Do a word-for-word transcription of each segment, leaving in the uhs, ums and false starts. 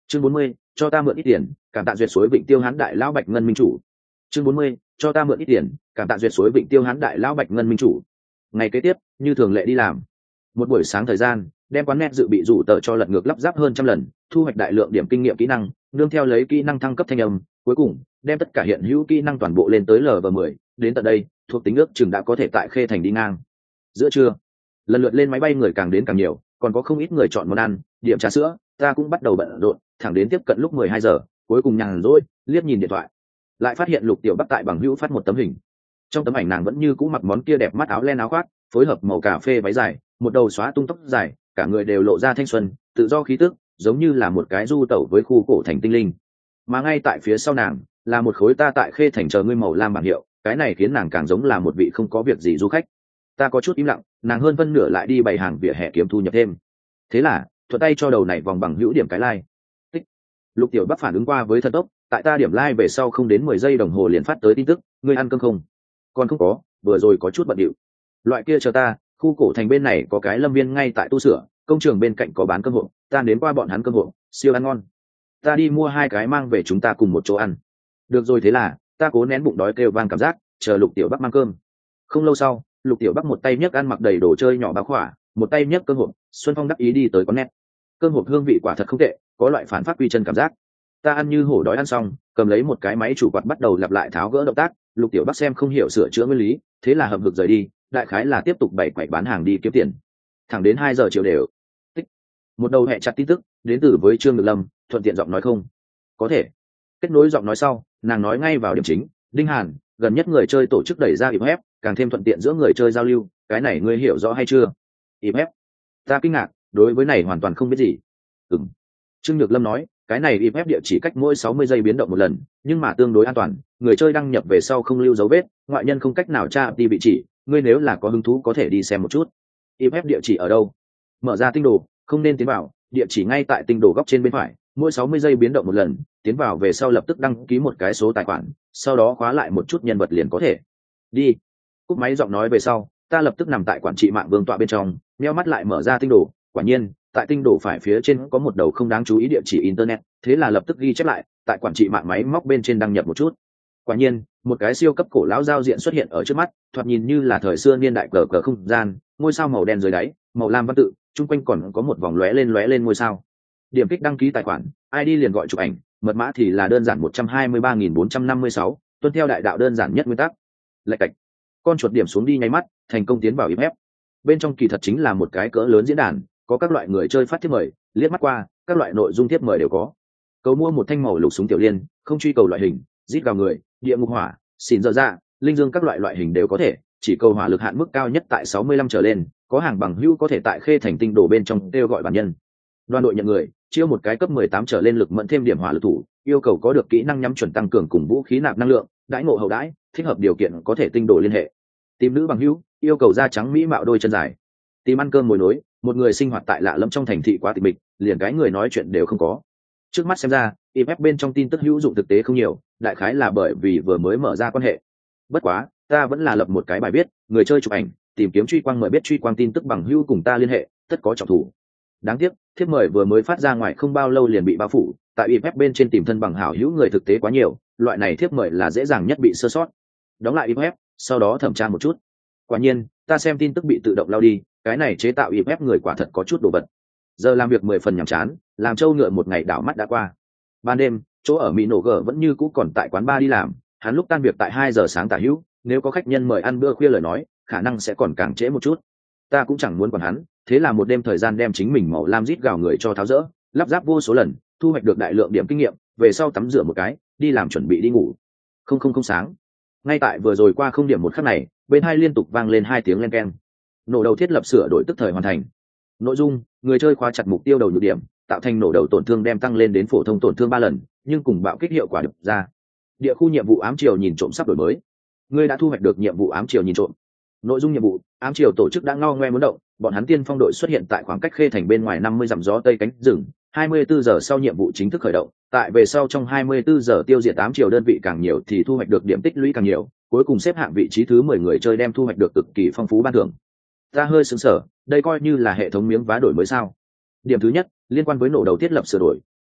chương bốn mươi, cho ta mượn ít tiền, cảm tạ duyệt suối Vịnh Tiêu Hán đại lão Bạch Ngân minh chủ. chương bốn mươi, cho ta mượn ít tiền, cảm tạ duyệt suối Vịnh Tiêu Hán đại lão Bạch Ngân minh chủ. Ngày kế tiếp, như thường lệ đi làm. Một buổi sáng thời gian, đem quán net dự bị rủ tờ cho lật ngược lắp ráp hơn trăm lần, thu hoạch đại lượng điểm kinh nghiệm kỹ năng, nương theo lấy kỹ năng thăng cấp thanh âm, cuối cùng đem tất cả hiện hữu kỹ năng toàn bộ lên tới lv mười. Đến tận đây, thuộc tính ước chừng đã có thể tại Khê Thành đi ngang. Giữa trưa, lần lượt lên máy bay người càng đến càng nhiều, còn có không ít người chọn món ăn, điểm trà sữa, ta cũng bắt đầu bận rộn, thẳng đến tiếp cận lúc mười hai giờ, cuối cùng nhàn rỗi, liếc nhìn điện thoại, lại phát hiện Lục Tiểu Bắc tại bằng hữu phát một tấm hình. Trong tấm ảnh nàng vẫn như cũ mặc món kia đẹp mắt áo len áo khoác, phối hợp màu cà phê váy dài, một đầu xóa tung tóc dài, cả người đều lộ ra thanh xuân, tự do khí tức, giống như là một cái du tẩu với khu cổ thành tinh linh. Mà ngay tại phía sau nàng, là một khối ta tại Khê Thành chờ ngươi màu lam bảng hiệu, cái này khiến nàng càng giống là một vị không có việc gì du khách. Ta có chút im lặng, nàng hơn phân nửa lại đi bày hàng vỉa hè kiếm thu nhập thêm. Thế là, thuận tay cho đầu này vòng bằng hữu điểm cái like. Tích. Lục Tiểu Bắc phản ứng qua với thần tốc, tại ta điểm like về sau không đến mười giây đồng hồ liền phát tới tin tức, ngươi ăn cơm không? Còn không có, vừa rồi có chút bận điệu. Loại kia chờ ta, khu cổ thành bên này có cái lâm viên ngay tại tu sửa, công trường bên cạnh có bán cơm hộ, ta đến qua bọn hắn cơm hộ, siêu ăn ngon. Ta đi mua hai cái mang về chúng ta cùng một chỗ ăn. Được rồi, thế là ta cố nén bụng đói kêu vang cảm giác, chờ Lục Tiểu Bắc mang cơm. Không lâu sau, Lục Tiểu Bắc một tay nhấc ăn mặc đầy đồ chơi nhỏ bá khỏa, một tay nhấc cơm hộp, Xuân Phong đắc ý đi tới quán net. Cơm hộp hương vị quả thật không tệ, có loại phản phát quy chân cảm giác. Ta ăn như hổ đói ăn xong, cầm lấy một cái máy chủ quạt bắt đầu lặp lại tháo gỡ động tác. Lục Tiểu Bắc xem không hiểu sửa chữa nguyên lý, thế là hậm hực rời đi, đại khái là tiếp tục bày quậy bán hàng đi kiếm tiền. Thẳng đến hai giờ chiều đều. Tích. Một đầu hẹ chặt tin tức đến từ với Trương Nhược Lâm, thuận tiện giọng nói không? Có thể. Kết nối giọng nói sau, nàng nói ngay vào điểm chính, Đinh Hàn, gần nhất người chơi tổ chức đẩy ra ép ép, càng thêm thuận tiện giữa người chơi giao lưu, cái này ngươi hiểu rõ hay chưa? ép ép. Ta kinh ngạc, đối với này hoàn toàn không biết gì. Ừm. Trương Nhược Lâm nói, cái này ép ép địa chỉ cách mỗi sáu mươi giây biến động một lần, nhưng mà tương đối an toàn, người chơi đăng nhập về sau không lưu dấu vết, ngoại nhân không cách nào tra đi vị chỉ, ngươi nếu là có hứng thú có thể đi xem một chút. ép ép địa chỉ ở đâu? Mở ra tinh đồ, không nên tiến vào, địa chỉ ngay tại tinh đồ góc trên bên phải, mỗi sáu mươi giây biến động một lần, tiến vào về sau lập tức đăng ký một cái số tài khoản, sau đó khóa lại một chút nhân vật liền có thể. Đi. Cúp máy giọng nói về sau, ta lập tức nằm tại quản trị mạng vương tọa bên trong, nheo mắt lại mở ra tinh đồ, quả nhiên, tại tinh đồ phải phía trên có một đầu không đáng chú ý địa chỉ internet, thế là lập tức ghi chép lại, tại quản trị mạng máy móc bên trên đăng nhập một chút. Quả nhiên, một cái siêu cấp cổ lão giao diện xuất hiện ở trước mắt, thoạt nhìn như là thời xưa niên đại cờ cờ không gian, ngôi sao màu đen dưới đáy, màu lam văn tự, chung quanh còn có một vòng lóe lên lóe lên ngôi sao. Điểm kích đăng ký tài khoản, i đê liền gọi chụp ảnh, mật mã thì là đơn giản một trăm hai mươi ba nghìn bốn trăm năm mươi sáu, tuân theo đại đạo đơn giản nhất nguyên tắc. Lệch cạch. Con chuột điểm xuống đi nháy mắt, thành công tiến vào ép ép. Bên trong kỳ thật chính là một cái cỡ lớn diễn đàn, có các loại người chơi phát thiếp mời, liếc mắt qua, các loại nội dung thiếp mời đều có. Cầu mua một thanh màu lục súng tiểu liên, không truy cầu loại hình, giết vào người, địa ngục hỏa, xỉn dở dạ, linh dương các loại loại hình đều có thể, chỉ cầu hỏa lực hạn mức cao nhất tại sáu mươi lăm trở lên, có hàng bằng hữu có thể tại Khê Thành tinh đồ bên trong kêu gọi bản nhân. Đoàn đội nhận người, chiêu một cái cấp mười tám trở lên lực mẫn thêm điểm hỏa lực thủ, yêu cầu có được kỹ năng nhắm chuẩn tăng cường cùng vũ khí nạp năng lượng, đãi ngộ hậu đãi, thích hợp điều kiện có thể tinh đồ liên hệ. Tìm nữ bằng hữu, yêu cầu da trắng mỹ mạo đôi chân dài. Tìm ăn cơm mồi nối, một người sinh hoạt tại lạ lẫm trong thành thị quá tịch mịch, liền cái người nói chuyện đều không có. Trước mắt xem ra, ép ép bên trong tin tức hữu dụng thực tế không nhiều, đại khái là bởi vì vừa mới mở ra quan hệ. Bất quá, ta vẫn là lập một cái bài viết, người chơi chụp ảnh, tìm kiếm truy quang mời biết truy quang tin tức bằng hữu cùng ta liên hệ, tất có trọng thủ. Đáng tiếc, thiếp mời vừa mới phát ra ngoài không bao lâu liền bị bao phủ, tại ép ép bên trên tìm thân bằng hảo hữu người thực tế quá nhiều, loại này thiếp mời là dễ dàng nhất bị sơ sót. Đóng lại ép ép, sau đó thẩm tra một chút. Quả nhiên, ta xem tin tức bị tự động lao đi, cái này chế tạo ép ép người quả thật có chút đồ vật. Giờ làm việc mười phần nhàm chán, làm trâu ngựa một ngày đảo mắt đã qua. Ban đêm, chỗ ở Mỹ nổ gở vẫn như cũ còn tại quán bar đi làm, hắn lúc tan việc tại hai giờ sáng tả hữu, nếu có khách nhân mời ăn bữa khuya lời nói, khả năng sẽ còn càng trễ một chút. Ta cũng chẳng muốn quản hắn, thế là một đêm thời gian đem chính mình màu lam rít gào người cho tháo rỡ, lắp ráp vô số lần, thu hoạch được đại lượng điểm kinh nghiệm, về sau tắm rửa một cái, đi làm chuẩn bị đi ngủ. Không không không sáng. Ngay tại vừa rồi qua không điểm một khắc này, bên hai liên tục vang lên hai tiếng len keng. Nổ đầu thiết lập sửa đổi tức thời hoàn thành. Nội dung, người chơi khóa chặt mục tiêu đầu nhược điểm, tạo thành nổ đầu tổn thương đem tăng lên đến phổ thông tổn thương ba lần, nhưng cùng bạo kích hiệu quả được ra. Địa khu nhiệm vụ ám triều nhìn trộm sắp đổi mới. Ngươi đã thu hoạch được nhiệm vụ ám triều nhìn trộm. Nội dung nhiệm vụ, ám triều tổ chức đã ngao ngoe muốn động, bọn hắn tiên phong đội xuất hiện tại khoảng cách Khê Thành bên ngoài năm mươi dặm gió tây cánh rừng, hai mươi bốn giờ sau nhiệm vụ chính thức khởi động, tại về sau trong hai mươi bốn giờ tiêu diệt ám triều đơn vị càng nhiều thì thu hoạch được điểm tích lũy càng nhiều, cuối cùng xếp hạng vị trí thứ mười người chơi đem thu hoạch được cực kỳ phong phú ban thưởng. Ta hơi sững sờ, đây coi như là hệ thống miếng vá đổi mới sao? Điểm thứ nhất, liên quan với nổ đầu thiết lập sửa đổi,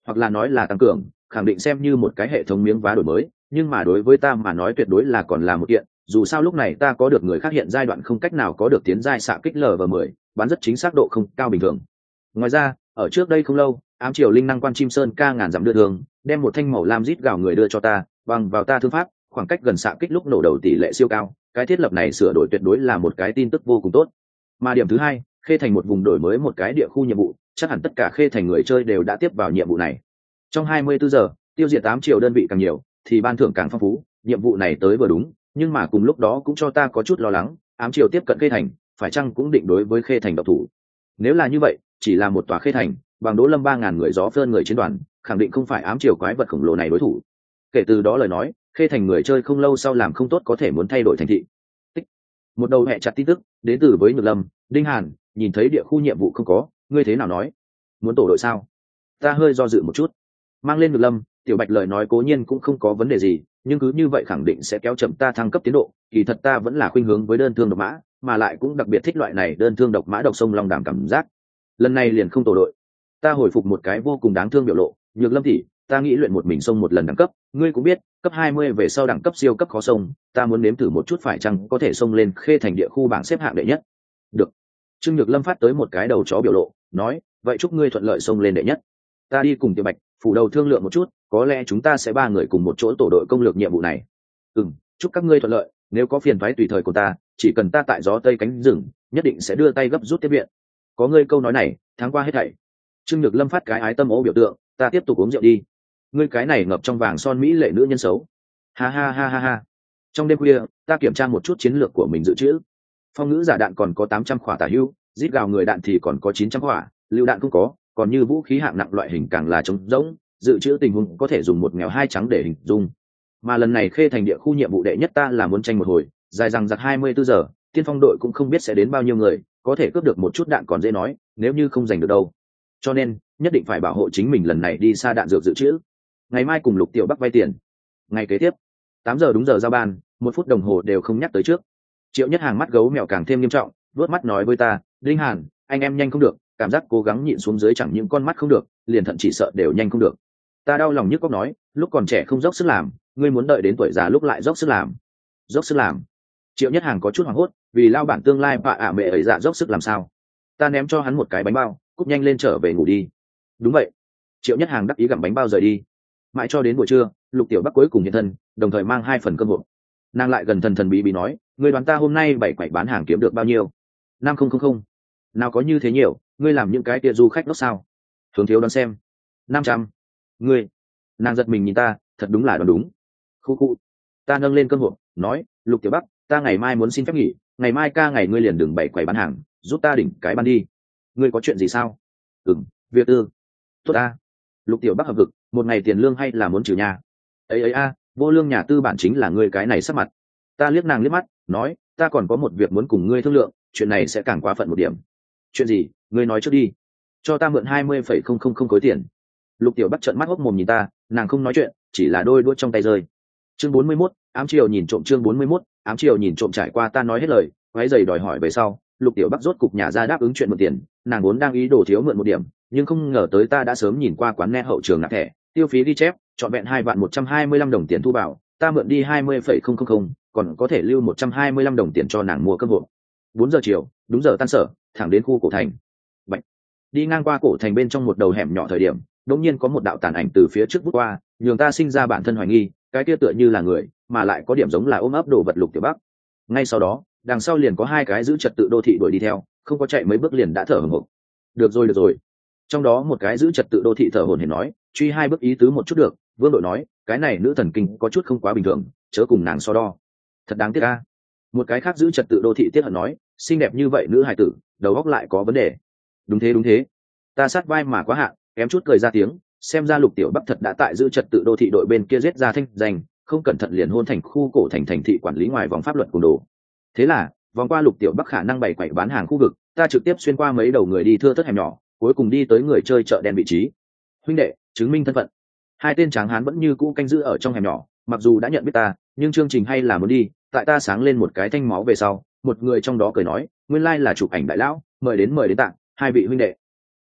hoặc là nói là tăng cường, khẳng định xem như một cái hệ thống miếng vá đổi mới, nhưng mà đối với ta mà nói tuyệt đối là còn là một kiện, dù sao lúc này ta có được người khác hiện giai đoạn không cách nào có được tiến giai xạ kích lv mười, bắn rất chính xác độ không cao bình thường. Ngoài ra ở trước đây không lâu, ám triều linh năng quan chim sơn ca ngàn dặm đưa đường, đem một thanh màu lam rít gào người đưa cho ta, bằng vào ta thương pháp, khoảng cách gần xạ kích lúc nổ đầu tỷ lệ siêu cao, cái thiết lập này sửa đổi tuyệt đối là một cái tin tức vô cùng tốt. Mà điểm thứ hai, khê thành một vùng đổi mới một cái địa khu nhiệm vụ, chắc hẳn tất cả khê thành người chơi đều đã tiếp vào nhiệm vụ này. Trong hai mươi bốn giờ, tiêu diệt tám triệu đơn vị càng nhiều, thì ban thưởng càng phong phú, nhiệm vụ này tới vừa đúng, nhưng mà cùng lúc đó cũng cho ta có chút lo lắng, ám triều tiếp cận khê thành, phải chăng cũng định đối với khê thành độc thủ. Nếu là như vậy, chỉ là một tòa khê thành, bằng Đỗ Lâm ba ngàn người gió phơn người chiến đoàn, khẳng định không phải ám triều quái vật khổng lồ này đối thủ. Kể từ đó lời nói, khê thành người chơi không lâu sau làm không tốt có thể muốn thay đổi thành thị. Tích. Một đầu hẹ chặt tin tức đến từ với Nhược Lâm, Đinh Hàn, nhìn thấy địa khu nhiệm vụ không có, ngươi thế nào nói? Muốn tổ đội sao? Ta hơi do dự một chút. Mang lên Nhược Lâm, Tiểu Bạch lời nói cố nhiên cũng không có vấn đề gì, nhưng cứ như vậy khẳng định sẽ kéo chậm ta thăng cấp tiến độ, kỳ thật ta vẫn là khuynh hướng với đơn thương độc mã, mà lại cũng đặc biệt thích loại này đơn thương độc mã độc sông long đàm cảm giác. Lần này liền không tổ đội. Ta hồi phục một cái vô cùng đáng thương biểu lộ, Nhược Lâm tỷ, ta nghĩ luyện một mình sông một lần đẳng cấp, ngươi cũng biết, cấp hai mươi về sau đẳng cấp siêu cấp khó sông, ta muốn nếm thử một chút phải chăng có thể sông lên khê thành địa khu bảng xếp hạng đệ nhất. Được. Trương Nhược Lâm phát tới một cái đầu chó biểu lộ, nói, vậy chúc ngươi thuận lợi sông lên đệ nhất. Ta đi cùng Tiểu Bạch, phủ đầu thương lượng một chút, có lẽ chúng ta sẽ ba người cùng một chỗ tổ đội công lược nhiệm vụ này. Ừm, chúc các ngươi thuận lợi, nếu có phiền toái tùy thời của ta, chỉ cần ta tại gió tây cánh rừng, nhất định sẽ đưa tay gấp rút tiếp viện. Có ngươi câu nói này, tháng qua hết thảy. Trương Nhược Lâm phát cái ái tâm ố biểu tượng, ta tiếp tục uống rượu đi. Ngươi cái này ngập trong vàng son mỹ lệ nữ nhân xấu. Ha ha ha ha ha. Trong đêm khuya, ta kiểm tra một chút chiến lược của mình dự trữ. Phong ngữ giả đạn còn có tám trăm khỏa tả hữu, rít gào người đạn thì còn có chín trăm khỏa, lưu đạn cũng có, còn như vũ khí hạng nặng loại hình càng là trống rỗng, dự trữ tình huống có thể dùng một nghèo hai trắng để hình dung. Mà lần này khê thành địa khu nhiệm vụ đệ nhất ta là muốn tranh một hồi, dài rằng giặc hai mươi bốn giờ, tiên phong đội cũng không biết sẽ đến bao nhiêu người, có thể cướp được một chút đạn còn dễ nói, nếu như không giành được đâu. Cho nên, nhất định phải bảo hộ chính mình lần này đi xa đạn dược dự trữ. Ngày mai cùng Lục Tiểu Bắc vay tiền. Ngày kế tiếp, tám giờ đúng giờ giao ban, một phút đồng hồ đều không nhắc tới trước. Triệu Nhất Hàng mắt gấu mèo càng thêm nghiêm trọng, vớt mắt nói với ta, Đinh Hàn, anh em nhanh không được, cảm giác cố gắng nhịn xuống dưới chẳng những con mắt không được, liền thận chỉ sợ đều nhanh không được. Ta đau lòng nhức cóc nói, lúc còn trẻ không dốc sức làm, ngươi muốn đợi đến tuổi già lúc lại dốc sức làm. Dốc sức làm. Triệu Nhất Hàng có chút hoảng hốt, vì lao bản tương lai bạ ả mẹ ấy dạ dốc sức làm sao? Ta ném cho hắn một cái bánh bao, cúp nhanh lên trở về ngủ đi. Đúng vậy. Triệu Nhất Hàng đắc ý gặm bánh bao rời đi. Mãi cho đến buổi trưa, Lục Tiểu Bắc cuối cùng hiện thân, đồng thời mang hai phần cơm hộp. Nàng lại gần thần thần bí bí nói, ngươi đoán ta hôm nay bảy quậy bán hàng kiếm được bao nhiêu? Năm không không không. Nào có như thế nhiều, ngươi làm những cái tia du khách ngốc sao? Hướng thiếu đoán xem. Năm trăm. Ngươi. Nàng giật mình nhìn ta, thật đúng là đoán đúng. Khu khu. Ta nâng lên cơm hộp, nói, Lục Tiểu Bắc, ta ngày mai muốn xin phép nghỉ, ngày mai ca ngày ngươi liền đừng bảy quầy bán hàng, giúp ta đỉnh cái ban đi. Ngươi có chuyện gì sao? Ừm, việc tư. Tốt ta. Lục Tiểu Bắc hợp vực, một ngày tiền lương hay là muốn trừ nhà? Ấy ấy a, vô lương nhà tư bản chính là ngươi cái này sắp mặt. Ta liếc nàng liếc mắt, nói, ta còn có một việc muốn cùng ngươi thương lượng, chuyện này sẽ càng quá phận một điểm. Chuyện gì? Ngươi nói trước đi. Cho ta mượn hai mươi phẩy không không không khối tiền. Lục Tiểu Bắc trợn mắt hốc mồm nhìn ta, nàng không nói chuyện, chỉ là đôi đuôi trong tay rơi. Chương bốn mươi mốt, ám triều nhìn trộm chương bốn mươi mốt, ám triều nhìn trộm trải qua ta nói hết lời, váy giày đòi hỏi về sau, Lục Tiểu Bắc rốt cục nhà ra đáp ứng chuyện mượn tiền, nàng vốn đang ý đồ thiếu mượn một điểm, nhưng không ngờ tới ta đã sớm nhìn qua quán net hậu trường nạp thẻ, tiêu phí ghi chép, trọn vẹn hai vạn một trăm hai mươi lăm đồng tiền thu bảo, ta mượn đi hai mươi phẩy không không không, còn có thể lưu một trăm hai mươi lăm đồng tiền cho nàng mua cơm hộp. Bốn giờ chiều, đúng giờ tan sở, thẳng đến khu cổ thành. Bạch. Đi ngang qua cổ thành bên trong một đầu hẻm nhỏ thời điểm, đột nhiên có một đạo tàn ảnh từ phía trước vút qua, nhường ta sinh ra bản thân hoài nghi, cái kia tựa như là người, mà lại có điểm giống là ôm ấp đồ vật Lục Tiểu Bắc. Ngay sau đó, đằng sau liền có hai cái giữ trật tự đô thị đuổi đi theo, không có chạy mấy bước liền đã thở hổn hển. Được rồi được rồi. Trong đó một cái giữ trật tự đô thị thở hổn hển nói, truy hai bước ý tứ một chút được. Vương đội nói, cái này nữ thần kinh có chút không quá bình thường, chớ cùng nàng so đo. Thật đáng tiếc a. Một cái khác giữ trật tự đô thị tiếc hận nói, xinh đẹp như vậy nữ hài tử, đầu óc lại có vấn đề. Đúng thế đúng thế. Ta sát vai mà quá hạn, kém chút cười ra tiếng, xem ra Lục Tiểu Bắc thật đã tại giữ trật tự đô thị đội bên kia giết ra thanh danh, không cẩn thận liền hôn thành khu cổ thành thành thị quản lý ngoài vòng pháp luật cùng đồ. Thế là, vòng qua Lục Tiểu Bắc khả năng bày quậy bán hàng khu vực, ta trực tiếp xuyên qua mấy đầu người đi thưa thớt hẻm nhỏ, cuối cùng đi tới người chơi chợ đen vị trí. Huynh đệ, chứng minh thân phận. Hai tên tráng hán vẫn như cũ canh giữ ở trong hẻm nhỏ, mặc dù đã nhận biết ta, nhưng chương trình hay là muốn đi, tại ta sáng lên một cái thanh máu về sau, một người trong đó cười nói, nguyên lai là chụp ảnh đại lão, mời đến mời đến tặng, hai vị huynh đệ.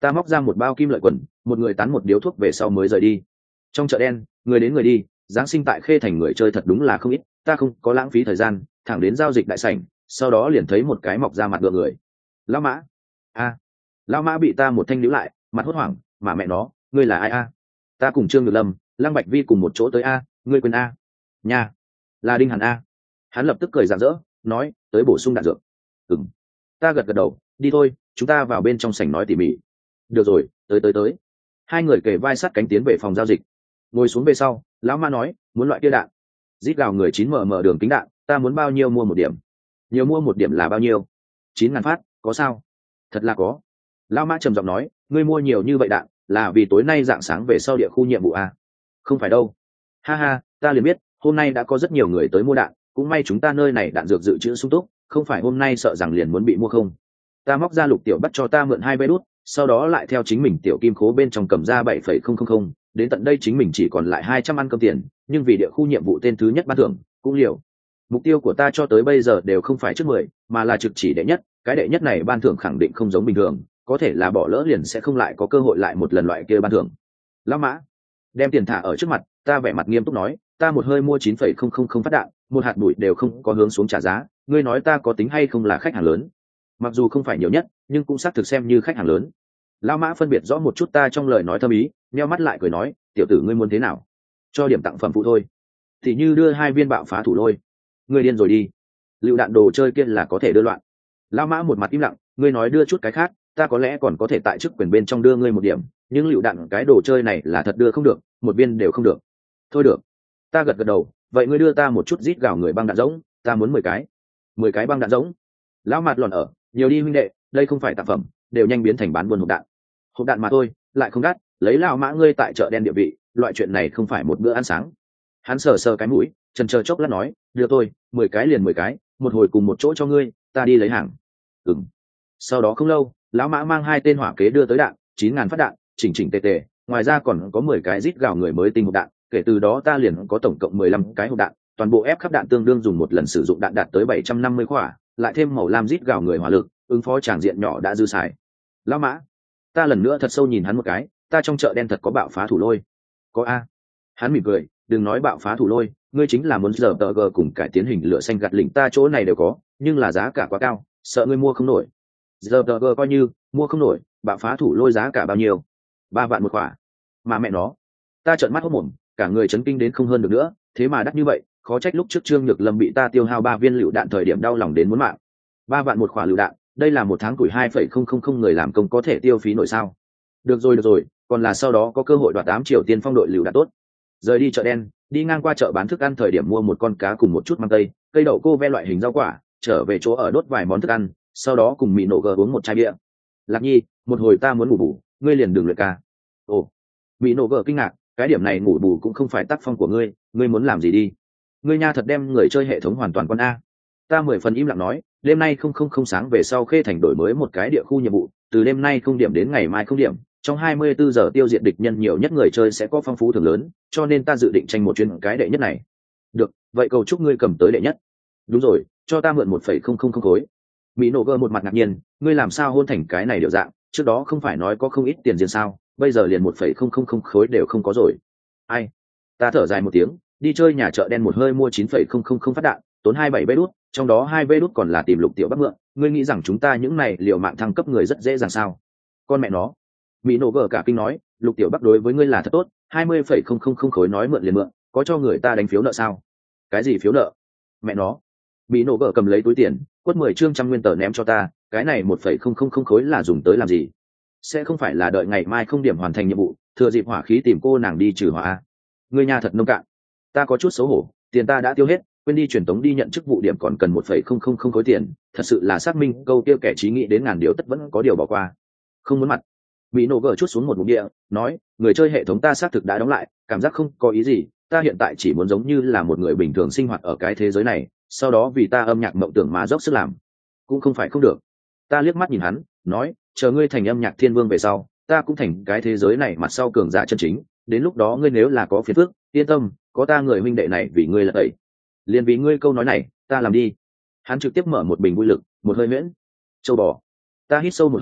Ta móc ra một bao kim lợi quần, một người tán một điếu thuốc về sau mới rời đi. Trong chợ đen, người đến người đi, giáng sinh tại Khê Thành người chơi thật đúng là không ít, ta không có lãng phí thời gian, thẳng đến giao dịch đại sảnh, sau đó liền thấy một cái mọc ra mặt ngựa người. Lão Mã. A. Lão Mã bị ta một thanh níu lại, mặt hốt hoảng, mà mẹ nó, ngươi là ai a? Ta cùng Trương Nhược Lâm, Lăng Bạch Vi cùng một chỗ tới a, ngươi quên a? Nha, là Đinh Hàn a. Hắn lập tức cười rạng rỡ, nói, tới bổ sung đạn dược. Ừm. Ta gật gật đầu, đi thôi, chúng ta vào bên trong sảnh nói tỉ mỉ. Được rồi, tới tới tới. Hai người kề vai sát cánh tiến về phòng giao dịch. Ngồi xuống về sau, lão Mã nói, muốn loại kia đạn. Rít gào người chín mở mở đường kính đạn, ta muốn bao nhiêu mua một điểm. Nhiều mua một điểm là bao nhiêu? Chín ngàn phát, có sao? Thật là có. Lão Mã trầm giọng nói, ngươi mua nhiều như vậy đạn, là vì tối nay dạng sáng về sau địa khu nhiệm vụ à? Không phải đâu. Ha ha, ta liền biết, hôm nay đã có rất nhiều người tới mua đạn, cũng may chúng ta nơi này đạn dược dự trữ sung túc, không phải hôm nay sợ rằng liền muốn bị mua không. Ta móc ra Lục Tiểu bắt cho ta mượn hai vé đút, sau đó lại theo chính mình tiểu kim khố bên trong cầm ra bảy phẩy không không không, đến tận đây chính mình chỉ còn lại hai trăm ăn cơm tiền, nhưng vì địa khu nhiệm vụ tên thứ nhất ban thưởng, cũng liều. Mục tiêu của ta cho tới bây giờ đều không phải trước mười, mà là trực chỉ đệ nhất, cái đệ nhất này ban thưởng khẳng định không giống bình thường, có thể là bỏ lỡ liền sẽ không lại có cơ hội lại một lần loại kia ban thưởng. Lão Mã đem tiền thả ở trước mặt, ta vẻ mặt nghiêm túc nói, ta một hơi mua chín phẩy không không không phát đạn, một hạt bụi đều không có hướng xuống trả giá, ngươi nói ta có tính hay không là khách hàng lớn? Mặc dù không phải nhiều nhất, nhưng cũng xác thực xem như khách hàng lớn. Lão Mã phân biệt rõ một chút ta trong lời nói thâm ý, nheo mắt lại cười nói, tiểu tử ngươi muốn thế nào? Cho điểm tặng phẩm phụ thôi. Thì như đưa hai viên bạo phá thủ lôi. Ngươi điên rồi đi. Lựu đạn đồ chơi kia là có thể đưa loạn. Lão Mã một mặt im lặng, ngươi nói đưa chút cái khác, ta có lẽ còn có thể tại chức quyền bên trong đưa ngươi một điểm, nhưng lựu đạn cái đồ chơi này là thật đưa không được, một viên đều không được. Thôi được. Ta gật gật đầu, vậy ngươi đưa ta một chút rít gào người băng đạn rỗng, ta muốn mười cái. Mười cái băng đạn rỗng. Lão mặt lòn ở, nhiều đi huynh đệ, đây không phải tạp phẩm, đều nhanh biến thành bán buôn hộp đạn. Hộp đạn mà thôi, lại không đắt, lấy lão Mã ngươi tại chợ đen địa vị, loại chuyện này không phải một bữa ăn sáng. Hắn sờ sờ cái mũi, chần chờ chốc lát nói, đưa tôi, mười cái liền mười cái, một hồi cùng một chỗ cho ngươi, ta đi lấy hàng. Ừm. Sau đó không lâu, lão Mã mang hai tên hỏa kế đưa tới đạn, chín ngàn phát đạn, chỉnh chỉnh tề tề, ngoài ra còn có mười cái rít gào người mới tinh hộp đạn, kể từ đó ta liền có tổng cộng mười lăm cái hộp đạn, toàn bộ ép khắp đạn tương đương dùng một lần sử dụng đạn đạt tới bảy trăm năm mươi quả, lại thêm màu lam rít gào người hỏa lực, ứng phó tràng diện nhỏ đã dư xài. Lão Mã, ta lần nữa thật sâu nhìn hắn một cái, ta trong chợ đen thật có bạo phá thủ lôi. Có a. Hắn mỉm cười, đừng nói bạo phá thủ lôi, ngươi chính là muốn giờ tờ g cùng cải tiến hình lửa xanh gạt lỉnh ta chỗ này đều có, nhưng là giá cả quá cao, sợ ngươi mua không nổi. Giờ tờ g coi như mua không nổi, bạo phá thủ lôi giá cả bao nhiêu? Ba vạn một quả. Mà mẹ nó, ta trợn mắt hốt mồm, cả người chấn kinh đến không hơn được nữa, thế mà đắt như vậy, khó trách lúc trước Trương Nhược Lâm bị ta tiêu hao ba viên lựu đạn thời điểm đau lòng đến muốn mạng. Ba vạn một quả lựu đạn, đây là một tháng tuổi hai phẩy không không không người làm công có thể tiêu phí nổi sao? Được rồi được rồi, còn là sau đó có cơ hội đoạt tám triệu tiền phong đội lựu đạn tốt. Rời đi chợ đen, đi ngang qua chợ bán thức ăn thời điểm mua một con cá cùng một chút măng tây, cây đậu cô ve loại hình rau quả, trở về chỗ ở đốt vài món thức ăn, sau đó cùng Mị Nộ Gờ uống một chai bia. Lạc Nhi, một hồi ta muốn ngủ bù, ngươi liền đừng luyện ca. Ồ, Mị Nộ Gờ kinh ngạc, cái điểm này ngủ bù cũng không phải tác phong của ngươi, ngươi muốn làm gì đi? Ngươi nha thật đem người chơi hệ thống hoàn toàn con a. Ta mười phần im lặng nói, đêm nay không không không sáng về sau Khê Thành đổi mới một cái địa khu nhiệm vụ, từ đêm nay không điểm đến ngày mai không điểm, trong hai mươi bốn giờ tiêu diệt địch nhân nhiều nhất người chơi sẽ có phong phú thưởng lớn, cho nên ta dự định tranh một chuyến cái đệ nhất này. Được, vậy cầu chúc ngươi cầm tới đệ nhất. Đúng rồi, cho ta mượn một phẩy không không không khối. Mỹ nổ gơ một mặt ngạc nhiên, ngươi làm sao hôn thành cái này điệu dạng, trước đó không phải nói có không ít tiền riêng sao, bây giờ liền một phẩy không không không khối đều không có rồi. Ai? Ta thở dài một tiếng, đi chơi nhà chợ đen một hơi mua chín phẩy không không không phát đạn, tốn hai bảy vé đút, trong đó hai vé đút còn là tìm Lục Tiểu Bắc mượn, ngươi nghĩ rằng chúng ta những này liều mạng thăng cấp người rất dễ dàng sao? Con mẹ nó. Mỹ nổ gờ cả kinh nói, Lục Tiểu Bắc đối với ngươi là thật tốt, hai mươi phẩy không không không khối nói mượn liền mượn, có cho người ta đánh phiếu nợ sao? Cái gì phiếu nợ? Mẹ nó. Mỹ nổ gờ cầm lấy túi tiền, quất mười trương trăm nguyên tờ ném cho ta, cái này một phẩy không không không khối là dùng tới làm gì? Sẽ không phải là đợi ngày mai không điểm hoàn thành nhiệm vụ, thừa dịp hỏa khí tìm cô nàng đi trừ hỏa? Ngươi nhà thật nông cạn. Ta có chút xấu hổ, tiền ta đã tiêu hết, quên đi truyền tống đi nhận chức vụ điểm còn cần một phẩy không không không khối tiền, thật sự là xác minh câu tiêu kẻ trí nghĩ đến ngàn điều tất vẫn có điều bỏ qua. Không muốn mặt. Mỹ nổ gỡ chút xuống một mục địa, nói, người chơi hệ thống ta xác thực đã đóng lại, cảm giác không có ý gì, ta hiện tại chỉ muốn giống như là một người bình thường sinh hoạt ở cái thế giới này, sau đó vì ta âm nhạc mộng tưởng mà dốc sức làm. Cũng không phải không được. Ta liếc mắt nhìn hắn, nói, chờ ngươi thành âm nhạc thiên vương về sau, ta cũng thành cái thế giới này mặt sau cường giả chân chính, đến lúc đó ngươi nếu là có phiền phức, yên tâm, có ta người huynh đệ này vì ngươi là tẩy. Liền vì ngươi câu nói này, ta làm đi. Hắn trực tiếp mở một bình vui lực, một hơi miễn. Châu bò. Ta hít sâu một hơi,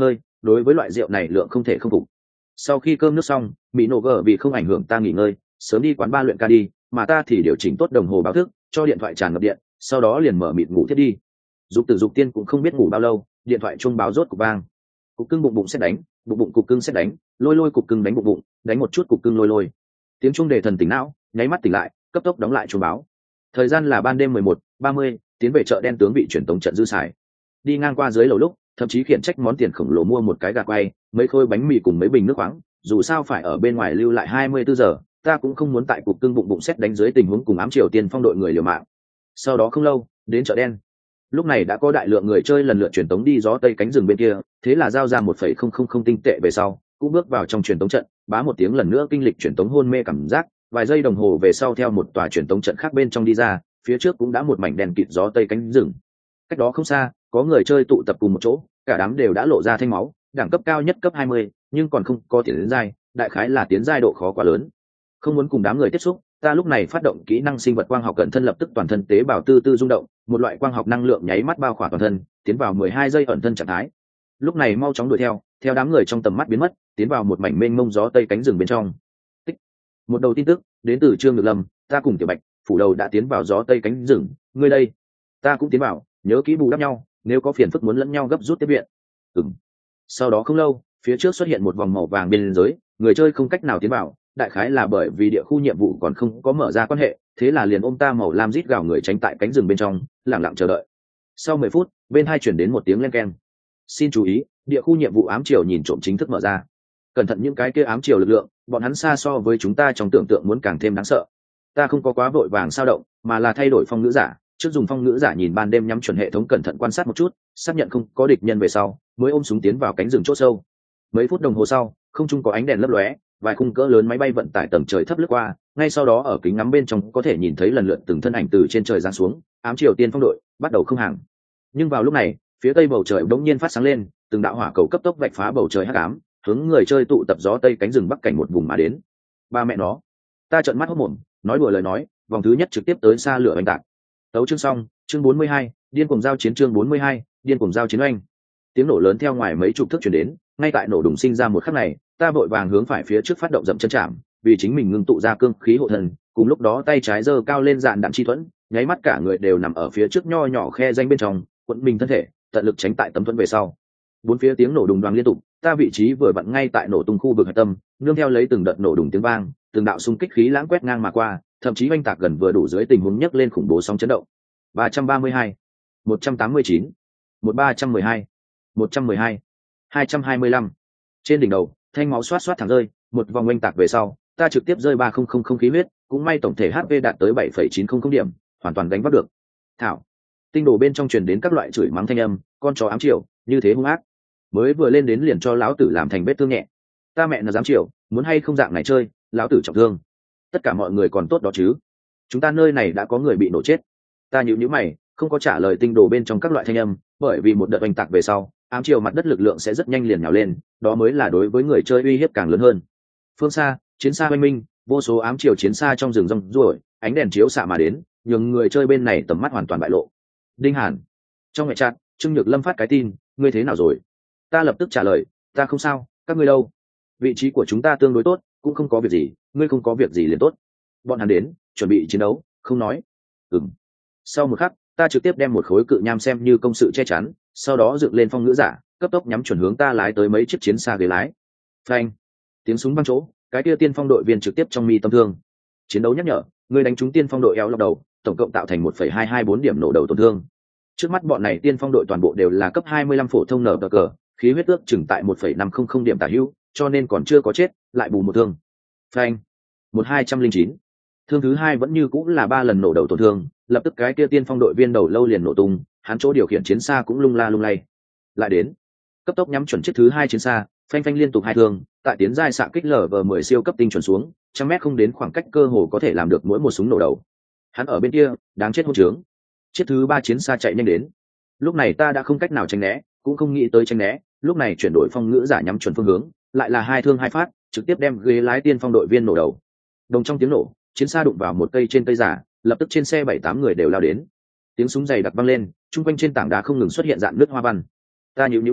đối với loại rượu này lượng không thể không phục. Sau khi cơm nước xong, mỹ nổ gờ vì không ảnh hưởng ta nghỉ ngơi, sớm đi quán ba luyện ca đi, mà ta thì điều chỉnh tốt đồng hồ báo thức, cho điện thoại tràn ngập điện, sau đó liền mở mịt ngủ thiết đi. Dục Tử Dục Tiên cũng không biết ngủ bao lâu, điện thoại chuông báo rốt cục vang. Cục cưng bụng bụng sẽ đánh, bụng bụng cục cưng sẽ đánh, lôi lôi cục cưng đánh bụng bụng, đánh một chút cục cưng lôi lôi. Tiếng chuông đề thần tỉnh não, nháy mắt tỉnh lại, cấp tốc đóng lại chuông báo. Thời gian là ban đêm mười một ba mươi, tiến về chợ đen tướng bị truyền tống trận dư xài. Đi ngang qua dưới lầu lúc, thậm chí khiển trách món tiền khổng lồ mua một cái gà quay, mấy khối bánh mì cùng mấy bình nước khoáng, dù sao phải ở bên ngoài lưu lại hai mươi bốn giờ, ta cũng không muốn tại cục cưng bụng bụng xét đánh dưới tình huống cùng ám triều tiên phong đội người liều mạng. Sau đó không lâu, đến chợ đen. Lúc này đã có đại lượng người chơi lần lượt truyền tống đi gió tây cánh rừng bên kia, thế là giao ra một phẩy không không không tinh tệ về sau, cũng bước vào trong truyền tống trận, bá một tiếng lần nữa kinh lịch truyền tống hôn mê cảm giác, vài giây đồng hồ về sau theo một tòa truyền tống trận khác bên trong đi ra, phía trước cũng đã một mảnh đèn kịt gió tây cánh rừng. Cách đó không xa, có người chơi tụ tập cùng một chỗ, cả đám đều đã lộ ra thanh máu, đẳng cấp cao nhất cấp hai mươi, nhưng còn không có tiến đến giai, đại khái là tiến giai độ khó quá lớn. Không muốn cùng đám người tiếp xúc, ta lúc này phát động kỹ năng sinh vật quang học cận thân, lập tức toàn thân tế bào tư tư rung động, một loại quang học năng lượng nháy mắt bao khỏa toàn thân, tiến vào mười hai giây ẩn thân trạng thái. Lúc này mau chóng đuổi theo, theo đám người trong tầm mắt biến mất, tiến vào một mảnh mênh mông gió tây cánh rừng bên trong. Tích. Một đầu tin tức đến từ Trương Nhược Lâm, ta cùng Tiểu Bạch, phủ đầu đã tiến vào gió tây cánh rừng, ngươi đây? Ta cũng tiến vào, nhớ kỹ bù đắp nhau, nếu có phiền phức muốn lẫn nhau gấp rút tiếp viện. Ừm. Sau đó không lâu, phía trước xuất hiện một vòng màu vàng biên giới, người chơi không cách nào tiến vào, đại khái là bởi vì địa khu nhiệm vụ còn không có mở ra quan hệ, thế là liền ôm ta màu lam rít gào người tránh tại cánh rừng bên trong, lặng lặng chờ đợi. Sau mười phút, bên hai chuyển đến một tiếng len keng. Xin chú ý, địa khu nhiệm vụ ám triều nhìn trộm chính thức mở ra. Cẩn thận những cái kia ám triều lực lượng, bọn hắn xa so với chúng ta trong tưởng tượng muốn càng thêm đáng sợ. Ta không có quá vội vàng sao động, mà là thay đổi phong ngữ giả, trước dùng phong ngữ giả nhìn ban đêm nhắm chuẩn hệ thống cẩn thận quan sát một chút, xác nhận không có địch nhân về sau, mới ôm súng tiến vào cánh rừng chỗ sâu. Mấy phút đồng hồ sau, không trung có ánh đèn lấp lóe, vài khung cỡ lớn máy bay vận tải tầng trời thấp lướt qua, ngay sau đó ở kính ngắm bên trong có thể nhìn thấy lần lượt từng thân ảnh từ trên trời giáng xuống, ám triều tiên phong đội bắt đầu không hàng. Nhưng vào lúc này, phía tây bầu trời bỗng nhiên phát sáng lên, từng đạo hỏa cầu cấp tốc vạch phá bầu trời hắc ám, hướng người chơi tụ tập gió tây cánh rừng bắc cảnh một vùng mà đến. Ba mẹ nó, ta trợn mắt hốt mồm, nói đùa lời nói, vòng thứ nhất trực tiếp tới xa lửa oanh tạc. Tấu chương xong, chương bốn mươi hai, điên cuồng giao chiến, chương bốn mươi hai, điên cuồng giao chiến oanh. Tiếng nổ lớn theo ngoài mấy chục thước truyền đến, ngay tại nổ đùng sinh ra một khắc này, ta vội vàng hướng phải phía trước phát động dậm chân chạm, vì chính mình ngưng tụ ra cương khí hộ thần, cùng lúc đó tay trái giơ cao lên dạn đạn chi thuẫn, nháy mắt cả người đều nằm ở phía trước nho nhỏ khe danh bên trong, quận mình thân thể, tận lực tránh tại tấm thuẫn về sau. Bốn phía tiếng nổ đùng đoàng liên tục, ta vị trí vừa vặn ngay tại nổ tung khu vực hạch tâm, nương theo lấy từng đợt nổ đùng tiếng vang, từng đạo xung kích khí lãng quét ngang mà qua, thậm chí oanh tạc gần vừa đủ dưới tình huống nhấc lên khủng bố sóng chấn động. ba trăm ba mươi hai, một trăm tám mươi chín, một ba trăm mười hai, một trăm mười hai, hai trăm hai mươi lăm. Trên đỉnh đầu, thanh máu xoát xoát thẳng rơi, một vòng oanh tạc về sau, ta trực tiếp rơi ba không không không khí huyết, cũng may tổng thể hát pê đạt tới bảy phẩy chín không không điểm, hoàn toàn đánh vác được. Thảo, tinh đồ bên trong truyền đến các loại chửi mắng thanh âm, con chó ám triều, như thế hung ác. Mới vừa lên đến liền cho lão tử làm thành vết thương nhẹ. Ta mẹ nó dám triều, muốn hay không dạng này chơi, lão tử trọng thương. Tất cả mọi người còn tốt đó chứ? Chúng ta nơi này đã có người bị nổ chết. Ta nhíu nhíu mày, không có trả lời tinh đồ bên trong các loại thanh âm, bởi vì một đợt oanh tạc về sau, ám triều mặt đất lực lượng sẽ rất nhanh liền nhào lên, đó mới là đối với người chơi uy hiếp càng lớn hơn. Phương xa, chiến xa oanh minh, vô số ám triều chiến xa trong rừng rong ruổi, ánh đèn chiếu xạ mà đến, nhường người chơi bên này tầm mắt hoàn toàn bại lộ. Đinh Hàn, trong ngoại chat, Trương Nhược Lâm phát cái tin, ngươi thế nào rồi? Ta lập tức trả lời, ta không sao, các ngươi đâu? Vị trí của chúng ta tương đối tốt, cũng không có việc gì, ngươi không có việc gì liền tốt. Bọn hắn đến, chuẩn bị chiến đấu, không nói. Ừm. Sau một khắc, ta trực tiếp đem một khối cự nham xem như công sự che chắn, sau đó dựng lên phong ngữ giả, cấp tốc nhắm chuẩn hướng ta lái tới mấy chiếc chiến xa ghế lái. Phanh! Tiếng súng vang chỗ, cái kia tiên phong đội viên trực tiếp trong mi tâm thương. Chiến đấu nhắc nhở, ngươi đánh trúng tiên phong đội eo lọc đầu, tổng cộng tạo thành một phẩy hai hai bốn điểm nổ đầu tổn thương. Trước mắt bọn này tiên phong đội toàn bộ đều là cấp hai mươi lăm phổ thông nở cờ, khí huyết ước chừng tại một phẩy năm không không điểm tả hữu, cho nên còn chưa có chết, lại bù một thương. Phanh! một hai trăm linh chín. Thương thứ hai vẫn như cũng là ba lần nổ đầu tổn thương, lập tức cái kia tiên phong đội viên đầu lâu liền nổ tung, hắn chỗ điều khiển chiến xa cũng lung la lung lay. Lại đến, cấp tốc nhắm chuẩn chiếc thứ hai chiến xa, phanh phanh liên tục hai thương, tại tiến giai xạ kích lở vờ mười siêu cấp tinh chuẩn xuống, trăm mét không đến khoảng cách cơ hồ có thể làm được mỗi một súng nổ đầu. Hắn ở bên kia, đáng chết hôn trướng. Chiếc thứ ba chiến xa chạy nhanh đến. Lúc này ta đã không cách nào tránh né, cũng không nghĩ tới tránh né, lúc này chuyển đổi phong ngữ giả nhắm chuẩn phương hướng, lại là hai thương hai phát, trực tiếp đem ghế lái tiên phong đội viên nổ đầu. Đồng trong tiếng nổ, chiến xa đụng vào một cây trên cây giả, lập tức trên xe bảy tám người đều lao đến. Tiếng súng dày đặc vang lên, chung quanh trên tảng đá không ngừng xuất hiện dạn nước hoa văn. Ta nhíu nhíu mày,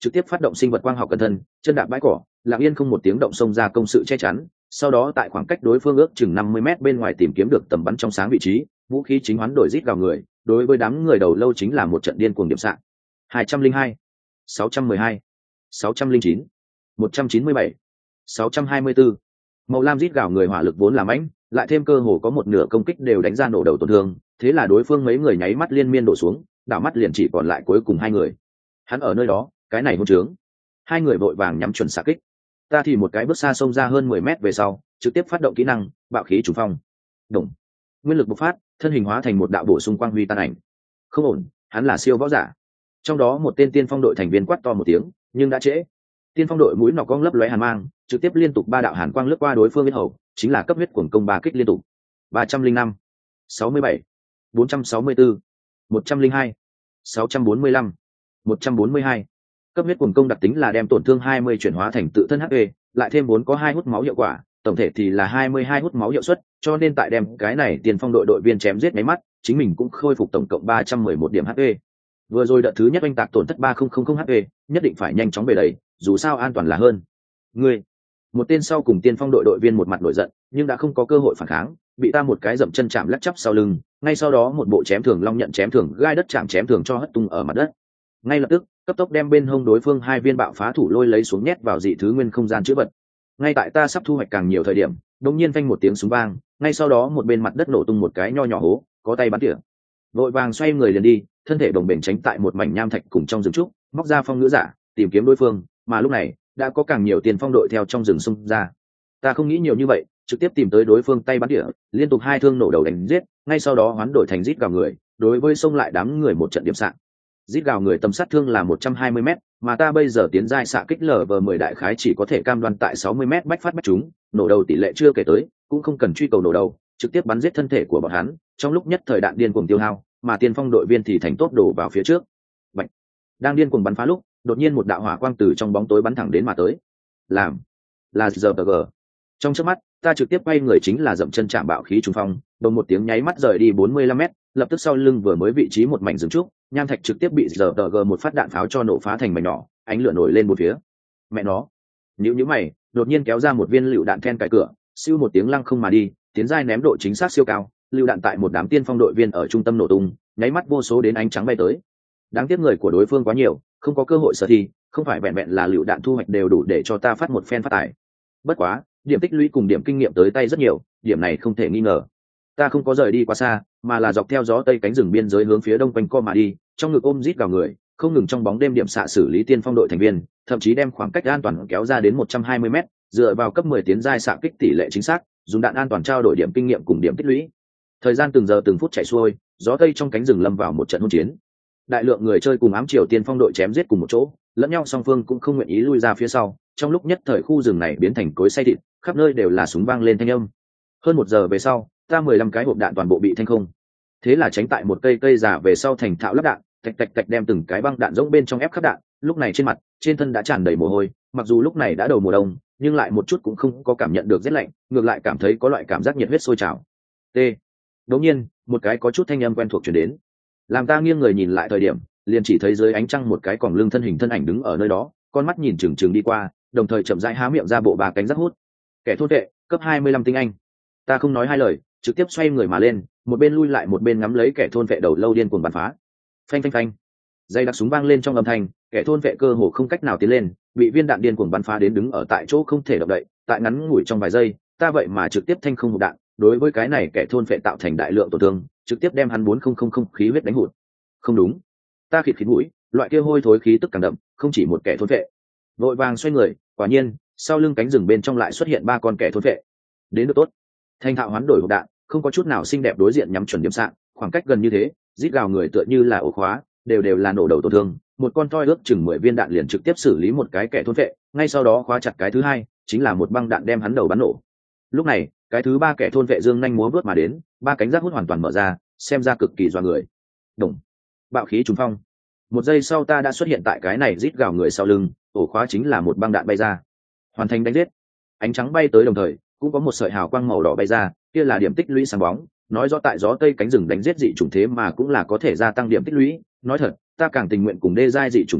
trực tiếp phát động sinh vật quang học cẩn thân, chân đạp bãi cỏ, lặng yên không một tiếng động xông ra công sự che chắn, sau đó tại khoảng cách đối phương ước chừng năm mươi mét bên ngoài tìm kiếm được tầm bắn trong sáng vị trí, vũ khí chính hoán đổi rít vào người, đối với đám người đầu lâu chính là một trận điên cuồng điểm xạ. hai trăm linh hai, sáu trăm mười hai, sáu trăm linh chín, một trăm chín mươi bảy, sáu trăm hai mươi bốn. Màu lam rít gào người hỏa lực vốn là mãnh, lại thêm cơ hồ có một nửa công kích đều đánh ra nổ đầu tổn thương, thế là đối phương mấy người nháy mắt liên miên đổ xuống, đảo mắt liền chỉ còn lại cuối cùng hai người. Hắn ở nơi đó, cái này hôn trướng. Hai người vội vàng nhắm chuẩn xạ kích. Ta thì một cái bước xa xông ra hơn mười mét về sau, trực tiếp phát động kỹ năng bạo khí trùng phong. Đùng. Nguyên lực bộc phát, thân hình hóa thành một đạo bổ sung quang huy tan ảnh. Không ổn, hắn là siêu võ giả. Trong đó một tên tiên phong đội thành viên quát to một tiếng, nhưng đã trễ. Tiên phong đội mũi nỏ cong lấp lóe hàn mang, trực tiếp liên tục ba đạo hàn quang lướt qua đối phương bên hầu, chính là cấp huyết cuồng công ba kích liên tục. ba trăm linh năm, sáu mươi bảy, bốn trăm sáu mươi bốn, một trăm linh hai, sáu trăm bốn mươi lăm, một trăm bốn mươi hai. Cấp huyết cuồng công đặc tính là đem tổn thương hai mươi chuyển hóa thành tự thân hát pê, lại thêm vốn có hai hút máu hiệu quả, tổng thể thì là hai mươi hai hút máu hiệu suất, cho nên tại đem cái này tiền phong đội đội viên chém giết mấy mắt, chính mình cũng khôi phục tổng cộng ba trăm mười một điểm hát pê. Vừa rồi đợt thứ nhất oanh tạc tổn thất ba nghìn hát pê, nhất định phải nhanh chóng về đấy, dù sao an toàn là hơn. Ngươi, một tên sau cùng tiên phong đội đội viên một mặt nổi giận, nhưng đã không có cơ hội phản kháng, bị ta một cái dậm chân chạm lắc chắp sau lưng, ngay sau đó một bộ chém thường long nhận chém thường gai đất chạm chém thường cho hất tung ở mặt đất. Ngay lập tức, cấp tốc đem bên hông đối phương hai viên bạo phá thủ lôi lấy xuống nhét vào dị thứ nguyên không gian chữa vật. Ngay tại ta sắp thu hoạch càng nhiều thời điểm, đột nhiên vang một tiếng súng vang, ngay sau đó một bên mặt đất nổ tung một cái nho nhỏ hố, có tay bắn tỉa. Vội vàng xoay người liền đi, thân thể đồng bền tránh tại một mảnh nham thạch cùng trong rừng trúc, móc ra phong ngữ giả, tìm kiếm đối phương, mà lúc này, đã có càng nhiều tiền phong đội theo trong rừng xung ra. Ta không nghĩ nhiều như vậy, trực tiếp tìm tới đối phương tay bắn tỉa, liên tục hai thương nổ đầu đánh giết, ngay sau đó hoán đổi thành rít gào người, đối với xông lại đám người một trận điểm sạng. Rít gào người tầm sát thương là một trăm hai mươi mét, mà ta bây giờ tiến giai xạ kích lở vờ mười đại khái chỉ có thể cam đoan tại sáu mươi mét bách phát bách chúng, nổ đầu tỷ lệ chưa kể tới, cũng không cần truy cầu nổ đầu, trực tiếp bắn giết thân thể của bọn hắn, trong lúc nhất thời đạn điên cuồng tiêu hao, mà tiên phong đội viên thì thành tốt đổ vào phía trước. Bạch. Đang điên cuồng bắn phá lúc, đột nhiên một đạo hỏa quang từ trong bóng tối bắn thẳng đến mà tới. Làm, là giờ bờ gờ. Trong chớp mắt, ta trực tiếp quay người chính là dậm chân chạm bạo khí trùng phong, đồng một tiếng nháy mắt rời đi bốn mươi lăm mét, lập tức sau lưng vừa mới vị trí một mảnh rừng trúc, nham thạch trực tiếp bị giờ tờ gờ một phát đạn pháo cho nổ phá thành mảnh nhỏ, ánh lửa nổi lên một phía. Mẹ nó, nhíu nhíu mày, đột nhiên kéo ra một viên lựu đạn then cài cửa, siêu một tiếng lăng không mà đi, tiến giai ném độ chính xác siêu cao, lựu đạn tại một đám tiên phong đội viên ở trung tâm nổ tung, nháy mắt vô số đến ánh trắng bay tới. Đáng tiếc người của đối phương quá nhiều, không có cơ hội sở thi, không phải vẹn vẹn là lựu đạn thu hoạch đều đủ để cho ta phát một phen phát tài. Bất quá, điểm tích lũy cùng điểm kinh nghiệm tới tay rất nhiều, điểm này không thể nghi ngờ. Ta không có rời đi quá xa, mà là dọc theo gió tây cánh rừng biên giới hướng phía đông quanh co mà đi, trong ngực ôm rít vào người, không ngừng trong bóng đêm điểm xạ xử lý tiên phong đội thành viên, thậm chí đem khoảng cách an toàn kéo ra đến một trăm hai mươi mét, dựa vào cấp mười tiến giai xạ kích tỷ lệ chính xác, dùng đạn an toàn trao đổi điểm kinh nghiệm cùng điểm tích lũy. Thời gian từng giờ từng phút chạy xuôi, gió tây trong cánh rừng lâm vào một trận hỗn chiến. Đại lượng người chơi cùng ám triều tiên phong đội chém giết cùng một chỗ, lẫn nhau song phương cũng không nguyện ý lui ra phía sau, trong lúc nhất thời khu rừng này biến thành cối xay thịt, khắp nơi đều là súng vang lên thanh âm. Hơn một giờ về sau, ta mười lăm cái hộp đạn toàn bộ bị thanh không. Thế là tránh tại một cây cây giả về sau thành thạo lắp đạn, tạch tạch tạch đem từng cái băng đạn rỗng bên trong ép khắp đạn, lúc này trên mặt, trên thân đã tràn đầy mồ hôi, mặc dù lúc này đã đầu mùa đông, nhưng lại một chút cũng không có cảm nhận được rét lạnh, ngược lại cảm thấy có loại cảm giác nhiệt huyết sôi trào. T. Đột nhiên, một cái có chút thanh âm quen thuộc truyền đến. Làm ta nghiêng người nhìn lại thời điểm, liền chỉ thấy dưới ánh trăng một cái còng lưng thân hình thân ảnh đứng ở nơi đó, con mắt nhìn chừng chừng đi qua, đồng thời chậm rãi há miệng ra bộ ba cánh rắc hút. Kẻ thôn vệ, cấp hai mươi lăm tinh anh. Ta không nói hai lời, trực tiếp xoay người mà lên, một bên lui lại một bên ngắm lấy kẻ thôn vệ đầu lâu điên cuồng bắn phá. Phanh phanh phanh. Dây đặc súng vang lên trong âm thanh, kẻ thôn vệ cơ hồ không cách nào tiến lên, bị viên đạn điên cuồng bắn phá đến đứng ở tại chỗ không thể động đậy, tại ngắn ngủi trong vài giây, ta vậy mà trực tiếp thanh không một đạn, đối với cái này kẻ thôn vệ tạo thành đại lượng tổn thương, trực tiếp đem hắn bốn nghìn khí huyết đánh hụt. Không đúng, ta khịt khịt mũi, loại kia hôi thối khí tức càng đậm, không chỉ một kẻ thôn vệ. Vội vàng xoay người, quả nhiên, sau lưng cánh rừng bên trong lại xuất hiện ba con kẻ thôn vệ. Đến được tốt. Thanh thạo hoán đổi hộp đạn, không có chút nào xinh đẹp đối diện nhắm chuẩn điểm sạn, khoảng cách gần như thế, rít gào người tựa như là ổ khóa, đều đều là nổ đầu tổn thương, một con toi ước chừng mười viên đạn liền trực tiếp xử lý một cái kẻ thôn vệ, ngay sau đó khóa chặt cái thứ hai, chính là một băng đạn đem hắn đầu bắn nổ. Lúc này, cái thứ ba kẻ thôn vệ dương nhanh múa vớt mà đến, ba cánh rác hút hoàn toàn mở ra, xem ra cực kỳ doa người. Đùng. Bạo khí trùng phong. Một giây sau ta đã xuất hiện tại cái này rít gào người sau lưng, ổ khóa chính là một băng đạn bay ra. Hoàn thành đánh giết. Ánh trắng bay tới đồng thời, cũng có một sợi hào quang màu đỏ bay ra, kia là điểm tích lũy sáng bóng, nói rõ tại gió tây cánh rừng đánh giết dị chủng thế mà cũng là có thể gia tăng điểm tích lũy, nói thật, ta càng tình nguyện cùng đê giai dị chủng chiến đấu,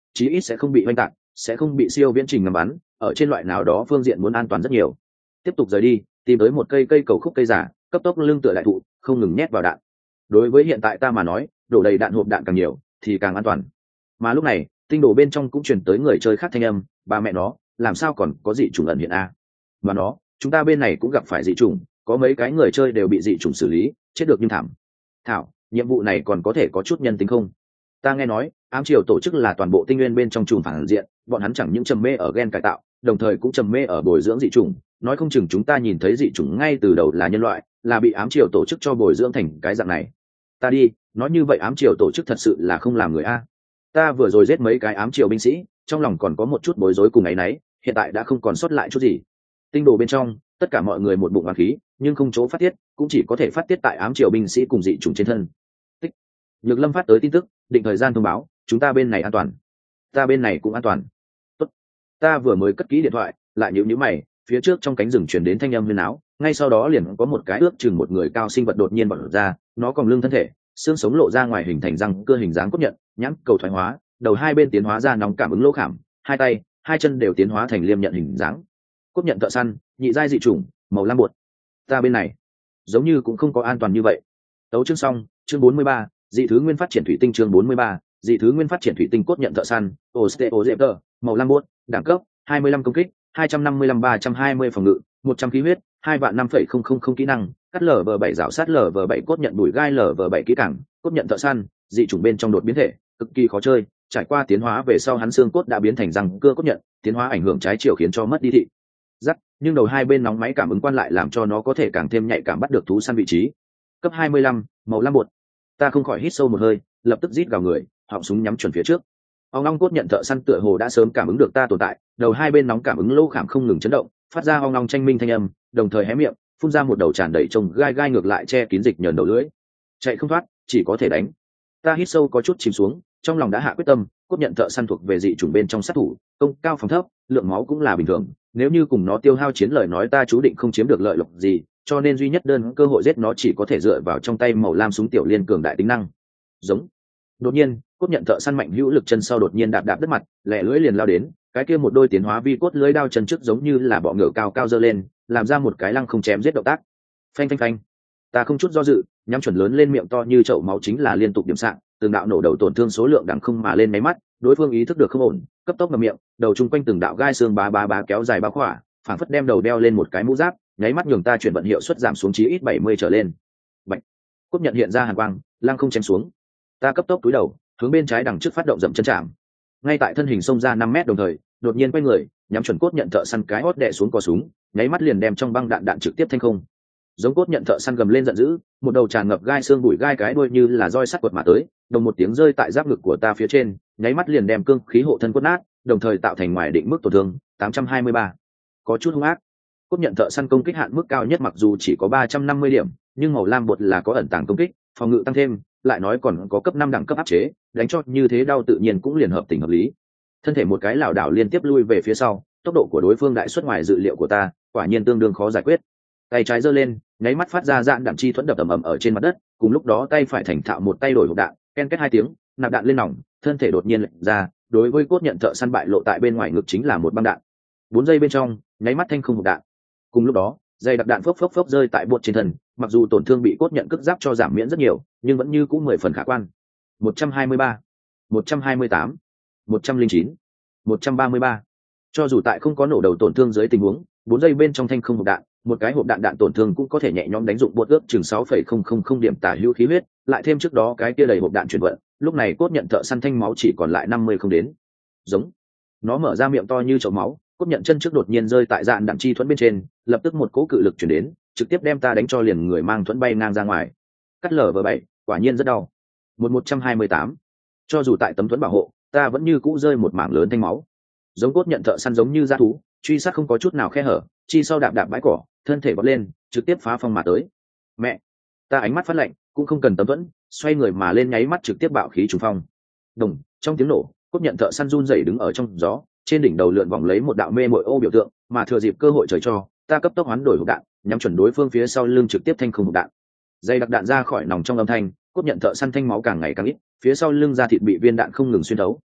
chí ít sẽ không bị oanh tạc, sẽ không bị siêu viễn trình ngắm bắn, ở trên loại nào đó phương diện muốn an toàn rất nhiều. Tiếp tục rời đi, tìm tới một cây cây cầu khúc cây giả, cấp tốc lưng tựa đại thụ, không ngừng nhét vào đạn. Đối với hiện tại ta mà nói, đổ đầy đạn hộp đạn càng nhiều thì càng an toàn. Mà lúc này, tinh đồ bên trong cũng truyền tới người chơi khác thanh âm, ba mẹ nó, làm sao còn có dị chủng ẩn hiện a? Mà nó, chúng ta bên này cũng gặp phải dị chủng, có mấy cái người chơi đều bị dị chủng xử lý, chết được nhưng thảm. Thảo, nhiệm vụ này còn có thể có chút nhân tính không? Ta nghe nói, ám triều tổ chức là toàn bộ tinh nguyên bên trong chùm phản diện, bọn hắn chẳng những trầm mê ở gen cải tạo, đồng thời cũng trầm mê ở bồi dưỡng dị chủng, nói không chừng chúng ta nhìn thấy dị chủng ngay từ đầu là nhân loại, là bị ám triều tổ chức cho bồi dưỡng thành cái dạng này. Ta đi, nói như vậy ám triều tổ chức thật sự là không làm người a. Ta vừa rồi giết mấy cái ám triều binh sĩ, trong lòng còn có một chút bối rối cùng ấy nấy, hiện tại đã không còn sót lại chút gì. Tinh đồ bên trong, tất cả mọi người một bụng oán khí, nhưng không chỗ phát tiết, cũng chỉ có thể phát tiết tại ám triều binh sĩ cùng dị chủng trên thân. Tích. Nhược Lâm phát tới tin tức, định thời gian thông báo, chúng ta bên này an toàn. Ta bên này cũng an toàn. Tốt. Ta vừa mới cất kỹ điện thoại, lại nhíu nhíu mày, phía trước trong cánh rừng truyền đến thanh âm huyên áo, ngay sau đó liền có một cái ước chừng một người cao sinh vật đột nhiên bật ra, nó còn lưng thân thể, xương sống lộ ra ngoài hình thành răng cơ hình dáng cốt nhận, nhãn cầu thoái hóa, đầu hai bên tiến hóa ra nóng cảm ứng lỗ khảm, hai tay, hai chân đều tiến hóa thành liêm nhận hình dáng. Cốt nhận thợ săn, nhị giai dị chủng, màu lam bột. Ta bên này, giống như cũng không có an toàn như vậy. Tấu chương xong, chương bốn mươi ba, dị thứ nguyên phát triển thủy tinh chương bốn mươi ba, dị thứ nguyên phát triển thủy tinh cốt nhận thợ săn, Osteozeptor, màu lam bột, đẳng cấp hai mươi lăm công kích, hai trăm năm mươi lăm ba trăm hai mươi phòng ngự, một trăm khí huyết, hai vạn năm phẩy không không không kỹ năng, cắt lở vờ bảy rào sát lở vờ bảy cốt nhận đùi gai lở vờ bảy kỹ cảng, cốt nhận thợ săn, dị chủng bên trong đột biến thể, cực kỳ khó chơi, trải qua tiến hóa về sau hắn xương cốt đã biến thành răng cưa cốt nhận, tiến hóa ảnh hưởng trái chiều khiến cho mất đi thị giác, nhưng đầu hai bên nóng máy cảm ứng quan lại làm cho nó có thể càng thêm nhạy cảm bắt được thú săn vị trí. Cấp hai mươi lăm, màu lam bột. Ta không khỏi hít sâu một hơi, lập tức rít gào người, họng súng nhắm chuẩn phía trước. Ông long cốt nhận thợ săn tựa hồ đã sớm cảm ứng được ta tồn tại, đầu hai bên nóng cảm ứng lỗ khảm không ngừng chấn động, phát ra ong long tranh minh thanh âm, đồng thời hé miệng, phun ra một đầu tràn đầy trông gai gai ngược lại che kín dịch nhờn đầu lưỡi. Chạy không thoát, chỉ có thể đánh. Ta hít sâu có chút chìm xuống, trong lòng đã hạ quyết tâm, cốt nhận thợ săn thuộc về dị chủng bên trong sát thủ, công cao phòng thấp, lượng máu cũng là bình thường, nếu như cùng nó tiêu hao chiến lời nói ta chú định không chiếm được lợi lộc gì, cho nên duy nhất đơn cơ hội giết nó chỉ có thể dựa vào trong tay màu lam súng tiểu liên cường đại tính năng. Giống. Đột nhiên, cốt nhận thợ săn mạnh hữu lực chân sau đột nhiên đạp đạp đất mặt, lẻ lưỡi liền lao đến, cái kia một đôi tiến hóa vi cốt lưỡi đao chân trước giống như là bọ ngựa cao cao giơ lên, làm ra một cái lăng không chém giết động tác. Phanh phanh phanh. Ta không chút do dự, nhắm chuẩn lớn lên miệng to như chậu máu chính là liên tục điểm sạng, từng đạo nổ đầu tổn thương số lượng đẳng không mà lên máy mắt, đối phương ý thức được không ổn, cấp tốc ngậm miệng, đầu chung quanh từng đạo gai xương bá bá bá kéo dài bao khỏa, phản phất đem đầu đeo lên một cái mũ giáp, nháy mắt nhường ta chuyển vận hiệu suất giảm xuống chí ít bảy mươi trở lên. Bạch. Cốt nhận hiện ra hàn quang, lăng không chém xuống. Ta cấp tốc cúi đầu, hướng bên trái đằng trước phát động dậm chân chạm. Ngay tại thân hình xông ra năm mét đồng thời, đột nhiên quay người, nhắm chuẩn cốt nhận thợ săn cái hót đè xuống cò súng, nháy mắt liền đem trong băng đạn đạn trực tiếp thanh không. Giống cốt nhận thợ săn gầm lên giận dữ, một đầu tràn ngập gai xương bụi gai cái đuôi như là roi sắt quật mà tới, đồng một tiếng rơi tại giáp ngực của ta phía trên, nháy mắt liền đem cương khí hộ thân cốt nát, đồng thời tạo thành ngoài định mức tổn thương tám trăm hai mươi ba. Có chút hung ác. Cốt nhận thợ săn công kích hạn mức cao nhất mặc dù chỉ có ba trăm năm mươi điểm, nhưng màu lam bột là có ẩn tàng công kích, phòng ngự tăng thêm, lại nói còn có cấp năm đẳng cấp áp chế, đánh cho như thế đau tự nhiên cũng liền hợp tình hợp lý. Thân thể một cái lảo đảo liên tiếp lui về phía sau, tốc độ của đối phương đại xuất ngoài dự liệu của ta, quả nhiên tương đương khó giải quyết. Tay trái giơ lên, nháy mắt phát ra dạn đạn chi thuẫn đập ầm ầm ở trên mặt đất, cùng lúc đó tay phải thành thạo một tay đổi hộp đạn, ken kết hai tiếng, nạp đạn lên nòng, thân thể đột nhiên lệch ra, đối với cốt nhận thợ săn bại lộ tại bên ngoài ngực chính là một băng đạn. Bốn giây bên trong, nháy mắt thanh không hộp đạn. Cùng lúc đó, dây đặc đạn phốc phốc phốc rơi tại bột trên thân, mặc dù tổn thương bị cốt nhận cức giáp cho giảm miễn rất nhiều, nhưng vẫn như cũng mười phần khả quan. một trăm hai mươi ba, một trăm hai mươi tám, một trăm lẻ chín, một trăm ba mươi ba. Cho dù tại không có nổ đầu tổn thương dưới tình huống, bốn giây bên trong thanh không hộp đạn, một cái hộp đạn đạn tổn thương cũng có thể nhẹ nhõm đánh dụng bột ước chừng sáu phẩy không không không điểm tả hữu khí huyết, lại thêm trước đó cái kia đầy hộp đạn chuyển vận, lúc này cốt nhận thợ săn thanh máu chỉ còn lại năm mươi không đến. Giống. Nó mở ra miệng to như chậu máu, cốt nhận chân trước đột nhiên rơi tại dạn đạn chi thuẫn bên trên, lập tức một cỗ cự lực chuyển đến, trực tiếp đem ta đánh cho liền người mang thuẫn bay ngang ra ngoài. Cắt lở vờ bảy, quả nhiên rất đau. Một một trăm hai mươi tám. Cho dù tại tấm thuẫn bảo hộ, ta vẫn như cũ rơi một mảng lớn thanh máu. Giống cốt nhận thợ săn giống như dã thú, truy sát không có chút nào khe hở, chi sau đạp đạp bãi cỏ, thân thể bật lên, trực tiếp phá phong mà tới. Mẹ! Ta ánh mắt phát lạnh, cũng không cần tấm thuẫn, xoay người mà lên nháy mắt trực tiếp bạo khí trùng phong. Đồng, trong tiếng nổ, cốt nhận thợ săn run rẩy đứng ở trong gió, trên đỉnh đầu lượn vòng lấy một đạo mê mội ô biểu tượng, mà thừa dịp cơ hội trời cho, ta cấp tốc hoán đổi hộp đạn, nhắm chuẩn đối phương phía sau lưng trực tiếp thanh không hộp đạn. Dây đặc đạn ra khỏi nòng trong âm thanh, cốt nhận thợ săn thanh máu càng ngày càng ít, phía sau lưng da thịt bị viên đạn không ngừng xuyên thấu,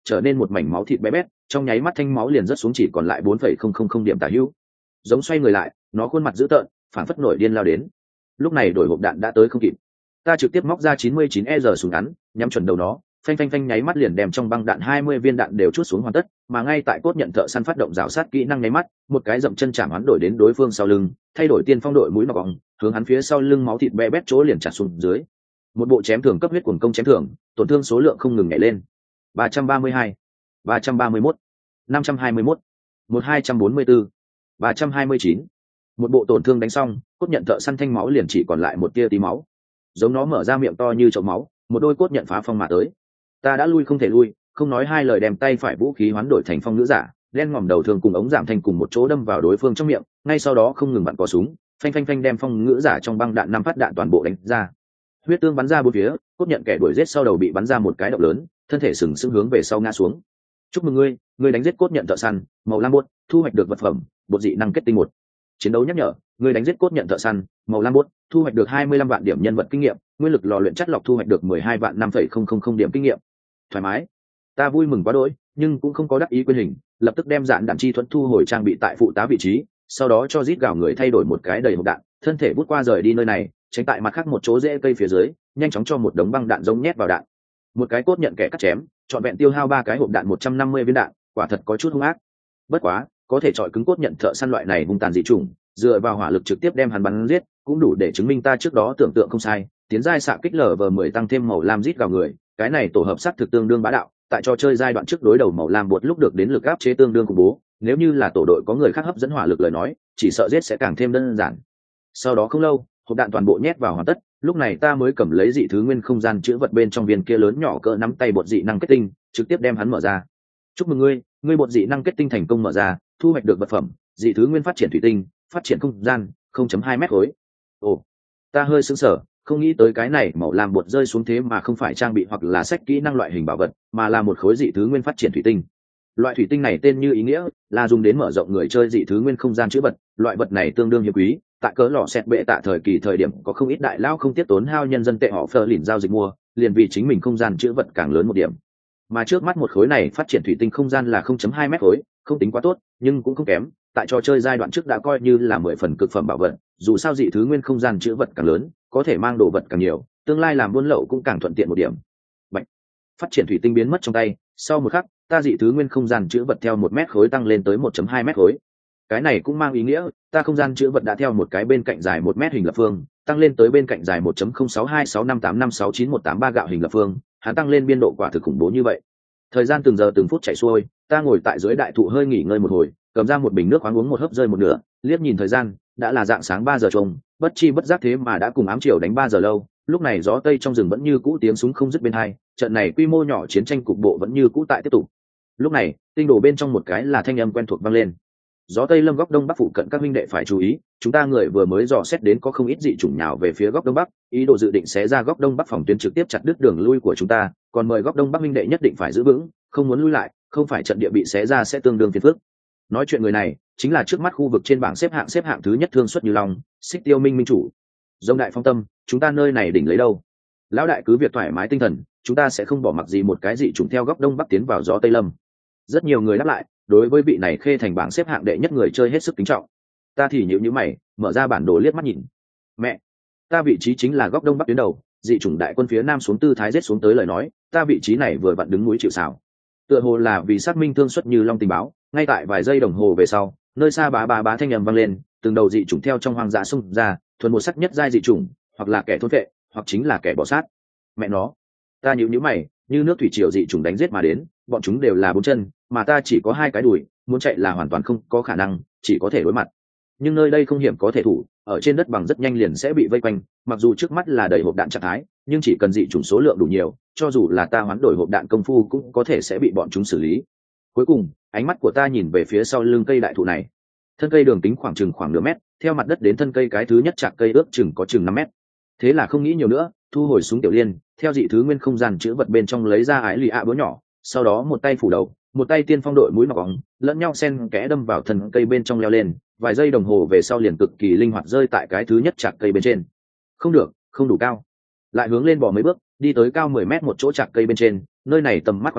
trở nên một mảnh máu thịt bé bét, trong nháy mắt thanh máu liền rớt xuống chỉ còn lại bốn phẩy không không không điểm tả hữu. Giống xoay người lại, nó khuôn mặt dữ tợn, phản phất nổi điên lao đến. Lúc này đổi hộp đạn đã tới không kịp, ta trực tiếp móc ra chín mươi chín e rờ súng ngắn, nhắm chuẩn đầu nó, phanh phanh phanh nháy mắt liền đem trong băng đạn hai mươi viên đạn đều trút xuống hoàn tất, mà ngay tại cốt nhận thợ săn phát động rào sát kỹ năng nháy mắt, một cái dậm chân chạm hắn đổi đến đối phương sau lưng, thay đổi tiên phong đội mũi nọc bóng, hướng hắn phía sau lưng máu thịt be bét chỗ liền chặt xuống dưới. Một bộ chém thường cấp huyết cuồng công chém thường, tổn thương số lượng không ngừng nhảy lên. ba trăm ba mươi hai, ba trăm ba mươi mốt, năm trăm hai mươi mốt, một hai bốn tư, ba trăm hai mươi chín. Một bộ tổn thương đánh xong, cốt nhận thợ săn thanh máu liền chỉ còn lại một tia tí máu. Giống nó mở ra miệng to như chậu máu, một đôi cốt nhận phá phong mà tới. Ta đã lui không thể lui, không nói hai lời đem tay phải vũ khí hoán đổi thành phong ngữ giả, đen ngòm đầu thường cùng ống giảm thanh cùng một chỗ đâm vào đối phương trong miệng, ngay sau đó không ngừng bắn cò súng, phanh phanh phanh đem phong ngữ giả trong băng đạn năm phát đạn toàn bộ đánh ra. Huyết tương bắn ra bốn phía, cốt nhận kẻ đuổi giết sau đầu bị bắn ra một cái động lớn, thân thể sừng sững hướng về sau ngã xuống. Chúc mừng ngươi, ngươi đánh giết cốt nhận thợ săn, màu lam bột, thu hoạch được vật phẩm, bột dị năng kết tinh một. Chiến đấu nhắc nhở, ngươi đánh giết cốt nhận thợ săn, màu lam bột, thu hoạch được hai mươi lăm vạn điểm nhân vật kinh nghiệm, nguyên lực lò luyện chất lọc thu hoạch được mười hai vạn năm phẩy không không không điểm kinh nghiệm. Thoải mái. Ta vui mừng quá đỗi, nhưng cũng không có đắc ý quên hình, lập tức đem dạn đạn chi thuẫn thu hồi trang bị tại phụ tá vị trí, sau đó cho rít gào người thay đổi một cái đầy hộp đạn, thân thể bút qua rời đi nơi này, tránh tại mặt khác một chỗ rễ cây phía dưới, nhanh chóng cho một đống băng đạn giống nhét vào đạn. Một cái cốt nhận kẻ cắt chém, chọn vẹn tiêu hao ba cái hộp đạn một trăm năm mươi viên đạn, quả thật có chút hung ác. Bất quá, có thể chọi cứng cốt nhận thợ săn loại này hung tàn dị chủng, dựa vào hỏa lực trực tiếp đem hắn bắn giết, cũng đủ để chứng minh ta trước đó tưởng tượng không sai. Tiến giai xạ kích lở vờ mười tăng thêm màu lam rít gào người, cái này tổ hợp sắc thực tương đương bá đạo, tại cho chơi giai đoạn trước đối đầu màu lam bột lúc được đến lực áp chế tương đương khủng bố, nếu như là tổ đội có người khác hấp dẫn hỏa lực lời nói, chỉ sợ giết sẽ càng thêm đơn giản. Sau đó không lâu, hộp đạn toàn bộ nhét vào hoàn tất, lúc này ta mới cầm lấy dị thứ nguyên không gian chứa vật bên trong viên kia lớn nhỏ cỡ nắm tay bột dị năng kết tinh, trực tiếp đem hắn mở ra. Chúc mừng ngươi, ngươi bột dị năng kết tinh thành công mở ra, thu hoạch được vật phẩm, dị thứ nguyên phát triển thủy tinh, phát triển không gian không phẩy hai mét khối. Ồ, ta hơi sững sờ, không nghĩ tới cái này màu làm bột rơi xuống thế mà không phải trang bị hoặc là sách kỹ năng loại hình bảo vật, mà là một khối dị thứ nguyên phát triển thủy tinh. Loại thủy tinh này tên như ý nghĩa, là dùng đến mở rộng người chơi dị thứ nguyên không gian chữ vật, loại vật này tương đương hiếm quý, tại cỡ lò xẹt bệ tạ thời kỳ thời điểm có không ít đại lao không tiếp tốn hao nhân dân tệ họ phờ lìn giao dịch mua, liền vì chính mình không gian chữ vật càng lớn một điểm. Mà trước mắt một khối này phát triển thủy tinh không gian là không phẩy hai mét khối, không tính quá tốt, nhưng cũng không kém, tại trò chơi giai đoạn trước đã coi như là mười phần cực phẩm bảo vật, dù sao dị thứ nguyên không gian chữ vật càng lớn, có thể mang đồ vật càng nhiều, tương lai làm buôn lậu cũng càng thuận tiện một điểm. Bạch. Phát triển thủy tinh biến mất trong tay, sau một khắc, ta dị thứ nguyên không gian chữ vật theo một mét khối tăng lên tới một phẩy hai mét khối. Cái này cũng mang ý nghĩa, ta không gian chữ vật đã theo một cái bên cạnh dài một mét hình lập phương, tăng lên tới bên cạnh dài một phẩy không sáu hai sáu năm tám năm sáu chín một tám ba gạo hình lập phương, hắn tăng lên biên độ quả thực khủng bố như vậy. Thời gian từng giờ từng phút chạy xuôi, ta ngồi tại dưới đại thụ hơi nghỉ ngơi một hồi, cầm ra một bình nước khoáng uống một hớp rơi một nửa, liếc nhìn thời gian, đã là dạng sáng ba giờ trông, bất chi bất giác thế mà đã cùng ám chiều đánh ba giờ lâu. Lúc này gió tây trong rừng vẫn như cũ tiếng súng không dứt bên hai, trận này quy mô nhỏ chiến tranh cục bộ vẫn như cũ tại tiếp tục. Lúc này, tinh đồ bên trong một cái là thanh âm quen thuộc vang lên. Gió tây lâm góc đông bắc phụ cận các huynh đệ phải chú ý, chúng ta người vừa mới dò xét đến có không ít dị chủng nhào về phía góc đông bắc, ý đồ dự định xé ra góc đông bắc phòng tuyến trực tiếp chặt đứt đường lui của chúng ta, còn mời góc đông bắc huynh đệ nhất định phải giữ vững, không muốn lui lại, không phải trận địa bị xé ra sẽ tương đương phiền phức. Nói chuyện người này chính là trước mắt khu vực trên bảng xếp hạng xếp hạng thứ nhất Thương Xuất Như Long, Xích Tiêu Minh minh chủ. Dông đại phong tâm, chúng ta nơi này đỉnh lấy đâu? Lão đại cứ việc thoải mái tinh thần, chúng ta sẽ không bỏ mặc gì một cái dị chủng theo góc đông bắc tiến vào gió tây lâm. Rất nhiều người đáp lại, đối với vị này khê thành bảng xếp hạng đệ nhất người chơi hết sức kính trọng. Ta thì nhíu nhíu mày, mở ra bản đồ liếc mắt nhìn. Mẹ, ta vị trí chính là góc đông bắc tuyến đầu, dị chủng đại quân phía nam xuống tư thái giết xuống tới lời nói, ta vị trí này vừa vặn đứng núi chịu sào. Tựa hồ là vì xác minh Thương Xuất Như Long tình báo, ngay tại vài giây đồng hồ về sau, nơi xa bá bá bá thanh âm vang lên, từng đầu dị chủng theo trong hoang dã xung ra, thuần một sắc nhất giai dị chủng, hoặc là kẻ thôn vệ, hoặc chính là kẻ bỏ sát. Mẹ nó, ta nhíu nhíu mày, như nước thủy triều dị chủng đánh giết mà đến, bọn chúng đều là bốn chân, mà ta chỉ có hai cái đùi, muốn chạy là hoàn toàn không có khả năng, chỉ có thể đối mặt. Nhưng nơi đây không hiểm có thể thủ, ở trên đất bằng rất nhanh liền sẽ bị vây quanh, mặc dù trước mắt là đầy hộp đạn trạng thái, nhưng chỉ cần dị chủng số lượng đủ nhiều, cho dù là ta hoán đổi hộp đạn công phu cũng có thể sẽ bị bọn chúng xử lý. Cuối cùng, ánh mắt của ta nhìn về phía sau lưng cây đại thụ này. Thân cây đường kính khoảng chừng khoảng nửa mét, theo mặt đất đến thân cây cái thứ nhất chạc cây ước chừng có chừng năm mét. Thế là không nghĩ nhiều nữa, thu hồi súng tiểu liên, theo dị thứ nguyên không gian chứa vật bên trong lấy ra ái lì ạ búa nhỏ, sau đó một tay phủ đầu, một tay tiên phong đội mũi nọc bóng, lẫn nhau xen kẽ đâm vào thân cây bên trong leo lên, vài giây đồng hồ về sau liền cực kỳ linh hoạt rơi tại cái thứ nhất chạc cây bên trên. Không được, không đủ cao. Lại hướng lên bò mấy bước, đi tới cao mười mét một chỗ chạc cây bên trên, nơi này tầm mắt khoáng đạt,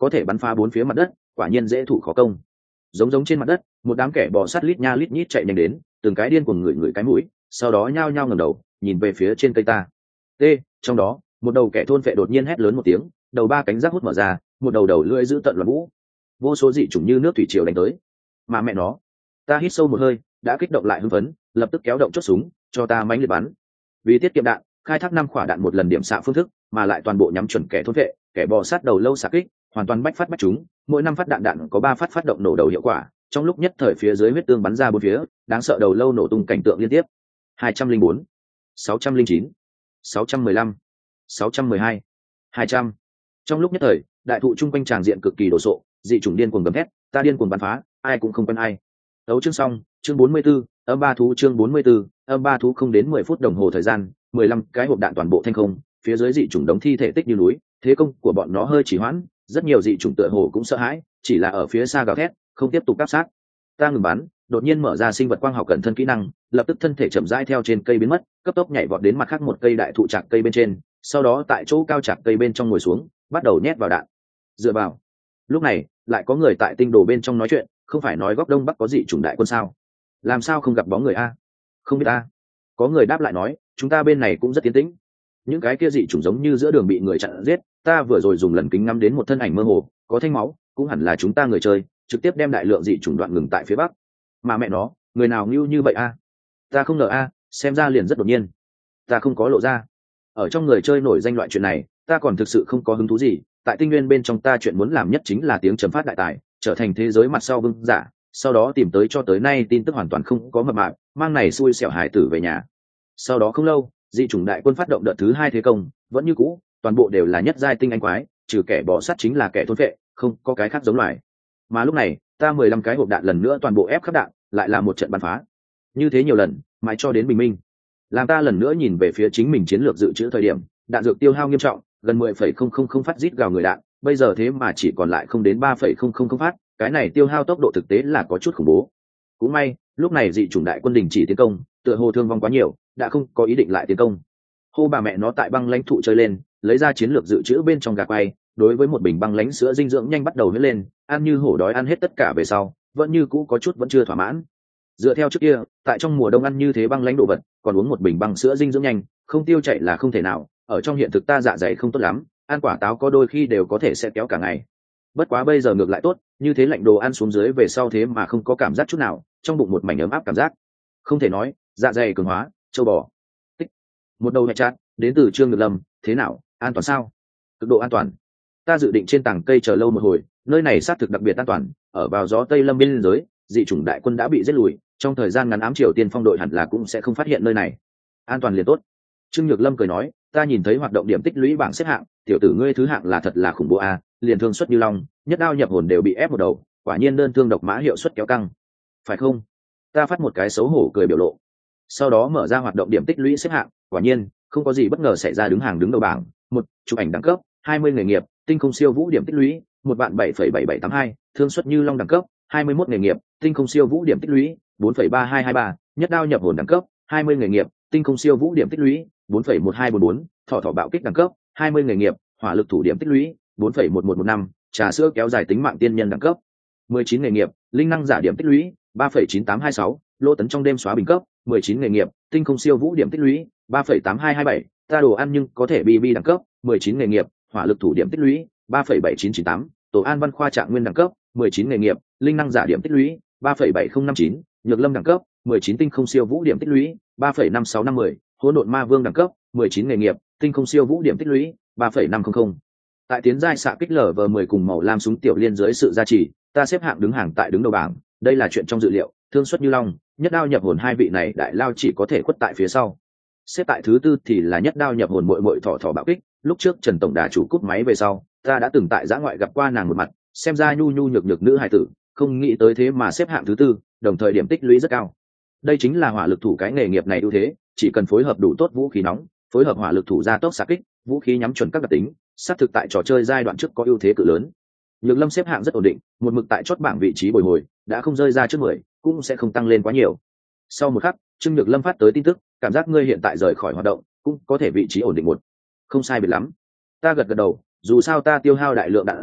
có thể bắn phá bốn phía mặt đất, quả nhiên dễ thủ khó công. Giống giống trên mặt đất, một đám kẻ bò sát lít nha lít nhít chạy nhanh đến, từng cái điên cuồng ngửi ngửi cái mũi, sau đó nhao nhao ngẩng đầu, nhìn về phía trên cây ta. T, trong đó, một đầu kẻ thôn vệ đột nhiên hét lớn một tiếng, đầu ba cánh rác hút mở ra, một đầu đầu lưỡi giữ tận loạn vũ. Vô số dị chủng như nước thủy triều đánh tới. Mà mẹ nó, ta hít sâu một hơi, đã kích động lại hưng phấn, lập tức kéo động chốt súng, cho ta mãnh liệt bắn. Vì tiết kiệm đạn, khai thác năm quả đạn một lần điểm xạ phương thức, mà lại toàn bộ nhắm chuẩn kẻ thôn vệ, kẻ bò sát đầu lâu xạ kích, hoàn toàn bách phát bách trúng, mỗi năm phát đạn đạn có ba phát phát động nổ đầu hiệu quả, trong lúc nhất thời phía dưới huyết tương bắn ra bốn phía, đáng sợ đầu lâu nổ tung cảnh tượng liên tiếp. hai trăm linh bốn, sáu trăm linh chín, sáu trăm mười lăm, sáu trăm mười hai, hai trăm. Trong lúc nhất thời, đại thụ trung quanh tràng diện cực kỳ đồ sộ, dị chủng điên cuồng gầm thét, ta điên cuồng bắn phá, ai cũng không quen ai. Tấu chương xong, chương bốn mươi 44, âm ba thú chương bốn mươi 44, âm ba thú không đến mười phút đồng hồ thời gian, mười lăm cái hộp đạn toàn bộ thanh không, phía dưới dị chủng đống thi thể tích như núi, thế công của bọn nó hơi trì hoãn, rất nhiều dị chủng tựa hồ cũng sợ hãi, chỉ là ở phía xa gào thét, không tiếp tục áp sát. Ta ngừng bắn, đột nhiên mở ra sinh vật quang học cẩn thân kỹ năng, lập tức thân thể chậm rãi theo trên cây biến mất, cấp tốc nhảy vọt đến mặt khác một cây đại thụ trạc cây bên trên, sau đó tại chỗ cao trạc cây bên trong ngồi xuống, bắt đầu nhét vào đạn. Dựa vào. Lúc này, lại có người tại tinh đồ bên trong nói chuyện, không phải nói góc đông bắc có dị chủng đại quân sao? Làm sao không gặp bóng người a? Không biết a. Có người đáp lại nói, chúng ta bên này cũng rất tiến tĩnh. Những cái kia dị chủng giống như giữa đường bị người chặn giết, ta vừa rồi dùng lần kính ngắm đến một thân ảnh mơ hồ, có thanh máu, cũng hẳn là chúng ta người chơi, trực tiếp đem đại lượng dị chủng đoạn ngừng tại phía bắc. Mà mẹ nó, người nào ngưu như vậy a? Ta không ngờ a, xem ra liền rất đột nhiên. Ta không có lộ ra. Ở trong người chơi nổi danh loại chuyện này, ta còn thực sự không có hứng thú gì. Tại tinh nguyên bên trong ta chuyện muốn làm nhất chính là tiếng chấm phát đại tài, trở thành thế giới mặt sau vương giả, sau đó tìm tới cho tới nay tin tức hoàn toàn không có mập mạp, mang này xui xẻo hải tử về nhà. Sau đó không lâu, dị chủng đại quân phát động đợt thứ hai thế công, vẫn như cũ, toàn bộ đều là nhất giai tinh anh quái, trừ kẻ bỏ sát chính là kẻ thôn vệ, không có cái khác giống loài. Mà lúc này, ta mười lăm cái hộp đạn lần nữa toàn bộ ép khắp đạn, lại là một trận bắn phá. Như thế nhiều lần, mãi cho đến bình minh. Làm ta lần nữa nhìn về phía chính mình chiến lược dự trữ thời điểm, đạn dược tiêu hao nghiêm trọng, gần mười phẩy không không không phát rít gào người đạn, bây giờ thế mà chỉ còn lại không đến ba phẩy không không không phát, cái này tiêu hao tốc độ thực tế là có chút khủng bố. Cũng may, lúc này dị chủng đại quân đình chỉ tiến công, tựa hồ thương vong quá nhiều, đã không có ý định lại tiến công. Hô bà mẹ nó tại băng lãnh thụ chơi lên, lấy ra chiến lược dự trữ bên trong gà quay, đối với một bình băng lãnh sữa dinh dưỡng nhanh bắt đầu huyết lên, ăn như hổ đói ăn hết tất cả về sau, vẫn như cũ có chút vẫn chưa thỏa mãn. Dựa theo trước kia, tại trong mùa đông ăn như thế băng lãnh đồ vật, còn uống một bình băng sữa dinh dưỡng nhanh, không tiêu chảy là không thể nào, ở trong hiện thực ta dạ dày không tốt lắm, ăn quả táo có đôi khi đều có thể sẽ kéo cả ngày. Bất quá bây giờ ngược lại tốt, như thế lạnh đồ ăn xuống dưới về sau thế mà không có cảm giác chút nào, trong bụng một mảnh ấm áp cảm giác. Không thể nói, dạ dày cường hóa, châu bò. Tích. Một đầu nhẹ chát, đến từ Trương Nhược Lâm, thế nào, an toàn sao? Cực độ an toàn. Ta dự định trên tảng cây chờ lâu một hồi, nơi này xác thực đặc biệt an toàn, ở vào gió Tây Lâm biên giới, dị chủng đại quân đã bị giết lùi, trong thời gian ngắn ám Triều Tiên phong đội hẳn là cũng sẽ không phát hiện nơi này. An toàn liền tốt. Trương Nhược Lâm cười nói, ta nhìn thấy hoạt động điểm tích lũy bảng xếp hạng, tiểu tử ngươi thứ hạng là thật là khủng bố a, liền thương suất như long, nhất đao nhập hồn đều bị ép một đầu, quả nhiên đơn thương độc mã hiệu suất kéo căng. Phải không? Ta phát một cái xấu hổ cười biểu lộ. Sau đó mở ra hoạt động điểm tích lũy xếp hạng, quả nhiên, không có gì bất ngờ xảy ra đứng hàng đứng đầu bảng. Một, chụp ảnh đẳng cấp, hai mươi nghề nghiệp, tinh không siêu vũ điểm tích lũy, một vạn bảy phẩy bảy bảy tám hai, thương suất như long đẳng cấp, hai mươi mốt nghề nghiệp, tinh không siêu vũ điểm tích lũy, bốn phẩy ba hai hai ba, nhất đao nhập hồn đẳng cấp, hai mươi nghề nghiệp, tinh không siêu vũ điểm tích lũy, bốn phẩy một hai bốn bốn, thọ thọ bạo kích đẳng cấp, hai mươi nghề nghiệp, hỏa lực thủ điểm tích lũy, bốn phẩy một một một năm, trà sữa kéo dài tính mạng tiên nhân đẳng cấp, mười chín nghề nghiệp, linh năng giả điểm tích lũy, ba phẩy chín tám hai sáu, lô tấn trong đêm xóa bình cấp, mười chín nghề nghiệp, tinh không siêu vũ điểm tích lũy, ba phẩy tám hai hai bảy, ta đồ ăn nhưng có thể bb đẳng cấp, mười chín nghề nghiệp, hỏa lực thủ điểm tích lũy, ba phẩy bảy chín chín tám, tổ an văn khoa trạng nguyên đẳng cấp, mười chín nghề nghiệp, linh năng giả điểm tích lũy, ba phẩy bảy không năm chín, nhược lâm đẳng cấp, mười chín tinh không siêu vũ điểm tích lũy, ba phẩy năm sáu năm mười, hỗn độn ma vương đẳng cấp, mười chín nghề nghiệp, tinh không siêu vũ điểm tích lũy, ba phẩy năm không không. Tại tiến giai xạ kích lở vờ mười cùng màu lam súng tiểu liên dưới sự gia trì, ta xếp hạng đứng hàng tại đứng đầu bảng, đây là chuyện trong dự liệu, thương suất như long, nhất đao nhập hồn hai vị này đại lao chỉ có thể khuất tại phía sau. Xếp tại thứ tư thì là nhất đao nhập hồn muội muội thỏ thỏ bạo kích, lúc trước Trần tổng đà chủ cúp máy về sau, ta đã từng tại giã ngoại gặp qua nàng một mặt, xem ra nhu nhu nhược nhược nữ hài tử, không nghĩ tới thế mà xếp hạng thứ tư, đồng thời điểm tích lũy rất cao. Đây chính là hỏa lực thủ cái nghề nghiệp này ưu thế, chỉ cần phối hợp đủ tốt vũ khí nóng, phối hợp hỏa lực thủ gia tốc xạ kích, vũ khí nhắm chuẩn các đặc tính, xác thực tại trò chơi giai đoạn trước có ưu thế cự lớn. Nhược lâm xếp hạng rất ổn định, một mực tại chót bảng vị trí bồi hồi, đã không rơi ra trước mười, cũng sẽ không tăng lên quá nhiều. Sau một khắc, Trương Nhược lâm phát tới tin tức, cảm giác ngươi hiện tại rời khỏi hoạt động, cũng có thể vị trí ổn định một. Không sai biệt lắm. Ta gật gật đầu, dù sao ta tiêu hao đại lượng đạn dược,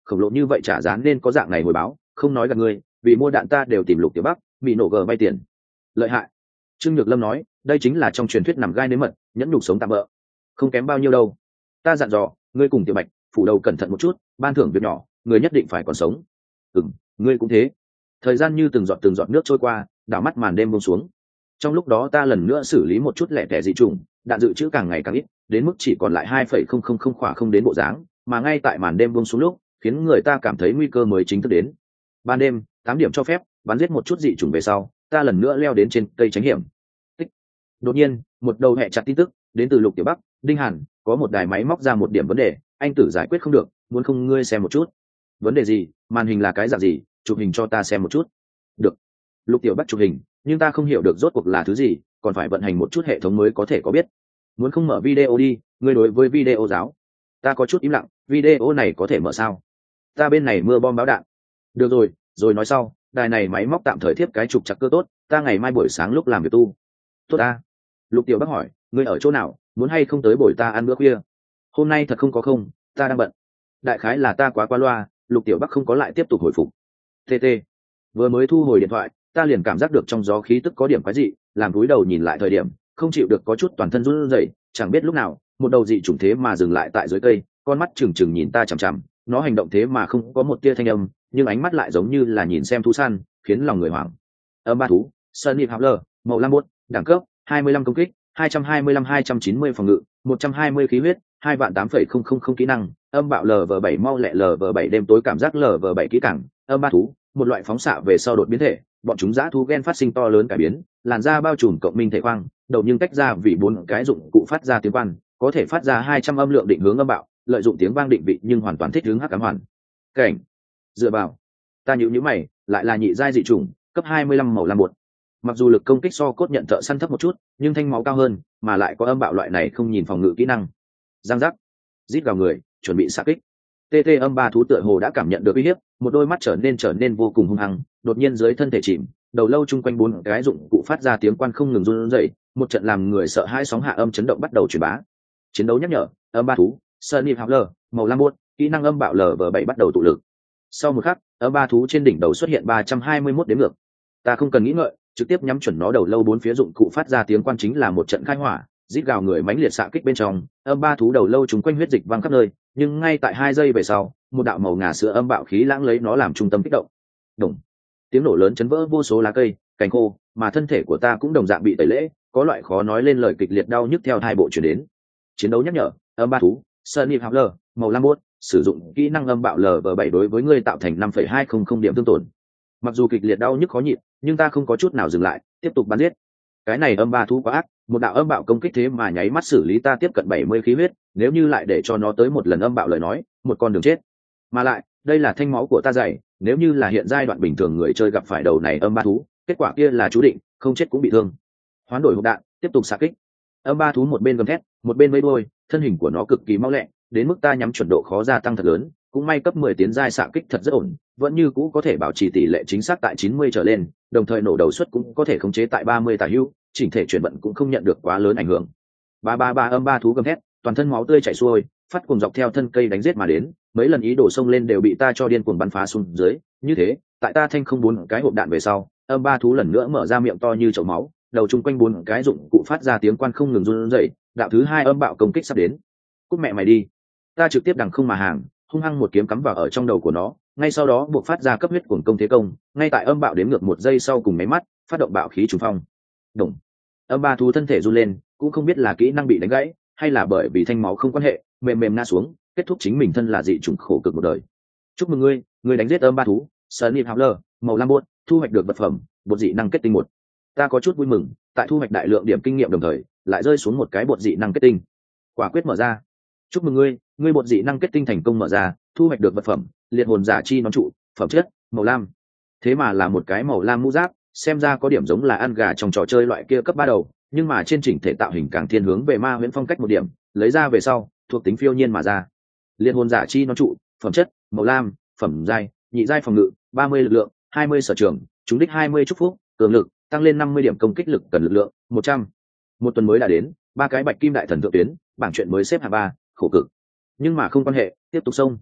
khổng lồ như vậy trả giá nên có dạng này hồi báo, không nói gặp ngươi, vì mua đạn ta đều tìm Lục Tiểu Bắc bị nổ gờ vay tiền. Lợi hại. Trương Nhược Lâm nói, đây chính là trong truyền thuyết nằm gai nếm mật, nhẫn nhục sống tạm bỡ. Không kém bao nhiêu đâu. Ta dặn dò ngươi cùng Tiểu Bạch phủ đầu cẩn thận một chút, ban thưởng việc nhỏ người nhất định phải còn sống. Ừm, ngươi cũng thế. Thời gian như từng giọt từng giọt nước trôi qua, đảo mắt màn đêm buông xuống. Trong lúc đó ta lần nữa xử lý một chút lẻ tẻ dị trùng, đạn dự trữ càng ngày càng ít, đến mức chỉ còn lại hai phẩy không không không khỏa không đến bộ dáng, mà ngay tại màn đêm buông xuống lúc, khiến người ta cảm thấy nguy cơ mới chính thức đến. Ban đêm, tám điểm cho phép, bắn giết một chút dị trùng về sau, ta lần nữa leo đến trên cây tránh hiểm. Tích. Đột nhiên, một đầu hẹ chặt tin tức đến từ Lục Tiểu Bắc, Đinh Hàn, có một đài máy móc ra một điểm vấn đề, anh tử giải quyết không được, muốn không ngươi xem một chút. Vấn đề gì? Màn hình là cái dạng gì? Chụp hình cho ta xem một chút. Được. Lục Tiểu Bắc chụp hình, nhưng ta không hiểu được rốt cuộc là thứ gì, còn phải vận hành một chút hệ thống mới có thể có biết. Muốn không mở video đi, ngươi đối với video giáo. Ta có chút im lặng, video này có thể mở sao? Ta bên này mưa bom báo đạn. Được rồi, rồi nói sau, đài này máy móc tạm thời tiếp cái trục chặt cơ tốt, ta ngày mai buổi sáng lúc làm việc tu. Tốt ta. Lục Tiểu Bắc hỏi, ngươi ở chỗ nào, muốn hay không tới buổi ta ăn bữa khuya? Hôm nay thật không có không, ta đang bận. Đại khái là ta quá qua loa, Lục Tiểu Bắc không có lại tiếp tục hồi phục. tê tê. Vừa mới thu hồi điện thoại, ta liền cảm giác được trong gió khí tức có điểm quái dị, làm cúi đầu nhìn lại thời điểm, không chịu được có chút toàn thân run rẩy, chẳng biết lúc nào, một đầu dị chủng thế mà dừng lại tại dưới cây, con mắt trừng trừng nhìn ta chằm chằm, nó hành động thế mà không có một tia thanh âm, nhưng ánh mắt lại giống như là nhìn xem thú săn, khiến lòng người hoảng. Âm ba thú, Sunny Howler, màu lam bút, đẳng cấp hai mươi lăm công kích, hai trăm hai mươi lăm hai trăm chín mươi phòng ngự, một trăm hai mươi khí huyết, hai vạn tám phẩy không không không kỹ năng, âm bạo lv bảy mau lẹ lv bảy đêm tối cảm giác lv bảy kỹ càng, âm ba thú, một loại phóng xạ về sau đột biến thể, bọn chúng dã thú gen phát sinh to lớn cải biến, làn da bao trùm cộng minh thể khoang, đầu nhưng tách ra vì bốn cái dụng cụ phát ra tiếng vang, có thể phát ra hai trăm âm lượng định hướng âm bạo, lợi dụng tiếng vang định vị nhưng hoàn toàn thích hướng hắc ám hoàn cảnh. Dựa vào, ta nhíu nhíu mày, lại là nhị giai dị chủng, cấp hai mươi lăm màu lam bột. Mặc dù lực công kích so cốt nhận thợ săn thấp một chút, nhưng thanh máu cao hơn, mà lại có âm bạo loại này không nhìn phòng ngự kỹ năng. Giang giác, rít vào người, chuẩn bị xạ kích. tê tê âm ba thú tựa hồ đã cảm nhận được uy hiếp, một đôi mắt trở nên trở nên vô cùng hung hăng, đột nhiên dưới thân thể chìm, đầu lâu chung quanh bốn cái dụng cụ phát ra tiếng quan không ngừng run rẩy, một trận làm người sợ hãi sóng hạ âm chấn động bắt đầu truyền bá. Chiến đấu nhắc nhở, âm ba thú, Sunny Howler, màu lam buốt, kỹ năng âm bạo lv bảy bắt đầu tụ lực. Sau một khắc, âm ba thú trên đỉnh đầu xuất hiện ba trăm hai mươi mốt đếm ngược. Ta không cần nghĩ ngợi, trực tiếp nhắm chuẩn nó đầu lâu bốn phía dụng cụ phát ra tiếng quan chính là một trận khai hỏa, rít gào người mãnh liệt xạ kích bên trong, âm ba thú đầu lâu chúng quanh huyết dịch văng khắp nơi, nhưng ngay tại hai giây về sau, một đạo màu ngà sữa âm bạo khí lãng lấy nó làm trung tâm kích động. Đùng. Tiếng nổ lớn chấn vỡ vô số lá cây, cành khô, mà thân thể của ta cũng đồng dạng bị tẩy lễ, có loại khó nói lên lời kịch liệt đau nhức theo hai bộ truyền đến. Chiến đấu nhắc nhở, âm ba thú, Sunny Howler, màu lam bút, sử dụng kỹ năng âm bạo lv bảy đối với ngươi tạo thành năm phẩy hai không không điểm thương tổn. Mặc dù kịch liệt đau nhức khó nhịn, nhưng ta không có chút nào dừng lại, tiếp tục bắn giết. Cái này âm ba thú quá ác, một đạo âm bạo công kích thế mà nháy mắt xử lý ta tiếp cận bảy mươi khí huyết, nếu như lại để cho nó tới một lần âm bạo lời nói, một con đường chết. Mà lại, đây là thanh máu của ta dày, nếu như là hiện giai đoạn bình thường người chơi gặp phải đầu này âm ba thú, kết quả kia là chú định, không chết cũng bị thương. Hoán đổi hộp đạn, tiếp tục xạ kích. Âm ba thú một bên gầm thét, một bên vẫy đuôi, thân hình của nó cực kỳ mau lẹ, đến mức ta nhắm chuẩn độ khó gia tăng thật lớn, cũng may cấp mười tiến giai xạ kích thật rất ổn, vẫn như cũ có thể bảo trì tỷ lệ chính xác tại chín mươi trở lên, đồng thời nổ đầu suất cũng có thể khống chế tại ba mươi tả hữu, chỉnh thể chuyển vận cũng không nhận được quá lớn ảnh hưởng. Ba ba ba âm ba thú gầm thét, toàn thân máu tươi chảy xuôi, phát cuồng dọc theo thân cây đánh giết mà đến, mấy lần ý đồ xông lên đều bị ta cho điên cuồng bắn phá xuống dưới, như thế, tại ta thanh không bốn cái hộp đạn về sau, âm ba thú lần nữa mở ra miệng to như chậu máu, đầu chung quanh bốn cái dụng cụ phát ra tiếng quan không ngừng run rẩy, đạo thứ hai âm bạo công kích sắp đến. Cút mẹ mày đi. Ta trực tiếp đằng không mà hàng, hung hăng một kiếm cắm vào ở trong đầu của nó, ngay sau đó buộc phát ra cấp huyết cuồng công thế công, ngay tại âm bạo đếm ngược một giây sau cùng máy mắt, phát động bạo khí trùng phong. Đùng. Âm ba thú thân thể run lên, cũng không biết là kỹ năng bị đánh gãy, hay là bởi vì thanh máu không quan hệ, mềm mềm ngã xuống, kết thúc chính mình thân là dị chủng khổ cực một đời. Chúc mừng ngươi, ngươi đánh giết âm ba thú, Sunny Howler, màu lam bột, thu hoạch được vật phẩm, bột dị năng kết tinh một. Ta có chút vui mừng, tại thu hoạch đại lượng điểm kinh nghiệm đồng thời, lại rơi xuống một cái bột dị năng kết tinh. Quả quyết mở ra. Chúc mừng ngươi, ngươi bột dị năng kết tinh thành công mở ra, thu hoạch được vật phẩm, liệt hồn giả chi nón trụ, phẩm chất, màu lam. Thế mà là một cái màu lam mũ giáp, xem ra có điểm giống là ăn gà trong trò chơi loại kia cấp ba đầu, nhưng mà trên chỉnh thể tạo hình càng thiên hướng về ma huyễn phong cách một điểm, lấy ra về sau, thuộc tính phiêu nhiên mà ra. Liệt hồn giả chi nón trụ, phẩm chất, màu lam, phẩm giai, nhị giai phòng ngự, ba mươi lực lượng, hai mươi sở trường, trúng đích hai mươi chúc phúc, cường lực, tăng lên năm mươi điểm công kích lực cần lực lượng, một trăm. Một tuần mới đã đến, ba cái bạch kim đại thần thượng tuyến, bảng chuyện mới xếp hạng ba, khổ cực. Nhưng mà không quan hệ, tiếp tục xông.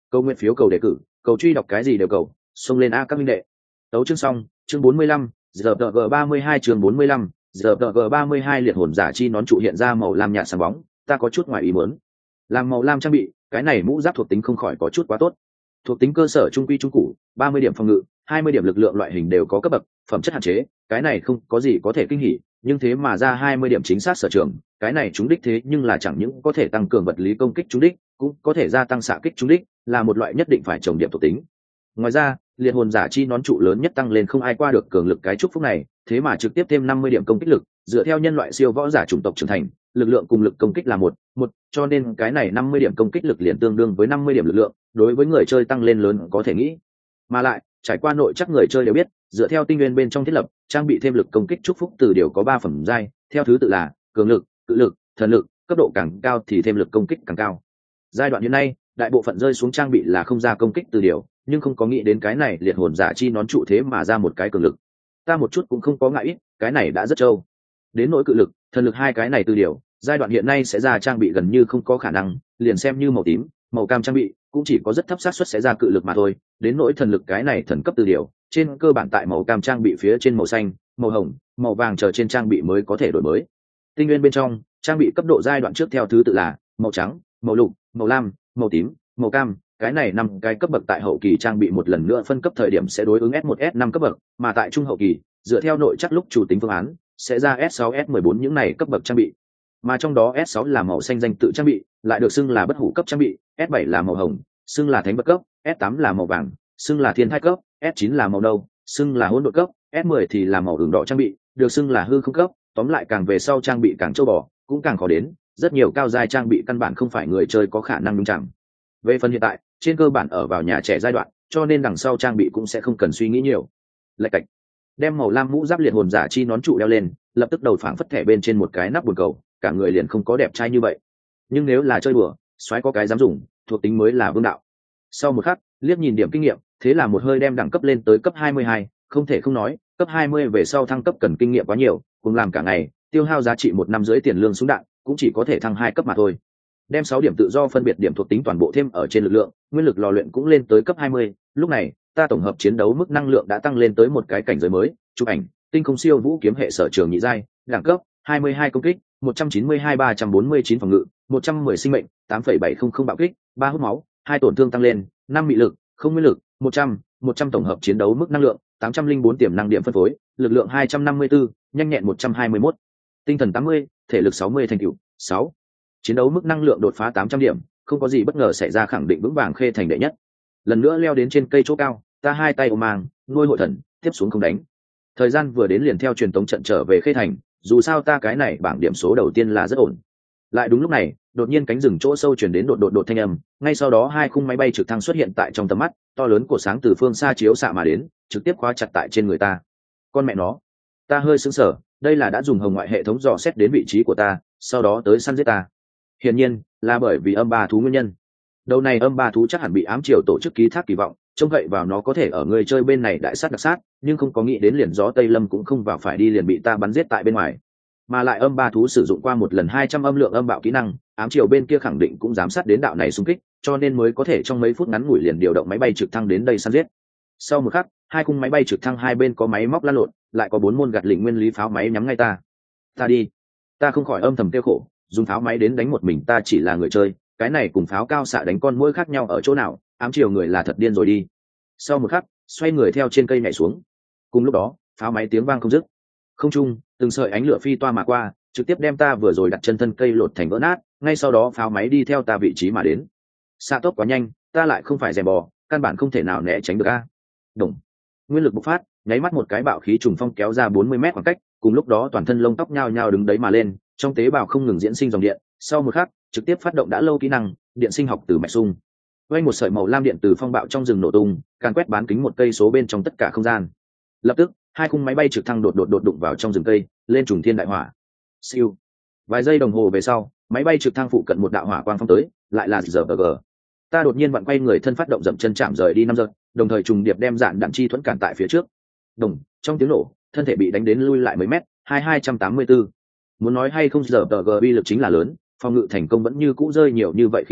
Câu nguyện phiếu, cầu đề cử, cầu truy đọc, cái gì đều cầu, xông lên a các minh đệ. Tấu chương xong, chương bốn mươi lăm, giờ G ba mươi hai, chương bốn mươi lăm, giờ G ba mươi hai. Liệt hồn giả chi nón trụ hiện ra màu lam nhạt sáng bóng, ta có chút ngoài ý muốn. Làm màu lam trang bị, cái này mũ giáp thuộc tính không khỏi có chút quá tốt. Thuộc tính cơ sở trung quy trung cụ, ba mươi điểm phòng ngự, hai mươi điểm lực lượng, loại hình đều có cấp bậc, phẩm chất hạn chế, cái này không có gì có thể kinh hỉ, nhưng thế mà ra hai mươi điểm chính xác sở trường, cái này trúng đích thế nhưng là chẳng những có thể tăng cường vật lý công kích trúng đích, cũng có thể gia tăng xạ kích trúng đích, là một loại nhất định phải trồng điểm thuộc tính. Ngoài ra, liệt hồn giả chi nón trụ lớn nhất tăng lên không ai qua được cường lực cái chúc phúc này, thế mà trực tiếp thêm năm mươi điểm công kích lực, dựa theo nhân loại siêu võ giả chủng tộc trưởng thành, lực lượng cùng lực công kích là một, một, cho nên cái này năm mươi điểm công kích lực liền tương đương với năm mươi điểm lực lượng, đối với người chơi tăng lên lớn có thể nghĩ. Mà lại, trải qua nội chắc người chơi đều biết, dựa theo tinh nguyên bên trong thiết lập, trang bị thêm lực công kích chúc phúc từ điều có ba phẩm giai, theo thứ tự là cường lực, cự lực, thần lực, cấp độ càng cao thì thêm lực công kích càng cao. Giai đoạn hiện nay, đại bộ phận rơi xuống trang bị là không ra công kích từ điều, nhưng không có nghĩ đến cái này liệt hồn giả chi nón trụ thế mà ra một cái cường lực. Ta một chút cũng không có ngại ít, cái này đã rất trâu. Đến nỗi cự lực, thần lực hai cái này từ điều, giai đoạn hiện nay sẽ ra trang bị gần như không có khả năng, liền xem như màu tím, màu cam trang bị cũng chỉ có rất thấp xác suất sẽ ra cự lực mà thôi. Đến nỗi thần lực cái này thần cấp từ điều, trên cơ bản tại màu cam trang bị phía trên màu xanh, màu hồng, màu vàng chờ trên trang bị mới có thể đổi mới. Tinh nguyên bên trong, trang bị cấp độ giai đoạn trước theo thứ tự là màu trắng, màu lục, màu lam, màu tím, màu cam, cái này năm cái cấp bậc tại hậu kỳ trang bị một lần nữa phân cấp thời điểm sẽ đối ứng S một S năm cấp bậc, mà tại trung hậu kỳ, dựa theo nội chắc lúc chủ tính phương án, sẽ ra S sáu S mười bốn những này cấp bậc trang bị. Mà trong đó S sáu là màu xanh danh tự trang bị, lại được xưng là bất hủ cấp trang bị, S bảy là màu hồng, xưng là thánh vật cấp, S tám là màu vàng, xưng là thiên thai cấp, S chín là màu nâu, xưng là hỗn độn cấp, S mười thì là màu ửng đỏ trang bị, được xưng là hư không cấp. Tóm lại càng về sau trang bị càng châu bò, cũng càng khó đến, rất nhiều cao giai trang bị căn bản không phải người chơi có khả năng đúng chẳng. Về phần hiện tại, trên cơ bản ở vào nhà trẻ giai đoạn, cho nên đằng sau trang bị cũng sẽ không cần suy nghĩ nhiều. Lạch cạch, đem màu lam mũ giáp liệt hồn giả chi nón trụ đeo lên, lập tức đầu phảng phất thẻ bên trên một cái nắp buồn cầu, cả người liền không có đẹp trai như vậy. Nhưng nếu là chơi đùa, xoáy có cái dám dùng, thuộc tính mới là vương đạo. Sau một khắc, liếc nhìn điểm kinh nghiệm, thế là một hơi đem đẳng cấp lên tới cấp hai mươi hai, không thể không nói, cấp hai mươi về sau thăng cấp cần kinh nghiệm quá nhiều, cùng làm cả ngày, tiêu hao giá trị một năm rưỡi tiền lương súng đạn, cũng chỉ có thể thăng hai cấp mà thôi. Đem sáu điểm tự do phân biệt điểm thuộc tính toàn bộ thêm ở trên lực lượng, nguyên lực lò luyện cũng lên tới cấp hai mươi, lúc này, ta tổng hợp chiến đấu mức năng lượng đã tăng lên tới một cái cảnh giới mới, chụp ảnh, tinh không siêu vũ kiếm hệ sở trường nhị giai, đẳng cấp hai mươi hai công kích, một trăm chín mươi hai ba trăm bốn mươi chín phòng ngự, một trăm mười sinh mệnh, tám phẩy bảy không không bạo kích, ba hút máu, hai tổn thương tăng lên, năm mị lực, không nguyên lực, một trăm, một trăm tổng hợp chiến đấu mức năng lượng, tám trăm linh bốn tiềm năng điểm phân phối, lực lượng hai trăm năm mươi tư, nhanh nhẹn một trăm hai mươi mốt, tinh thần tám mươi, thể lực sáu mươi thành tựu, sáu. Chiến đấu mức năng lượng đột phá tám trăm điểm, không có gì bất ngờ xảy ra, khẳng định vững vàng khê thành đệ nhất. Lần nữa leo đến trên cây chỗ cao, ta hai tay ôm mang, nuôi hội thần, tiếp xuống không đánh. Thời gian vừa đến liền theo truyền tống trận trở về khê thành, dù sao ta cái này bảng điểm số đầu tiên là rất ổn. Lại đúng lúc này, đột nhiên cánh rừng chỗ sâu truyền đến đột đột đột thanh âm, ngay sau đó hai khung máy bay trực thăng xuất hiện tại trong tầm mắt, to lớn của sáng từ phương xa chiếu xạ mà đến, trực tiếp khóa chặt tại trên người ta. Con mẹ nó, ta hơi sững sờ, đây là đã dùng hồng ngoại hệ thống dò xét đến vị trí của ta, sau đó tới săn giết ta. Hiển nhiên, là bởi vì âm ba thú nguyên nhân. Đầu này âm ba thú chắc hẳn bị ám triều tổ chức ký thác kỳ vọng, trông cậy vào nó có thể ở người chơi bên này đại sát đặc sát, nhưng không có nghĩ đến liền gió tây lâm cũng không vào phải đi liền bị ta bắn giết tại bên ngoài. Mà lại âm ba thú sử dụng qua một lần hai trăm âm lượng âm bạo kỹ năng, ám triều bên kia khẳng định cũng giám sát đến đạo này xung kích, cho nên mới có thể trong mấy phút ngắn ngủi liền điều động máy bay trực thăng đến đây săn giết. Sau một khắc, hai khung máy bay trực thăng hai bên có máy móc lăn lộn, lại có bốn môn gạt lỉnh nguyên lý pháo máy nhắm ngay ta. Ta đi, ta không khỏi âm thầm tiêu khổ, dùng pháo máy đến đánh một mình ta chỉ là người chơi, cái này cùng pháo cao xạ đánh con muỗi khác nhau ở chỗ nào, ám triều người là thật điên rồi đi. Sau một khắc, xoay người theo trên cây nhảy xuống. Cùng lúc đó, pháo máy tiếng vang không dứt, không trung từng sợi ánh lửa phi toa mà qua, trực tiếp đem ta vừa rồi đặt chân thân cây lột thành vỡ nát, ngay sau đó pháo máy đi theo ta vị trí mà đến. Xạ tốc quá nhanh, ta lại không phải rèm bò, căn bản không thể nào né tránh được a. Đồng nguyên lực bộc phát, nháy mắt một cái bạo khí trùng phong kéo ra bốn mươi mét khoảng cách, cùng lúc đó toàn thân lông tóc nhao nhao đứng đấy mà lên, trong tế bào không ngừng diễn sinh dòng điện, sau một khắc trực tiếp phát động đã lâu kỹ năng điện sinh học từ mạch sung. Quay một sợi màu lam điện từ phong bạo trong rừng nổ tung, càn quét bán kính một cây số bên trong tất cả không gian. Lập tức hai khung máy bay trực thăng đột đột đột đụng vào trong rừng cây, lên trùng thiên đại hỏa. Siêu. Vài giây đồng hồ về sau, máy bay trực thăng phụ cận một đạo hỏa quang phong tới, lại là giờ bờ. Ta đột nhiên vặn quay người thân phát động dậm chân chạm rời đi năm giật, đồng thời trùng điệp đem dạn đạn chi thuẫn cản tại phía trước. Đồng, trong tiếng nổ, thân thể bị đánh đến lui lại mấy mét, hai hai trăm tám mươi tư. Muốn nói hay không giờ tờ gờ uy lực chính là lớn, phòng ngự thành công vẫn như cũ rơi nhiều như vậy khí huyết,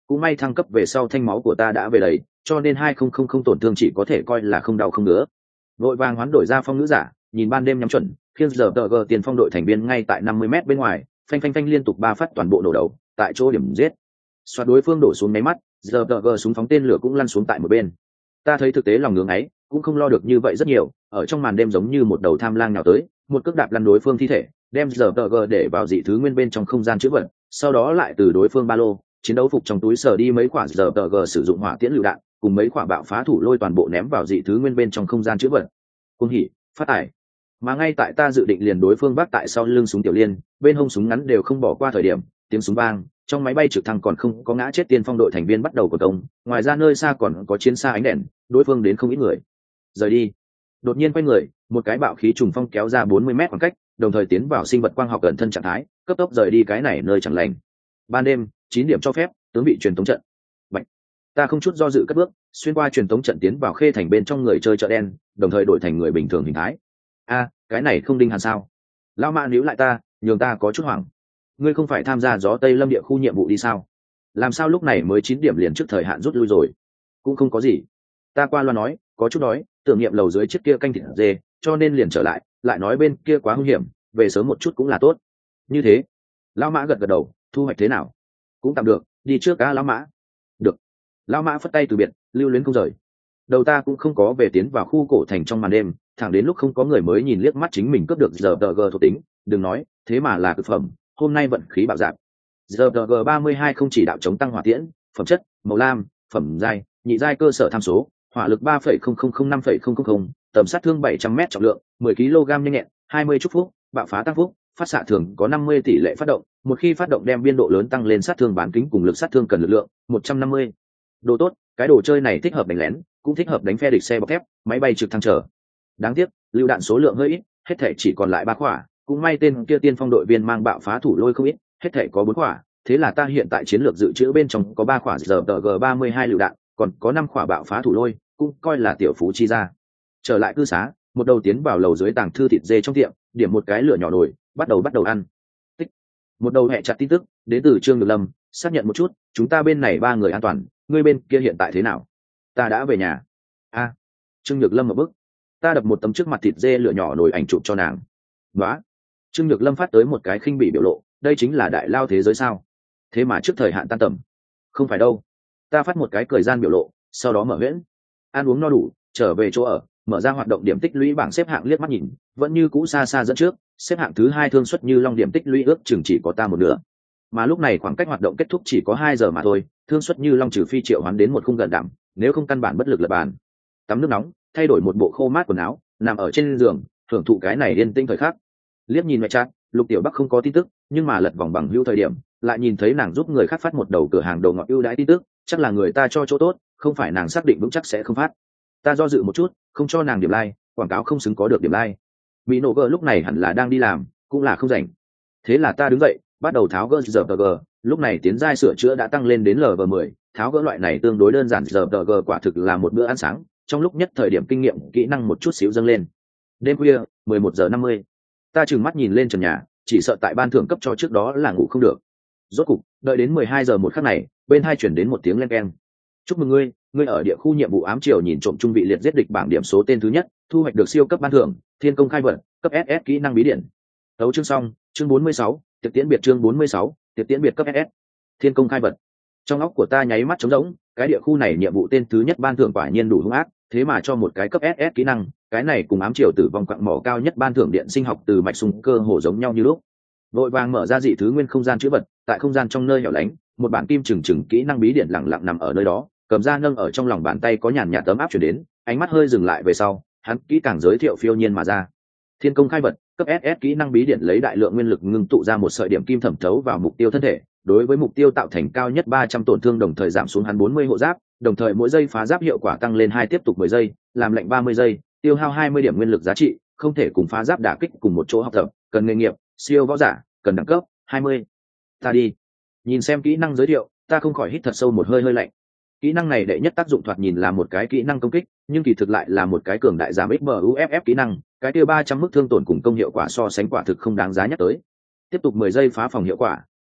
cũng may thăng cấp về sau thanh máu của ta đã về đầy, cho nên hai không không không tổn thương chỉ có thể coi là không đau không ngứa. Vội vàng hoán đổi ra phong nữ giả, nhìn ban đêm nhắm chuẩn, khiến giờ tờ gờ tiền phong đội thành viên ngay tại năm mươi mét bên ngoài, phanh phanh phanh liên tục ba phát toàn bộ nổ đầu, tại chỗ điểm giết. Xoát đối phương đổ xuống máy mắt, giờ tờ gờ súng phóng tên lửa cũng lăn xuống tại một bên. Ta thấy thực tế lòng ngưỡng ấy, cũng không lo được như vậy rất nhiều, ở trong màn đêm giống như một đầu tham lang nào tới, một cước đạp lăn đối phương thi thể, đem giờ tờ gờ để vào dị thứ nguyên bên trong không gian chữ vật, sau đó lại từ đối phương ba lô chiến đấu phục trong túi sờ đi mấy quả giờ tờ gờ sử dụng hỏa tiễn lựu đạn, cùng mấy quả bạo phá thủ lôi toàn bộ ném vào dị thứ nguyên bên trong không gian chữ vật. Cung hỉ, phát tải. Mà ngay tại ta dự định liền đối phương vác tại sau lưng súng tiểu liên, bên hông súng ngắn đều không bỏ qua thời điểm, tiếng súng vang, trong máy bay trực thăng còn không có ngã chết tiên phong đội thành viên bắt đầu của công, ngoài ra nơi xa còn có chiến xa ánh đèn, đối phương đến không ít người. Rời đi. Đột nhiên quay người, một cái bạo khí trùng phong kéo ra bốn mươi mét khoảng cách, đồng thời tiến vào sinh vật quang học gần thân trạng thái, cấp tốc rời đi cái này nơi chẳng lành. Ban đêm, chín điểm cho phép, tướng bị truyền tống trận. Bạch. Ta không chút do dự cất bước, xuyên qua truyền tống trận tiến vào khê thành bên trong người chơi chợ đen, đồng thời đổi thành người bình thường hình thái. A, cái này không đinh hàn sao? Lão Mã níu lại ta, nhường ta có chút hoảng. Ngươi không phải tham gia gió Tây Lâm địa khu nhiệm vụ đi sao? Làm sao lúc này mới chín điểm liền trước thời hạn rút lui rồi? Cũng không có gì. Ta qua loa nói, có chút đói, tưởng niệm lầu dưới chiếc kia canh thịt dê, cho nên liền trở lại, lại nói bên kia quá nguy hiểm, về sớm một chút cũng là tốt. Như thế. Lão Mã gật gật đầu, thu hoạch thế nào? Cũng tạm được, đi trước cá Lão Mã. Được. Lão Mã phất tay từ biệt, lưu luyến không rời. Đầu ta cũng không có về tiến vào khu cổ thành trong màn đêm, thẳng đến lúc không có người mới nhìn liếc mắt chính mình cướp được giờ tờ gờ thuộc tính, đừng nói, thế mà là cực phẩm, hôm nay vận khí bạo dạn. giờ tờ gờ ba mươi hai không chỉ đạo chống tăng hỏa tiễn, phẩm chất, màu lam, phẩm giai, nhị giai cơ sở tham số, hỏa lực ba phẩy không không không năm phẩy không không không, tầm sát thương bảy trăm mét trọng lượng, mười ki lô gam nhanh nhẹn, hai mươi chúc phúc, bạo phá tăng phúc, phát xạ thường có năm mươi tỷ lệ phát động, một khi phát động đem biên độ lớn tăng lên sát thương bán kính cùng lực sát thương cần lực lượng một trăm năm mươi. Đồ tốt, cái đồ chơi này thích hợp đánh lén, cũng thích hợp đánh phe địch xe bọc thép, máy bay trực thăng trở. Đáng tiếc, lưu đạn số lượng hơi ít, hết thể chỉ còn lại ba quả, cũng may tên kia tiên phong đội viên mang bạo phá thủ lôi không ít, hết thể có bốn quả, thế là ta hiện tại chiến lược dự trữ bên trong có ba quả giờ tờ gờ ba mươi hai lựu đạn, còn có năm quả bạo phá thủ lôi, cũng coi là tiểu phú chi ra. Trở lại cư xá, một đầu tiến vào lầu dưới tàng thư thịt dê trong tiệm, điểm một cái lửa nhỏ nồi, bắt đầu bắt đầu ăn. Tích. Một đầu hẹ chặt tin tức, đến từ Trương Nhược Lâm, xác nhận một chút, chúng ta bên này ba người an toàn, ngươi bên kia hiện tại thế nào? Ta đã về nhà. A. Trương Nhược Lâm một bức. Ta đập một tấm trước mặt thịt dê lửa nhỏ nồi ảnh chụp cho nàng. Nóa. Trương Nhược Lâm phát tới một cái khinh bỉ biểu lộ, đây chính là đại lao thế giới sao? Thế mà trước thời hạn tan tầm. Không phải đâu. Ta phát một cái cười gian biểu lộ, sau đó mở huyễn. Ăn uống no đủ, trở về chỗ ở, mở ra hoạt động điểm tích lũy bảng xếp hạng liếc mắt nhìn, vẫn như cũ xa xa dẫn trước, xếp hạng thứ hai thương suất như long điểm tích lũy ước chừng chỉ có ta một nửa. Mà lúc này khoảng cách hoạt động kết thúc chỉ có hai giờ mà thôi, thương suất như long trừ phi triệu hoán đến một khung gần đảm, nếu không căn bản bất lực lập bàn. Tắm nước nóng, thay đổi một bộ khô mát quần áo, nằm ở trên giường, hưởng thụ cái này yên tĩnh thời khắc. Liếc nhìn mẹ chat, Lục Tiểu Bắc không có tin tức, nhưng mà lật vòng bằng hữu thời điểm, lại nhìn thấy nàng giúp người khác phát một đầu cửa hàng đồ ngọt ưu đãi tin tức, chắc là người ta cho chỗ tốt, không phải nàng xác định vững chắc sẽ không phát. Ta do dự một chút, không cho nàng điểm like, quảng cáo không xứng có được điểm like. Mỹ nổ gờ lúc này hẳn là đang đi làm, cũng là không rảnh. Thế là ta đứng dậy, bắt đầu tháo gỡ giờ gờ, lúc này tiến giai sửa chữa đã tăng lên đến lv mười, tháo gỡ loại này tương đối đơn giản giờ gờ quả thực là một bữa ăn sáng, trong lúc nhất thời điểm kinh nghiệm kỹ năng một chút xíu dâng lên. Đêm khuya, mười một giờ năm mươi. Ta trừng mắt nhìn lên trần nhà, chỉ sợ tại ban thưởng cấp cho trước đó là ngủ không được. Rốt cục, đợi đến mười hai giờ một khắc này, bên hai chuyển đến một tiếng len keng. Chúc mừng ngươi, ngươi ở địa khu nhiệm vụ ám triều nhìn trộm trung vị liệt giết địch bảng điểm số tên thứ nhất, thu hoạch được siêu cấp ban thưởng, thiên công khai vật, cấp ét ét kỹ năng bí điển. Đấu chương xong, chương bốn mươi sáu, tiệc tiễn biệt chương bốn mươi sáu, tiệc tiễn biệt cấp ét ét. Thiên công khai vật. Trong óc của ta nháy mắt trống rỗng, cái địa khu này nhiệm vụ tên thứ nhất ban thưởng quả nhiên đủ hung ác, thế mà cho một cái cấp ét ét kỹ năng, cái này cùng ám triều tử vong quặng mỏ cao nhất ban thưởng điện sinh học từ mạch súng cơ hồ giống nhau như lúc. Vội vàng mở ra dị thứ nguyên không gian chữ vật, tại không gian trong nơi hẻo lánh, một bản kim trừng trừng kỹ năng bí điển lặng lặng nằm ở nơi đó, cầm ra nâng ở trong lòng bàn tay có nhàn nhạt tấm áp chuyển đến, ánh mắt hơi dừng lại về sau, hắn kỹ càng giới thiệu phiêu nhiên mà ra. Thiên công khai vật, cấp ét ét kỹ năng bí điển lấy đại lượng nguyên lực ngưng tụ ra một sợi điểm kim thẩm thấu vào mục tiêu thân thể, đối với mục tiêu tạo thành cao nhất ba trăm tổn thương đồng thời giảm xuống hắn bốn mươi hộ giáp, đồng thời mỗi giây phá giáp hiệu quả tăng lên hai tiếp tục mười giây, làm lệnh ba mươi giây, tiêu hao hai mươi điểm nguyên lực giá trị, không thể cùng phá giáp đả kích cùng một chỗ học tập, cần nghề nghiệp, siêu võ giả, cần đẳng cấp hai mươi. Ta đi. Nhìn xem kỹ năng giới thiệu, ta không khỏi hít thật sâu một hơi hơi lạnh. Kỹ năng này đệ nhất tác dụng thoạt nhìn là một cái kỹ năng công kích, nhưng kỳ thực lại là một cái cường đại giảm ích kỹ năng, cái tiêu ba trăm mức thương tổn cùng công hiệu quả so sánh quả thực không đáng giá nhắc tới. Tiếp tục mười giây phá phòng hiệu quả,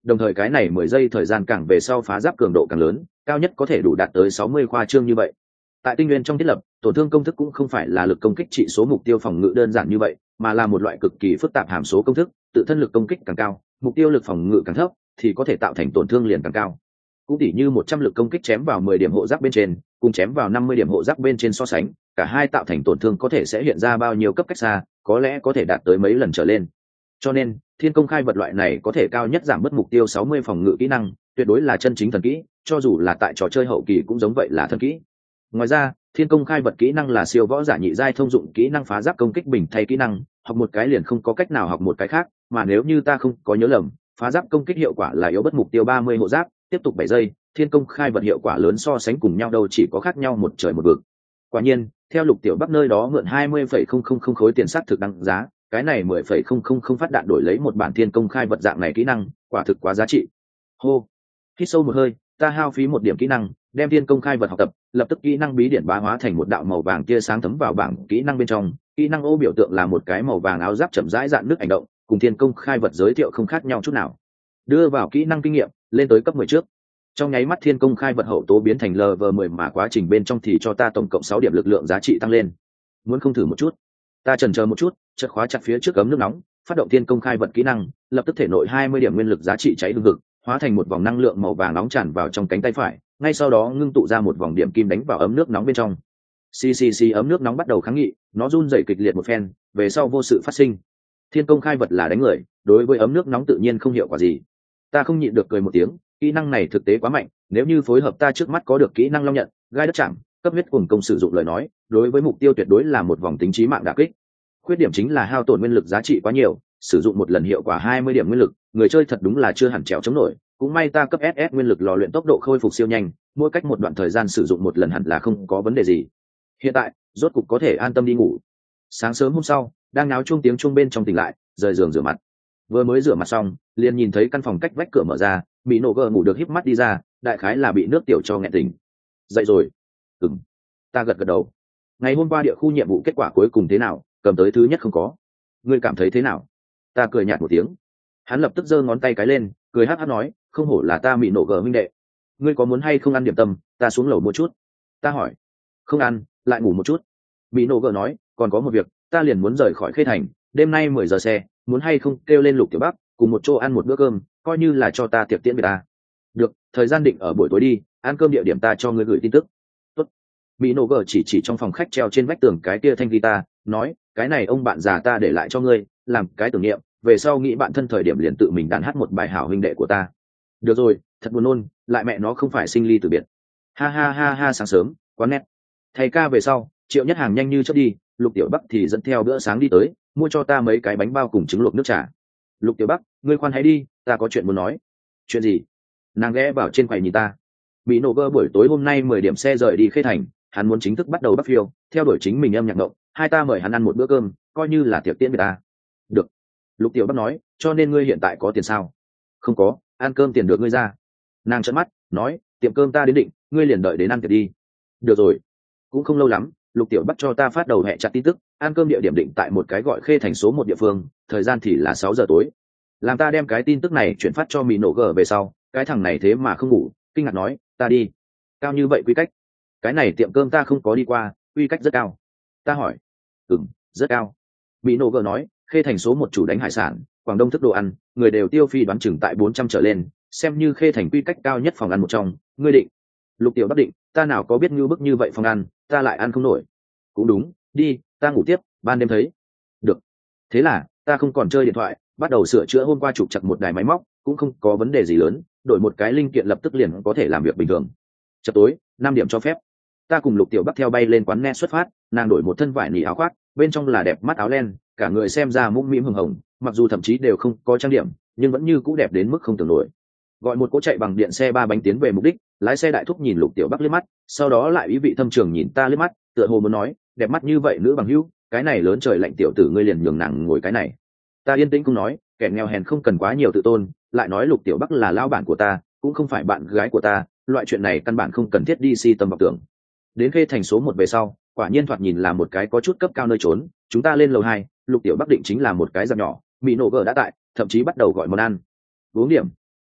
đồng thời cái này mười giây thời gian càng về sau phá giáp cường độ càng lớn, cao nhất có thể đủ đạt tới sáu mươi khoa trương như vậy. Tại tinh nguyên trong thiết lập, tổn thương công thức cũng không phải là lực công kích trị số mục tiêu phòng ngự đơn giản như vậy, mà là một loại cực kỳ phức tạp hàm số công thức, tự thân lực công kích càng cao, mục tiêu lực phòng ngự càng thấp thì có thể tạo thành tổn thương liền càng cao. Cũng tỉ như một trăm lực công kích chém vào mười điểm hộ giáp bên trên, cùng chém vào năm mươi điểm hộ giáp bên trên so sánh, cả hai tạo thành tổn thương có thể sẽ hiện ra bao nhiêu cấp cách xa, có lẽ có thể đạt tới mấy lần trở lên. Cho nên, thiên công khai vật loại này có thể cao nhất giảm mất mục tiêu sáu mươi phòng ngự kỹ năng, tuyệt đối là chân chính thần kỹ, cho dù là tại trò chơi hậu kỳ cũng giống vậy là thần kỹ. Ngoài ra, thiên công khai vật kỹ năng là siêu võ giả nhị giai thông dụng kỹ năng phá giáp công kích bình thay kỹ năng, học một cái liền không có cách nào học một cái khác, mà nếu như ta không có nhớ lầm, phá giáp công kích hiệu quả là yếu bất mục tiêu ba mươi hộ giáp, tiếp tục bảy giây, thiên công khai vật hiệu quả lớn so sánh cùng nhau đâu chỉ có khác nhau một trời một vực. Quả nhiên, theo Lục Tiểu Bắc nơi đó mượn hai mươi phẩy không không không khối tiền sắt thực đăng giá, cái này mười phẩy không không không phát đạn đổi lấy một bản thiên công khai vật dạng này kỹ năng, quả thực quá giá trị. Hô, hít sâu một hơi, ta hao phí một điểm kỹ năng, đem thiên công khai vật học tập, lập tức kỹ năng bí điển bá hóa thành một đạo màu vàng tia sáng thấm vào bảng kỹ năng bên trong, kỹ năng ô biểu tượng là một cái màu vàng áo giáp chậm rãi dạn nước hành động, cùng thiên công khai vật giới thiệu không khác nhau chút nào. Đưa vào kỹ năng kinh nghiệm, lên tới cấp mười trước. Trong nháy mắt thiên công khai vật hậu tố biến thành lv mười mà quá trình bên trong thì cho ta tổng cộng sáu điểm lực lượng giá trị tăng lên. Muốn không thử một chút? Ta chần chờ một chút, chợt khóa chặt phía trước ấm nước nóng, phát động thiên công khai vật kỹ năng, lập tức thể nội hai mươi điểm nguyên lực giá trị cháy hừng hực, hóa thành một vòng năng lượng màu vàng nóng tràn vào trong cánh tay phải, ngay sau đó ngưng tụ ra một vòng điểm kim đánh vào ấm nước nóng bên trong. Xì xì xì, ấm nước nóng bắt đầu kháng nghị, nó run rẩy kịch liệt một phen, về sau vô sự phát sinh. Thiên công khai vật là đánh người, đối với ấm nước nóng tự nhiên không hiệu quả gì. Ta không nhịn được cười một tiếng, kỹ năng này thực tế quá mạnh, nếu như phối hợp ta trước mắt có được kỹ năng long nhận, gai đất chạm, cấp huyết cùng công sử dụng lời nói, đối với mục tiêu tuyệt đối là một vòng tính chí mạng đả kích. Khuyết điểm chính là hao tổn nguyên lực giá trị quá nhiều, sử dụng một lần hiệu quả hai mươi điểm nguyên lực, người chơi thật đúng là chưa hẳn trèo chống nổi. Cũng may ta cấp ét ét nguyên lực lò luyện tốc độ khôi phục siêu nhanh, mỗi cách một đoạn thời gian sử dụng một lần hẳn là không có vấn đề gì. Hiện tại, rốt cục có thể an tâm đi ngủ. Sáng sớm hôm sau, đang náo chuông tiếng chuông bên trong tỉnh lại, rời giường rửa mặt. Vừa mới rửa mặt xong, liền nhìn thấy căn phòng cách vách cửa mở ra, bị nổ gờ ngủ được híp mắt đi ra, đại khái là bị nước tiểu cho nghẹn tỉnh. Dậy rồi. Ừm. Ta gật gật đầu. Ngày hôm qua địa khu nhiệm vụ kết quả cuối cùng thế nào, cầm tới thứ nhất không có. Ngươi cảm thấy thế nào? Ta cười nhạt một tiếng. Hắn lập tức giơ ngón tay cái lên, cười hắc hắc nói, không hổ là ta bị nổ gờ huynh đệ. Ngươi có muốn hay không ăn điểm tâm, ta xuống lầu mua chút. Ta hỏi. Không ăn, lại ngủ một chút. Bị nổ gờ nói, còn có một việc, ta liền muốn rời khỏi Khê Thành, đêm nay mười giờ xe, muốn hay không kêu lên Lục Tiểu Bắc, cùng một chỗ ăn một bữa cơm, coi như là cho ta tiệc tiễn người ta. Được, thời gian định ở buổi tối đi, ăn cơm địa điểm ta cho ngươi gửi tin tức. Tốt. Bị nổ gờ chỉ chỉ trong phòng khách treo trên vách tường cái kia thanh guitar, nói, cái này ông bạn già ta để lại cho ngươi, làm cái tưởng niệm, về sau nghĩ bạn thân thời điểm liền tự mình đàn hát một bài hảo huynh đệ của ta. Được rồi, thật buồn nôn, lại mẹ nó không phải sinh ly từ biệt. Ha ha ha ha, sáng sớm, quá nét. Thầy ca về sau, Triệu Nhất Hàng nhanh như chớp đi, Lục Tiểu Bắc thì dẫn theo bữa sáng đi tới, mua cho ta mấy cái bánh bao cùng trứng luộc nước trà. Lục Tiểu Bắc, ngươi khoan hãy đi, ta có chuyện muốn nói. Chuyện gì? Nàng ghé vào trên quầy nhìn ta. Bị nổ gơ buổi tối hôm nay mười điểm xe rời đi Khê Thành, hắn muốn chính thức bắt đầu bắc phiêu, theo đuổi chính mình âm nhạc động, hai ta mời hắn ăn một bữa cơm, coi như là tiệc tiễn người ta. Được. Lục Tiểu Bắc nói, cho nên ngươi hiện tại có tiền sao? Không có, ăn cơm tiền được ngươi ra. Nàng trợn mắt, nói, tiệm cơm ta đến định, ngươi liền đợi đến ăn tiệc đi. Được rồi. Cũng không lâu lắm, Lục Tiểu Bắc cho ta phát đầu hẹ chặt tin tức, ăn cơm địa điểm định tại một cái gọi Khê Thành số một địa phương, thời gian thì là sáu giờ tối. Làm ta đem cái tin tức này chuyển phát cho Mị Nổ Gờ về sau, cái thằng này thế mà không ngủ, kinh ngạc nói, ta đi. Cao như vậy quy cách? Cái này tiệm cơm ta không có đi qua, quy cách rất cao. Ta hỏi. Ừm, rất cao. Mị Nổ Gờ nói, Khê Thành số một chủ đánh hải sản, Quảng Đông thức đồ ăn, người đều tiêu phi đoán chừng tại bốn trăm trở lên, xem như Khê Thành quy cách cao nhất phòng ăn một trong, ngươi định. Lục Tiểu Bắc định, ta nào có biết như bức như vậy phòng ăn, ta lại ăn không nổi. Cũng đúng, đi, ta ngủ tiếp, ban đêm thấy. Được. Thế là, ta không còn chơi điện thoại, bắt đầu sửa chữa hôm qua trục chặt một đài máy móc, cũng không có vấn đề gì lớn, đổi một cái linh kiện lập tức liền có thể làm việc bình thường. Chập tối, năm điểm cho phép. Ta cùng Lục Tiểu Bắc theo bay lên quán net xuất phát, nàng đổi một thân vải nỉ áo khoác, bên trong là đẹp mắt áo len, cả người xem ra mũm mĩm hừng hồng, mặc dù thậm chí đều không có trang điểm, nhưng vẫn như cũ đẹp đến mức không tưởng nổi. Gọi một cỗ chạy bằng điện xe ba bánh tiến về mục đích, lái xe đại thúc nhìn Lục Tiểu Bắc liếc mắt, sau đó lại ý vị thâm trường nhìn ta liếc mắt, tựa hồ muốn nói, đẹp mắt như vậy nữ bằng hữu, cái này lớn trời lạnh tiểu tử ngươi liền nhường nàng ngồi cái này. Ta yên tĩnh không nói, kẻ nghèo hèn không cần quá nhiều tự tôn, lại nói Lục Tiểu Bắc là lão bản của ta, cũng không phải bạn gái của ta, loại chuyện này căn bản không cần thiết đi si tâm vọng tưởng. Đến Khê Thành số một về sau, quả nhiên thoạt nhìn là một cái có chút cấp cao nơi trốn, chúng ta lên lầu hai, Lục Tiểu Bắc định chính là một cái dạp nhỏ, Mị Nổ Gờ đã tại, thậm chí bắt đầu gọi món ăn. Uống điểm.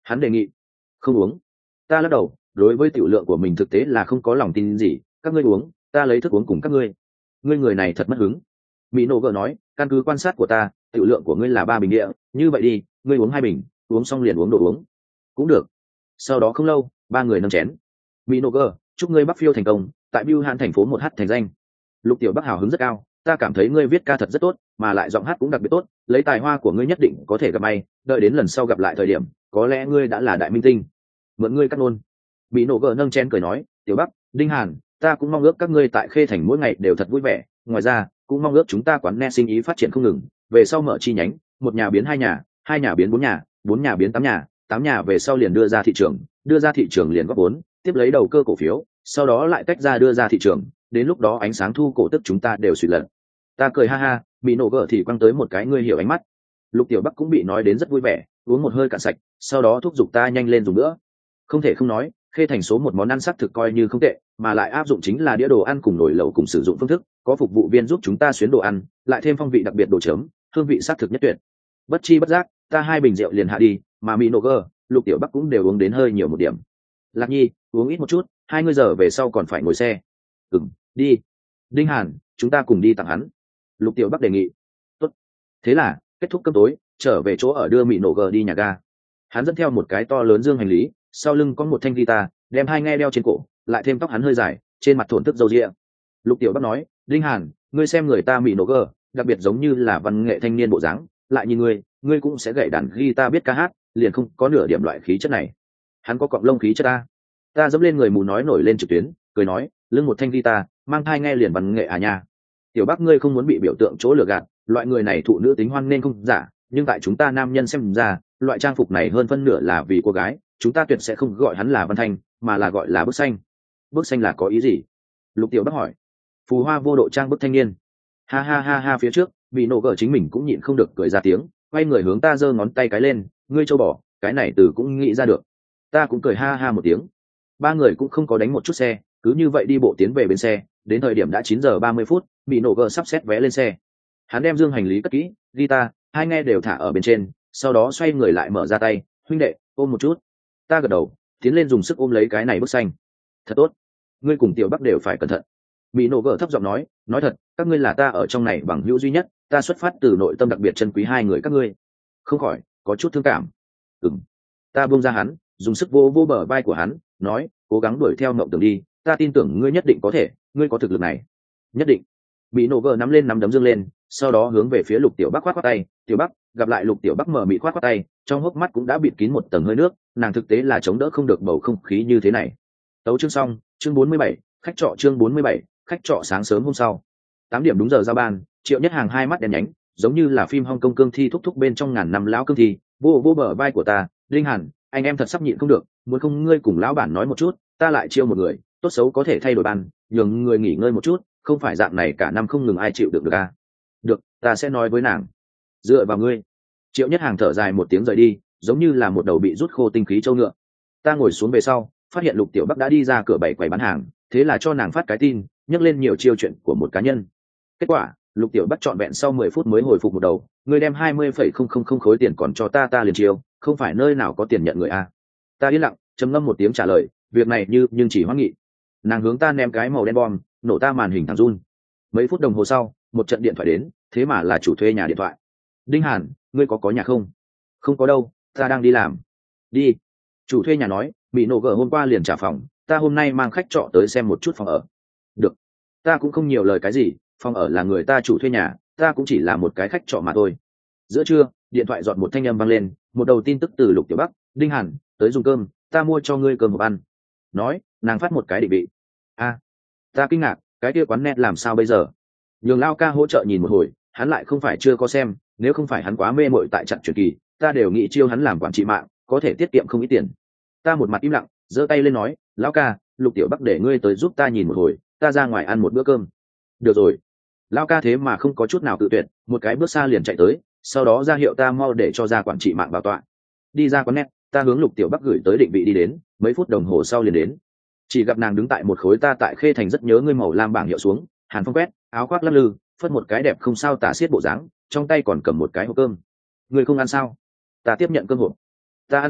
Hắn đề nghị. Không uống. Ta lắc đầu, đối với tiểu lượng của mình thực tế là không có lòng tin gì. Các ngươi uống, ta lấy thức uống cùng các ngươi. Ngươi người này thật mất hứng. Mỹ nổ gờ nói, căn cứ quan sát của ta, tiểu lượng của ngươi là ba bình địa, như vậy đi, ngươi uống hai bình, uống xong liền uống đồ uống. Cũng được. Sau đó không lâu, ba người nâng chén. Mỹ nổ gờ, chúc ngươi bắc phiêu thành công, tại Bưu Hãn thành phố một hát thành danh. Lục Tiểu Bắc hào hứng rất cao, ta cảm thấy ngươi viết ca thật rất tốt, mà lại giọng hát cũng đặc biệt tốt, lấy tài hoa của ngươi nhất định có thể gặp may, đợi đến lần sau gặp lại thời điểm, có lẽ ngươi đã là đại minh tinh. Mượn ngươi cắt ngôn. Mỹ nổ gờ nâng chén cười nói, Tiểu Bắc, Đinh Hàn, ta cũng mong ước các ngươi tại Khê Thành mỗi ngày đều thật vui vẻ, ngoài ra, cũng mong ước chúng ta quán net sinh ý phát triển không ngừng, về sau mở chi nhánh, một nhà biến hai nhà, hai nhà biến bốn nhà, bốn nhà biến tám nhà, tám nhà về sau liền đưa ra thị trường, đưa ra thị trường liền góp vốn, tiếp lấy đầu cơ cổ phiếu, sau đó lại tách ra đưa ra thị trường, đến lúc đó ánh sáng thu cổ tức chúng ta đều suy lần. Ta cười ha ha, bị nổ gỡ thì quăng tới một cái ngươi hiểu ánh mắt. Lục Tiểu Bắc cũng bị nói đến rất vui vẻ, uống một hơi cạn sạch, sau đó thúc giục ta nhanh lên dùng nữa. Không thể không nói, Khê Thành số một món ăn sắc thực coi như không tệ, mà lại áp dụng chính là đĩa đồ ăn cùng nồi lẩu cùng sử dụng phương thức, có phục vụ viên giúp chúng ta xuyến đồ ăn, lại thêm phong vị đặc biệt đồ chấm, hương vị sắc thực nhất tuyệt. Bất chi bất giác, ta hai bình rượu liền hạ đi, mà Mỹ nổ gỡ, Lục Tiểu Bắc cũng đều uống đến hơi nhiều một điểm. Lạc Nhi, uống ít một chút, hai mươi giờ về sau còn phải ngồi xe. Ừm, đi. Đinh Hàn, chúng ta cùng đi tặng hắn. Lục Tiểu Bắc đề nghị. Tốt. Thế là kết thúc cơm tối, trở về chỗ ở đưa Mỹ nổ gờ đi nhà ga. Hắn dẫn theo một cái to lớn dương hành lý, sau lưng có một thanh guitar, đem hai nghe đeo trên cổ, lại thêm tóc hắn hơi dài, trên mặt thổn thức râu ria. Lục Tiểu Bắc nói, Đinh Hàn, ngươi xem người ta Mỹ nổ gờ, đặc biệt giống như là văn nghệ thanh niên bộ dáng, lại như ngươi, ngươi cũng sẽ gảy đàn guitar biết ca hát, liền không có nửa điểm loại khí chất này. Hắn có cọng lông khí chất ta. Ta dẫm lên người mù nói nổi lên trực tuyến, cười nói, lưng một thanh guitar, mang hai nghe liền văn nghệ à nha. Tiểu Bắc ngươi không muốn bị biểu tượng chỗ lừa gạt, loại người này thụ nữ tính hoan nên không giả, nhưng tại chúng ta nam nhân xem ra, loại trang phục này hơn phân nửa là vì cô gái, chúng ta tuyệt sẽ không gọi hắn là Văn Thanh, mà là gọi là bức xanh. Bức xanh là có ý gì? Lục Tiểu Bắc hỏi. Phù hoa vô độ trang bức thanh niên. Ha ha ha ha, phía trước, bị nổ gở chính mình cũng nhịn không được cười ra tiếng, quay người hướng ta giơ ngón tay cái lên, ngươi châu bò, cái này từ cũng nghĩ ra được. Ta cũng cười ha ha một tiếng. Ba người cũng không có đánh một chút xe, cứ như vậy đi bộ tiến về bên xe, đến thời điểm đã chín giờ ba mươi phút, bị nổ gờ sắp xếp vé lên xe. Hắn đem dương hành lý cất kỹ, guitar, hai nghe đều thả ở bên trên, sau đó xoay người lại mở ra tay, huynh đệ, ôm một chút. Ta gật đầu, tiến lên dùng sức ôm lấy cái này bức xanh. Thật tốt, ngươi cùng Tiểu Bắc đều phải cẩn thận. Bị nổ gờ thấp giọng nói, nói thật, các ngươi là ta ở trong này bằng hữu duy nhất, ta xuất phát từ nội tâm đặc biệt trân quý hai người các ngươi. Không khỏi có chút thương cảm. Ừm. Ta buông ra hắn, dùng sức vô vô bờ vai của hắn, nói, cố gắng đuổi theo mộng tưởng đi, ta tin tưởng ngươi nhất định có thể, ngươi có thực lực này. Nhất định. Bị nổ gờ nắm lên nắm đấm dương lên, sau đó hướng về phía Lục Tiểu Bắc khoát khoát tay, Tiểu Bắc, gặp lại Lục Tiểu Bắc mở mịt khoát khoát tay, trong hốc mắt cũng đã bịt kín một tầng hơi nước, nàng thực tế là chống đỡ không được bầu không khí như thế này. Tấu chương xong, chương bốn mươi bảy, khách trọ chương bốn mươi bảy, khách trọ sáng sớm hôm sau. Tám điểm đúng giờ giao ban, Triệu Nhất Hàng hai mắt đen nhánh, giống như là phim Hong Kong cương thi thúc thúc bên trong ngàn năm lão cương thi, vô vô bờ vai của ta, Linh Hàn, anh em thật sắp nhịn không được, muốn không ngươi cùng lão bản nói một chút, ta lại chiêu một người, tốt xấu có thể thay đổi ban, nhường người nghỉ ngơi một chút, không phải dạng này cả năm không ngừng ai chịu được được à. Được, ta sẽ nói với nàng. Dựa vào ngươi. Triệu Nhất Hàng thở dài một tiếng rời đi, giống như là một đầu bị rút khô tinh khí châu ngựa. Ta ngồi xuống về sau, phát hiện Lục Tiểu Bắc đã đi ra cửa bảy quầy bán hàng, thế là cho nàng phát cái tin, nhắc lên nhiều chiêu chuyện của một cá nhân. Kết quả, Lục Tiểu Bắc trọn vẹn sau mười phút mới hồi phục một đầu, ngươi đem hai mươi phẩy không không không khối tiền còn cho ta ta liền chiêu, không phải nơi nào có tiền nhận người a. Ta yên lặng, trầm ngâm một tiếng trả lời, việc này như nhưng chỉ hoãn nghị. Nàng hướng ta ném cái màu đen bom, nổ ta màn hình thẳng run. Mấy phút đồng hồ sau, một trận điện thoại đến, thế mà là chủ thuê nhà điện thoại. Đinh Hàn, ngươi có có nhà không? Không có đâu, ta đang đi làm. Đi. Chủ thuê nhà nói, bị nổ gở hôm qua liền trả phòng, ta hôm nay mang khách trọ tới xem một chút phòng ở. Được. Ta cũng không nhiều lời cái gì, phòng ở là người ta chủ thuê nhà, ta cũng chỉ là một cái khách trọ mà thôi. Giữa trưa, điện thoại dọn một thanh âm vang lên, một đầu tin tức từ Lục Tiểu Bắc, Đinh Hàn, tới dùng cơm, ta mua cho ngươi cơm hộp ăn. Nói, nàng phát một cái định vị. A, ta kinh ngạc, cái kia quán net làm sao bây giờ? Nhường Lao ca hỗ trợ nhìn một hồi, hắn lại không phải chưa có xem, nếu không phải hắn quá mê mội tại trận truyền kỳ, ta đều nghĩ chiêu hắn làm quản trị mạng, có thể tiết kiệm không ít tiền. Ta một mặt im lặng, giơ tay lên nói, Lão ca, Lục Tiểu Bắc để ngươi tới giúp ta nhìn một hồi, ta ra ngoài ăn một bữa cơm. Được rồi. Lão ca thế mà không có chút nào tự tuyệt, một cái bước xa liền chạy tới, sau đó ra hiệu ta mau để cho ra quản trị mạng vào tọa. Đi ra quán net, ta hướng Lục Tiểu Bắc gửi tới định vị đi đến, mấy phút đồng hồ sau liền đến. Chỉ gặp nàng đứng tại một khối ta tại Khê Thành rất nhớ ngươi màu lam bảng hiệu xuống, hàn phong quét, áo khoác lắc lư, phất một cái đẹp không sao tả xiết bộ dáng, trong tay còn cầm một cái hộp cơm. Ngươi không ăn sao? Ta tiếp nhận cơm hộp. Ta ăn xong,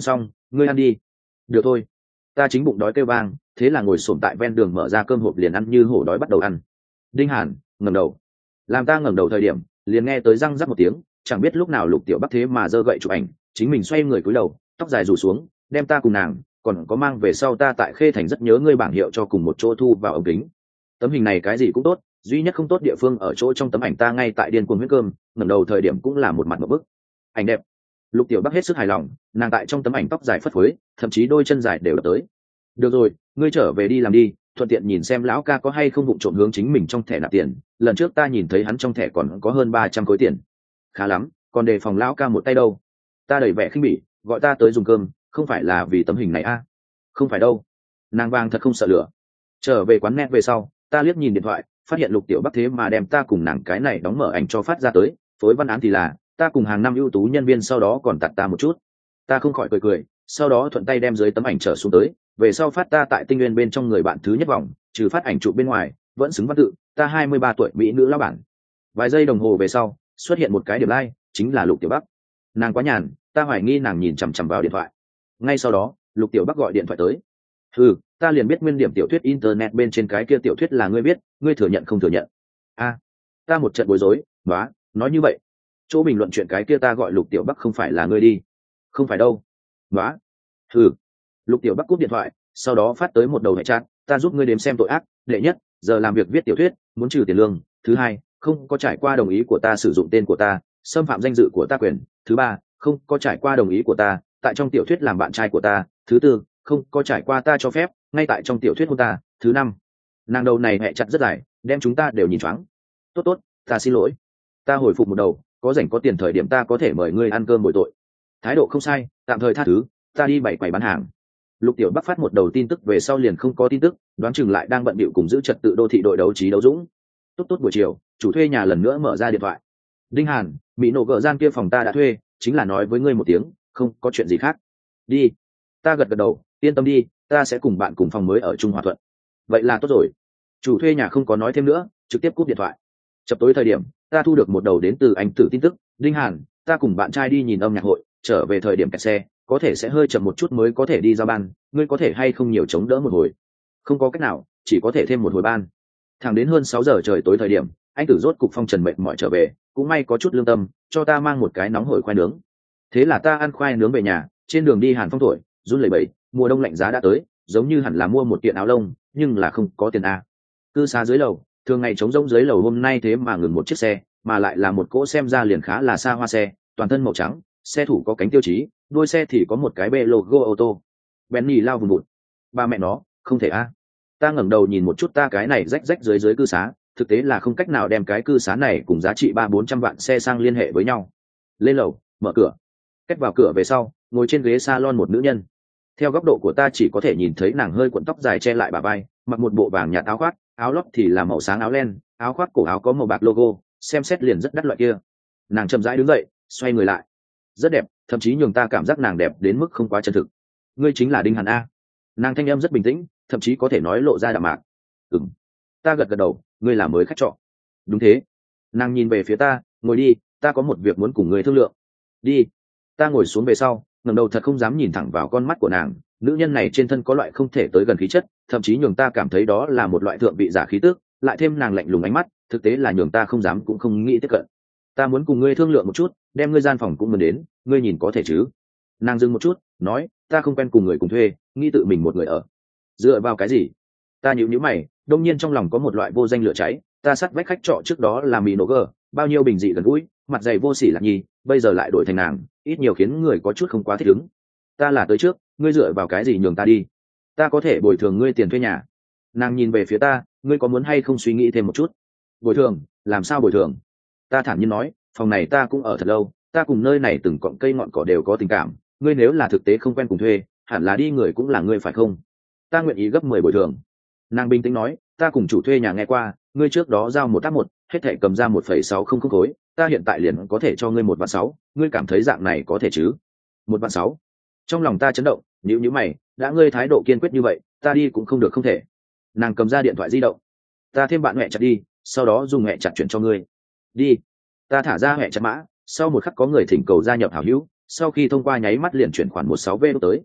ngươi ăn đi. Được thôi. Ta chính bụng đói kêu vang, thế là ngồi xổm tại ven đường mở ra cơm hộp liền ăn như hổ đói bắt đầu ăn. Đinh Hàn ngẩng đầu, làm ta ngẩng đầu thời điểm liền nghe tới răng rắc một tiếng, chẳng biết lúc nào Lục Tiểu Bắc thế mà giơ gậy chụp ảnh, chính mình xoay người cúi đầu, tóc dài rủ xuống, đem ta cùng nàng, còn có mang về sau ta tại Khê Thành rất nhớ ngươi bảng hiệu cho cùng một chỗ thu vào ống kính. Tấm hình này cái gì cũng tốt, duy nhất không tốt địa phương ở chỗ trong tấm ảnh ta ngay tại điên cuồng huyết cơm, ngẩng đầu thời điểm cũng là một mặt một bức. Ảnh đẹp. Lục Tiểu Bắc hết sức hài lòng, nàng tại trong tấm ảnh tóc dài phất phới, thậm chí đôi chân dài đều đập tới. Được rồi, ngươi trở về đi làm đi, thuận tiện nhìn xem lão ca có hay không vụng trộm hướng chính mình trong thẻ nạp tiền, lần trước ta nhìn thấy hắn trong thẻ còn có hơn ba trăm khối tiền. Khá lắm, còn đề phòng lão ca một tay đâu. Ta đầy vẻ khinh bỉ, gọi ta tới dùng cơm, không phải là vì tấm hình này à? Không phải đâu. Nàng vàng thật không sợ lửa. Trở về quán net về sau, ta liếc nhìn điện thoại, phát hiện Lục Tiểu Bắc thế mà đem ta cùng nàng cái này đóng mở ảnh cho phát ra tới, phối văn án thì là ta cùng hàng năm ưu tú nhân viên sau đó còn tặng ta một chút. Ta không khỏi cười cười, sau đó thuận tay đem dưới tấm ảnh trở xuống tới, về sau phát ta tại Tinh Nguyên bên trong người bạn thứ nhất vòng, trừ phát ảnh chụp bên ngoài, vẫn xứng văn tự, ta hai mươi ba tuổi mỹ nữ lão bản. Vài giây đồng hồ về sau, xuất hiện một cái điểm like, chính là Lục Tiểu Bắc. Nàng quá nhàn, ta hoài nghi nàng nhìn chằm chằm vào điện thoại. Ngay sau đó, Lục Tiểu Bắc gọi điện thoại tới. Ừ, ta liền biết nguyên điểm tiểu thuyết internet bên trên cái kia tiểu thuyết là ngươi biết, ngươi thừa nhận không thừa nhận? A, à, ta một trận bối rối, nói, nói như vậy, chỗ bình luận chuyện cái kia ta gọi Lục Tiểu Bắc không phải là ngươi đi? Không phải đâu. Nói, ừ. Lục Tiểu Bắc cúp điện thoại, sau đó phát tới một đầu hệ chat, ta giúp ngươi đếm xem tội ác. Đệ nhất, giờ làm việc viết tiểu thuyết, muốn trừ tiền lương. Thứ hai, không có trải qua đồng ý của ta sử dụng tên của ta, xâm phạm danh dự của ta quyền. Thứ ba, không có trải qua đồng ý của ta tại trong tiểu thuyết làm bạn trai của ta. Thứ tư, không có trải qua ta cho phép ngay tại trong tiểu thuyết hôn ta. Thứ năm, nàng đầu này hệ chặt rất dài, đem chúng ta đều nhìn choáng. Tốt tốt, ta xin lỗi. Ta hồi phục một đầu, có rảnh có tiền thời điểm ta có thể mời ngươi ăn cơm bồi tội. Thái độ không sai, tạm thời tha thứ, ta đi bày quầy bán hàng. Lục Tiểu Bắc phát một đầu tin tức về sau liền không có tin tức, đoán chừng lại đang bận bịu cùng giữ trật tự đô thị đội đấu trí đấu dũng. Tốt tốt buổi chiều, chủ thuê nhà lần nữa mở ra điện thoại. Đinh Hàn, mỹ nổ gỡ gian kia phòng ta đã thuê, chính là nói với ngươi một tiếng, không có chuyện gì khác. Đi. Ta gật gật đầu, yên tâm đi, ta sẽ cùng bạn cùng phòng mới ở chung hòa thuận. Vậy là tốt rồi. Chủ thuê nhà không có nói thêm nữa, trực tiếp cúp điện thoại. Chập tối thời điểm, ta thu được một đầu đến từ anh Tử tin tức. Đinh Hàn, ta cùng bạn trai đi nhìn âm nhạc hội, trở về thời điểm kẹt xe, có thể sẽ hơi chậm một chút mới có thể đi giao ban, ngươi có thể hay không nhiều chống đỡ một hồi? Không có cách nào, chỉ có thể thêm một hồi ban. Thẳng đến hơn sáu giờ trời tối thời điểm, anh Tử rốt cục phong trần mệt mỏi trở về, cũng may có chút lương tâm, cho ta mang một cái nóng hổi khoai nướng. Thế là ta ăn khoai nướng về nhà, trên đường đi Hàn Phong thổi, run lẩy bẩy, mùa đông lạnh giá đã tới, giống như hẳn là mua một kiện áo lông, nhưng là không có tiền a. Cư xá dưới lầu, thường ngày trống rỗng dưới lầu hôm nay thế mà ngừng một chiếc xe, mà lại là một cỗ xem ra liền khá là xa hoa xe, toàn thân màu trắng, xe thủ có cánh tiêu chí, đuôi xe thì có một cái bê logo ô tô. Benny lao vùng vụt. Ba mẹ nó, không thể a. Ta ngẩng đầu nhìn một chút ta cái này rách rách dưới dưới cư xá, thực tế là không cách nào đem cái cư xá này cùng giá trị ba bốn trăm vạn xe sang liên hệ với nhau. Lên lầu, mở cửa. Cách vào cửa về sau, ngồi trên ghế salon một nữ nhân. Theo góc độ của ta chỉ có thể nhìn thấy nàng hơi cuộn tóc dài che lại bả vai, mặc một bộ vàng nhạt áo khoác, áo lót thì là màu sáng áo len, áo khoác cổ áo có màu bạc logo, xem xét liền rất đắt loại kia. Nàng chậm rãi đứng dậy, xoay người lại. Rất đẹp, thậm chí nhường ta cảm giác nàng đẹp đến mức không quá chân thực. Ngươi chính là Đinh Hàn a? Nàng thanh âm rất bình tĩnh, thậm chí có thể nói lộ ra đạm mạc. Ừm. Ta gật gật đầu, ngươi là mới khách trọ. Đúng thế. Nàng nhìn về phía ta, ngồi đi, ta có một việc muốn cùng ngươi thương lượng. Đi. Ta ngồi xuống về sau, ngẩng đầu thật không dám nhìn thẳng vào con mắt của nàng. Nữ nhân này trên thân có loại không thể tới gần khí chất, thậm chí nhường ta cảm thấy đó là một loại thượng vị giả khí tước, lại thêm nàng lạnh lùng ánh mắt, thực tế là nhường ta không dám cũng không nghĩ tiếp cận. Ta muốn cùng ngươi thương lượng một chút, đem ngươi gian phòng cũng muốn đến, ngươi nhìn có thể chứ? Nàng dừng một chút, nói, ta không quen cùng người cùng thuê, nghĩ tự mình một người ở. Dựa vào cái gì? Ta nhíu nhíu mày, đông nhiên trong lòng có một loại vô danh lửa cháy. Ta sắt vách khách trọ trước đó là mì nổ gờ, bao nhiêu bình dị gần gũi, mặt dày vô sỉ lạc nhi, bây giờ lại đổi thành nàng, ít nhiều khiến người có chút không quá thích ứng. Ta là tới trước, ngươi dựa vào cái gì nhường ta đi? Ta có thể bồi thường ngươi tiền thuê nhà. Nàng nhìn về phía ta, ngươi có muốn hay không suy nghĩ thêm một chút? Bồi thường? Làm sao bồi thường? Ta thản nhiên nói, phòng này ta cũng ở thật lâu, ta cùng nơi này từng cọng cây ngọn cỏ đều có tình cảm, ngươi nếu là thực tế không quen cùng thuê, hẳn là đi người cũng là ngươi phải không? Ta nguyện ý gấp mười bồi thường. Nàng bình tĩnh nói, ta cùng chủ thuê nhà nghe qua, ngươi trước đó giao một tác một, hết thảy cầm ra một phẩy sáu không không khối, ta hiện tại liền có thể cho ngươi một vạn sáu, ngươi cảm thấy dạng này có thể chứ? Một vạn sáu. Trong lòng ta chấn động, nhíu nhíu mày, đã ngươi thái độ kiên quyết như vậy, ta đi cũng không được không thể. Nàng cầm ra điện thoại di động. Ta thêm bạn mẹ chặt đi, sau đó dùng mẹ chặt chuyển cho ngươi. Đi. Ta thả ra mẹ chặt mã, sau một khắc có người thỉnh cầu gia nhập hảo hữu, sau khi thông qua nháy mắt liền chuyển khoản một sáu v tới.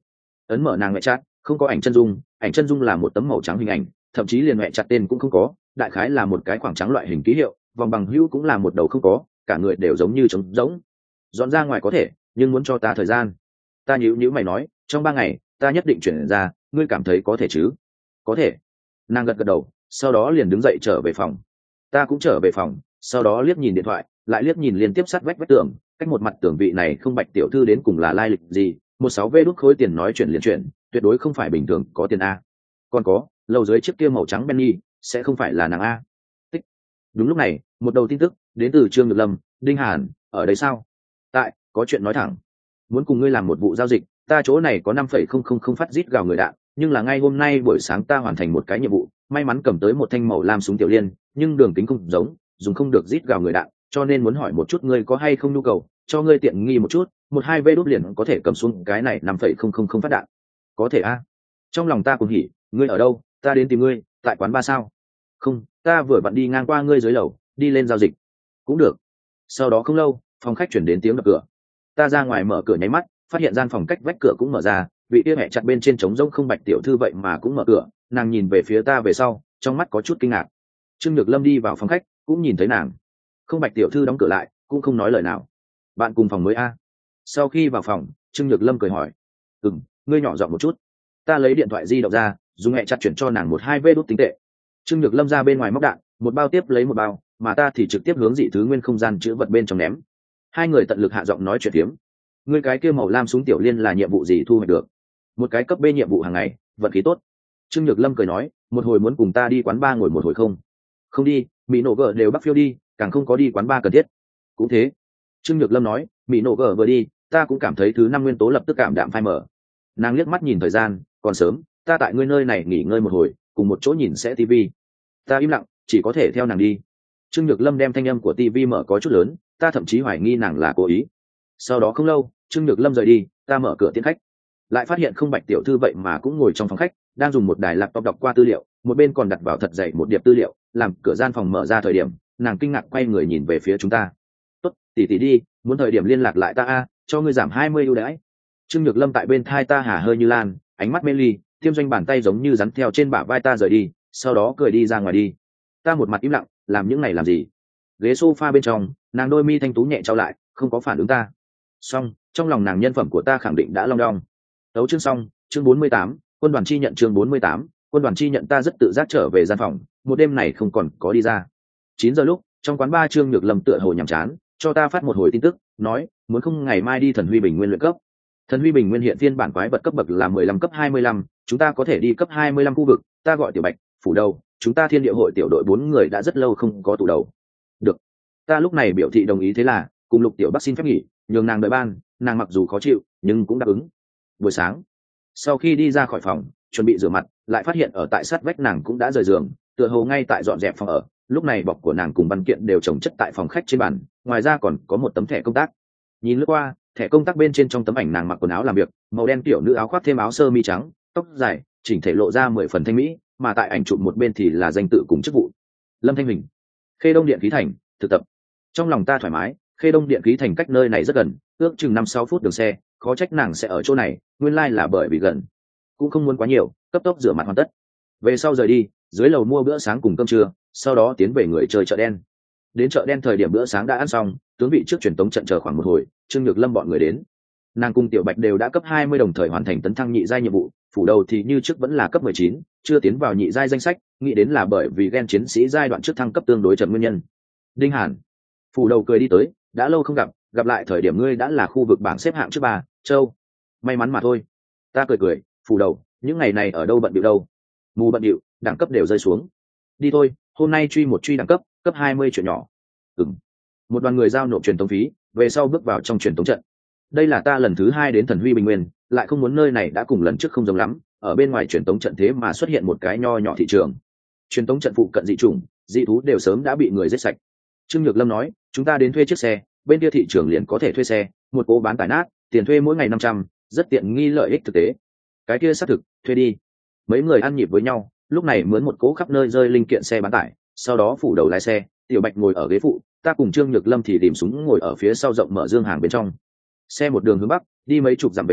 ấn mở nàng mẹ chat, không có ảnh chân dung, ảnh chân dung là một tấm màu trắng hình ảnh, thậm chí liền mẹ chặt tên cũng không có, đại khái là một cái khoảng trắng loại hình ký hiệu, vòng bằng hữu cũng là một đầu không có, cả người đều giống như trống rỗng. Dọn ra ngoài có thể, nhưng muốn cho ta thời gian. Ta nhíu nhíu mày nói, trong ba ngày ta nhất định chuyển ra, ngươi cảm thấy có thể chứ? Có thể. Nàng gật gật đầu, sau đó liền đứng dậy trở về phòng. Ta cũng trở về phòng, sau đó liếc nhìn điện thoại, lại liếc nhìn liên tiếp sát vách vách tường, cách một mặt tường vị này không Bạch tiểu thư đến cùng là lai lịch gì, một sáu vê đút khối tiền nói chuyện liền chuyển, tuyệt đối không phải bình thường có tiền a. Còn có, lầu dưới chiếc kia màu trắng Benny, sẽ không phải là nàng a. Tích. Đúng lúc này, một đầu tin tức đến từ Trương Nhược Lâm, Đinh Hàn, ở đây sao? Tại, có chuyện nói thẳng. Muốn cùng ngươi làm một vụ giao dịch, ta chỗ này có năm phẩy không không không phát rít gào người đạn, nhưng là ngay hôm nay buổi sáng ta hoàn thành một cái nhiệm vụ, may mắn cầm tới một thanh màu lam súng tiểu liên, nhưng đường kính không giống, dùng không được rít gào người đạn, cho nên muốn hỏi một chút ngươi có hay không nhu cầu, cho ngươi tiện nghi một chút, một hai vê đút liền có thể cầm xuống cái này năm phẩy không không không phát đạn. Có thể a. Trong lòng ta cũng hỉ, ngươi ở đâu, ta đến tìm ngươi, tại quán ba sao? Không, ta vừa vặn đi ngang qua ngươi dưới lầu, đi lên giao dịch. Cũng được. Sau đó không lâu, phòng khách chuyển đến tiếng đập cửa. Ta ra ngoài mở cửa nháy mắt, phát hiện gian phòng cách vách cửa cũng mở ra, vị kia mẹ chặt bên trên trống rỗng không Bạch tiểu thư vậy mà cũng mở cửa, nàng nhìn về phía ta về sau, trong mắt có chút kinh ngạc. Trương Nhược Lâm đi vào phòng khách, cũng nhìn thấy nàng. Không Bạch tiểu thư đóng cửa lại, cũng không nói lời nào. Bạn cùng phòng mới a? Sau khi vào phòng, Trương Nhược Lâm cười hỏi, ừm, ngươi nhỏ giọng một chút. Ta lấy điện thoại di động ra, dùng mẹ chặt chuyển cho nàng một hai vê đút tính tệ. Trương Nhược Lâm ra bên ngoài móc đạn, một bao tiếp lấy một bao, mà ta thì trực tiếp hướng dị thứ nguyên không gian chứa vật bên trong ném. Hai người tận lực hạ giọng nói chuyện tiếm. Ngươi cái kia màu lam súng tiểu liên là nhiệm vụ gì thu hoạch được? Một cái cấp B nhiệm vụ hàng ngày, vận khí tốt. Trương Nhược Lâm cười nói, một hồi muốn cùng ta đi quán ba ngồi một hồi không? Không đi, mỹ nổ gở đều bắt phiêu đi, càng không có đi quán ba cần thiết. Cũng thế. Trương Nhược Lâm nói, mỹ nổ gở vừa đi, ta cũng cảm thấy thứ năm nguyên tố lập tức cảm đạm phai mở. Nàng liếc mắt nhìn thời gian, còn sớm, ta tại ngươi nơi này nghỉ ngơi một hồi, cùng một chỗ nhìn sẽ tivi. Ta im lặng, chỉ có thể theo nàng đi. Trương Nhược Lâm đem thanh âm của tivi mở có chút lớn, ta thậm chí hoài nghi nàng là cố ý. Sau đó không lâu, Trương Nhược Lâm rời đi, ta mở cửa tiễn khách, lại phát hiện không Bạch tiểu thư vậy mà cũng ngồi trong phòng khách, đang dùng một đài laptop đọc qua tư liệu, một bên còn đặt vào thật dày một điệp tư liệu. Làm cửa gian phòng mở ra thời điểm, nàng kinh ngạc quay người nhìn về phía chúng ta. Tốt, tỉ tỉ đi, muốn thời điểm liên lạc lại ta a, cho ngươi giảm hai mươi ưu đãi. Trương Nhược Lâm tại bên thai ta hà hơi như lan, ánh mắt mê ly, tiêm doanh bàn tay giống như rắn theo trên bả vai ta rời đi, sau đó cười đi ra ngoài đi. Ta một mặt im lặng, làm những này làm gì? Ghế sofa bên trong, nàng đôi mi thanh tú nhẹ trao lại, không có phản ứng ta. Xong, trong lòng nàng nhân phẩm của ta khẳng định đã long đong. Đấu chương xong, chương bốn mươi tám, quân đoàn chi nhận chương bốn mươi tám, quân đoàn chi nhận. Ta rất tự giác trở về gian phòng, một đêm này không còn có đi ra. Chín giờ lúc, trong quán ba Trương Nhược Lâm tựa hồ nhàm chán, cho ta phát một hồi tin tức, nói, muốn không ngày mai đi Thần Huy Bình Nguyên luyện cấp. Thần Huy Bình Nguyên hiện phiên bản quái vật cấp bậc là mười lăm cấp hai mươi lăm, chúng ta có thể đi cấp hai mươi lăm khu vực, ta gọi Tiểu Bạch, phủ đầu, chúng ta Thiên Địa hội tiểu đội bốn người đã rất lâu không có tụ đầu. Được. Ta lúc này biểu thị đồng ý, thế là cùng Lục Tiểu Bắc xin phép nghỉ, nhường nàng đợi ban, nàng mặc dù khó chịu, nhưng cũng đáp ứng. Buổi sáng, sau khi đi ra khỏi phòng, chuẩn bị rửa mặt, lại phát hiện ở tại sát vách nàng cũng đã rời giường, tựa hồ ngay tại dọn dẹp phòng ở. Lúc này bọc của nàng cùng văn kiện đều chồng chất tại phòng khách trên bàn, ngoài ra còn có một tấm thẻ công tác. Nhìn lướt qua, thẻ công tác bên trên trong tấm ảnh nàng mặc quần áo làm việc, màu đen tiểu nữ áo khoác thêm áo sơ mi trắng, tóc dài, chỉnh thể lộ ra mười phần thanh mỹ, mà tại ảnh chụp một bên thì là danh tự cùng chức vụ. Lâm Thanh Huỳnh, Khê Đông Điện khí thành, thực tập. Trong lòng ta thoải mái, Khê Đông Điện khí thành cách nơi này rất gần, ước chừng năm sáu phút đường xe, khó trách nàng sẽ ở chỗ này, nguyên lai là bởi vì gần. Cũng không muốn quá nhiều, cấp tốc rửa mặt hoàn tất. Về sau rời đi, dưới lầu mua bữa sáng cùng cơm trưa, sau đó tiến về người chơi chợ đen. Đến chợ đen thời điểm bữa sáng đã ăn xong, tướng vị trước truyền tống trận chờ khoảng một hồi, Trương Nhược Lâm bọn người đến. Nàng cùng Tiểu Bạch đều đã cấp hai mươi đồng thời hoàn thành tấn thăng nhị giai nhiệm vụ, phủ đầu thì như trước vẫn là cấp mười chín, chưa tiến vào nhị giai danh sách, nghĩ đến là bởi vì gen chiến sĩ giai đoạn trước thăng cấp tương đối chậm nguyên nhân. Đinh Hàn, phủ đầu cười đi tới, đã lâu không gặp, gặp lại thời điểm ngươi đã là khu vực bảng xếp hạng trước ba, châu. May mắn mà thôi. Ta cười cười, phủ đầu, những ngày này ở đâu bận bịu đâu? Mù bận bịu, đẳng cấp đều rơi xuống. Đi thôi, hôm nay truy một truy đẳng cấp, cấp hai mươi chuyện nhỏ. Ừm. Một đoàn người giao nộp truyền tống phí, về sau bước vào trong truyền tống trận. Đây là ta lần thứ hai đến Thần Huy Bình Nguyên, lại không muốn nơi này đã cùng lần trước không giống lắm, ở bên ngoài truyền tống trận thế mà xuất hiện một cái nho nhỏ thị trường. Truyền tống trận phụ cận dị chủng, dị thú đều sớm đã bị người giết sạch. Trương Nhược Lâm nói, chúng ta đến thuê chiếc xe, bên kia thị trường liền có thể thuê xe, một cố bán tải nát, tiền thuê mỗi ngày năm trăm, rất tiện nghi lợi ích thực tế. Cái kia xác thực, thuê đi. Mấy người ăn nhịp với nhau, lúc này mướn một cố khắp nơi rơi linh kiện xe bán tải, sau đó phủ đầu lái xe, Tiểu Bạch ngồi ở ghế phụ, ta cùng Trương Nhược Lâm thì tìm súng ngồi ở phía sau rộng mở dương hàng bên trong. Xe một đường hướng bắc, đi mấy chục dặm về sau,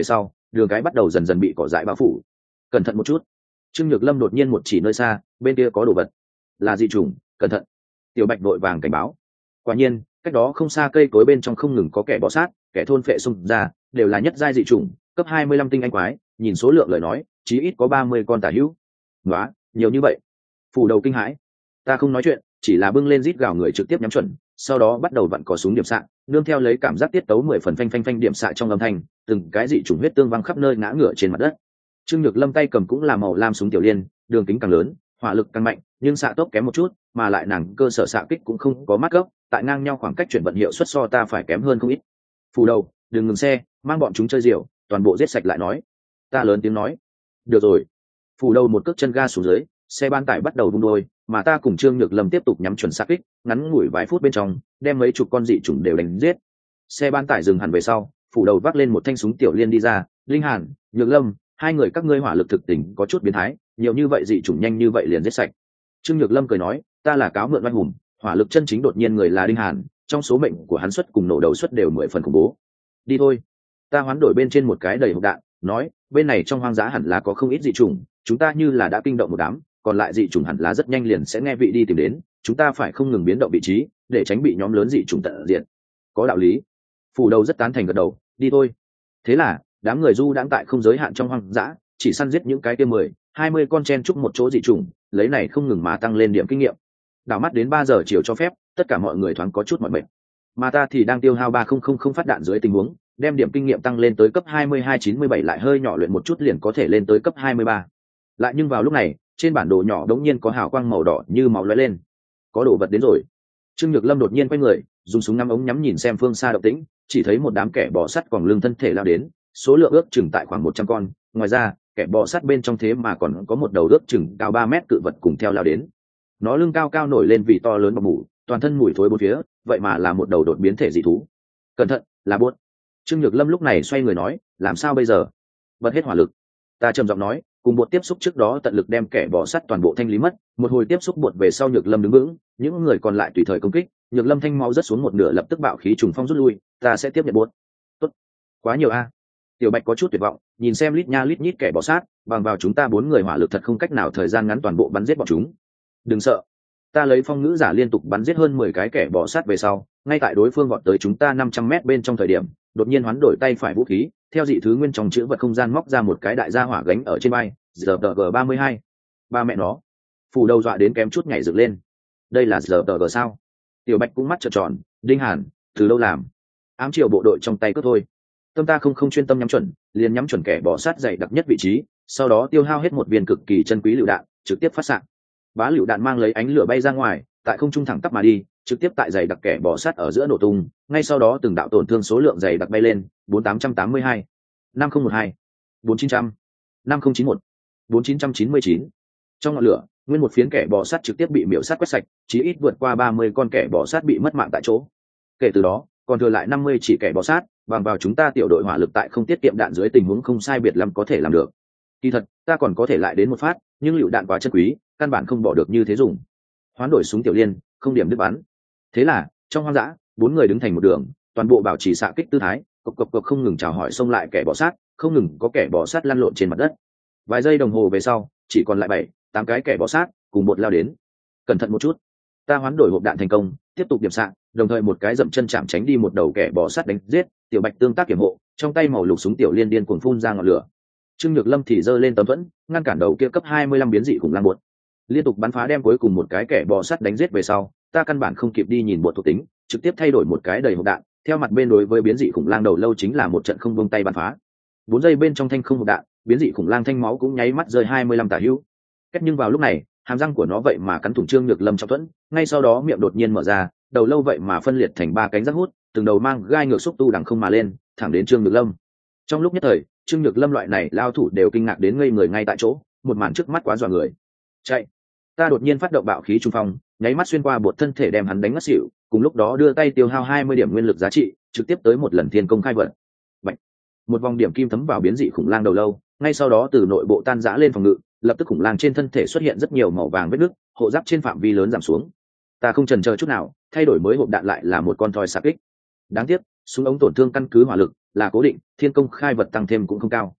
đường cái bắt đầu dần dần bị cỏ dại bao phủ. Cẩn thận một chút. Trương Nhược Lâm đột nhiên một chỉ nơi xa, bên kia có đồ vật, là dị trùng, cẩn thận. Tiểu Bạch vội vàng cảnh báo. Quả nhiên, cách đó không xa cây cối bên trong không ngừng có kẻ bò sát, kẻ thôn phệ xung ra, đều là nhất giai dị trùng, cấp hai mươi lăm tinh anh quái, nhìn số lượng lời nói, chí ít có ba mươi con tả hữu. Nóa, nhiều như vậy. Phủ đầu kinh hãi. Ta không nói chuyện, chỉ là bưng lên rít gào người trực tiếp nhắm chuẩn, sau đó bắt đầu vặn cò súng điểm xạ, nương theo lấy cảm giác tiết tấu mười phần phanh phanh phanh điểm xạ trong âm thanh, từng cái dị chủng huyết tương văng khắp nơi ngã ngửa trên mặt đất. Trương Nhược Lâm tay cầm cũng là màu lam súng tiểu liên, đường kính càng lớn, hỏa lực càng mạnh, nhưng xạ tốc kém một chút, mà lại nàng cơ sở xạ kích cũng không có mát gốc, tại ngang nhau khoảng cách chuyển vận hiệu suất so ta phải kém hơn không ít. Phủ đầu, đừng ngừng xe, mang bọn chúng chơi diều, toàn bộ giết sạch lại nói. Ta lớn tiếng nói. Được rồi. Phủ đầu một cước chân ga xuống dưới, xe ban tải bắt đầu vung đôi, mà ta cùng Trương Nhược Lâm tiếp tục nhắm chuẩn xạ kích, ngắn ngủi vài phút bên trong, đem mấy chục con dị chủng đều đánh giết. Xe ban tải dừng hẳn về sau, phủ đầu vác lên một thanh súng tiểu liên đi ra, Linh Hàn, Nhược Lâm, hai người các ngươi hỏa lực thực tình có chút biến thái, nhiều như vậy dị chủng nhanh như vậy liền giết sạch. Trương Nhược Lâm cười nói, ta là cáo mượn oai hùng, hỏa lực chân chính đột nhiên người là Linh Hàn, trong số mệnh của hắn xuất cùng nổ đầu xuất đều mười phần khủng bố. Đi thôi. Ta hoán đổi bên trên một cái đầy hộp đạn, nói, bên này trong hoang dã hẳn là có không ít dị chủng, chúng ta như là đã kinh động một đám, còn lại dị chủng hẳn là rất nhanh liền sẽ nghe vị đi tìm đến, chúng ta phải không ngừng biến động vị trí để tránh bị nhóm lớn dị chủng tận diện. Có đạo lý. Phủ đầu rất tán thành gật đầu, đi thôi. Thế là đám người du đãng tại không giới hạn trong hoang dã, chỉ săn giết những cái kia mười hai mươi con chen chúc một chỗ dị chủng, lấy này không ngừng mà tăng lên điểm kinh nghiệm. Đảo mắt đến ba giờ chiều cho phép, tất cả mọi người thoáng có chút mỏi mệt, mà ta thì đang tiêu hao ba không không không phát đạn dưới tình huống, đem điểm kinh nghiệm tăng lên tới cấp hai mươi hai chín mươi bảy, lại hơi nhỏ luyện một chút liền có thể lên tới cấp hai mươi ba. Lại nhưng vào lúc này, trên bản đồ nhỏ đống nhiên có hào quang màu đỏ như máu lóe lên, có đồ vật đến rồi. Trương Nhược Lâm đột nhiên quay người, dùng súng ngắm ống nhắm nhìn xem phương xa động tĩnh, chỉ thấy một đám kẻ bò sắt quòng lưng thân thể lao đến, số lượng ước chừng tại khoảng một trăm con. Ngoài ra, kẻ bò sắt bên trong thế mà còn có một đầu ước chừng cao ba mét cự vật cùng theo lao đến. Nó lưng cao cao nổi lên vì to lớn bọc mủ, toàn thân mùi thối bốn phía, vậy mà là một đầu đột biến thể dị thú. Cẩn thận, là buốt. Trương Nhược Lâm lúc này xoay người nói, làm sao bây giờ? Bật hết hỏa lực. Ta trầm giọng nói, cùng bột tiếp xúc trước đó tận lực đem kẻ bò sắt toàn bộ thanh lý mất, một hồi tiếp xúc bột về sau Nhược Lâm đứng vững, những người còn lại tùy thời công kích, Nhược Lâm thanh máu rất xuống một nửa lập tức bạo khí trùng phong rút lui, ta sẽ tiếp nhận bột. Tốt, quá nhiều a. Tiểu Bạch có chút tuyệt vọng, nhìn xem lít nha lít nhít kẻ bò sát, bằng vào chúng ta bốn người hỏa lực thật không cách nào thời gian ngắn toàn bộ bắn giết bọn chúng. Đừng sợ. Ta lấy phong ngữ giả liên tục bắn giết hơn mười cái kẻ bò sát về sau, ngay tại đối phương vọt tới chúng ta năm trăm mét bên trong thời điểm, đột nhiên hoán đổi tay phải vũ khí, theo dị thứ nguyên trong chữ vật không gian móc ra một cái đại gia hỏa gánh ở trên bay, giờ G ba mươi hai. Ba mẹ nó. Phủ đầu dọa đến kém chút nhảy dựng lên. Đây là giờ G sao? Tiểu Bạch cũng mắt trợn tròn, Đinh Hàn, từ lâu làm? Ám chiều bộ đội trong tay cướp thôi. Tâm ta không không chuyên tâm nhắm chuẩn, liền nhắm chuẩn kẻ bò sát dày đặc nhất vị trí, sau đó tiêu hao hết một viên cực kỳ chân quý lựu đạn, trực tiếp phát xạ. Bá lựu đạn mang lấy ánh lửa bay ra ngoài, tại không trung thẳng tắp mà đi, trực tiếp tại dày đặc kẻ bò sát ở giữa nổ tung, ngay sau đó từng đạo tổn thương số lượng dày đặc bay lên, bốn tám tám hai, năm không một hai, bốn chín trăm, năm không chín một, bốn chín chín chín. Trong ngọn lửa, nguyên một phiến kẻ bò sát trực tiếp bị miểu sát quét sạch, chí ít vượt qua ba mươi con kẻ bò sát bị mất mạng tại chỗ. Kể từ đó, còn thừa lại năm mươi chỉ kẻ bò sát, bằng vào chúng ta tiểu đội hỏa lực tại không tiết kiệm đạn dưới tình huống không sai biệt lắm có thể làm được. Kỳ thật, ta còn có thể lại đến một phát, nhưng lựu đạn quá chân quý, căn bản không bỏ được như thế dùng. Hoán đổi súng tiểu liên, không điểm đứt bắn. Thế là, trong hoang dã, bốn người đứng thành một đường, toàn bộ bảo trì xạ kích tư thái, cộc cộc cộc không ngừng chào hỏi xông lại kẻ bò sát, không ngừng có kẻ bò sát lăn lộn trên mặt đất. Vài giây đồng hồ về sau, chỉ còn lại bảy, tám cái kẻ bò sát, cùng một lao đến. Cẩn thận một chút. Ta hoán đổi hộp đạn thành công, tiếp tục điểm xạ, đồng thời một cái dậm chân chạm tránh đi một đầu kẻ bò sát đánh giết, Tiểu Bạch tương tác kiểm hộ, trong tay màu lục súng tiểu liên điên cuồng phun ra ngọn lửa. Trương Nhược Lâm thì giơ lên tấm thuẫn, ngăn cản đầu kia cấp hai mươi lăm biến dị khủng lang buột. Liên tục bắn phá đem cuối cùng một cái kẻ bò sát đánh giết về sau, ta căn bản không kịp đi nhìn buột thuộc tính, trực tiếp thay đổi một cái đầy hộp đạn, theo mặt bên đối với biến dị khủng lang đầu lâu chính là một trận không buông tay bắn phá. Bốn giây bên trong thanh không hộp đạn, biến dị khủng lang thanh máu cũng nháy mắt rơi hai mươi lăm tả hữu. Cách nhưng vào lúc này, hàm răng của nó vậy mà cắn thủng Trương Nhược Lâm trong thuẫn, ngay sau đó miệng đột nhiên mở ra, đầu lâu vậy mà phân liệt thành ba cánh rác hút, từng đầu mang gai ngược xúc tu đằng không mà lên, thẳng đến Trương Nhược Lâm. Trong lúc nhất thời, Trương Nhược Lâm loại này lao thủ đều kinh ngạc đến ngây người ngay tại chỗ, một màn trước mắt quá dọa người. Chạy! Ta đột nhiên phát động bạo khí trung phong, nháy mắt xuyên qua bột thân thể đem hắn đánh ngất xỉu, cùng lúc đó đưa tay tiêu hao hai mươi điểm nguyên lực giá trị, trực tiếp tới một lần thiên công khai vật. Bạch! Một vòng điểm kim thấm vào biến dị khủng lang đầu lâu, ngay sau đó từ nội bộ tan rã lên phòng ngự, lập tức khủng lang trên thân thể xuất hiện rất nhiều màu vàng vết nứt, hộ giáp trên phạm vi lớn giảm xuống. Ta không chần chờ chút nào, thay đổi mới hộp đạn lại là một con thoi xạ kích. Đáng tiếc, súng ống tổn thương căn cứ hỏa lực là cố định, thiên công khai vật tăng thêm cũng không cao.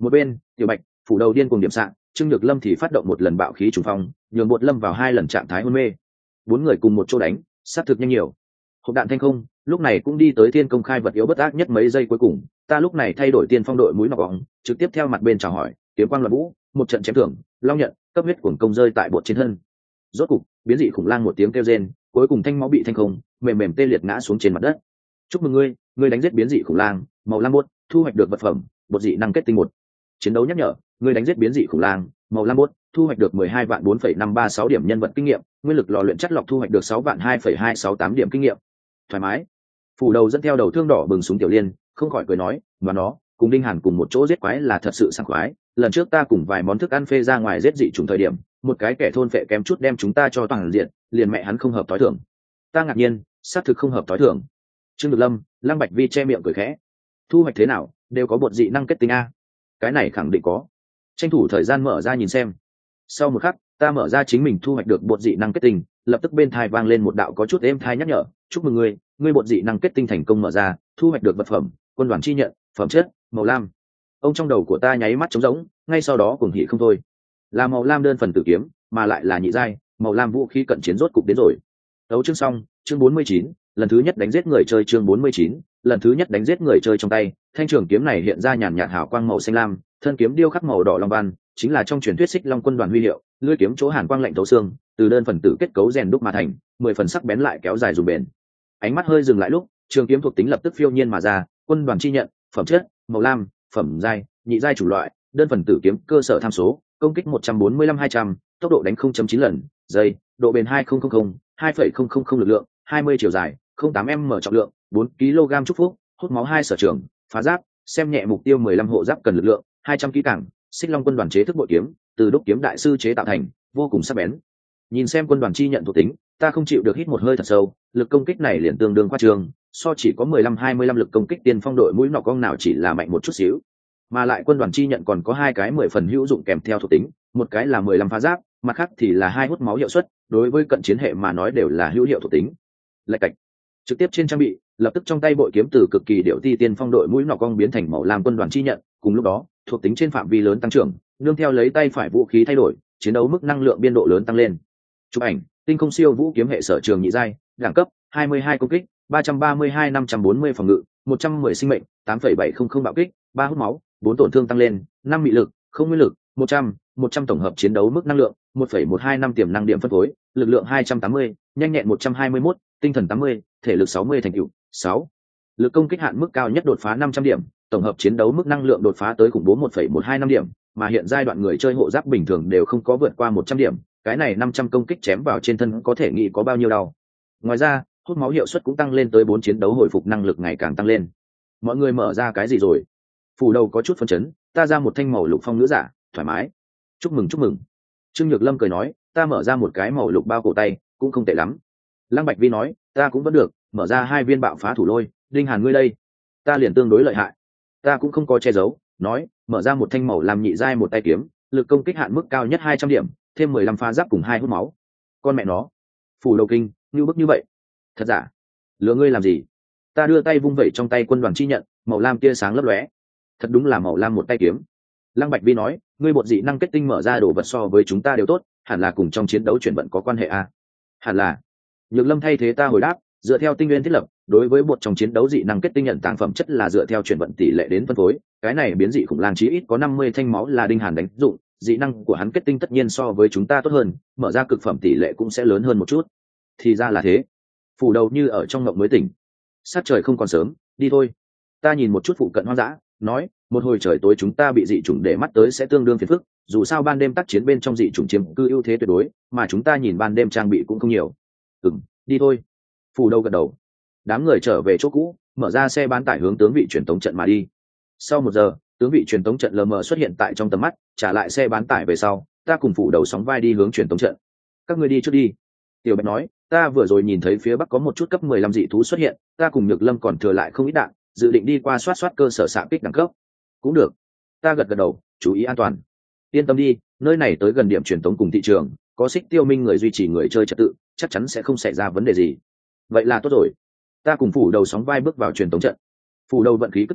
Một bên Tiểu Bạch, Phủ Đầu điên cùng điểm sạng, Trương Nhược Lâm thì phát động một lần bạo khí trùng phong, nhường bột lâm vào hai lần trạng thái hôn mê. Bốn người cùng một chỗ đánh, sát thực nhanh nhiều. Hộp đạn thanh không lúc này cũng đi tới thiên công khai vật yếu bất ác nhất mấy giây cuối cùng, ta lúc này thay đổi tiên phong đội mũi nọc bóng, trực tiếp theo mặt bên chào hỏi, kiếm quang loạn vũ, một trận chém thưởng, long nhận, cấp huyết cuồng công rơi tại bột trên thân. Rốt cục, biến dị khủng lang một tiếng kêu rên, cuối cùng thanh máu bị thanh không, mềm mềm tê liệt ngã xuống trên mặt đất. Chúc mừng ngươi, ngươi đánh giết biến dị khủng lang, màu lam bột, thu hoạch được vật phẩm, bột dị năng kết tinh một. Chiến đấu nhắc nhở, ngươi đánh giết biến dị khủng lang, màu lam bột, thu hoạch được mười hai vạn bốn phẩy năm ba sáu điểm nhân vật kinh nghiệm, nguyên lực lò luyện chất lọc thu hoạch được sáu vạn hai phẩy hai sáu tám điểm kinh nghiệm. Thoải mái. Phủ Đầu dẫn theo đầu thương đỏ bừng súng Tiểu Liên, không khỏi cười nói, mà nó, cùng Đinh Hàn cùng một chỗ giết quái là thật sự sảng khoái, lần trước ta cùng vài món thức ăn phê ra ngoài giết dị trùng thời điểm, một cái kẻ thôn phệ kém chút đem chúng ta cho toàn diện, liền mẹ hắn không hợp tối thượng. Ta ngạc nhiên, xác thực không hợp tối thượng. Trương Nhược Lâm, Lăng Bạch Vi che miệng cười khẽ. Thu hoạch thế nào, đều có bột dị năng kết tinh a. Cái này khẳng định có. Tranh thủ thời gian mở ra nhìn xem. Sau một khắc, ta mở ra chính mình thu hoạch được bột dị năng kết tinh, lập tức bên thai vang lên một đạo có chút êm thai nhắc nhở, chúc mừng ngươi, ngươi bột dị năng kết tinh thành công mở ra, thu hoạch được vật phẩm, quân đoàn chi nhận, phẩm chất, màu lam. Ông trong đầu của ta nháy mắt trống rỗng, ngay sau đó cuồng hỉ không thôi. Là màu lam đơn phần tử kiếm, mà lại là nhị giai, màu lam vũ khí cận chiến rốt cục đến rồi. Đấu chương xong, chương bốn mươi chín, lần thứ nhất đánh giết người chơi chương bốn mươi chín, lần thứ nhất đánh giết người chơi trong tay, thanh trường kiếm này hiện ra nhàn nhạt hào quang màu xanh lam, thân kiếm điêu khắc màu đỏ long văn, chính là trong truyền thuyết Xích Long quân đoàn huy hiệu, lưỡi kiếm chỗ hàn quang lạnh thấu xương, từ đơn phần tử kết cấu rèn đúc mà thành, mười phần sắc bén lại kéo dài dùng bền. Ánh mắt hơi dừng lại lúc, trường kiếm thuộc tính lập tức phiêu nhiên mà ra, quân đoàn chi nhận, phẩm chất, màu lam, phẩm giai, nhị giai chủ loại, đơn phần tử kiếm cơ sở tham số, công kích một trăm bốn mươi lăm hai trăm, tốc độ đánh không chấm chín lần, giây, độ bền hai không không không, hai phẩy không không không lực lượng, hai mươi chiều dài, không tám m trọng lượng, bốn ki lô gam chúc phúc, hút máu hai sở trường, phá giáp, xem nhẹ mục tiêu mười lăm hộ giáp cần lực lượng, hai trăm kỹ cảng, Xích Long quân đoàn chế thức bội kiếm, từ đúc kiếm đại sư chế tạo thành, vô cùng sắc bén. Nhìn xem quân đoàn chi nhận thuộc tính, ta không chịu được hít một hơi thật sâu, lực công kích này liền tương đương qua trường, so chỉ có mười lăm hai mươi lăm lực công kích tiên phong đội mũi nọ cong nào chỉ là mạnh một chút xíu. Mà lại quân đoàn chi nhận còn có hai cái mười phần hữu dụng kèm theo thuộc tính, một cái là mười lăm phá giáp, mặt khác thì là hai hút máu hiệu suất, đối với cận chiến hệ mà nói đều là hữu hiệu thuộc tính. Lạch cạch. Trực tiếp trên trang bị, lập tức trong tay bội kiếm từ cực kỳ điệu ti tiên phong đội mũi nọ cong biến thành màu lam quân đoàn chi nhận, cùng lúc đó, thuộc tính trên phạm vi lớn tăng trưởng, nương theo lấy tay phải vũ khí thay đổi, chiến đấu mức năng lượng biên độ lớn tăng lên. Chụp ảnh, tinh không siêu vũ kiếm hệ sở trường nhị giai, đẳng cấp hai mươi hai công kích, ba trăm ba mươi hai năm trăm bốn mươi phòng ngự, một trăm mười sinh mệnh, tám phẩy bảy không không bạo kích, ba hút máu, bốn tổn thương tăng lên, năm mị lực, không nguyên lực, một trăm, một trăm tổng hợp chiến đấu mức năng lượng, một phẩy một hai năm tiềm năng điểm phân phối, lực lượng hai trăm tám mươi, nhanh nhẹn một trăm hai mươi mốt, tinh thần tám mươi, thể lực sáu mươi thành tựu, sáu. Lực công kích hạn mức cao nhất đột phá năm trăm điểm, tổng hợp chiến đấu mức năng lượng đột phá tới khủng bố một phẩy một hai năm điểm, mà hiện giai đoạn người chơi hộ giáp bình thường đều không có vượt qua một trăm điểm, cái này năm trăm công kích chém vào trên thân có thể nghĩ có bao nhiêu đau. Ngoài ra, hút máu hiệu suất cũng tăng lên tới bốn, chiến đấu hồi phục năng lực ngày càng tăng lên. Mọi người mở ra cái gì rồi? Phủ Đầu có chút phấn chấn, ta ra một thanh màu lục phong nữ giả, thoải mái. Chúc mừng chúc mừng. Trương Nhược Lâm cười nói, ta mở ra một cái màu lục bao cổ tay, cũng không tệ lắm. Lăng Bạch Vi nói, ta cũng vẫn được, mở ra hai viên bạo phá thủ lôi, Đinh Hàn ngươi đây, ta liền tương đối lợi hại. Ta cũng không có che giấu, nói, mở ra một thanh màu làm nhị giai một tay kiếm, lực công kích hạn mức cao nhất hai trăm điểm, thêm mười lăm pha giáp cùng hai hút máu. Con mẹ nó, Phủ Đầu kinh, như bức như vậy. Thật giả? Lừa ngươi làm gì? Ta đưa tay vung vẩy trong tay quân đoàn chi nhận, màu lam tia sáng lấp lóe. Thật đúng là màu lam một tay kiếm. Lăng Bạch Vi nói, ngươi bột dị năng kết tinh mở ra đồ vật so với chúng ta đều tốt, hẳn là cùng trong chiến đấu chuyển vận có quan hệ à? Hẳn là. Nhược Lâm thay thế ta hồi đáp, dựa theo tinh nguyên thiết lập, đối với bột trong chiến đấu dị năng kết tinh nhận tàng phẩm chất là dựa theo chuyển vận tỷ lệ đến phân phối, cái này biến dị khủng lang chí ít có năm mươi thanh máu là Đinh Hàn đánh dụng, dị năng của hắn kết tinh tất nhiên so với chúng ta tốt hơn, mở ra cực phẩm tỷ lệ cũng sẽ lớn hơn một chút. Thì ra là thế. Phủ Đầu như ở trong ngộng mới tỉnh. Sát trời không còn sớm, đi thôi. Ta nhìn một chút phụ cận hoang dã, nói, một hồi trời tối chúng ta bị dị chủng để mắt tới sẽ tương đương phiền phức, dù sao ban đêm tác chiến bên trong dị chủng chiếm cư ưu thế tuyệt đối, mà chúng ta nhìn ban đêm trang bị cũng không nhiều. Ừm, đi thôi. Phủ Đầu gật đầu. Đám người trở về chỗ cũ, mở ra xe bán tải hướng tướng vị truyền tống trận mà đi. Sau một giờ, tướng vị truyền tống trận lờ mờ xuất hiện tại trong tầm mắt, trả lại xe bán tải về sau, ta cùng Phủ Đầu sóng vai đi hướng truyền tống trận. Các ngươi đi trước đi. Tiểu Bạch nói, ta vừa rồi nhìn thấy phía bắc có một chút cấp mười lăm dị thú xuất hiện, ta cùng Nhược Lâm còn thừa lại không ít đạn, dự định đi qua soát soát cơ sở xạ kích đẳng cấp. Cũng được. Ta gật gật đầu, chú ý an toàn. Yên tâm đi, nơi này tới gần điểm truyền tống cùng thị trường, có Xích Tiêu Minh người duy trì người chơi trật tự, chắc chắn sẽ không xảy ra vấn đề gì. Vậy là tốt rồi. Ta cùng Phủ Đầu sóng vai bước vào truyền tống trận. Phủ Đầu vận khí cất chó,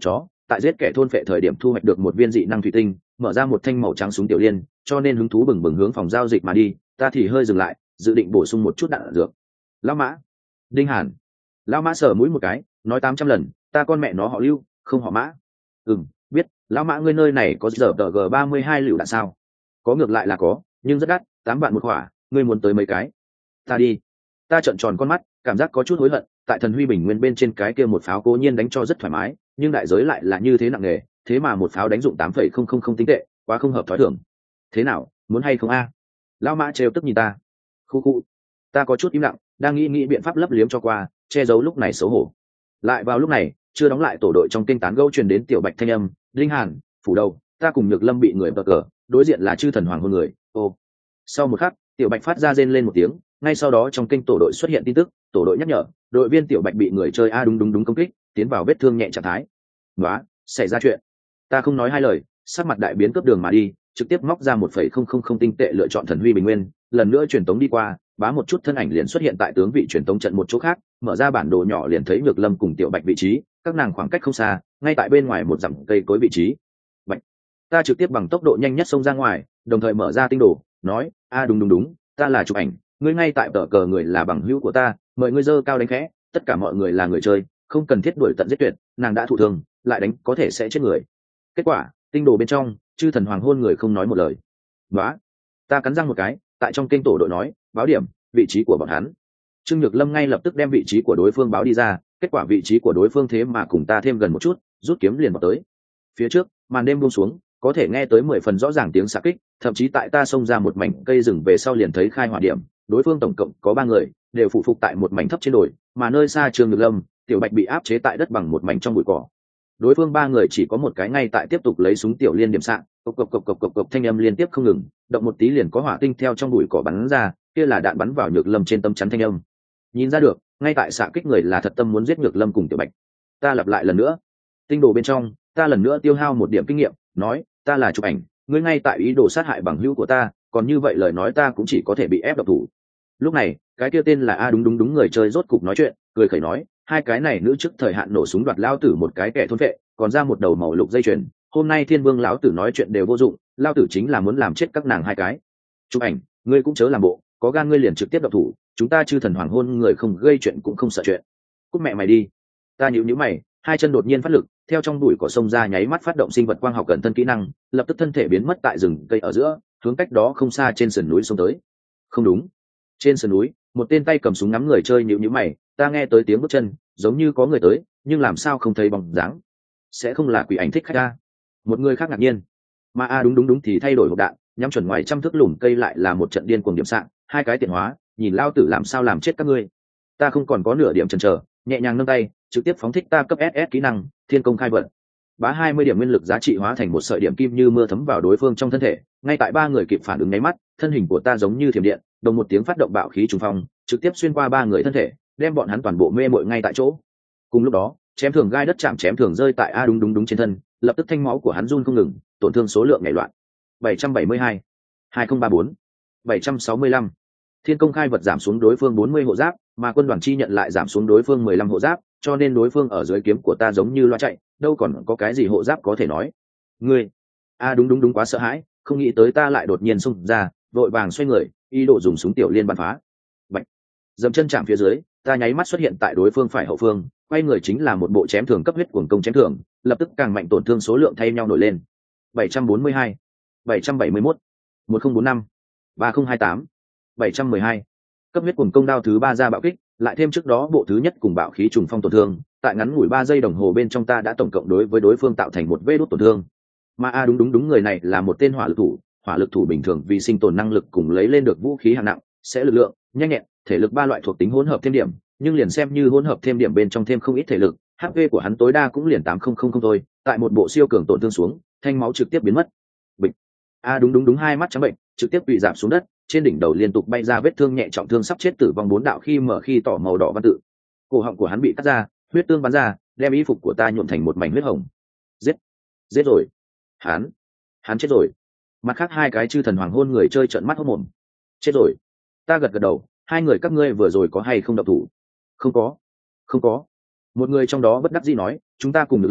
tại giết kẻ thôn phệ thời điểm thu hoạch được một viên dị năng thủy tinh, mở ra một thanh màu trắng súng tiểu liên, cho nên hứng thú bừng bừng hướng phòng giao dịch mà đi. Ta thì hơi dừng lại, dự định bổ sung một chút đạn dược. Lão Mã, Đinh Hàn. Lão Mã sờ mũi một cái, nói tám trăm lần, ta con mẹ nó họ Lưu, không họ Mã. Ừm, biết. Lão Mã, ngươi nơi này có giờ tờ g ba mươi hai lựu đạn sao? Có, ngược lại là có, nhưng rất đắt, tám vạn một quả, ngươi muốn tới mấy cái? Ta đi. Ta trợn tròn con mắt, cảm giác có chút hối hận, tại Thần Huy Bình Nguyên bên trên cái kia một pháo cố nhiên đánh cho rất thoải mái, nhưng đại giới lại là như thế nặng nề, thế mà một pháo đánh dụng tám phẩy không không không tinh tệ, quá không hợp thói thường. Thế nào, muốn hay không a? Lão Mã trêu tức nhìn ta. Khu khu. Ta có chút im lặng, đang nghĩ nghĩ biện pháp lấp liếm cho qua, che giấu lúc này xấu hổ. Lại vào lúc này, chưa đóng lại tổ đội trong kênh tán gẫu truyền đến tiểu Bạch thanh âm, Linh Hàn, phủ đầu, ta cùng Nhược Lâm bị người bờ cờ, đối diện là chư thần hoàng hôn người. Ô. Sau một khắc, tiểu Bạch phát ra rên lên một tiếng, ngay sau đó trong kênh tổ đội xuất hiện tin tức, tổ đội nhắc nhở, đội viên tiểu Bạch bị người chơi a đúng đúng đúng công kích, tiến vào vết thương nhẹ trạng thái. Nóa, xảy ra chuyện. Ta không nói hai lời, sắc mặt đại biến cướp đường mà đi, trực tiếp móc ra một phẩy không không không tinh tệ lựa chọn Thần Huy Bình Nguyên, lần nữa truyền tống đi qua, bá một chút thân ảnh liền xuất hiện tại tướng vị truyền tống trận một chỗ khác, mở ra bản đồ nhỏ liền thấy Nhược Lâm cùng tiểu Bạch vị trí, các nàng khoảng cách không xa, ngay tại bên ngoài một dặm cây cối vị trí. Bạch. Ta trực tiếp bằng tốc độ nhanh nhất xông ra ngoài, đồng thời mở ra tinh đồ, nói, a đúng đúng đúng, ta là chụp ảnh, ngươi ngay tại tờ cờ người là bằng hữu của ta, mời ngươi dơ cao đánh khẽ, tất cả mọi người là người chơi, không cần thiết đuổi tận giết tuyệt, nàng đã thụ thương, lại đánh có thể sẽ chết người. Kết quả, tinh đồ bên trong, chư thần hoàng hôn người không nói một lời. Đó, ta cắn răng một cái, tại trong kênh tổ đội nói, báo điểm, vị trí của bọn hắn. Trương Nhược Lâm ngay lập tức đem vị trí của đối phương báo đi ra, kết quả vị trí của đối phương thế mà cùng ta thêm gần một chút, rút kiếm liền vào tới. Phía trước, màn đêm buông xuống, có thể nghe tới mười phần rõ ràng tiếng xạ kích, thậm chí tại ta xông ra một mảnh cây rừng về sau liền thấy khai hỏa điểm, đối phương tổng cộng có ba người, đều phụ phục tại một mảnh thấp trên đồi, mà nơi xa Trương Nhược Lâm, tiểu Bạch bị áp chế tại đất bằng một mảnh trong bụi cỏ. Đối phương ba người chỉ có một cái ngay tại tiếp tục lấy súng tiểu liên điểm xạ, cộc cộc cộc cộc cộc cộc thanh âm liên tiếp không ngừng, động một tí liền có hỏa tinh theo trong bụi cỏ bắn ra, kia là đạn bắn vào Nhược Lâm trên tâm chắn thanh âm. Nhìn ra được, ngay tại xạ kích người là thật tâm muốn giết Nhược Lâm cùng tiểu Bạch. Ta lặp lại lần nữa, tinh đồ bên trong, ta lần nữa tiêu hao một điểm kinh nghiệm, nói, ta là chụp ảnh, ngươi ngay tại ý đồ sát hại bằng hữu của ta, còn như vậy lời nói ta cũng chỉ có thể bị ép độc thủ. Lúc này, cái kia tên là a đúng đúng đúng người chơi rốt cục nói chuyện, cười khẩy nói, hai cái này nữ trước thời hạn nổ súng đoạt lao tử một cái kẻ thôn vệ, còn ra một đầu màu lục dây chuyền, hôm nay Thiên Vương lão tử nói chuyện đều vô dụng, lao tử chính là muốn làm chết các nàng hai cái. Chụp ảnh, ngươi cũng chớ làm bộ, có gan ngươi liền trực tiếp độc thủ, chúng ta chư thần hoàng hôn người không gây chuyện cũng không sợ chuyện. Cút mẹ mày đi. Ta nhíu nhíu mày, hai chân đột nhiên phát lực, theo trong bụi cỏ sông ra nháy mắt phát động sinh vật quang học cận thân kỹ năng, lập tức thân thể biến mất tại rừng cây ở giữa, hướng cách đó không xa trên sườn núi xông tới. Không đúng, trên sườn núi, một tên tay cầm súng ngắm người chơi nhíu nhíu mày, ta nghe tới tiếng bước chân, giống như có người tới, nhưng làm sao không thấy bóng dáng? Sẽ không là quỷ ảnh thích khách a? Một người khác ngạc nhiên. Mà a đúng đúng đúng thì thay đổi hộp đạn, nhắm chuẩn ngoài trăm thước lùm cây lại là một trận điên cuồng điểm sạng, hai cái tiện hóa, nhìn lao tử làm sao làm chết các ngươi. Ta không còn có nửa điểm chần chờ, nhẹ nhàng nâng tay, trực tiếp phóng thích ta cấp ét ét kỹ năng, Thiên Công Khai Vận. Bá hai mươi điểm nguyên lực giá trị hóa thành một sợi điểm kim như mưa thấm vào đối phương trong thân thể, ngay tại ba người kịp phản ứng nháy mắt, thân hình của ta giống như thiểm điện, đồng một tiếng phát động bạo khí trùng phong, trực tiếp xuyên qua ba người thân thể, đem bọn hắn toàn bộ mê mội ngay tại chỗ. Cùng lúc đó, chém thường gai đất chạm chém thường rơi tại a đúng đúng đúng trên thân, lập tức thanh máu của hắn run không ngừng, tổn thương số lượng nhảy loạn. bảy trăm bảy mươi hai, hai không ba bốn, bảy trăm sáu mươi lăm. Thiên Công Khai Vật giảm xuống đối phương bốn mươi hộ giáp, mà quân đoàn chi nhận lại giảm xuống đối phương mười lăm hộ giáp, cho nên đối phương ở dưới kiếm của ta giống như loa chạy, đâu còn có cái gì hộ giáp có thể nói. Ngươi, a đúng đúng đúng quá sợ hãi, không nghĩ tới ta lại đột nhiên xông ra, vội vàng xoay người, ý đồ dùng súng tiểu liên bắn phá. Bạch, dậm chân chạm phía dưới, ta nháy mắt xuất hiện tại đối phương phải hậu phương, quay người chính là một bộ chém thường cấp huyết cuồng công chém thường, lập tức càng mạnh tổn thương số lượng thay nhau nổi lên. bảy trăm bốn mươi hai, bảy trăm bảy mươi mốt, một không bốn năm, ba không hai tám, bảy trăm mười hai. Cấp huyết cuồng công đao thứ ba ra bạo kích, lại thêm trước đó bộ thứ nhất cùng bạo khí trùng phong tổn thương, tại ngắn ngủi ba giây đồng hồ bên trong ta đã tổng cộng đối với đối phương tạo thành một vết đốt tổn thương. Mà a đúng đúng đúng người này là một tên hỏa lực thủ, hỏa lực thủ bình thường vì sinh tồn năng lực cùng lấy lên được vũ khí hạng nặng, sẽ lực lượng, nhanh nhẹn, thể lực ba loại thuộc tính hỗn hợp thêm điểm, nhưng liền xem như hỗn hợp thêm điểm bên trong thêm không ít thể lực, hát pê của hắn tối đa cũng liền tám không không không thôi, tại một bộ siêu cường tổn thương xuống, thanh máu trực tiếp biến mất. Bịch. A đúng đúng đúng hai mắt trắng bệnh, trực tiếp bị giảm xuống đất, trên đỉnh đầu liên tục bay ra vết thương nhẹ trọng thương sắp chết tử vong bốn đạo khi mở khi tỏ màu đỏ văn tự. Cổ họng của hắn bị cắt ra, huyết tương bắn ra, đem y phục của ta nhuộm thành một mảnh huyết hồng. Giết, giết rồi. Hắn, hắn chết rồi. Mặt khác hai cái chư thần hoàng hôn người chơi trợn mắt hốt mồm. Chết rồi. Ta gật gật đầu, hai người các ngươi vừa rồi có hay không động thủ? Không có, không có. Một người trong đó bất đắc dĩ nói, chúng ta cùng được Lâm,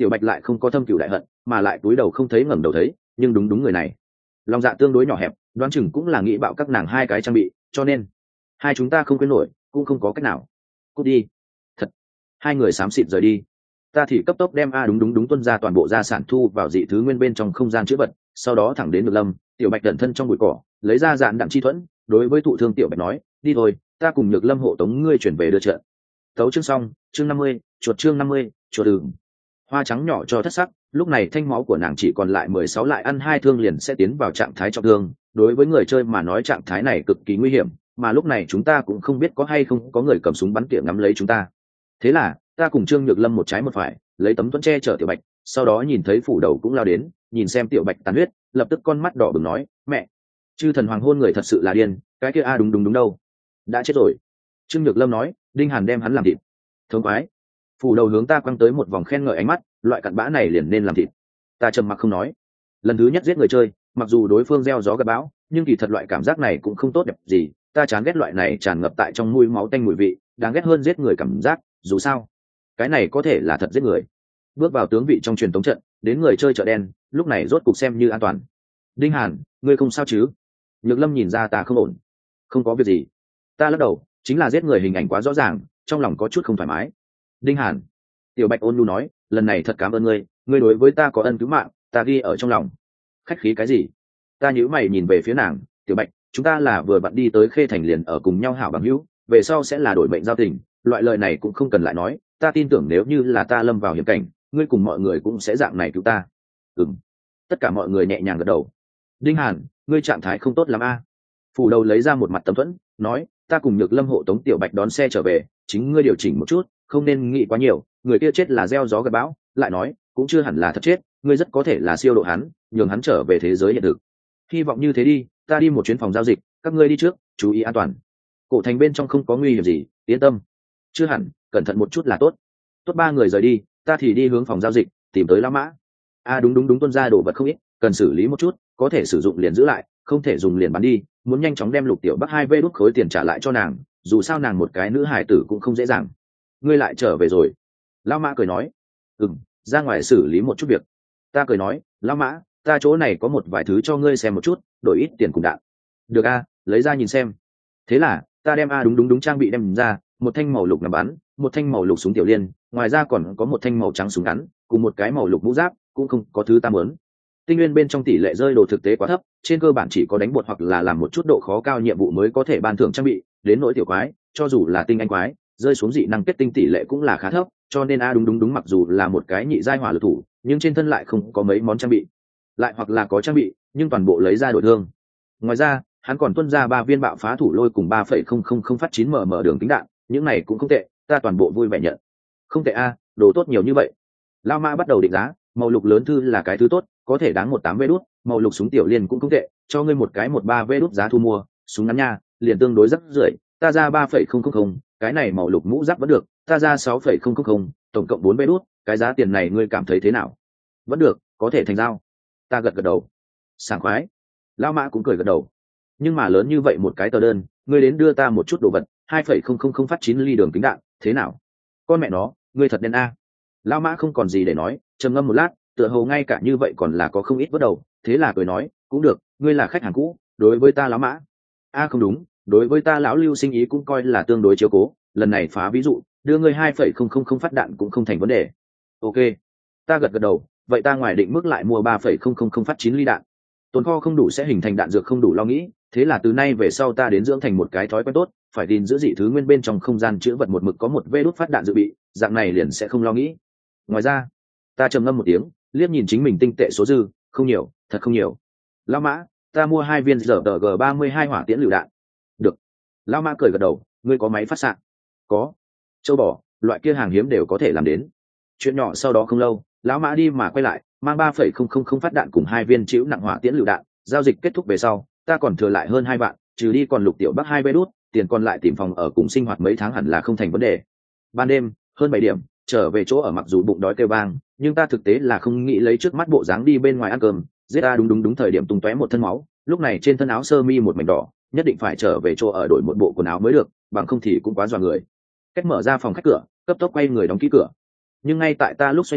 tiểu bạch lại không có thâm cửu đại hận, mà lại túi đầu không thấy ngẩng đầu thấy, nhưng đúng đúng người này lòng dạ tương đối nhỏ hẹp, đoán chừng cũng là nghĩ bạo các nàng hai cái trang bị, cho nên hai chúng ta không quên nổi, cũng không có cách nào. Cút đi. Thật. Hai người xám xịt rời đi. Ta thì cấp tốc đem a đúng đúng đúng tuân ra toàn bộ gia sản thu vào dị thứ nguyên bên trong không gian chữ vật, sau đó thẳng đến Nhược Lâm. Tiểu bạch đẩn thân trong bụi cỏ, lấy ra dạn đặng chi thuẫn, đối với thụ thương tiểu bạch nói, đi thôi, ta cùng Nhược Lâm hộ tống ngươi chuyển về đưa trận. Tấu chương xong, chương năm mươi, chuột chương năm mươi, chuột đường. Hoa trắng nhỏ cho thất sắc, lúc này thanh máu của nàng chỉ còn lại mười sáu, lại ăn hai thương liền sẽ tiến vào trạng thái trọng thương. Đối với người chơi mà nói trạng thái này cực kỳ nguy hiểm, mà lúc này chúng ta cũng không biết có hay không có người cầm súng bắn tỉa ngắm lấy chúng ta. Thế là ta cùng Trương Nhược Lâm một trái một phải, lấy tấm thuẫn che chở tiểu bạch, sau đó nhìn thấy phủ đầu cũng lao đến, nhìn xem tiểu bạch tàn huyết, lập tức con mắt đỏ bừng nói, mẹ, chư thần hoàng hôn người thật sự là điên, cái kia a đúng đúng đúng đâu, đã chết rồi. Trương Nhược Lâm nói, Đinh Hàn đem hắn làm thịt. Thống quái. Phủ đầu hướng ta quăng tới một vòng khen ngợi ánh mắt, loại cặn bã này liền nên làm thịt. Ta trầm mặc không nói. Lần thứ nhất giết người chơi, mặc dù đối phương gieo gió gặt bão, nhưng kỳ thật loại cảm giác này cũng không tốt đẹp gì. Ta chán ghét loại này tràn ngập tại trong mũi máu tanh mùi vị, đáng ghét hơn giết người cảm giác. Dù sao, cái này có thể là thật giết người. Bước vào tướng vị trong truyền tống trận, đến người chơi chợ đen, lúc này rốt cục xem như an toàn. Đinh Hàn, ngươi không sao chứ? Nhược Lâm nhìn ra ta không ổn. Không có việc gì. Ta lắc đầu, chính là giết người hình ảnh quá rõ ràng, trong lòng có chút không thoải mái. Đinh Hàn. Tiểu bạch ôn nhu nói, lần này thật cảm ơn ngươi, ngươi đối với ta có ân cứu mạng, ta ghi ở trong lòng. Khách khí cái gì? Ta nhíu mày nhìn về phía nàng, tiểu bạch, chúng ta là vừa vặn đi tới Khê Thành liền ở cùng nhau hảo bằng hữu, về sau sẽ là đổi mệnh giao tình, loại lời này cũng không cần lại nói, ta tin tưởng nếu như là ta lâm vào hiểm cảnh, ngươi cùng mọi người cũng sẽ dạng này cứu ta. Ừm. Tất cả mọi người nhẹ nhàng gật đầu. Đinh Hàn, ngươi trạng thái không tốt lắm a. Phủ đầu lấy ra một mặt tấm thuẫn, nói, ta cùng Nhược Lâm hộ tống tiểu bạch đón xe trở về, chính ngươi điều chỉnh một chút, không nên nghĩ quá nhiều, người kia chết là gieo gió gặt bão, lại nói, cũng chưa hẳn là thật chết, ngươi rất có thể là siêu độ hắn, nhường hắn trở về thế giới hiện thực. Hy vọng như thế đi, ta đi một chuyến phòng giao dịch, các ngươi đi trước, chú ý an toàn. Cổ thành bên trong không có nguy hiểm gì, yên tâm. Chưa hẳn, cẩn thận một chút là tốt. Tốt, ba người rời đi, ta thì đi hướng phòng giao dịch, tìm tới lão mã. A à, đúng đúng đúng, tuân ra đồ vật không ít, cần xử lý một chút, có thể sử dụng liền giữ lại, không thể dùng liền bán đi, muốn nhanh chóng đem Lục Tiểu Bắc hai vê đút khối tiền trả lại cho nàng, dù sao nàng một cái nữ hài tử cũng không dễ dàng. Ngươi lại trở về rồi? Lão mã cười nói, ừm, ra ngoài xử lý một chút việc. Ta cười nói, lão mã, ta chỗ này có một vài thứ cho ngươi xem một chút, đổi ít tiền cùng đạn. Được a, lấy ra nhìn xem. Thế là ta đem a đúng đúng đúng trang bị đem ra, một thanh màu lục nằm bắn, một thanh màu lục súng tiểu liên, ngoài ra còn có một thanh màu trắng súng ngắn, cùng một cái màu lục mũ giáp, cũng không có thứ ta muốn. Tinh nguyên bên trong tỷ lệ rơi đồ thực tế quá thấp, trên cơ bản chỉ có đánh bột hoặc là làm một chút độ khó cao nhiệm vụ mới có thể ban thưởng trang bị, đến nỗi tiểu quái, cho dù là tinh anh quái, rơi xuống dị năng kết tinh tỷ lệ cũng là khá thấp, cho nên a đúng đúng đúng mặc dù là một cái nhị giai hỏa lực thủ, nhưng trên thân lại không có mấy món trang bị, lại hoặc là có trang bị, nhưng toàn bộ lấy ra đổi thương. Ngoài ra, hắn còn tuân ra ba viên bạo phá thủ lôi cùng ba phẩy không không không phát chín mở mở đường tính đạn, những này cũng không tệ, ta toàn bộ vui vẻ nhận. Không tệ a, đồ tốt nhiều như vậy. Lao Ma bắt đầu định giá, màu lục lớn thư là cái thứ tốt, có thể đáng một tám vê đút, màu lục súng tiểu liên cũng không tệ, cho ngươi một cái một ba vê đút giá thu mua, súng ngắn nha, liền tương đối rất rưởi, ta ra ba phẩy không không không, cái này màu lục mũ giáp vẫn được, ta ra sáu phẩy không không không, tổng cộng bốn vê đút, cái giá tiền này ngươi cảm thấy thế nào? Vẫn được, có thể thành giao. Ta gật gật đầu. Sảng khoái. Lao Mã cũng cười gật đầu. Nhưng mà lớn như vậy một cái tờ đơn, ngươi đến đưa ta một chút đồ vật, hai phẩy không không không phát chín ly đường kính đạn, thế nào? Con mẹ nó, ngươi thật đen a. Lao Mã không còn gì để nói, trầm ngâm một lát, tựa hồ ngay cả như vậy còn là có không ít bắt đầu, thế là cười nói, cũng được, ngươi là khách hàng cũ, đối với ta lão Mã. A không đúng, đối với ta lão Lưu sinh ý cũng coi là tương đối chiếu cố, lần này phá ví dụ, đưa ngươi hai phẩy không không không phát đạn cũng không thành vấn đề. Ok. Ta gật gật đầu, vậy ta ngoài định mức lại mua ba phẩy không không không phát chín ly đạn. Tồn kho không đủ sẽ hình thành đạn dược không đủ lo nghĩ, thế là từ nay về sau ta đến dưỡng thành một cái thói quen tốt, phải tin giữ dị thứ nguyên bên trong không gian chứa vật một mực có một vê đốt phát đạn dự bị, dạng này liền sẽ không lo nghĩ. Ngoài ra, ta trầm ngâm một tiếng, liếc nhìn chính mình tinh tệ số dư, không nhiều, thật không nhiều. Lão Mã, ta mua hai viên giờ G ba mươi hai hỏa tiễn lựu đạn. Được. Lão Mã cười gật đầu, ngươi có máy phát xạ? Có. Châu bò, loại kia hàng hiếm đều có thể làm đến. Chuyện nhỏ sau đó không lâu, lão Mã đi mà quay lại, mang ba phẩy không không không phát đạn cùng hai viên chịu nặng hỏa tiễn lựu đạn. Giao dịch kết thúc về sau, ta còn thừa lại hơn hai vạn, trừ đi còn Lục Tiểu Bắc hai vé đút, tiền còn lại tìm phòng ở cùng sinh hoạt mấy tháng hẳn là không thành vấn đề. Ban đêm, hơn bảy điểm, trở về chỗ ở mặc dù bụng đói kêu vang, nhưng ta thực tế là không nghĩ lấy trước mắt bộ dáng đi bên ngoài ăn cơm, giết ta đúng đúng đúng thời điểm tung tóe một thân máu, lúc này trên thân áo sơ mi một mảnh đỏ, nhất định phải trở về chỗ ở đổi một bộ quần áo mới được, bằng không thì cũng quá dọa người. Cách mở ra phòng khách cửa, cấp tốc quay người đóng kỹ cửa. Nhưng ngay tại ta lúc xoay người,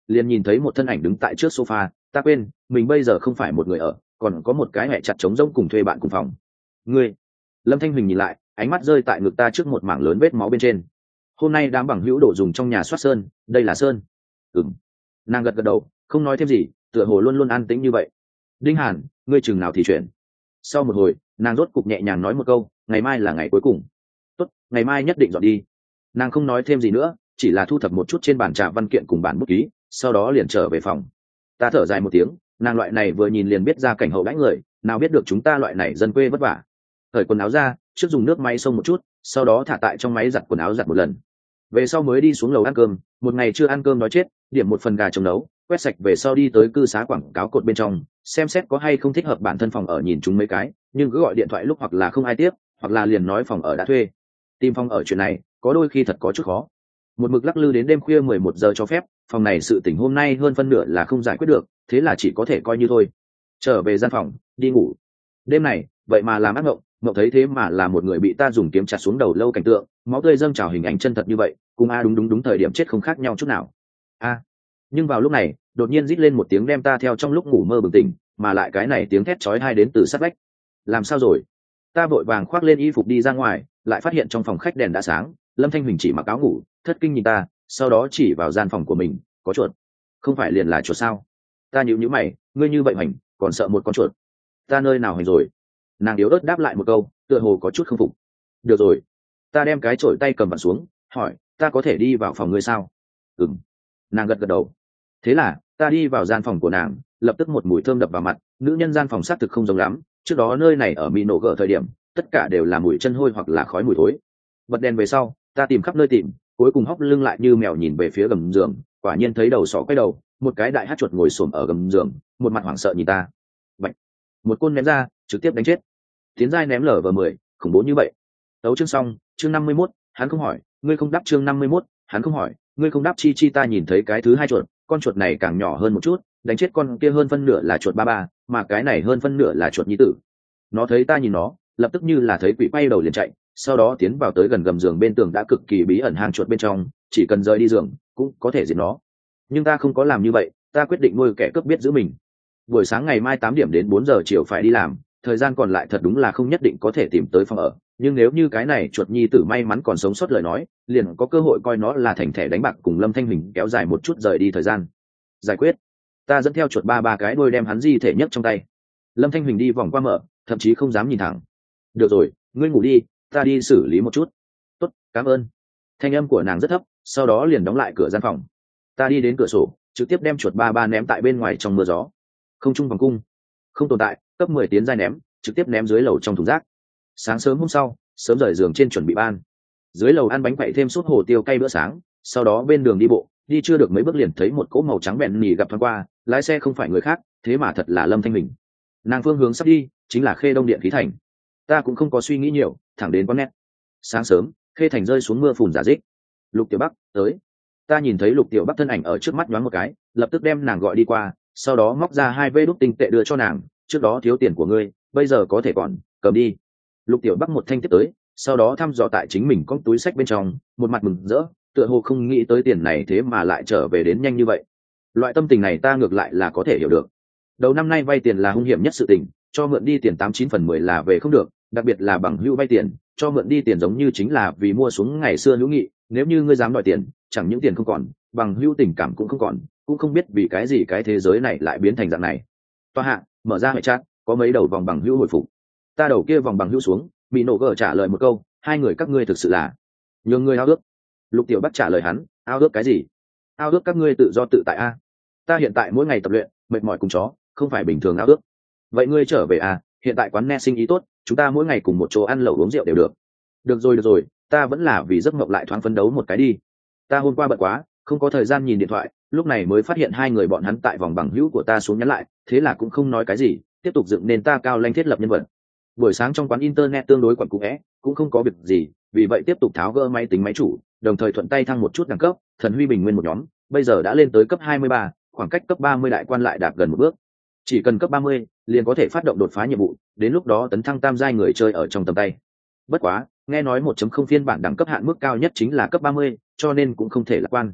liền nhìn thấy một thân ảnh đứng tại trước sofa. Ta quên mình bây giờ không phải một người ở, còn có một cái mẹ chặt trống rỗng cùng thuê bạn cùng phòng. Ngươi. Lâm Thanh Huỳnh nhìn lại, ánh mắt rơi tại ngực ta trước một mảng lớn vết máu bên trên. Hôm nay đám bằng hữu đổ dùng trong nhà soát sơn, đây là sơn. Ừm. Nàng gật gật đầu, không nói thêm gì, tựa hồ luôn luôn an tĩnh như vậy. Đinh Hàn, ngươi chừng nào thì chuyển. Sau một hồi, nàng rốt cục nhẹ nhàng nói một câu, ngày mai là ngày cuối cùng. Tốt, ngày mai nhất định dọn đi. Nàng không nói thêm gì nữa, chỉ là thu thập một chút trên bàn trà văn kiện cùng bản bút ký, sau đó liền trở về phòng. Ta thở dài một tiếng, nàng loại này vừa nhìn liền biết ra cảnh hậu đãi người, nào biết được chúng ta loại này dân quê vất vả. Cởi quần áo ra, trước dùng nước máy xông một chút, sau đó thả tại trong máy giặt quần áo giặt một lần. Về sau mới đi xuống lầu ăn cơm, một ngày chưa ăn cơm nói chết, điểm một phần gà trống nấu, quét sạch về sau đi tới cư xá quảng cáo cột bên trong, xem xét có hay không thích hợp bản thân phòng ở nhìn chúng mấy cái, nhưng cứ gọi điện thoại lúc hoặc là không ai tiếp, hoặc là liền nói phòng ở đã thuê. Tìm phòng ở chuyện này, có đôi khi thật có chút khó. Một mực lắc lư đến đêm khuya mười một giờ cho phép, phòng này sự tình hôm nay hơn phân nửa là không giải quyết được, thế là chỉ có thể coi như thôi. Trở về gian phòng, đi ngủ. Đêm này, vậy mà làm ác mộng, mộng thấy thế mà là một người bị ta dùng kiếm chặt xuống đầu lâu cảnh tượng, máu tươi dâng trào hình ảnh chân thật như vậy, cùng a đúng đúng đúng thời điểm chết không khác nhau chút nào. A. Nhưng vào lúc này, đột nhiên rít lên một tiếng đem ta theo trong lúc ngủ mơ bừng tỉnh, mà lại cái này tiếng thét chói tai đến từ sát vách. Làm sao rồi? Ta vội vàng khoác lên y phục đi ra ngoài, lại phát hiện trong phòng khách đèn đã sáng, Lâm Thanh Huỳnh chỉ mặc áo ngủ, thất kinh nhìn ta, sau đó chỉ vào gian phòng của mình, có chuột. Không phải liền là chuột sao? Ta nhíu nhíu mày, ngươi như vậy hoành, còn sợ một con chuột? Ta nơi nào hoành rồi? Nàng yếu ớt đáp lại một câu, tựa hồ có chút không phục. Được rồi. Ta đem cái chổi tay cầm vặn xuống, hỏi, ta có thể đi vào phòng ngươi sao? Ừm. Nàng gật gật đầu. Thế là, ta đi vào gian phòng của nàng, lập tức một mùi thơm đập vào mặt, nữ nhân gian phòng xác thực không giống lắm, trước đó nơi này ở Mỹ nổ gở thời điểm, tất cả đều là mùi chân hôi hoặc là khói mùi thối. Bật đèn về sau, ta tìm khắp nơi tìm, cuối cùng hóc lưng lại như mèo nhìn về phía gầm giường, quả nhiên thấy đầu sọ quay đầu, một cái đại hắc chuột ngồi xổm ở gầm giường, một mặt hoảng sợ nhìn ta. Bạch. Một côn ném ra, trực tiếp đánh chết. Tiến giai ném lở vờ mười, khủng bố như vậy. Tấu chương xong, chương năm mươi mốt, hắn không hỏi, ngươi không đáp chương năm mươi mốt, hắn không hỏi, ngươi không đáp chi chi ta nhìn thấy cái thứ hai chuột, con chuột này càng nhỏ hơn một chút, đánh chết con kia hơn phân nửa là chuột ba ba, mà cái này hơn phân nửa là chuột nhi tử. Nó thấy ta nhìn nó, lập tức như là thấy quỷ bay đầu liền chạy, sau đó tiến vào tới gần gầm giường bên tường đã cực kỳ bí ẩn hang chuột bên trong, chỉ cần rời đi giường, cũng có thể diệt nó. Nhưng ta không có làm như vậy, ta quyết định nuôi kẻ cướp biết giữ mình. Buổi sáng ngày mai tám điểm đến bốn giờ chiều phải đi làm, thời gian còn lại thật đúng là không nhất định có thể tìm tới phòng ở, nhưng nếu như cái này chuột nhi tử may mắn còn sống sót lời nói, liền có cơ hội coi nó là thành thẻ đánh bạc cùng Lâm Thanh Huỳnh kéo dài một chút rời đi thời gian. Giải quyết. Ta dẫn theo chuột ba ba cái đuôi đem hắn di thể nhất trong tay. Lâm Thanh Huỳnh đi vòng qua mở, thậm chí không dám nhìn thẳng. Được rồi, ngươi ngủ đi, ta đi xử lý một chút. Tốt, cảm ơn. Thanh âm của nàng rất thấp, sau đó liền đóng lại cửa gian phòng. Ta đi đến cửa sổ, trực tiếp đem chuột ba ba ném tại bên ngoài trong mưa gió. Không trung vòng cung, không tồn tại, cấp mười tiến giai ném, trực tiếp ném dưới lầu trong thùng rác. Sáng sớm hôm sau, sớm rời giường trên chuẩn bị ban. Dưới lầu ăn bánh quậy thêm sốt hồ tiêu cay bữa sáng, sau đó bên đường đi bộ, đi chưa được mấy bước liền thấy một cỗ màu trắng bẹn nỉ gặp thoáng qua, lái xe không phải người khác, thế mà thật là Lâm Thanh Huỳnh. Nàng phương hướng sắp đi, chính là Khê Đông Điện khí thành. Ta cũng không có suy nghĩ nhiều, thẳng đến quán nét. Sáng sớm, Khê thành rơi xuống mưa phùn giả dích. Lục Tiểu Bắc tới. Ta nhìn thấy Lục Tiểu Bắc thân ảnh ở trước mắt nhoáng một cái, lập tức đem nàng gọi đi qua, sau đó móc ra hai vê đúc tinh tệ đưa cho nàng, trước đó thiếu tiền của ngươi, bây giờ có thể còn, cầm đi. Lục Tiểu Bắc một thanh tiếp tới, sau đó thăm dò tại chính mình con túi sách bên trong, một mặt mừng rỡ, tựa hồ không nghĩ tới tiền này thế mà lại trở về đến nhanh như vậy. Loại tâm tình này ta ngược lại là có thể hiểu được. Đầu năm nay vay tiền là hung hiểm nhất sự tình, cho mượn đi tiền tám chín phần mười là về không được, đặc biệt là bằng hữu vay tiền, cho mượn đi tiền giống như chính là vì mua xuống ngày xưa hữu nghị, nếu như ngươi dám đòi tiền, chẳng những tiền không còn, bằng hữu tình cảm cũng không còn, cũng không biết vì cái gì cái thế giới này lại biến thành dạng này. Toa hạ, mở ra hệ chat, có mấy đầu vòng bằng hữu hồi phục. Ta đầu kia vòng bằng hữu xuống, bị nổ gờ trả lời một câu, hai người các ngươi thực sự là nhường ngươi ao ước. Lục Tiểu Bắc trả lời hắn, ao ước cái gì? Ao ước các ngươi tự do tự tại a. Ta hiện tại mỗi ngày tập luyện, mệt mỏi cùng chó, không phải bình thường ao ước. Vậy ngươi trở về à? Hiện tại quán net sinh ý tốt, chúng ta mỗi ngày cùng một chỗ ăn lẩu uống rượu đều được. Được rồi được rồi, ta vẫn là vì giấc mộng lại thoáng phấn đấu một cái đi. Ta hôm qua bận quá, không có thời gian nhìn điện thoại, lúc này mới phát hiện hai người bọn hắn tại vòng bằng hữu của ta xuống nhắn lại, thế là cũng không nói cái gì, tiếp tục dựng nền ta cao lanh thiết lập nhân vật. Buổi sáng trong quán internet tương đối quẩn cũ é, cũng không có việc gì, vì vậy tiếp tục tháo gỡ máy tính máy chủ, đồng thời thuận tay thăng một chút đẳng cấp, thần huy bình nguyên một nhóm, bây giờ đã lên tới cấp hai mươi ba, khoảng cách cấp ba mươi đại quan lại đạt gần một bước. Chỉ cần cấp ba mươi, liền có thể phát động đột phá nhiệm vụ, đến lúc đó tấn thăng tam giai người chơi ở trong tầm tay. Bất quá, nghe nói một chấm không phiên bản đẳng cấp hạn mức cao nhất chính là cấp ba mươi, cho nên cũng không thể lạc quan.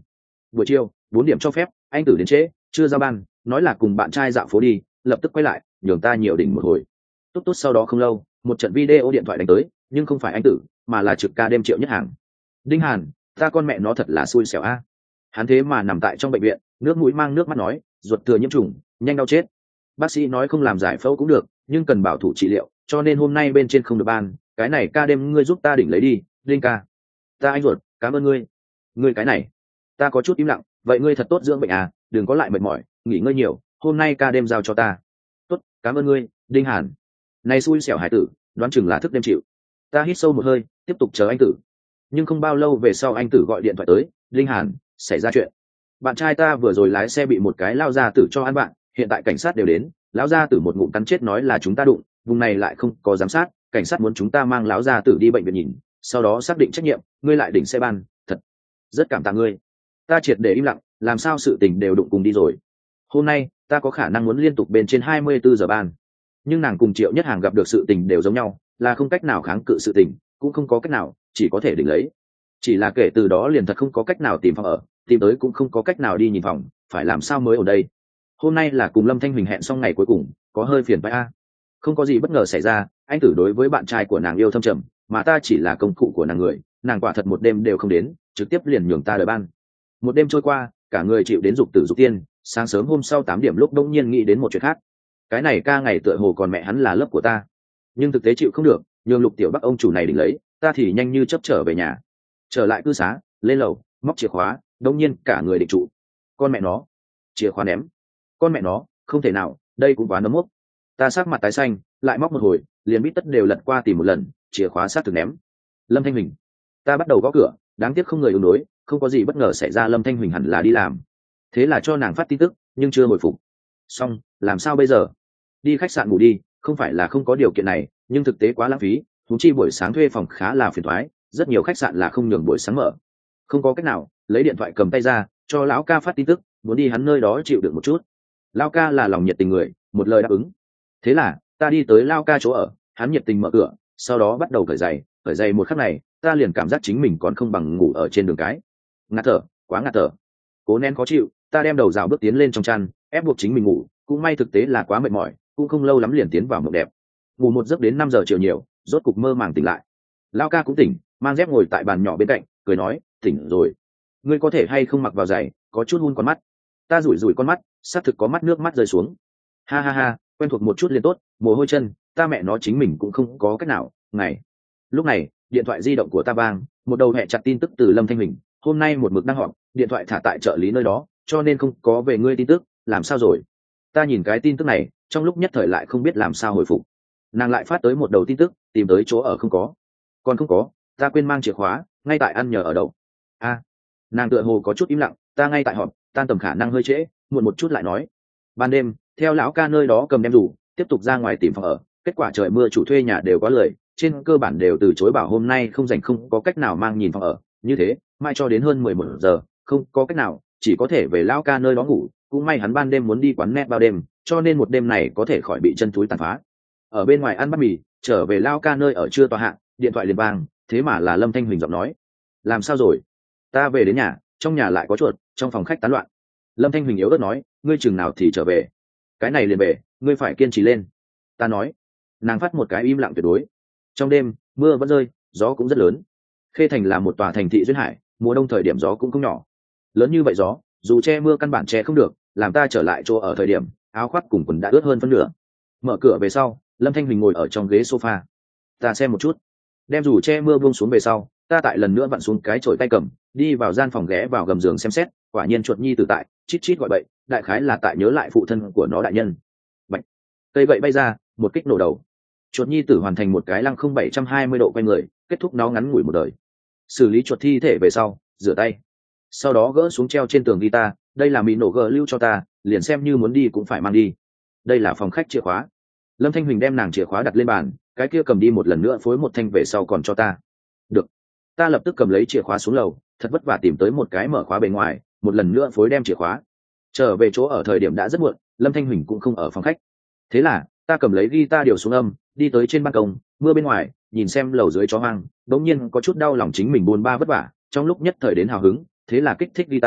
Buổi chiều bốn điểm cho phép, anh Tử đến trễ, chưa giao ban, nói là cùng bạn trai dạo phố đi, lập tức quay lại nhường ta nhiều đỉnh một hồi. Tốt tốt sau đó không lâu một trận video điện thoại đánh tới, nhưng không phải anh Tử mà là trực ca đêm Triệu Nhất Hàng. Đinh Hàn, ta con mẹ nó thật là xui xẻo a. Hắn thế mà nằm tại trong bệnh viện, nước mũi mang nước mắt nói ruột thừa nhiễm trùng, nhanh đau chết. Bác sĩ nói không làm giải phẫu cũng được, nhưng cần bảo thủ trị liệu, cho nên hôm nay bên trên không được ban, cái này ca đêm ngươi giúp ta đỉnh lấy đi. Đinh ca, ta anh ruột, cảm ơn ngươi. Ngươi cái này, ta có chút im lặng, vậy ngươi thật tốt dưỡng bệnh à, đừng có lại mệt mỏi, nghỉ ngơi nhiều, hôm nay ca đêm giao cho ta. Tốt, cảm ơn ngươi. Đinh Hàn, này xui xẻo hải tử, đoán chừng là thức đêm chịu. Ta hít sâu một hơi, tiếp tục chờ anh Tử. Nhưng không bao lâu về sau anh Tử gọi điện thoại tới. Đinh Hàn, xảy ra chuyện, bạn trai ta vừa rồi lái xe bị một cái lao gia tử cho ăn bạn, hiện tại cảnh sát đều đến, lão gia tử một ngụm cắn chết nói là chúng ta đụng, vùng này lại không có giám sát, cảnh sát muốn chúng ta mang lão gia tử đi bệnh viện nhìn, sau đó xác định trách nhiệm, ngươi lại đỉnh xe ban, thật rất cảm tạ ngươi. Ta triệt để im lặng, làm sao sự tình đều đụng cùng đi rồi. Hôm nay ta có khả năng muốn liên tục bên trên hai mươi bốn giờ ban, nhưng nàng cùng Triệu Nhất Hàng gặp được sự tình đều giống nhau, là không cách nào kháng cự sự tình, cũng không có cách nào, chỉ có thể đỉnh lấy. Chỉ là kể từ đó liền thật không có cách nào tìm phòng ở, tìm tới cũng không có cách nào đi nhìn phòng, phải làm sao mới ở đây. Hôm nay là cùng Lâm Thanh Huỳnh hẹn xong ngày cuối cùng, có hơi phiền phải a. Không có gì bất ngờ xảy ra, anh Tử đối với bạn trai của nàng yêu thâm trầm, mà ta chỉ là công cụ của nàng người, nàng quả thật một đêm đều không đến, trực tiếp liền nhường ta đợi ban. Một đêm trôi qua, cả người chịu đến dục tử dục tiên, sáng sớm hôm sau tám điểm lúc đông nhiên nghĩ đến một chuyện khác. Cái này ca ngày tựa hồ còn mẹ hắn là lớp của ta, nhưng thực tế chịu không được, nhường Lục Tiểu Bắc ông chủ này đỉnh lấy, ta thì nhanh như chớp trở về nhà. Trở lại cư xá, lên lầu, móc chìa khóa, đông nhiên cả người định trụ. Con mẹ nó, chìa khóa ném. Con mẹ nó, không thể nào, đây cũng quá nấm mốc. Ta sắc mặt tái xanh, lại móc một hồi, liền bít tất đều lật qua tìm một lần, chìa khóa sát thực ném. Lâm Thanh Huỳnh, ta bắt đầu gõ cửa, đáng tiếc không người ứng đối, không có gì bất ngờ xảy ra, Lâm Thanh Huỳnh hẳn là đi làm. Thế là cho nàng phát tin tức, nhưng chưa hồi phục. Xong, làm sao bây giờ? Đi khách sạn ngủ đi, không phải là không có điều kiện này, nhưng thực tế quá lãng phí, thú chi buổi sáng thuê phòng khá là phiền toái, rất nhiều khách sạn là không nhường buổi sáng mở. Không có cách nào, lấy điện thoại cầm tay ra, cho lão ca phát tin tức, muốn đi hắn nơi đó chịu được một chút. Lão ca là lòng nhiệt tình người, một lời đáp ứng. Thế là ta đi tới Lão ca chỗ ở, hắn nhiệt tình mở cửa, sau đó bắt đầu cởi giày. Cởi giày một khắc này, ta liền cảm giác chính mình còn không bằng ngủ ở trên đường cái. Ngạt thở, quá ngạt thở. Cố nén khó chịu, ta đem đầu rào bước tiến lên trong chăn, ép buộc chính mình ngủ. Cũng may thực tế là quá mệt mỏi, cũng không lâu lắm liền tiến vào mộng đẹp. Ngủ một giấc đến năm giờ chiều nhiều, rốt cục mơ màng tỉnh lại. Lão ca cũng tỉnh, mang dép ngồi tại bàn nhỏ bên cạnh, cười nói, tỉnh rồi. Ngươi có thể hay không mặc vào giày, có chút hun con mắt. Ta rủi rủi con mắt, xác thực có mắt nước mắt rơi xuống. Ha ha ha, quen thuộc một chút liền tốt, mồ hôi chân, ta mẹ nó chính mình cũng không có cách nào. Ngày lúc này điện thoại di động của ta vang, một đầu hẹ chặt tin tức từ Lâm Thanh Huỳnh, hôm nay một mực đang họp, điện thoại thả tại trợ lý nơi đó, cho nên không có về ngươi tin tức, làm sao rồi? Ta nhìn cái tin tức này, trong lúc nhất thời lại không biết làm sao hồi phục. Nàng lại phát tới một đầu tin tức, tìm tới chỗ ở không có. Còn không có, ta quên mang chìa khóa, ngay tại ăn nhờ ở đậu. A, à, nàng tựa hồ có chút im lặng, ta ngay tại họp, tan tầm khả năng hơi trễ, muộn một chút lại nói. Ban đêm, theo lão ca nơi đó cầm đem rủ, tiếp tục ra ngoài tìm phòng ở, kết quả trời mưa chủ thuê nhà đều có lời, trên cơ bản đều từ chối, bảo hôm nay không rảnh, không có cách nào mang nhìn phòng ở, như thế, mai cho đến hơn mười một giờ, không có cách nào, chỉ có thể về lão ca nơi đó ngủ, cũng may hắn ban đêm muốn đi quán net bao đêm, cho nên một đêm này có thể khỏi bị chân túi tàn phá. Ở bên ngoài ăn bát mì, trở về lão ca nơi ở chưa tòa hạng, điện thoại liền vang, thế mà là Lâm Thanh Huỳnh giọng nói. Làm sao rồi? Ta về đến nhà, trong nhà lại có chuột, trong phòng khách tán loạn. Lâm Thanh Huỳnh yếu ớt nói, ngươi chừng nào thì trở về? Cái này liền về, ngươi phải kiên trì lên. Ta nói. Nàng phát một cái im lặng tuyệt đối. Trong đêm, mưa vẫn rơi, gió cũng rất lớn. Khê Thành là một tòa thành thị duyên hải, mùa đông thời điểm gió cũng không nhỏ. Lớn như vậy gió, dù che mưa căn bản che không được, làm ta trở lại chỗ ở thời điểm, áo khoác cùng quần đã ướt hơn phân nửa. Mở cửa về sau, Lâm Thanh Huỳnh ngồi ở trong ghế sofa. Ta xem một chút, đem dù che mưa buông xuống về sau, ta tại lần nữa vặn xuống cái chổi tay cầm, đi vào gian phòng, ghé vào gầm giường xem xét, quả nhiên chuột nhi tử tại chít chít gọi bậy, đại khái là tại nhớ lại phụ thân của nó đại nhân. Bạch, cây gậy bay ra, một kích nổ đầu. Chuột nhi tử hoàn thành một cái lăng không bảy trăm hai mươi độ quay người, kết thúc nó ngắn ngủi một đời. Xử lý chuột thi thể về sau, rửa tay, sau đó gỡ xuống treo trên tường guitar, đây là mỹ nổ gờ lưu cho ta, liền xem như muốn đi cũng phải mang đi. Đây là phòng khách chìa khóa. Lâm Thanh Huỳnh đem nàng chìa khóa đặt lên bàn, cái kia cầm đi một lần nữa phối một thanh về sau còn cho ta. Được. Ta lập tức cầm lấy chìa khóa xuống lầu, thật vất vả tìm tới một cái mở khóa bề ngoài, một lần nữa phối đem chìa khóa. Trở về chỗ ở thời điểm đã rất muộn, Lâm Thanh Huỳnh cũng không ở phòng khách. Thế là ta cầm lấy guitar điều xuống âm, đi tới trên ban công, mưa bên ngoài, nhìn xem lầu dưới chó hoang, đột nhiên có chút đau lòng chính mình buồn ba vất vả, trong lúc nhất thời đến hào hứng, thế là kích thích guitar,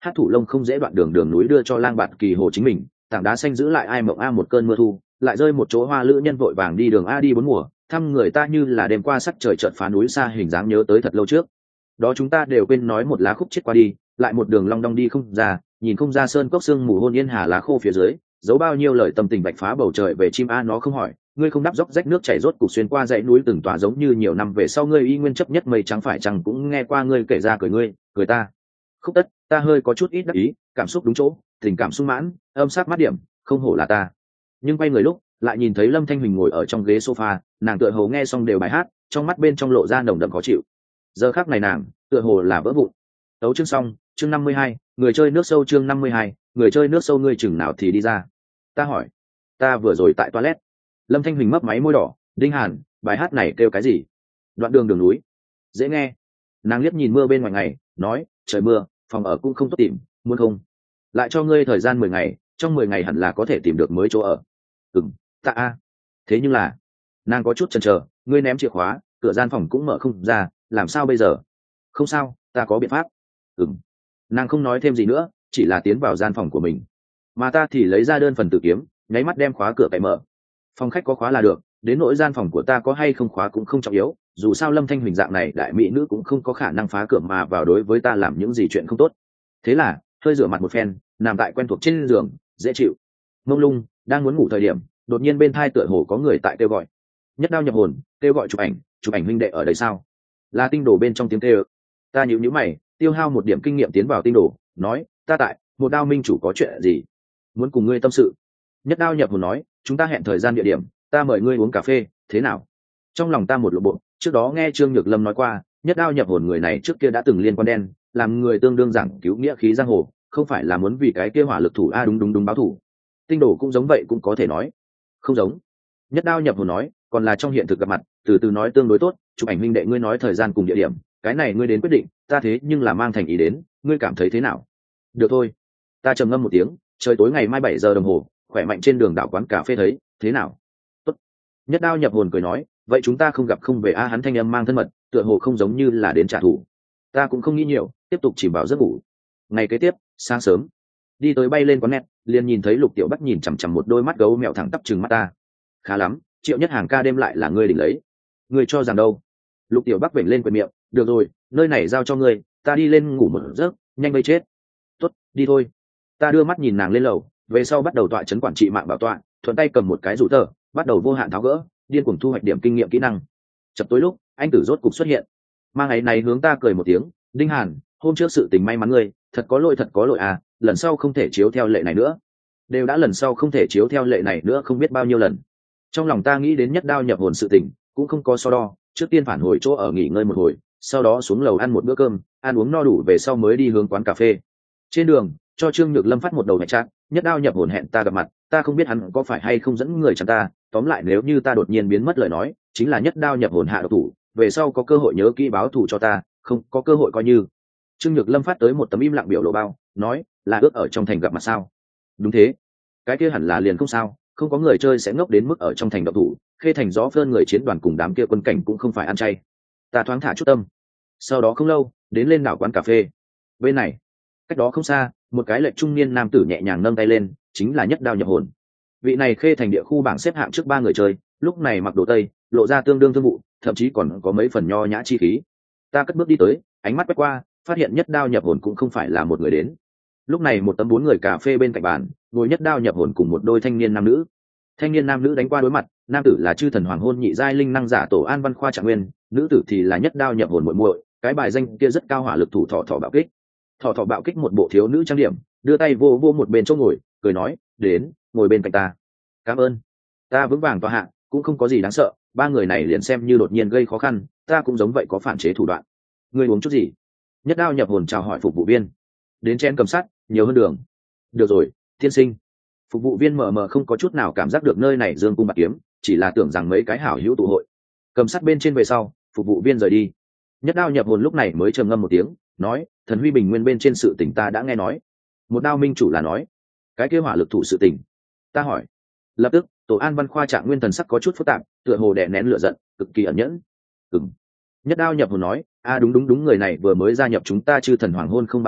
hát thủ lông không dễ đoạn đường đường núi đưa cho lang bạt kỳ hồ chính mình, tảng đá xanh giữ lại ai mộng a một cơn mưa thu, lại rơi một chỗ hoa lữ nhân vội vàng đi đường a đi bốn mùa, thăm người ta như là đêm qua sắc trời chợt phá núi xa hình dáng nhớ tới thật lâu trước. Đó chúng ta đều quên nói một lá khúc chết qua đi, lại một đường long đong đi không ra, nhìn không ra sơn cốc sương mù hôn yên hà lá khô phía dưới, giấu bao nhiêu lời tâm tình bạch phá bầu trời về chim a nó không hỏi, ngươi không đắp dốc rách nước chảy rốt cục xuyên qua dãy núi từng tòa giống như nhiều năm về sau ngươi y nguyên chấp nhất mây trắng phải chăng cũng nghe qua ngươi kể ra cười ngươi, cười ta. Khúc tất, ta hơi có chút ít đắc ý, cảm xúc đúng chỗ, tình cảm sung mãn, âm sắc mát điểm, không hổ là ta. Nhưng quay người lúc, lại nhìn thấy Lâm Thanh Huỳnh ngồi ở trong ghế sofa, nàng tựa hồ nghe xong đều bài hát, trong mắt bên trong lộ ra nồng đậm khó chịu. Giờ khắc này nàng, tựa hồ là vỡ vụn. Tấu chương xong, chương năm mươi hai, người chơi nước sâu chương năm mươi hai, người chơi nước sâu ngươi chừng nào thì đi ra. Ta hỏi, ta vừa rồi tại toilet. Lâm Thanh Huỳnh mấp máy môi đỏ, đinh hàn, bài hát này kêu cái gì? Đoạn đường đường núi. Dễ nghe. Nàng liếc nhìn mưa bên ngoài ngày, nói, trời mưa, phòng ở cũng không tốt tìm, muốn không? Lại cho ngươi thời gian mười ngày, trong mười ngày hẳn là có thể tìm được mới chỗ ở. Ừm, ta a. Thế nhưng là, nàng có chút chần chờ, ngươi ném chìa khóa, cửa gian phòng cũng mở không ra, làm sao bây giờ? Không sao, ta có biện pháp. Ừm. Nàng không nói thêm gì nữa, chỉ là tiến vào gian phòng của mình. Mà ta thì lấy ra đơn phần tử kiếm, nháy mắt đem khóa cửa cậy mở. Phòng khách có khóa là được, đến nỗi gian phòng của ta có hay không khóa cũng không trọng yếu, dù sao Lâm Thanh Huỳnh dạng này đại mỹ nữ cũng không có khả năng phá cửa mà vào đối với ta làm những gì chuyện không tốt. Thế là, hơi rửa mặt một phen, nằm tại quen thuộc trên giường, dễ chịu. Mông lung, đang muốn ngủ thời điểm, đột nhiên bên thai tựa hồ có người tại kêu gọi. Nhất đao nhập hồn, kêu gọi chụp ảnh, chụp ảnh huynh đệ ở đây sao? Là tinh đồ bên trong tiếng kêu. Ta nhíu nhíu mày, tiêu hao một điểm kinh nghiệm tiến vào tinh đồ, nói, ta tại, một đao minh chủ có chuyện gì? Muốn cùng ngươi tâm sự. Nhất đao nhập hồn nói, chúng ta hẹn thời gian địa điểm, ta mời ngươi uống cà phê, thế nào? Trong lòng ta một lộ bộ, trước đó nghe Trương Nhược Lâm nói qua, nhất đao nhập hồn người này trước kia đã từng liên quan đen, làm người tương đương giảng cứu nghĩa khí giang hồ, không phải là muốn vì cái kia hỏa lực thủ a đúng đúng đúng báo thủ. Tinh đồ cũng giống vậy cũng có thể nói. Không giống. Nhất đao nhập hồn nói, còn là trong hiện thực gặp mặt, từ từ nói tương đối tốt, chụp ảnh huynh đệ ngươi nói thời gian cùng địa điểm, cái này ngươi đến quyết định, ta thế nhưng là mang thành ý đến, ngươi cảm thấy thế nào? Được thôi. Ta trầm ngâm một tiếng, trời tối ngày mai bảy giờ đồng hồ, khỏe mạnh trên đường đảo quán cà phê thấy, thế nào? Tốt. Nhất đao nhập hồn cười nói, vậy chúng ta không gặp không về a hắn thanh âm mang thân mật, tựa hồ không giống như là đến trả thù. Ta cũng không nghĩ nhiều, tiếp tục chìm vào giấc ngủ. Ngày kế tiếp, sáng sớm, đi tới bay lên quán net, liền nhìn thấy Lục Tiểu Bắc nhìn chằm chằm một đôi mắt gấu mèo thẳng tắp trừng mắt ta. Khá lắm, Triệu Nhất Hàng ca đêm lại là ngươi đỉnh lấy. Ngươi cho rằng đâu? Lục Tiểu Bắc vểnh lên quệt miệng, được rồi, nơi này giao cho ngươi, ta đi lên ngủ một giấc, nhanh bây chết. Tốt, đi thôi. Ta đưa mắt nhìn nàng lên lầu, về sau bắt đầu tọa chấn quản trị mạng bảo tọa, thuận tay cầm một cái rủ tờ, bắt đầu vô hạn tháo gỡ, điên cuồng thu hoạch điểm kinh nghiệm kỹ năng. Chập tối lúc, anh tử rốt cục xuất hiện, mang ngày này hướng ta cười một tiếng, đinh hàn, hôm trước sự tình may mắn ngươi, thật có lỗi thật có lỗi à, lần sau không thể chiếu theo lệ này nữa. Đều đã lần sau không thể chiếu theo lệ này nữa không biết bao nhiêu lần. Trong lòng ta nghĩ đến nhất đao nhập hồn sự tình, cũng không có so đo, trước tiên phản hồi chỗ ở nghỉ ngơi một hồi, sau đó xuống lầu ăn một bữa cơm, ăn uống no đủ về sau mới đi hướng quán cà phê. Trên đường, cho Trương Nhược Lâm phát một đầu hẹn chat, nhất đao nhập hồn hẹn ta gặp mặt, ta không biết hắn có phải hay không dẫn người chặn ta, tóm lại nếu như ta đột nhiên biến mất lời nói, chính là nhất đao nhập hồn hạ độc thủ, về sau có cơ hội nhớ kỹ báo thù cho ta, không có cơ hội coi như. Trương Nhược Lâm phát tới một tấm im lặng biểu lộ bao, nói, là ước ở trong thành gặp mặt sao? Đúng thế, cái kia hẳn là liền không sao, không có người chơi sẽ ngốc đến mức ở trong thành độc thủ, Khê Thành gió phơn người chiến đoàn cùng đám kia quân cảnh cũng không phải ăn chay. Ta thoáng thả chút tâm. Sau đó không lâu, đến lên đảo quán cà phê. Bên này, cách đó không xa, một cái lệch trung niên nam tử nhẹ nhàng nâng tay lên, chính là nhất đao nhập hồn. Vị này Khê Thành địa khu bảng xếp hạng trước ba người chơi, lúc này mặc đồ tây, lộ ra tương đương thương vụ, thậm chí còn có mấy phần nho nhã chi khí. Ta cất bước đi tới, ánh mắt quét qua, phát hiện nhất đao nhập hồn cũng không phải là một người đến. Lúc này một tấm bốn người cà phê bên cạnh bàn, ngồi nhất đao nhập hồn cùng một đôi thanh niên nam nữ. Thanh niên nam nữ đánh qua đối mặt, nam tử là chư thần hoàng hôn nhị giai linh năng giả tổ An Văn Khoa Trạng Nguyên, nữ tử thì là nhất đao nhập hồn muội muội, cái bài danh kia rất cao hỏa lực thủ thọ thọ bạo kích. Thọ thọ bạo kích một bộ thiếu nữ trang điểm, đưa tay vô vô một bên chỗ ngồi, cười nói, đến, ngồi bên cạnh ta. Cảm ơn. Ta vững vàng tòa hạ, cũng không có gì đáng sợ, ba người này liền xem như đột nhiên gây khó khăn, ta cũng giống vậy có phản chế thủ đoạn. Ngươi uống chút gì? Nhất đao nhập hồn chào hỏi phục vụ viên. Đến chen cầm sắt, nhiều hơn đường. Được rồi, tiên sinh. Phục vụ viên mờ mờ không có chút nào cảm giác được nơi này dương cung bạc kiếm, chỉ là tưởng rằng mấy cái hảo hữu tụ hội. Cầm sắt bên trên về sau, phục vụ viên rời đi. Nhất đao nhập hồn lúc này mới trầm ngâm một tiếng, nói, thần huy bình nguyên bên trên sự tình ta đã nghe nói. Một đao minh chủ là nói, cái kế hỏa lực thủ sự tình. Ta hỏi. Lập tức, tổ An Văn Khoa Trạng Nguyên thần sắc có chút phức tạp, tựa hồ đè nén lửa giận, cực kỳ ẩn nhẫn. Ừm. Nhất đao nhập hồn nói, a đúng đúng đúng người này vừa mới gia nhập chúng ta chư thần hoàng hôn không bao lâu,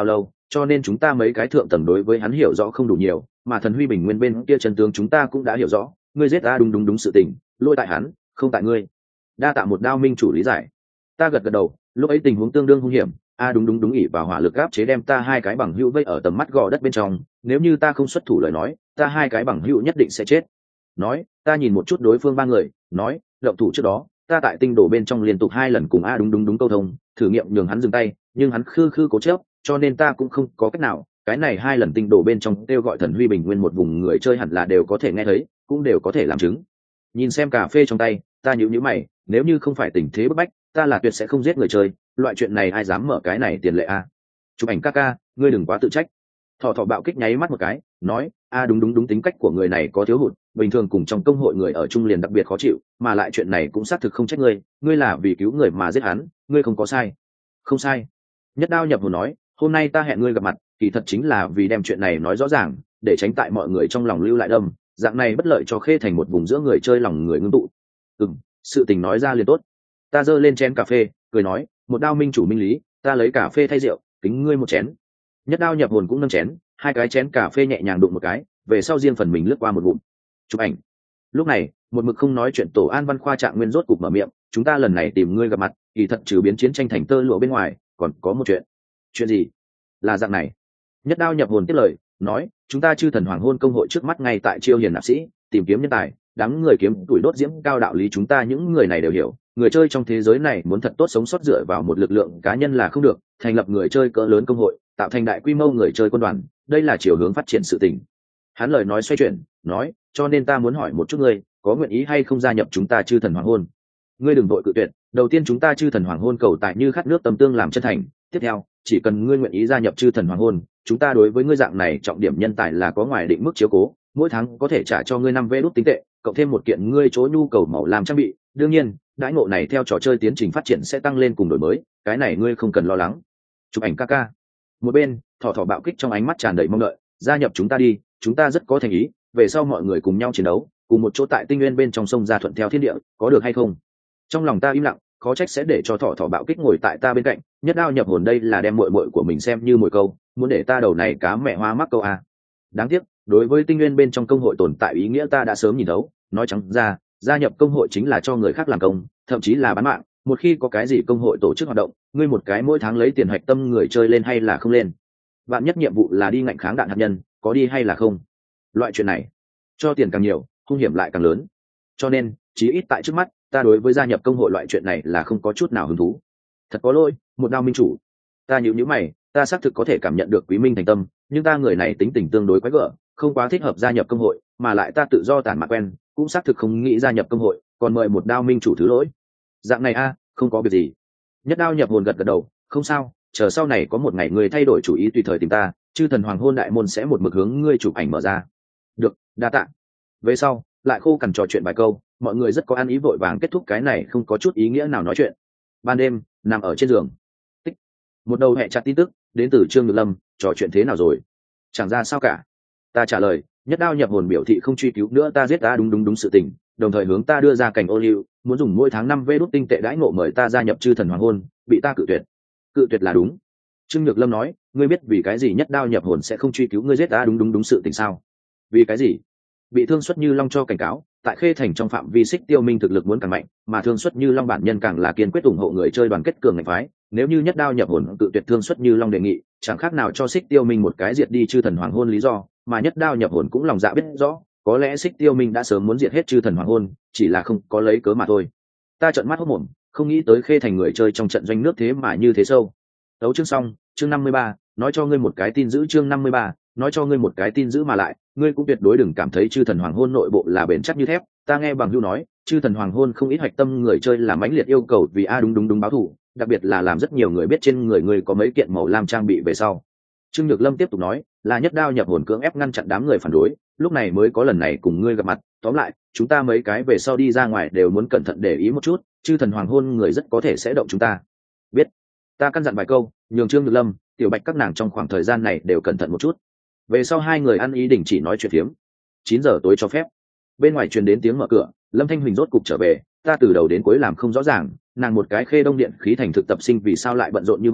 cho nên chúng ta mấy cái thượng tầng đối với hắn hiểu rõ không đủ nhiều, mà thần huy bình nguyên bên kia chân tướng chúng ta cũng đã hiểu rõ. Ngươi giết ta đúng đúng đúng sự tình, lỗi tại hắn, không tại ngươi. Đa tạ một đao minh chủ lý giải. Ta gật gật đầu, lúc ấy tình huống tương đương hung hiểm, a đúng đúng đúng ỉ vào hỏa lực áp chế đem ta hai cái bằng hữu vây ở tầm mắt gò đất bên trong, nếu như ta không xuất thủ lời nói, ta hai cái bằng hữu nhất định sẽ chết. Nói, ta nhìn một chút đối phương ba người, nói, động thủ trước đó, ta tại tinh đồ bên trong liên tục hai lần cùng a đúng đúng đúng câu thông, thử nghiệm nhường hắn dừng tay, nhưng hắn khư khư cố chấp, cho nên ta cũng không có cách nào. Cái này hai lần tinh đồ bên trong kêu gọi thần huy bình nguyên một vùng người chơi hẳn là đều có thể nghe thấy, cũng đều có thể làm chứng. Nhìn xem cà phê trong tay, ta nhíu nhíu mày, nếu như không phải tình thế bức bách, ta là tuyệt sẽ không giết người chơi, loại chuyện này ai dám mở cái này tiền lệ a. Chụp ảnh ca ca, ngươi đừng quá tự trách. Thỏ thỏ bạo kích nháy mắt một cái, nói, a đúng đúng đúng tính cách của người này có thiếu hụt, bình thường cùng trong công hội người ở chung liền đặc biệt khó chịu, mà lại chuyện này cũng xác thực không trách ngươi, ngươi là vì cứu người mà giết hắn, ngươi không có sai. Không sai. Nhất đao nhập hồn nói, hôm nay ta hẹn ngươi gặp mặt, kỳ thật chính là vì đem chuyện này nói rõ ràng, để tránh tại mọi người trong lòng lưu lại đâm, dạng này bất lợi cho Khê Thành một vùng giữa người chơi lòng người ngưng tụ. Ừm, sự tình nói ra liền tốt. Ta giơ lên chén cà phê, cười nói, một đao minh chủ minh lý, ta lấy cà phê thay rượu, kính ngươi một chén. Nhất đao nhập hồn cũng nâng chén, hai cái chén cà phê nhẹ nhàng đụng một cái, về sau riêng phần mình lướt qua một bụng. Chụp ảnh. Lúc này, một mực không nói chuyện tổ An Văn Khoa Trạng Nguyên rốt cục mở miệng, chúng ta lần này tìm ngươi gặp mặt, kỳ thật trừ biến chiến tranh thành tơ lụa bên ngoài, còn có một chuyện. Chuyện gì? Là dạng này. Nhất đao nhập hồn tiếp lời, nói, chúng ta chư thần hoàng hôn công hội trước mắt ngay tại chiêu hiền nạp sĩ, tìm kiếm nhân tài, đám người kiếm tuổi đốt diễm cao đạo lý chúng ta những người này đều hiểu, người chơi trong thế giới này muốn thật tốt sống sót dựa vào một lực lượng cá nhân là không được, thành lập người chơi cỡ lớn công hội, tạo thành đại quy mô người chơi quân đoàn, đây là chiều hướng phát triển sự tình. Hắn lời nói xoay chuyển, nói, cho nên ta muốn hỏi một chút ngươi, có nguyện ý hay không gia nhập chúng ta chư thần hoàng hôn? Ngươi đừng vội cự tuyệt, đầu tiên chúng ta chư thần hoàng hôn cầu tại như khát nước tầm tương làm chân thành, tiếp theo, chỉ cần ngươi nguyện ý gia nhập chư thần hoàng hôn, chúng ta đối với ngươi dạng này trọng điểm nhân tài là có ngoài định mức chiếu cố, mỗi tháng có thể trả cho ngươi năm vé đút tính tệ, cộng thêm một kiện ngươi chỗ nhu cầu màu làm trang bị, đương nhiên, đãi ngộ này theo trò chơi tiến trình phát triển sẽ tăng lên cùng đổi mới, cái này ngươi không cần lo lắng. Chụp ảnh ca ca. Một bên, thỏ thỏ bạo kích trong ánh mắt tràn đầy mong đợi, gia nhập chúng ta đi, chúng ta rất có thành ý, về sau mọi người cùng nhau chiến đấu, cùng một chỗ tại tinh nguyên bên trong sông ra thuận theo thiên địa, có được hay không? Trong lòng ta im lặng, khó trách sẽ để cho thỏ thỏ bạo kích ngồi tại ta bên cạnh, nhất đao nhập hồn đây là đem muội muội của mình xem như mồi câu, muốn để ta đầu này cá mẹ hoa mắc câu a. Đáng tiếc, đối với tinh nguyên bên trong công hội tồn tại ý nghĩa ta đã sớm nhìn thấu, nói trắng ra, gia nhập công hội chính là cho người khác làm công, thậm chí là bán mạng, một khi có cái gì công hội tổ chức hoạt động, ngươi một cái mỗi tháng lấy tiền hạch tâm người chơi lên hay là không lên. Bạn nhất nhiệm vụ là đi ngạnh kháng đạn hạt nhân, có đi hay là không? Loại chuyện này, cho tiền càng nhiều, hung hiểm lại càng lớn. Cho nên, chí ít tại trước mắt, ta đối với gia nhập công hội loại chuyện này là không có chút nào hứng thú. Thật có lỗi, một đao minh chủ. Ta nhíu nhíu mày, ta xác thực có thể cảm nhận được quý minh thành tâm, nhưng ta người này tính tình tương đối quái gở, không quá thích hợp gia nhập công hội, mà lại ta tự do tản mạn quen, cũng xác thực không nghĩ gia nhập công hội, còn mời một đao minh chủ thứ lỗi. Dạng này a, không có việc gì. Nhất đao nhập hồn gật gật đầu, không sao, chờ sau này có một ngày người thay đổi chủ ý tùy thời tìm ta, chư thần hoàng hôn đại môn sẽ một mực hướng ngươi chụp ảnh mở ra. Được, đa tạ. Về sau, lại khô cằn trò chuyện vài câu, mọi người rất có ăn ý vội vàng kết thúc cái này không có chút ý nghĩa nào nói chuyện. Ban đêm, nằm ở trên giường. Tích. Một đầu hẹ chặt tin tức, đến từ Trương Nhược Lâm, trò chuyện thế nào rồi? Chẳng ra sao cả. Ta trả lời, nhất đao nhập hồn biểu thị không truy cứu nữa ta giết ta đúng đúng đúng sự tình, đồng thời hướng ta đưa ra cảnh ô liu, muốn dùng mỗi tháng năm vê đút tinh tệ đãi ngộ mời ta gia nhập chư thần hoàng hôn, bị ta cự tuyệt. Cự tuyệt là đúng. Trương Nhược Lâm nói, ngươi biết vì cái gì nhất đao nhập hồn sẽ không truy cứu ngươi giết ta đúng đúng đúng sự tình sao? Vì cái gì? Bị Thương Xuất Như Long cho cảnh cáo, tại Khê Thành trong phạm vi Xích Tiêu Minh thực lực muốn càng mạnh, mà Thương Xuất Như Long bản nhân càng là kiên quyết ủng hộ người chơi đoàn kết cường ngành phái, nếu như nhất đao nhập hồn tự tuyệt Thương Xuất Như Long đề nghị, chẳng khác nào cho Xích Tiêu Minh một cái diệt đi chư thần hoàng hôn lý do, mà nhất đao nhập hồn cũng lòng dạ biết rõ, có lẽ Xích Tiêu Minh đã sớm muốn diệt hết chư thần hoàng hôn, chỉ là không có lấy cớ mà thôi. Ta trợn mắt hốt mồm, không nghĩ tới Khê Thành người chơi trong trận doanh nước thế mà như thế sâu. Đấu chương xong, chương năm mươi ba, nói cho ngươi một cái tin giữ chương năm mươi ba, nói cho ngươi một cái tin giữ mà lại, ngươi cũng tuyệt đối đừng cảm thấy chư thần hoàng hôn nội bộ là bền chắc như thép. Ta nghe bằng hưu nói, chư thần hoàng hôn không ít hoạch tâm người chơi là mãnh liệt yêu cầu vì a đúng đúng đúng báo thù, đặc biệt là làm rất nhiều người biết trên người ngươi có mấy kiện màu lam trang bị về sau. Trương Nhược Lâm tiếp tục nói, là nhất đao nhập hồn cưỡng ép ngăn chặn đám người phản đối, lúc này mới có lần này cùng ngươi gặp mặt. Tóm lại, chúng ta mấy cái về sau đi ra ngoài đều muốn cẩn thận để ý một chút, chư thần hoàng hôn người rất có thể sẽ động chúng ta. Biết. Ta căn dặn vài câu, nhường Trương Nhược Lâm, Tiểu Bạch các nàng trong khoảng thời gian này đều cẩn thận một chút. Về sau hai người ăn ý đình chỉ nói chuyện phiếm. Chín giờ tối cho phép. Bên ngoài truyền đến tiếng mở cửa, Lâm Thanh Huỳnh rốt cục trở về, ta từ đầu đến cuối làm không rõ ràng, nàng một cái Khê Đông Điện khí thành thực tập sinh vì sao lại bận rộn như vậy,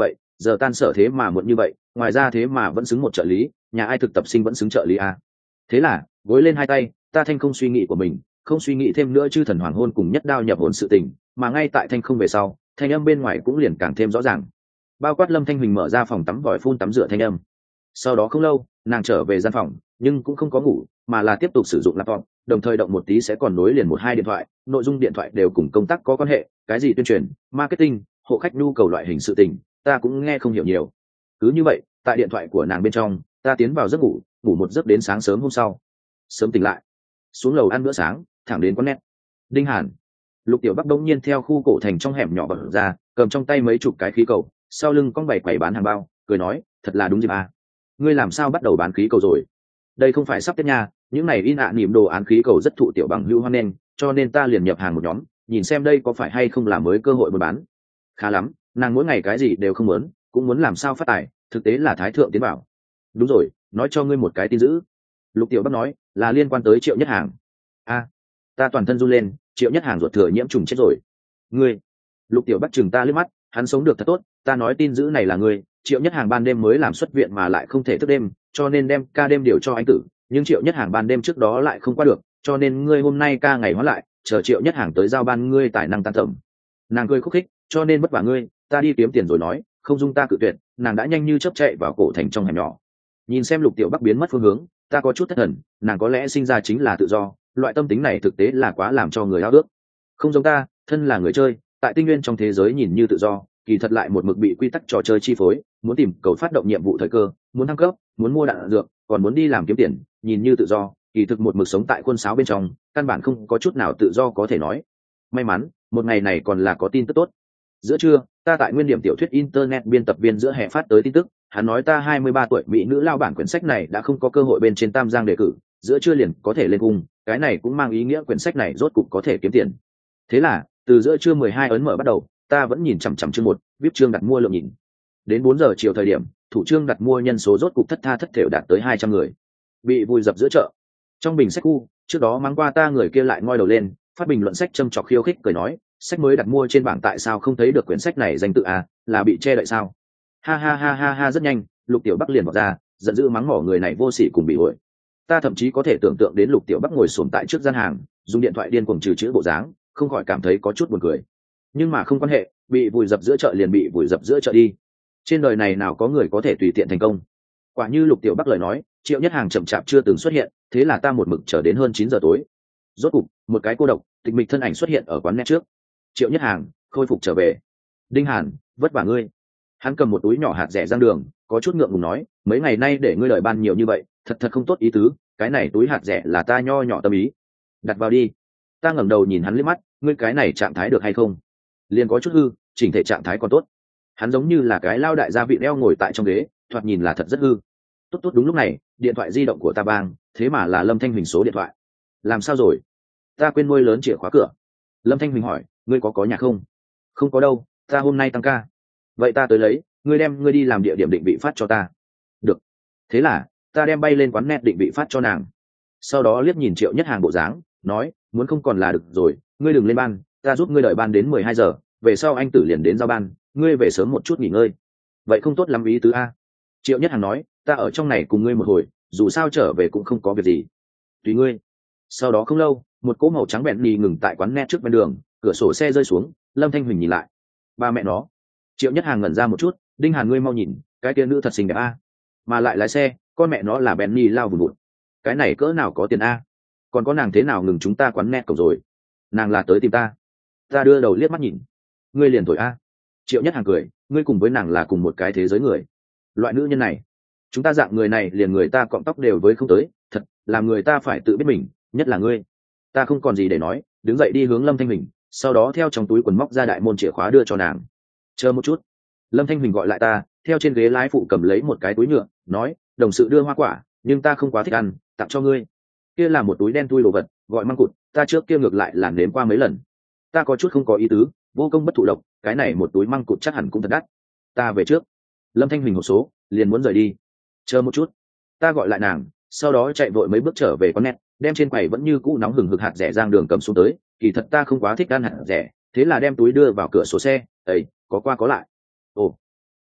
giờ tan sở thế mà muộn như vậy, ngoài ra thế mà vẫn xứng một trợ lý, nhà ai thực tập sinh vẫn xứng trợ lý à. Thế là gối lên hai tay, ta thanh không suy nghĩ của mình, không suy nghĩ thêm nữa chư thần hoàng hôn cùng nhất đao nhập hồn sự tình, mà ngay tại thanh không về sau, thanh âm bên ngoài cũng liền càng thêm rõ ràng. Bao quát Lâm Thanh Huỳnh mở ra phòng tắm vòi phun tắm rửa thanh âm. Sau đó không lâu, nàng trở về gian phòng, nhưng cũng không có ngủ, mà là tiếp tục sử dụng laptop, đồng thời động một tí sẽ còn nối liền một hai điện thoại, nội dung điện thoại đều cùng công tác có quan hệ, cái gì tuyên truyền, marketing, hộ khách nhu cầu loại hình sự tình, ta cũng nghe không hiểu nhiều. Cứ như vậy, tại điện thoại của nàng bên trong, ta tiến vào giấc ngủ, ngủ một giấc đến sáng sớm hôm sau. Sớm tỉnh lại, xuống lầu ăn bữa sáng, thẳng đến quán net. Đinh Hàn, Lục Tiểu Bắc đông nhiên theo khu cổ thành trong hẻm nhỏ bật ra, cầm trong tay mấy chục cái khí cầu, sau lưng con bảy quầy bán hàng bao, cười nói, thật là đúng dịp à. Ngươi làm sao bắt đầu bán khí cầu rồi? Đây không phải sắp Tết nha, những này in ạ à, niệm đồ án khí cầu rất thụ tiểu bằng hữu hoan nghênh, cho nên ta liền nhập hàng một nhóm, nhìn xem đây có phải hay không là mới cơ hội buôn bán. Khá lắm, nàng mỗi ngày cái gì đều không muốn, cũng muốn làm sao phát tài, thực tế là thái thượng tiến bảo. Đúng rồi, nói cho ngươi một cái tin dữ. Lục Tiểu Bắc nói, là liên quan tới Triệu Nhất Hàng. A, à, ta toàn thân run lên, Triệu Nhất Hàng ruột thừa nhiễm trùng chết rồi. Ngươi? Lục Tiểu Bắc chừng ta liếc mắt, hắn sống được thật tốt, ta nói tin dữ này là ngươi. Triệu Nhất Hàng ban đêm mới làm xuất viện mà lại không thể thức đêm, cho nên đem ca đêm điều cho anh tử, nhưng Triệu Nhất Hàng ban đêm trước đó lại không qua được, cho nên ngươi hôm nay ca ngày hóa lại, chờ Triệu Nhất Hàng tới giao ban ngươi tài năng tan tầm. Nàng cười khúc khích, cho nên vất vả ngươi, ta đi kiếm tiền rồi nói, không dung ta cự tuyệt. Nàng đã nhanh như chớp chạy vào cổ thành trong hẻm nhỏ. Nhìn xem Lục Tiểu Bắc biến mất phương hướng, ta có chút thất thần, nàng có lẽ sinh ra chính là tự do, loại tâm tính này thực tế là quá làm cho người ao ước. Không giống ta, thân là người chơi, tại tinh nguyên trong thế giới nhìn như tự do, kỳ thật lại một mực bị quy tắc trò chơi chi phối, muốn tìm cầu phát động nhiệm vụ thời cơ, muốn thăng cấp, muốn mua đạn dược, còn muốn đi làm kiếm tiền, nhìn như tự do, kỳ thực một mực sống tại khuôn sáo bên trong, căn bản không có chút nào tự do có thể nói. May mắn, một ngày này còn là có tin tức tốt. Giữa trưa, ta tại nguyên điểm tiểu thuyết internet biên tập viên giữa hè phát tới tin tức, hắn nói ta hai mươi ba tuổi mỹ nữ lao bản quyển sách này đã không có cơ hội bên trên Tam Giang đề cử, giữa trưa liền có thể lên cung, cái này cũng mang ý nghĩa quyển sách này rốt cục có thể kiếm tiền. Thế là, từ giữa trưa mười hai ấn mở bắt đầu, ta vẫn nhìn chằm chằm chương một, viết chương đặt mua lượng nhìn. Đến bốn giờ chiều thời điểm, thủ chương đặt mua nhân số rốt cục thất tha thất thểu đạt tới hai trăm người. Bị vùi dập giữa chợ. Trong bình sách khu, trước đó mắng qua ta người kia lại ngoi đầu lên, phát bình luận sách châm chọc khiêu khích cười nói, sách mới đặt mua trên bảng tại sao không thấy được quyển sách này danh tự à, là bị che đậy sao? Ha ha ha ha ha rất nhanh, Lục Tiểu Bắc liền vọt ra, giận dữ mắng mỏ người này vô sỉ cùng bị uội. Ta thậm chí có thể tưởng tượng đến Lục Tiểu Bắc ngồi xổm tại trước gian hàng, dùng điện thoại điên cuồng trừ chữ bộ dáng, không khỏi cảm thấy có chút buồn cười. Nhưng mà không quan hệ, bị vùi dập giữa chợ liền bị vùi dập giữa chợ đi. Trên đời này nào có người có thể tùy tiện thành công. Quả như Lục Tiểu Bắc lời nói, Triệu Nhất Hàng chậm chạp chưa từng xuất hiện, thế là ta một mực chờ đến hơn chín giờ tối. Rốt cục, một cái cô độc, tịch mịch thân ảnh xuất hiện ở quán net trước. Triệu Nhất Hàng khôi phục trở về. Đinh Hàn, vất vả ngươi. Hắn cầm một túi nhỏ hạt rẻ giang đường, có chút ngượng ngùng nói, mấy ngày nay để ngươi đợi ban nhiều như vậy, thật thật không tốt ý tứ, cái này túi hạt rẻ là ta nho nhỏ tâm ý. Đặt vào đi. Ta ngẩng đầu nhìn hắn liếc mắt, ngươi cái này trạng thái được hay không? Liền có chút hư, chỉnh thể trạng thái còn tốt. Hắn giống như là cái lao đại gia vị đeo ngồi tại trong ghế, thoạt nhìn là thật rất hư. Tốt tốt đúng lúc này, điện thoại di động của ta vang, thế mà là Lâm Thanh Huỳnh số điện thoại. Làm sao rồi? Ta quên nuôi lớn chìa khóa cửa. Lâm Thanh Huỳnh hỏi, ngươi có có nhà không? Không có đâu, ta hôm nay tăng ca. Vậy ta tới lấy, ngươi đem ngươi đi làm địa điểm định vị phát cho ta. Được. Thế là, ta đem bay lên quán net định vị phát cho nàng. Sau đó liếc nhìn Triệu Nhất Hàng bộ dáng, nói, muốn không còn là được rồi, ngươi đừng lên ban, ta giúp ngươi đợi ban đến mười hai giờ, về sau anh tử liền đến giao ban, ngươi về sớm một chút nghỉ ngơi. Vậy không tốt lắm ý tứ a. Triệu Nhất Hàng nói, ta ở trong này cùng ngươi một hồi, dù sao trở về cũng không có việc gì. Tùy ngươi. Sau đó không lâu, một cỗ màu trắng bẹn nhì ngừng tại quán net trước bên đường, cửa sổ xe rơi xuống, Lâm Thanh Huỳnh nhìn lại. Ba mẹ nó. Triệu Nhất Hàng ngẩn ra một chút, Đinh Hàn ngươi mau nhìn, cái kia nữ thật xinh đẹp a. Mà lại lái xe, con mẹ nó là bẹn nhì lao vùn vụt. Cái này cỡ nào có tiền a? Còn có nàng thế nào ngừng chúng ta quán net cổng rồi? Nàng là tới tìm ta. Ta đưa đầu liếc mắt nhìn. Ngươi liền thổi a. Triệu Nhất Hàng cười, ngươi cùng với nàng là cùng một cái thế giới người. Loại nữ nhân này, chúng ta dạng người này liền người ta cọng tóc đều với không tới, thật làm người ta phải tự biết mình, nhất là ngươi. Ta không còn gì để nói, đứng dậy đi hướng Lâm Thanh Huỳnh, sau đó theo trong túi quần móc ra đại môn chìa khóa đưa cho nàng. Chờ một chút. Lâm Thanh Huỳnh gọi lại ta, theo trên ghế lái phụ cầm lấy một cái túi nhựa, nói, đồng sự đưa hoa quả, nhưng ta không quá thích ăn, tặng cho ngươi. Kia là một túi đen thui đồ vật, gọi măng cụt, ta trước kia ngược lại là nếm qua mấy lần. Ta có chút không có ý tứ, vô công bất thụ lộc, cái này một túi măng cụt chắc hẳn cũng thật đắt. Ta về trước. Lâm Thanh Huỳnh hộp số, liền muốn rời đi. Chờ một chút. Ta gọi lại nàng, sau đó chạy vội mấy bước trở về con net, đem trên quầy vẫn như cũ nóng hừng hực hạt rẻ giang đường cầm xuống tới, kỳ thật ta không quá thích ăn hạt rẻ, thế là đem túi đưa vào cửa sổ xe, ấy, có qua có lại. Ồ,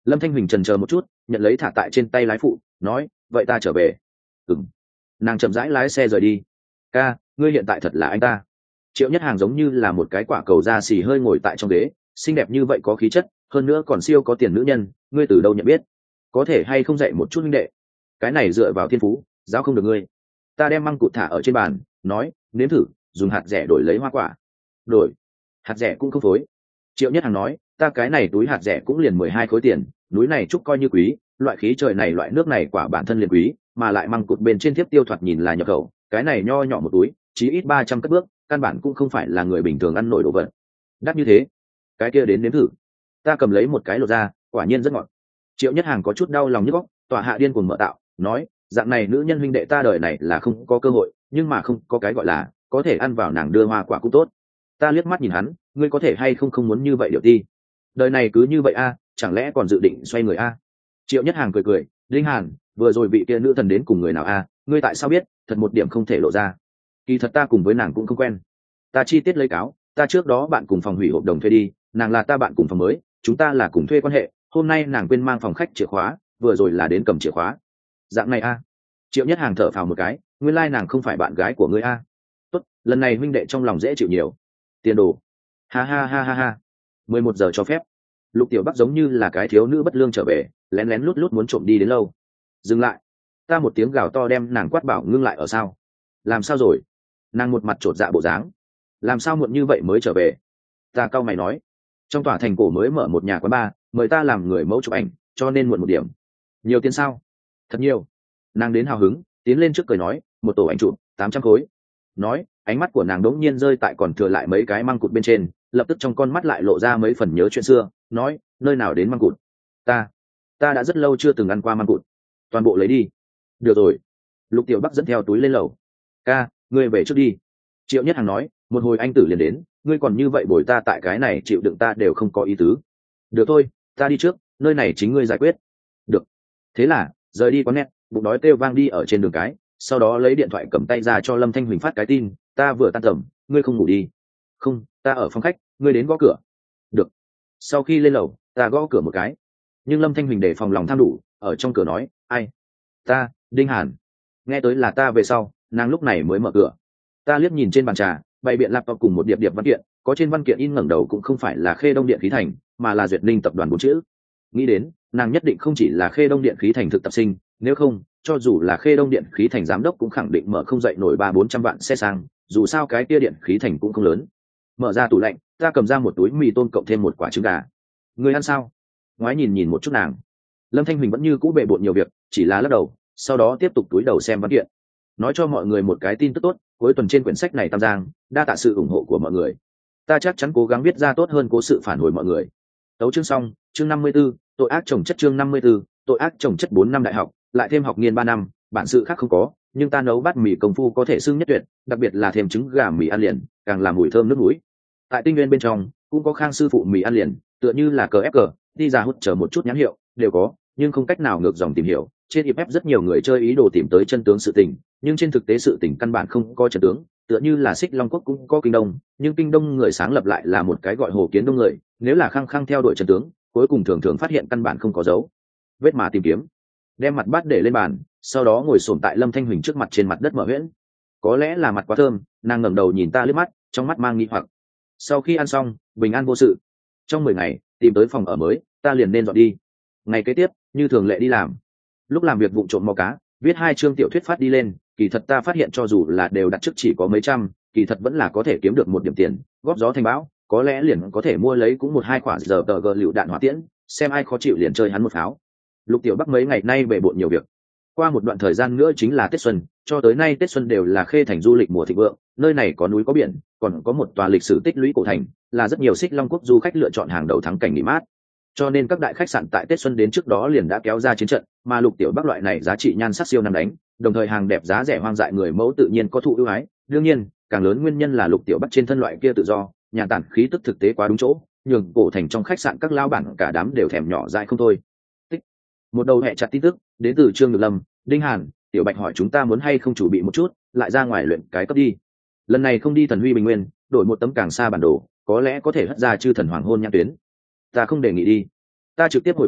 Lâm Thanh Huỳnh chần chờ một chút, nhận lấy thả tại trên tay lái phụ, nói, vậy ta trở về. Ừm. Nàng chậm rãi lái xe rời đi. Ca, ngươi hiện tại thật là anh ta. Triệu Nhất Hàng giống như là một cái quả cầu da xì hơi ngồi tại trong ghế, xinh đẹp như vậy, có khí chất, hơn nữa còn siêu có tiền nữ nhân, ngươi từ đâu nhận biết? Có thể hay không dạy một chút huynh đệ? Cái này dựa vào thiên phú, giáo không được ngươi. Ta đem măng cụt thả ở trên bàn, nói, nếm thử, dùng hạt rẻ đổi lấy hoa quả. Đổi? Hạt rẻ cũng không phối. Triệu Nhất Hàng nói, ta cái này túi hạt rẻ cũng liền mười hai khối tiền, núi này trúc coi như quý, loại khí trời này loại nước này quả bản thân liền quý, mà lại măng cụt bên trên thiếp tiêu thoạt nhìn là nhập khẩu, cái này nho nhỏ một túi, chí ít ba trăm cất bước, căn bản cũng không phải là người bình thường ăn nổi đồ vật. Đắt như thế, cái kia đến nếm thử. Ta cầm lấy một cái lột ra, quả nhiên rất ngọt. Triệu Nhất Hàng có chút đau lòng nhức óc, tòa hạ điên cuồng mở tạo, nói, dạng này nữ nhân huynh đệ ta đời này là không có cơ hội, nhưng mà không có cái gọi là có thể ăn vào nàng đưa hoa quả cũng tốt. Ta liếc mắt nhìn hắn, ngươi có thể hay không không muốn như vậy điệu ti. Đời này cứ như vậy a, chẳng lẽ còn dự định xoay người a? Triệu Nhất Hàng cười cười, Linh Hàn, vừa rồi vị kia nữ thần đến cùng người nào a, ngươi tại sao biết? Thật một điểm không thể lộ ra. Kỳ thật ta cùng với nàng cũng không quen. Ta chi tiết lấy cáo, ta trước đó bạn cùng phòng hủy hợp đồng thuê đi, nàng là ta bạn cùng phòng mới, chúng ta là cùng thuê quan hệ, hôm nay nàng quên mang phòng khách chìa khóa, vừa rồi là đến cầm chìa khóa. Dạng này a. Triệu Nhất Hàng thở phào một cái, nguyên lai nàng không phải bạn gái của ngươi a. Tốt, lần này huynh đệ trong lòng dễ chịu nhiều. Tiền đồ. Ha ha ha ha ha. mười một giờ cho phép. Lục Tiểu Bắc giống như là cái thiếu nữ bất lương trở về, lén lén lút lút muốn trộm đi đến lâu. Dừng lại. Ta một tiếng gào to đem nàng quát bảo ngưng lại ở sao? Làm sao rồi? Nàng một mặt trột dạ bộ dáng. Làm sao muộn như vậy mới trở về? Ta cau mày nói, trong tòa thành cổ mới mở một nhà quán bar, mời ta làm người mẫu chụp ảnh, cho nên muộn một điểm. Nhiều tiền sao? Thật nhiều. Nàng đến hào hứng, tiến lên trước cười nói, một tổ ảnh chụp tám trăm khối. Nói, ánh mắt của nàng đống nhiên rơi tại còn thừa lại mấy cái măng cụt bên trên, lập tức trong con mắt lại lộ ra mấy phần nhớ chuyện xưa, nói, nơi nào đến măng cụt? Ta, ta đã rất lâu chưa từng ăn qua măng cụt. Toàn bộ lấy đi. Được rồi. Lục Tiểu Bắc dẫn theo túi lên lầu. Ca, ngươi về trước đi. Triệu Nhất Hàng nói, một hồi anh tử liền đến, ngươi còn như vậy bồi ta tại cái này chịu đựng ta đều không có ý tứ. Được thôi, ta đi trước, nơi này chính ngươi giải quyết. Được. Thế là, rời đi quán net, bụng đói kêu vang đi ở trên đường cái, sau đó lấy điện thoại cầm tay ra cho Lâm Thanh Huỳnh phát cái tin, ta vừa tan tầm, ngươi không ngủ đi. Không, ta ở phòng khách, ngươi đến gõ cửa. Được. Sau khi lên lầu, ta gõ cửa một cái. Nhưng Lâm Thanh Huỳnh để phòng lòng tham đủ, ở trong cửa nói, ai? Ta, Đinh Hàn. Nghe tới là ta về sau, nàng lúc này mới mở cửa. Ta liếc nhìn trên bàn trà, bày biện laptop cùng một điệp điệp văn kiện, có trên văn kiện in ngẩng đầu cũng không phải là Khê Đông Điện Khí Thành, mà là Duyệt Ninh tập đoàn bốn chữ. Nghĩ đến, nàng nhất định không chỉ là Khê Đông Điện Khí Thành thực tập sinh, nếu không, cho dù là Khê Đông Điện Khí Thành giám đốc cũng khẳng định mở không dậy nổi ba bốn trăm vạn xe sang, dù sao cái kia điện khí thành cũng không lớn. Mở ra tủ lạnh, ta cầm ra một túi mì tôm cộng thêm một quả trứng gà. Người ăn sao? Ngoái nhìn nhìn một chút nàng. Lâm Thanh Huỳnh vẫn như cũ bề bộn nhiều việc, chỉ là lắc đầu, sau đó tiếp tục túi đầu xem văn kiện. Nói cho mọi người một cái tin tức tốt, cuối tuần trên quyển sách này Tam Giang, đa tạ sự ủng hộ của mọi người. Ta chắc chắn cố gắng viết ra tốt hơn cố sự phản hồi mọi người. Tấu chương xong, chương năm mươi 54, tội ác chồng chất chương năm mươi 54, tội ác chồng chất bốn năm đại học, lại thêm học nghiên ba năm, bản sự khác không có, nhưng ta nấu bát mì công phu có thể xưng nhất tuyệt, đặc biệt là thêm trứng gà mì ăn liền, càng làm mùi thơm nước mũi. Tại tinh nguyên bên trong, cũng có Khang sư phụ mì ăn liền, tựa như là cờ ép cờ, đi ra hút chờ một chút nhãn hiệu, đều có, nhưng không cách nào ngược dòng tìm hiểu. Trên i pê rất nhiều người chơi ý đồ tìm tới chân tướng sự tình, nhưng trên thực tế sự tình căn bản không có chân tướng, tựa như là Xích Long Quốc cũng có Kinh Đông, nhưng Kinh Đông người sáng lập lại là một cái gọi Hồ Kiến Đông người, nếu là khăng khăng theo đuổi chân tướng, cuối cùng thường thường phát hiện căn bản không có dấu vết mà tìm kiếm. Đem mặt bát để lên bàn, sau đó ngồi xổm tại Lâm Thanh Huỳnh trước mặt trên mặt đất mở huyễn. Có lẽ là mặt quá thơm, nàng ngẩng đầu nhìn ta liếc mắt, trong mắt mang nghi hoặc. Sau khi ăn xong, bình an vô sự. Trong mười ngày, tìm tới phòng ở mới, ta liền nên dọn đi. Ngày kế tiếp, như thường lệ đi làm. Lúc làm việc vụng trộm mò cá, viết hai chương tiểu thuyết phát đi lên, kỳ thật ta phát hiện cho dù là đều đặt trước chỉ có mấy trăm, kỳ thật vẫn là có thể kiếm được một điểm tiền, góp gió thành bão, có lẽ liền có thể mua lấy cũng một hai quả giờ tờ gờ lựu đạn hỏa tiễn, xem ai khó chịu liền chơi hắn một pháo. Lục Tiểu Bắc mấy ngày nay bề bộn nhiều việc. Qua một đoạn thời gian nữa chính là Tết Xuân, cho tới nay Tết Xuân đều là Khê Thành du lịch mùa thịnh vượng, nơi này có núi có biển, còn có một tòa lịch sử tích lũy cổ thành, là rất nhiều Xích Long Quốc du khách lựa chọn hàng đầu thắng cảnh nghỉ mát. Cho nên các đại khách sạn tại Tết Xuân đến trước đó liền đã kéo ra chiến trận, mà Lục Tiểu Bắc loại này giá trị nhan sắc siêu năm đánh, đồng thời hàng đẹp giá rẻ hoang dại người mẫu tự nhiên có thụ ưu ái. Đương nhiên, càng lớn nguyên nhân là Lục Tiểu Bắc trên thân loại kia tự do, nhàn tản khí tức thực tế quá đúng chỗ, nhường cổ thành trong khách sạn các lao bản cả đám đều thèm nhỏ dại không thôi. Tích. Một đầu hẹ chặt tin tức đến từ Trương Nhược Lâm, Đinh Hàn, Tiểu Bạch hỏi chúng ta muốn hay không chuẩn bị một chút, lại ra ngoài luyện cái cấp đi. Lần này không đi Thần Huy Bình Nguyên, đổi một tấm càng xa bản đồ, có lẽ có thể hất ra chư thần hoàng hôn nhãn tuyến. Ta không đề nghị đi. Ta trực tiếp hồi phục,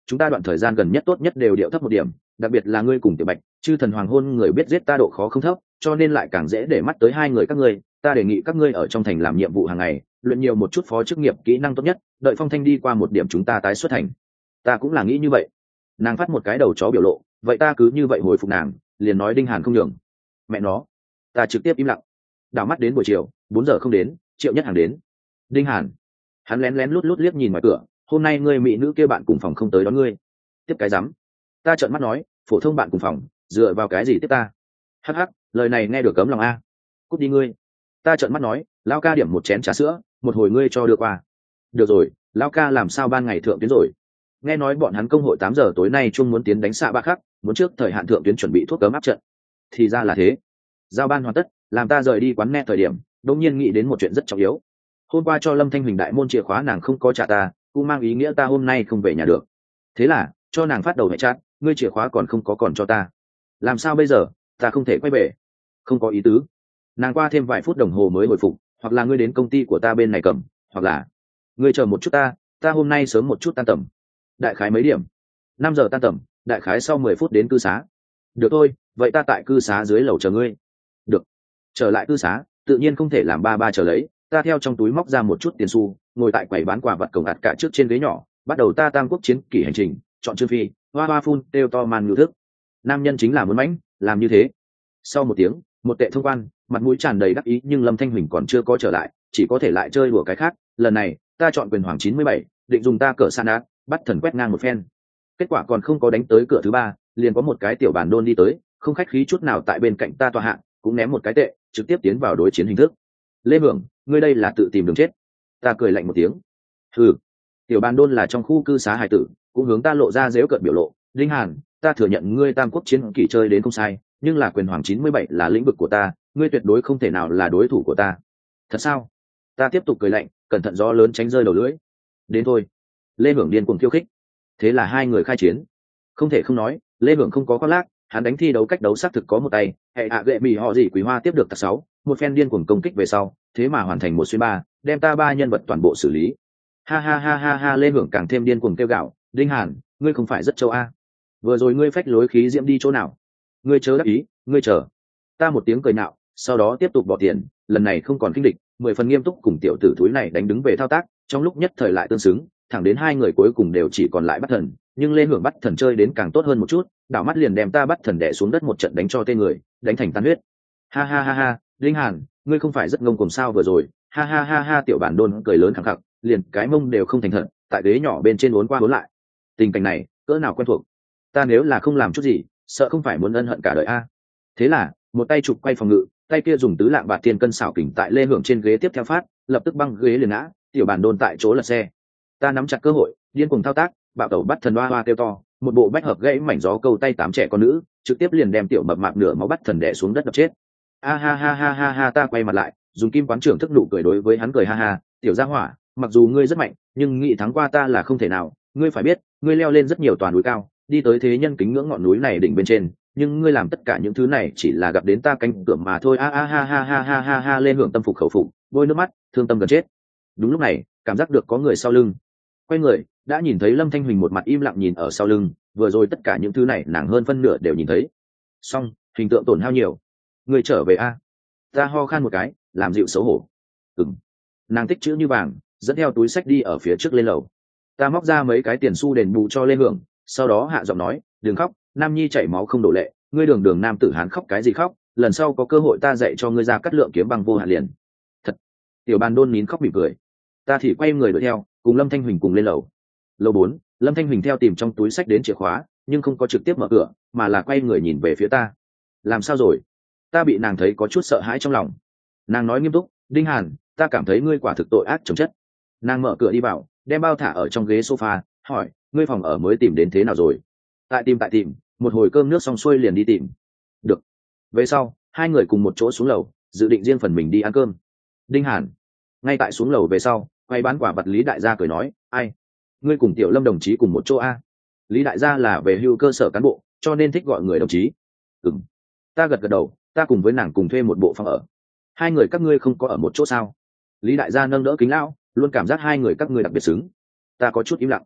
chúng ta đoạn thời gian gần nhất tốt nhất đều điệu thấp một điểm, đặc biệt là ngươi cùng Tiểu Bạch, chư thần hoàng hôn người biết giết ta độ khó không thấp, cho nên lại càng dễ để mắt tới hai người các ngươi. Ta đề nghị các ngươi ở trong thành làm nhiệm vụ hàng ngày, luyện nhiều một chút phó chức nghiệp kỹ năng tốt nhất, đợi Phong Thanh đi qua một điểm chúng ta tái xuất thành. Ta cũng là nghĩ như vậy. Nàng phát một cái đầu chó biểu lộ, vậy ta cứ như vậy hồi phục nàng, liền nói Đinh Hàn không nhường. Mẹ nó, ta trực tiếp im lặng. Đảo mắt đến buổi chiều, bốn giờ không đến, Triệu Nhất Hàng đến. Đinh Hàn, hắn lén lén lút lút liếc nhìn ngoài cửa, hôm nay ngươi mỹ nữ kia bạn cùng phòng không tới đón ngươi. Tiếp cái rắm. Ta trợn mắt nói, phổ thông bạn cùng phòng, dựa vào cái gì tiếp ta? Hắc hắc, lời này nghe được cấm lòng a. Cút đi ngươi. Ta trợn mắt nói, lão ca điểm một chén trà sữa, một hồi ngươi cho đưa qua. Được rồi, lão ca làm sao ban ngày thượng tuyến rồi? Nghe nói bọn hắn công hội tám giờ tối nay chung muốn tiến đánh xạ ba khắc, muốn trước thời hạn thượng tuyến chuẩn bị thuốc cấm áp trận. Thì ra là thế. Giao ban hoàn tất, làm ta rời đi quán net thời điểm, đột nhiên nghĩ đến một chuyện rất trọng yếu. Hôm qua cho Lâm Thanh Huỳnh đại môn chìa khóa nàng không có trả ta, cũng mang ý nghĩa ta hôm nay không về nhà được. Thế là, cho nàng phát đầu hệ chat, ngươi chìa khóa còn không có còn cho ta. Làm sao bây giờ, ta không thể quay về. Không có ý tứ. Nàng qua thêm vài phút đồng hồ mới hồi phục, hoặc là ngươi đến công ty của ta bên này cầm, hoặc là ngươi chờ một chút ta, ta hôm nay sớm một chút tan tầm. Đại khái mấy điểm? Năm giờ tan tầm, đại khái sau mười phút đến cư xá. Được thôi, vậy ta tại cư xá dưới lầu chờ ngươi. Được. Trở lại cư xá, tự nhiên không thể làm ba ba chờ lấy, ta theo trong túi móc ra một chút tiền xu, ngồi tại quầy bán quà vật cổng ạt cả trước trên ghế nhỏ, bắt đầu ta tam quốc chiến kỷ hành trình, chọn chương phi, hoa hoa phun, đều to man ngữ thức. Nam nhân chính là muốn mãnh, làm như thế. Sau một tiếng, một tệ thông quan, mặt mũi tràn đầy đắc ý nhưng Lâm Thanh Huỳnh còn chưa có trở lại, chỉ có thể lại chơi đùa cái khác. Lần này, ta chọn quyền hoàng chín mươi bảy, định dùng ta cỡ san ác, bắt thần quét ngang một phen. Kết quả còn không có đánh tới cửa thứ ba, liền có một cái tiểu bản đôn đi tới, không khách khí chút nào tại bên cạnh ta tọa hạng, cũng ném một cái tệ, trực tiếp tiến vào đối chiến hình thức. Lê Hưởng, ngươi đây là tự tìm đường chết. Ta cười lạnh một tiếng. Hừ. Tiểu bản đôn là trong khu cư xá hải tử, cũng hướng ta lộ ra dễu cợt biểu lộ. Linh Hàn, ta thừa nhận ngươi tam quốc chiến kỷ chơi đến không sai, nhưng là quyền hoàng chín mươi bảy là lĩnh vực của ta, ngươi tuyệt đối không thể nào là đối thủ của ta. Thật sao? Ta tiếp tục cười lạnh, cẩn thận gió lớn tránh rơi đầu lưỡi. Đến thôi. Lê Hưởng điên cuồng khiêu khích. Thế là hai người khai chiến. Không thể không nói, Lê Hưởng không có khoác lác, hắn đánh thi đấu cách đấu xác thực có một tay, hệ hạ gệ mì họ gì quý hoa tiếp được tạc sáu, một phen điên cuồng công kích về sau, thế mà hoàn thành một xuyên ba, đem ta ba nhân vật toàn bộ xử lý. Ha ha ha ha ha, Lê Hưởng càng thêm điên cuồng kêu gạo, Đinh Hàn, ngươi không phải rất châu a? Vừa rồi ngươi phách lối khí diễm đi chỗ nào? Ngươi chớ đắc ý, ngươi chờ. Ta một tiếng cười nạo, sau đó tiếp tục bỏ tiền, lần này không còn kinh địch, mười phần nghiêm túc cùng tiểu tử thúi này đánh đứng về thao tác, trong lúc nhất thời lại tương xứng, thẳng đến hai người cuối cùng đều chỉ còn lại bắt thần, nhưng Lê Hưởng bắt thần chơi đến càng tốt hơn một chút, đảo mắt liền đem ta bắt thần đè xuống đất một trận đánh cho tên người, đánh thành tan huyết. Ha ha ha ha, Linh Hàn, ngươi không phải rất ngông cuồng sao vừa rồi? Ha ha ha ha, tiểu bản đôn cười lớn khẳng khặc, liền cái mông đều không thành thật, tại ghế nhỏ bên trên uốn qua uốn lại. Tình cảnh này, cỡ nào quen thuộc. Ta nếu là không làm chút gì, sợ không phải muốn ân hận cả đời a. Thế là, một tay chụp quay phòng ngự, tay kia dùng tứ lạng bạc tiền cân xảo kình tại Lê Hưởng trên ghế tiếp theo phát, lập tức băng ghế liền ngã, tiểu bản đôn tại chỗ lật xe. Ta nắm chặt cơ hội, điên cuồng thao tác, bạo tẩu bắt thần hoa hoa kêu to, một bộ bách hợp gãy mảnh gió câu tay tám trẻ con nữ, trực tiếp liền đem tiểu mập mạp nửa máu bắt thần đè xuống đất đập chết. A ha ha ha ha ha, ta quay mặt lại, dùng kim quán trưởng thức nụ cười đối với hắn cười ha ha, tiểu gia hỏa, mặc dù ngươi rất mạnh, nhưng nghĩ thắng qua ta là không thể nào, ngươi phải biết, ngươi leo lên rất nhiều toàn núi cao, đi tới thế nhân kính ngưỡng ngọn núi này đỉnh bên trên, nhưng ngươi làm tất cả những thứ này chỉ là gặp đến ta cánh cửa mà thôi. A a ha ha ha ha ha ha, Lên Hưởng tâm phục khẩu phục, bôi nước mắt, thương tâm gần chết. Đúng lúc này, cảm giác được có người sau lưng. Quay người, đã nhìn thấy Lâm Thanh Huỳnh một mặt im lặng nhìn ở sau lưng, vừa rồi tất cả những thứ này nàng hơn phân nửa đều nhìn thấy. Xong, hình tượng tổn hao nhiều. Người trở về a. Ta ho khan một cái, làm dịu xấu hổ. Ừm. Nàng tích chữ như vàng, dẫn theo túi sách đi ở phía trước lên lầu. Ta móc ra mấy cái tiền xu đền bù cho Lê Hưởng, sau đó hạ giọng nói, đừng khóc, nam nhi chảy máu không đổ lệ, ngươi đường đường nam tử hán khóc cái gì khóc, lần sau có cơ hội ta dạy cho ngươi ra cắt lượng kiếm bằng vô hạn liền. Thật. Tiểu bàn đôn nín khóc mỉm cười. Ta thì quay người đuổi theo, cùng Lâm Thanh Huỳnh cùng lên lầu. Lầu bốn, Lâm Thanh Huỳnh theo tìm trong túi sách đến chìa khóa, nhưng không có trực tiếp mở cửa, mà là quay người nhìn về phía ta. Làm sao rồi? Ta bị nàng thấy có chút sợ hãi trong lòng. Nàng nói nghiêm túc, Đinh Hàn, ta cảm thấy ngươi quả thực tội ác chồng chất. Nàng mở cửa đi vào, đem bao thả ở trong ghế sofa, hỏi, ngươi phòng ở mới tìm đến thế nào rồi? Tại tìm tại tìm, một hồi cơm nước xong xuôi liền đi tìm. Được. Về sau, hai người cùng một chỗ xuống lầu, dự định riêng phần mình đi ăn cơm. Đinh Hàn. Ngay tại xuống lầu về sau, quay bán quả vật Lý Đại gia cười nói, ai? Ngươi cùng Tiểu Lâm đồng chí cùng một chỗ a? Lý Đại gia là về hưu cơ sở cán bộ, cho nên thích gọi người đồng chí. Ừm. Ta gật gật đầu, ta cùng với nàng cùng thuê một bộ phòng ở. Hai người các ngươi không có ở một chỗ sao? Lý Đại gia nâng đỡ kính lão, luôn cảm giác hai người các ngươi đặc biệt xứng. Ta có chút im lặng.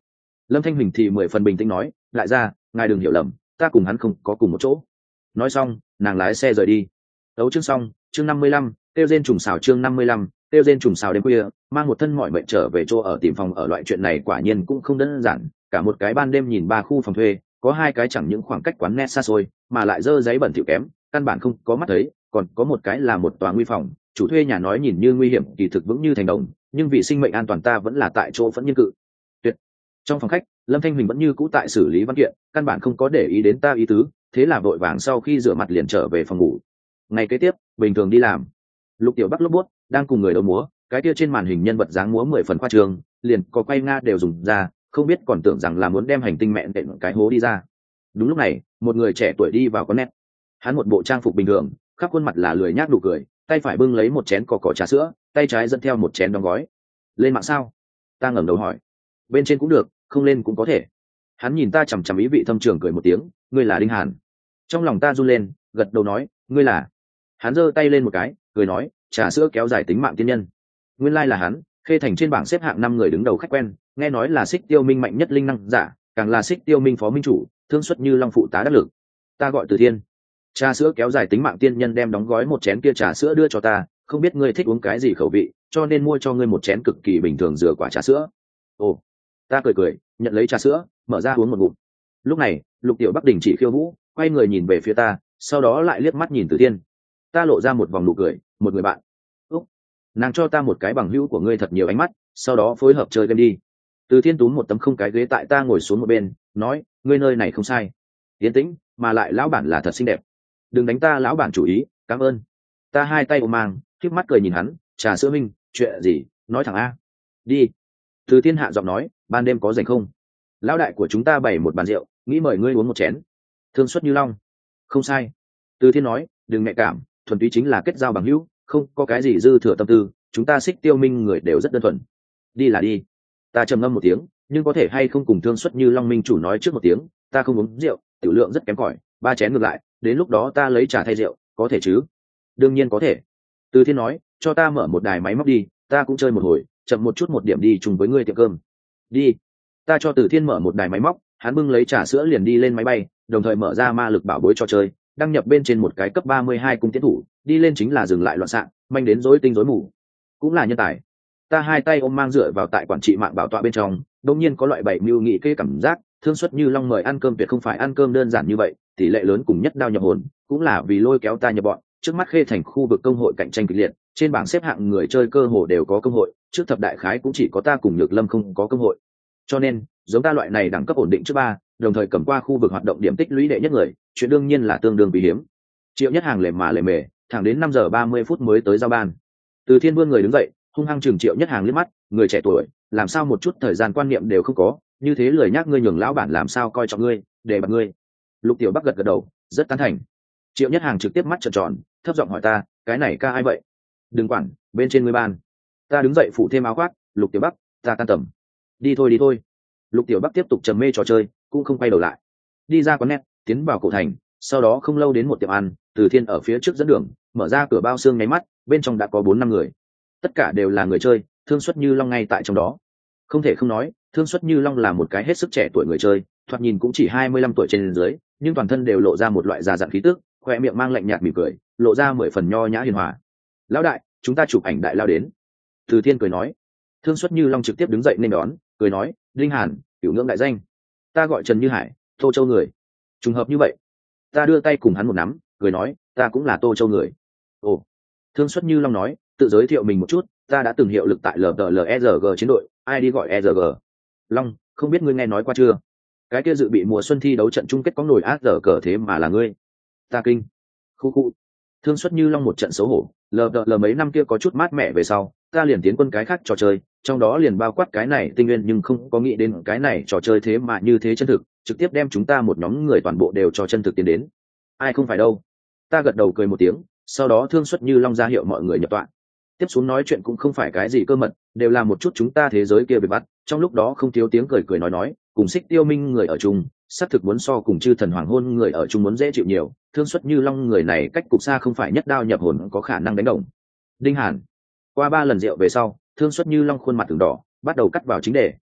Lâm Thanh Huỳnh thì mười phần bình tĩnh nói, lại ra ngài đừng hiểu lầm, ta cùng hắn không có cùng một chỗ. Nói xong nàng lái xe rời đi. Đấu chương xong, chương năm mươi lăm, tiêu diên trùng xào chương năm mươi lăm, tiêu diên trùng xào đêm khuya mang một thân mọi mệnh trở về chỗ ở tìm phòng ở, loại chuyện này quả nhiên cũng không đơn giản. Cả một cái ban đêm nhìn ba khu phòng thuê, có hai cái chẳng những khoảng cách quán net xa xôi mà lại dơ giấy bẩn thỉu kém, căn bản không có mắt thấy, còn có một cái là một tòa nguy phòng, chủ thuê nhà nói nhìn như nguy hiểm kỳ thực vững như thành đồng, nhưng vì sinh mệnh an toàn ta vẫn là tại chỗ vẫn nhiên cự tuyệt. Trong phòng khách, Lâm Thanh Huỳnh vẫn như cũ tại xử lý văn kiện, căn bản không có để ý đến ta ý tứ, thế là vội vàng sau khi rửa mặt liền trở về phòng ngủ. Ngày kế tiếp bình thường đi làm, Lục Tiểu Bắc lốp bút đang cùng người đấu múa, cái kia trên màn hình nhân vật dáng múa mười phần khoa trương, liền có quay nga đều dùng ra, không biết còn tưởng rằng là muốn đem hành tinh mẹ đệm cái hố đi ra. Đúng lúc này một người trẻ tuổi đi vào con nét, hắn một bộ trang phục bình thường, khắp khuôn mặt là lười nhác đủ cười, tay phải bưng lấy một chén cỏ cỏ trà sữa, tay trái dẫn theo một chén đóng gói. Lên mạng sao? Ta ngẩng đầu hỏi. Bên trên cũng được, không lên cũng có thể. Hắn nhìn ta chằm chằm ý vị thâm trường cười một tiếng, ngươi là Đinh Hàn. Trong lòng ta run lên, gật đầu nói, ngươi là. Hắn giơ tay lên một cái, cười nói, trà sữa kéo dài tính mạng tiên nhân. Nguyên lai là hắn, Khê Thành trên bảng xếp hạng năm người đứng đầu khách quen, nghe nói là Xích Tiêu Minh mạnh nhất linh năng giả, càng là Xích Tiêu Minh phó minh chủ, thương xuất như long phụ tá đắc lực. Ta gọi Từ Thiên. Trà sữa kéo dài tính mạng tiên nhân đem đóng gói một chén kia trà sữa đưa cho ta, không biết ngươi thích uống cái gì khẩu vị, cho nên mua cho ngươi một chén cực kỳ bình thường dừa quả trà sữa. Ồ. Ta cười cười, nhận lấy trà sữa, mở ra uống một ngụm. Lúc này Lục Tiểu Bắc đình chỉ khiêu vũ, quay người nhìn về phía ta, sau đó lại liếc mắt nhìn Từ Thiên. Ta lộ ra một vòng nụ cười, một người bạn. Úc. Nàng cho ta một cái bằng hữu của ngươi thật nhiều ánh mắt, sau đó phối hợp chơi game đi. Từ Thiên túm một tấm không cái ghế tại ta ngồi xuống một bên, nói, ngươi nơi này không sai, yên tĩnh, mà lại lão bản là thật xinh đẹp, đừng đánh ta lão bản chủ ý, cảm ơn. Ta hai tay ôm mang, khép mắt cười nhìn hắn, trà sữa minh, chuyện gì, nói thẳng a. Đi. Từ Thiên hạ giọng nói, ban đêm có rảnh không? Lão đại của chúng ta bày một bàn rượu, nghĩ mời ngươi uống một chén. Thương xuất như long. Không sai. Từ Thiên nói, đừng nhạy cảm, thuần túy chính là kết giao bằng hữu, không có cái gì dư thừa tâm tư, chúng ta Xích Tiêu Minh người đều rất đơn thuần. Đi là đi. Ta trầm ngâm một tiếng, nhưng có thể hay không cùng Thương xuất như long minh chủ nói trước một tiếng, ta không uống rượu, tiểu lượng rất kém cỏi, ba chén ngược lại, đến lúc đó ta lấy trà thay rượu, có thể chứ? Đương nhiên có thể. Từ Thiên nói, cho ta mở một đài máy móc đi, ta cũng chơi một hồi, chậm một chút một điểm đi chung với ngươi tiệm cơm. Đi. Ta cho Từ Thiên mở một đài máy móc, hắn bưng lấy trà sữa liền đi lên máy bay, đồng thời mở ra ma lực bảo bối cho chơi, đăng nhập bên trên một cái cấp ba mươi hai cung tiến thủ, đi lên chính là dừng lại loạn xạ, manh đến rối tinh rối mù. Cũng là nhân tài. Ta hai tay ôm mang dựa vào tại quản trị mạng bảo tọa bên trong, đột nhiên có loại bảy mưu nghị kê cảm giác, Thương xuất như long mời ăn cơm tuyệt không phải ăn cơm đơn giản như vậy, tỷ lệ lớn cùng nhất đao nhập hồn, cũng là vì lôi kéo ta nhập bọn. Trước mắt Khê Thành khu vực công hội cạnh tranh kịch liệt, trên bảng xếp hạng người chơi cơ hồ đều có công hội, trước thập đại khái cũng chỉ có ta cùng Nhược Lâm không có công hội. Cho nên, giống ta loại này đẳng cấp ổn định trước ba, đồng thời cầm qua khu vực hoạt động điểm tích lũy đệ nhất người, chuyện đương nhiên là tương đương quý hiếm. Triệu Nhất Hàng lề mà lề mề, thẳng đến năm giờ ba mươi phút mới tới giao ban. Từ Thiên vươn người đứng dậy, hung hăng chừng Triệu Nhất Hàng liếc mắt, người trẻ tuổi, làm sao một chút thời gian quan niệm đều không có, như thế lười nhác ngươi nhường lão bản làm sao coi trọng ngươi, để bạt ngươi. Lục Tiểu Bắc gật gật đầu, rất tán thành. Triệu Nhất Hàng trực tiếp mắt trợn tròn, thấp giọng hỏi ta, cái này ca ai vậy? Đừng quản, bên trên ngươi ban. Ta đứng dậy phụ thêm áo khoác, Lục Tiểu Bắc, ta tan tầm. Đi thôi đi thôi. Lục Tiểu Bắc tiếp tục trầm mê trò chơi, cũng không quay đầu lại. Đi ra quán net, tiến vào cổ thành, sau đó không lâu đến một tiệm ăn, Từ Thiên ở phía trước dẫn đường, mở ra cửa bao xương nháy mắt, bên trong đã có bốn năm người. Tất cả đều là người chơi, Thương xuất như long ngay tại trong đó. Không thể không nói, Thương xuất như long là một cái hết sức trẻ tuổi người chơi, thoạt nhìn cũng chỉ hai mươi lăm tuổi trên dưới, nhưng toàn thân đều lộ ra một loại già dặn khí tức, khoe miệng mang lạnh nhạt mỉm cười, lộ ra mười phần nho nhã hiền hòa. Lão đại, chúng ta chụp ảnh đại lao đến. Từ Thiên cười nói. Thương xuất như long trực tiếp đứng dậy nên đón, cười nói, Linh Hàn, cửu ngưỡng đại danh. Ta gọi Trần Như Hải, Tô Châu người. Trùng hợp như vậy. Ta đưa tay cùng hắn một nắm, cười nói, ta cũng là Tô Châu người. Ồ. Thương xuất như long nói, tự giới thiệu mình một chút, ta đã từng hiệu lực tại lờ tờ lờ e rờ giê chiến đội, ai đi gọi e rờ giê. Long, không biết ngươi nghe nói qua chưa? Cái kia dự bị mùa xuân thi đấu trận chung kết có nổi ác giờ cờ thế mà là ngươi. Ta kinh. Khu khu. Thương xuất như long một trận xấu hổ, lờ đợ lờ mấy năm kia có chút mát mẻ về sau, ta liền tiến quân cái khác trò chơi, trong đó liền bao quát cái này tinh nguyên, nhưng không có nghĩ đến cái này trò chơi thế mà như thế chân thực, trực tiếp đem chúng ta một nhóm người toàn bộ đều cho chân thực tiến đến. Ai không phải đâu. Ta gật đầu cười một tiếng, sau đó thương xuất như long ra hiệu mọi người nhập tọa. Tiếp xuống nói chuyện cũng không phải cái gì cơ mật, đều là một chút chúng ta thế giới kia bị bắt, trong lúc đó không thiếu tiếng cười cười nói nói, cùng Xích Tiêu Minh người ở chung, xác thực muốn so cùng chư thần hoàng hôn người ở chung muốn dễ chịu nhiều, thương xuất như long người này cách cục xa không phải nhất đao nhập hồn có khả năng đánh đồng. Đinh Hàn. Qua ba lần rượu về sau, thương xuất như long khuôn mặt từng đỏ, bắt đầu cắt vào chính đề,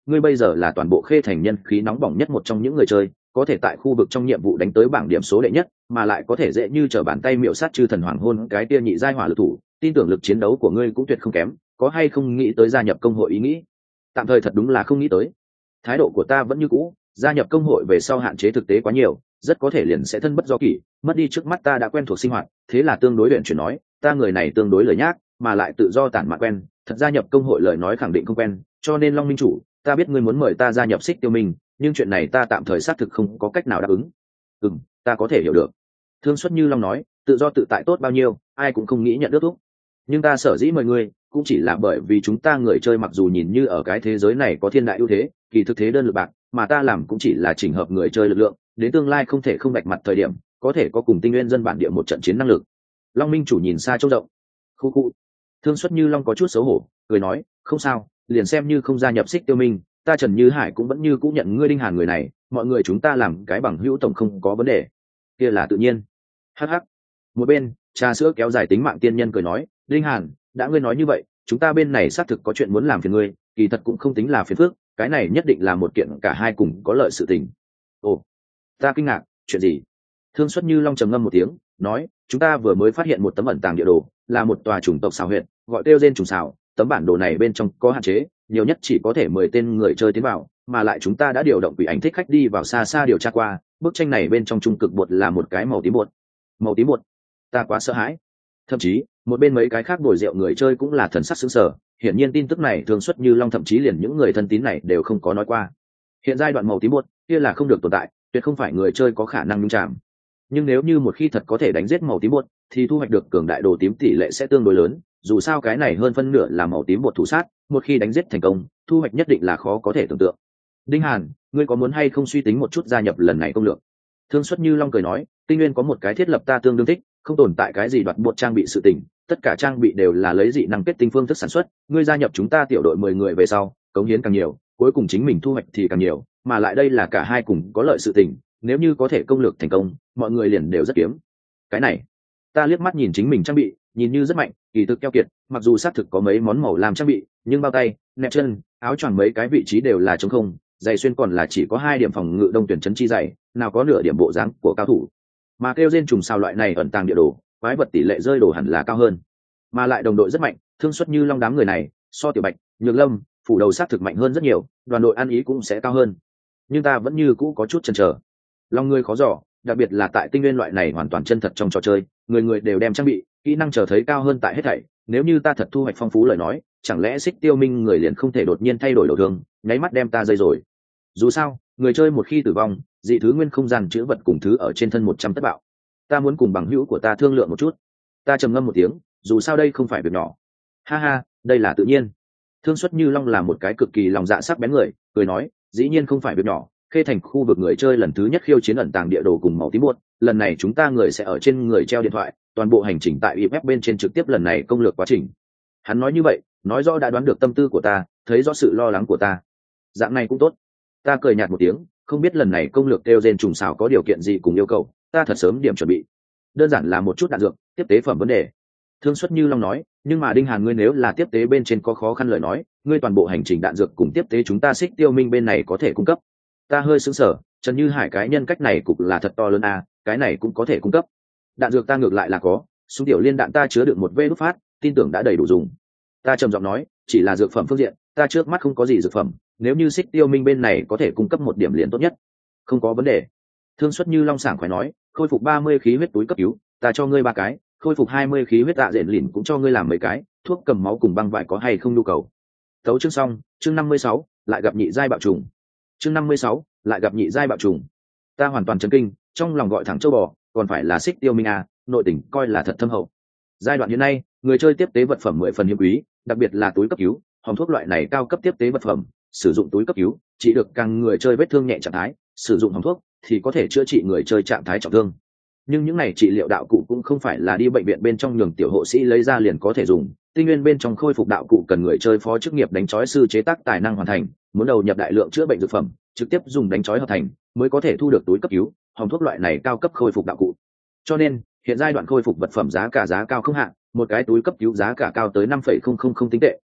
ngươi bây giờ là toàn bộ Khê Thành nhân khí nóng bỏng nhất một trong những người chơi, có thể tại khu vực trong nhiệm vụ đánh tới bảng điểm số đệ nhất, mà lại có thể dễ như trở bàn tay miệu sát chư thần hoàng hôn cái tia nhị giai hỏa lực thủ, tin tưởng lực chiến đấu của ngươi cũng tuyệt không kém, có hay không nghĩ tới gia nhập công hội ý nghĩ? Tạm thời thật đúng là không nghĩ tới. Thái độ của ta vẫn như cũ, gia nhập công hội về sau hạn chế thực tế quá nhiều, rất có thể liền sẽ thân bất do kỷ, mất đi trước mắt ta đã quen thuộc sinh hoạt, thế là tương đối luyện chuyển nói, ta người này tương đối lời nhác, mà lại tự do tản mạn quen, thật gia nhập công hội lời nói khẳng định không quen, cho nên Long minh chủ, ta biết ngươi muốn mời ta gia nhập Xích Tiêu Minh, nhưng chuyện này ta tạm thời xác thực không có cách nào đáp ứng. Ừm, ta có thể hiểu được. Thương Xuất Như Long nói, tự do tự tại tốt bao nhiêu, ai cũng không nghĩ nhận ước thúc. Nhưng ta sở dĩ mời ngươi, cũng chỉ là bởi vì chúng ta người chơi mặc dù nhìn như ở cái thế giới này có thiên đại ưu thế, kỳ thực thế đơn lực bạc, mà ta làm cũng chỉ là chỉnh hợp người chơi lực lượng, đến tương lai không thể không bạch mặt thời điểm, có thể có cùng tinh nguyên dân bản địa một trận chiến năng lực. Long minh chủ nhìn xa trông rộng. Khu khu. Thương Xuất Như Long có chút xấu hổ, cười nói, không sao, liền xem như không gia nhập Xích Tiêu Minh, ta Trần Như Hải cũng vẫn như cũng nhận ngươi Đinh Hàn người này, mọi người chúng ta làm cái bằng hữu tổng không có vấn đề. Kia là tự nhiên. Hắc hắc. Một bên, trà sữa kéo dài tính mạng tiên nhân cười nói, Đinh Hàn, đã ngươi nói như vậy, chúng ta bên này xác thực có chuyện muốn làm phiền ngươi, kỳ thật cũng không tính là phiền phức, cái này nhất định là một kiện cả hai cùng có lợi sự tình. Ồ, ta kinh ngạc, chuyện gì? Thương Xuất Như Long trầm ngâm một tiếng, nói, chúng ta vừa mới phát hiện một tấm ẩn tàng địa đồ, là một tòa chủng tộc xào huyệt, gọi kêu gen trùng xào, tấm bản đồ này bên trong có hạn chế, nhiều nhất chỉ có thể mười tên người chơi tiến vào, mà lại chúng ta đã điều động quỷ ảnh thích khách đi vào xa xa điều tra qua, bức tranh này bên trong trung cực bột là một cái màu tím bột. Màu tím bột? Ta quá sợ hãi. Thậm chí, một bên mấy cái khác bồi rượu người chơi cũng là thần sắc sững sờ, hiển nhiên tin tức này Thương Xuất Như Long thậm chí liền những người thân tín này đều không có nói qua. Hiện giai đoạn màu tím bột kia là không được tồn tại, tuyệt không phải người chơi có khả năng nhúng chạm. Nhưng nếu như một khi thật có thể đánh giết màu tím bột, thì thu hoạch được cường đại đồ tím tỷ lệ sẽ tương đối lớn, dù sao cái này hơn phân nửa là màu tím bột thủ sát, một khi đánh giết thành công, thu hoạch nhất định là khó có thể tưởng tượng. Đinh Hàn, ngươi có muốn hay không suy tính một chút gia nhập lần này công lược? Thương Xuất Như Long cười nói, Tinh Nguyên có một cái thiết lập ta tương đương thích, không tồn tại cái gì đoạt bột trang bị sự tình, tất cả trang bị đều là lấy dị năng kết tinh phương thức sản xuất, ngươi gia nhập chúng ta tiểu đội mười người về sau, cống hiến càng nhiều, cuối cùng chính mình thu hoạch thì càng nhiều, mà lại đây là cả hai cùng có lợi sự tình, nếu như có thể công lược thành công, mọi người liền đều rất kiếm. Cái này, ta liếc mắt nhìn chính mình trang bị, nhìn như rất mạnh, kỳ thực keo kiệt, mặc dù xác thực có mấy món màu làm trang bị, nhưng bao tay, nẹp chân, áo choàng mấy cái vị trí đều là trống không, giày xuyên còn là chỉ có hai điểm phòng ngự đông tuyển chấn chi giày, nào có nửa điểm bộ dáng của cao thủ. Mà kêu gen trùng sao loại này ẩn tàng địa đồ, quái vật tỷ lệ rơi đồ hẳn là cao hơn, mà lại đồng đội rất mạnh, Thương Xuất Như Long đám người này, so Tiểu Bạch, Nhược Lâm, phủ đầu sát thực mạnh hơn rất nhiều, đoàn đội ăn ý cũng sẽ cao hơn. Nhưng ta vẫn như cũ có chút chần chờ. Long người khó dò, đặc biệt là tại tinh nguyên loại này hoàn toàn chân thật trong trò chơi, người người đều đem trang bị, kỹ năng chờ thấy cao hơn tại hết thảy, nếu như ta thật thu hoạch phong phú lời nói, chẳng lẽ Xích Tiêu Minh người liền không thể đột nhiên thay đổi đầu thương, nháy mắt đem ta dây rồi. Dù sao, người chơi một khi tử vong, dị thứ nguyên không gian chứa vật cùng thứ ở trên thân một trăm tất bạo. Ta muốn cùng bằng hữu của ta thương lượng một chút. Ta trầm ngâm một tiếng, dù sao đây không phải việc nhỏ. Ha ha, đây là tự nhiên. Thương Xuất Như Long là một cái cực kỳ lòng dạ sắc bén người, cười nói, dĩ nhiên không phải việc nhỏ. Khê Thành khu vực người chơi lần thứ nhất khiêu chiến ẩn tàng địa đồ cùng màu tím buốt, lần này chúng ta người sẽ ở trên người treo điện thoại, toàn bộ hành trình tại i ép bên trên trực tiếp lần này công lược quá trình. Hắn nói như vậy, nói rõ đã đoán được tâm tư của ta, thấy rõ sự lo lắng của ta. Dạng này cũng tốt. Ta cười nhạt một tiếng, không biết lần này công lược kêu gen trùng xào có điều kiện gì cùng yêu cầu, ta thật sớm điểm chuẩn bị. Đơn giản là một chút đạn dược, tiếp tế phẩm vấn đề. Thương Xuất Như Long nói, nhưng mà Đinh Hàn ngươi nếu là tiếp tế bên trên có khó khăn lời nói, ngươi toàn bộ hành trình đạn dược cùng tiếp tế chúng ta Xích Tiêu Minh bên này có thể cung cấp. Ta hơi sững sờ, Trần Như Hải cái nhân cách này cục là thật to lớn à, cái này cũng có thể cung cấp. Đạn dược ta ngược lại là có, súng tiểu liên đạn ta chứa được một vê đốt phát, tin tưởng đã đầy đủ dùng. Ta trầm giọng nói, chỉ là dược phẩm phương diện, ta trước mắt không có gì dược phẩm, nếu như Xích Tiêu Minh bên này có thể cung cấp một điểm liền tốt nhất. Không có vấn đề. Thương Xuất Như Long sảng khoái nói, khôi phục ba mươi khí huyết túi cấp cứu, ta cho ngươi ba cái, khôi phục hai mươi khí huyết tạ rện lìn cũng cho ngươi làm mấy cái, thuốc cầm máu cùng băng vải có hay không nhu cầu. Tấu chương xong, chương năm mươi sáu, lại gặp nhị giai bạo trùng. Chương năm mươi sáu, lại gặp nhị giai bạo trùng. Ta hoàn toàn chấn kinh, trong lòng gọi thẳng châu bò, còn phải là Xích Tiêu Minh à, nội tình coi là thật thâm hậu. Giai đoạn hiện nay, người chơi tiếp tế vật phẩm mười phần hiếm quý, đặc biệt là túi cấp cứu, hòm thuốc loại này cao cấp tiếp tế vật phẩm, sử dụng túi cấp cứu, chỉ được càng người chơi vết thương nhẹ trạng thái, sử dụng hòm thuốc thì có thể chữa trị người chơi trạng thái trọng thương. Nhưng những này trị liệu đạo cụ cũng không phải là đi bệnh viện bên trong nhường tiểu hộ sĩ lấy ra liền có thể dùng, tinh nguyên bên trong khôi phục đạo cụ cần người chơi phó chức nghiệp đánh chói sư chế tác tài năng hoàn thành, muốn đầu nhập đại lượng chữa bệnh dược phẩm, trực tiếp dùng đánh chói hợp thành mới có thể thu được túi cấp cứu, hòm thuốc loại này cao cấp khôi phục đạo cụ. Cho nên, hiện giai đoạn khôi phục vật phẩm giá cả giá cao không hạn, một cái túi cấp cứu giá cả cao tới năm phẩy không không không tinh tệ,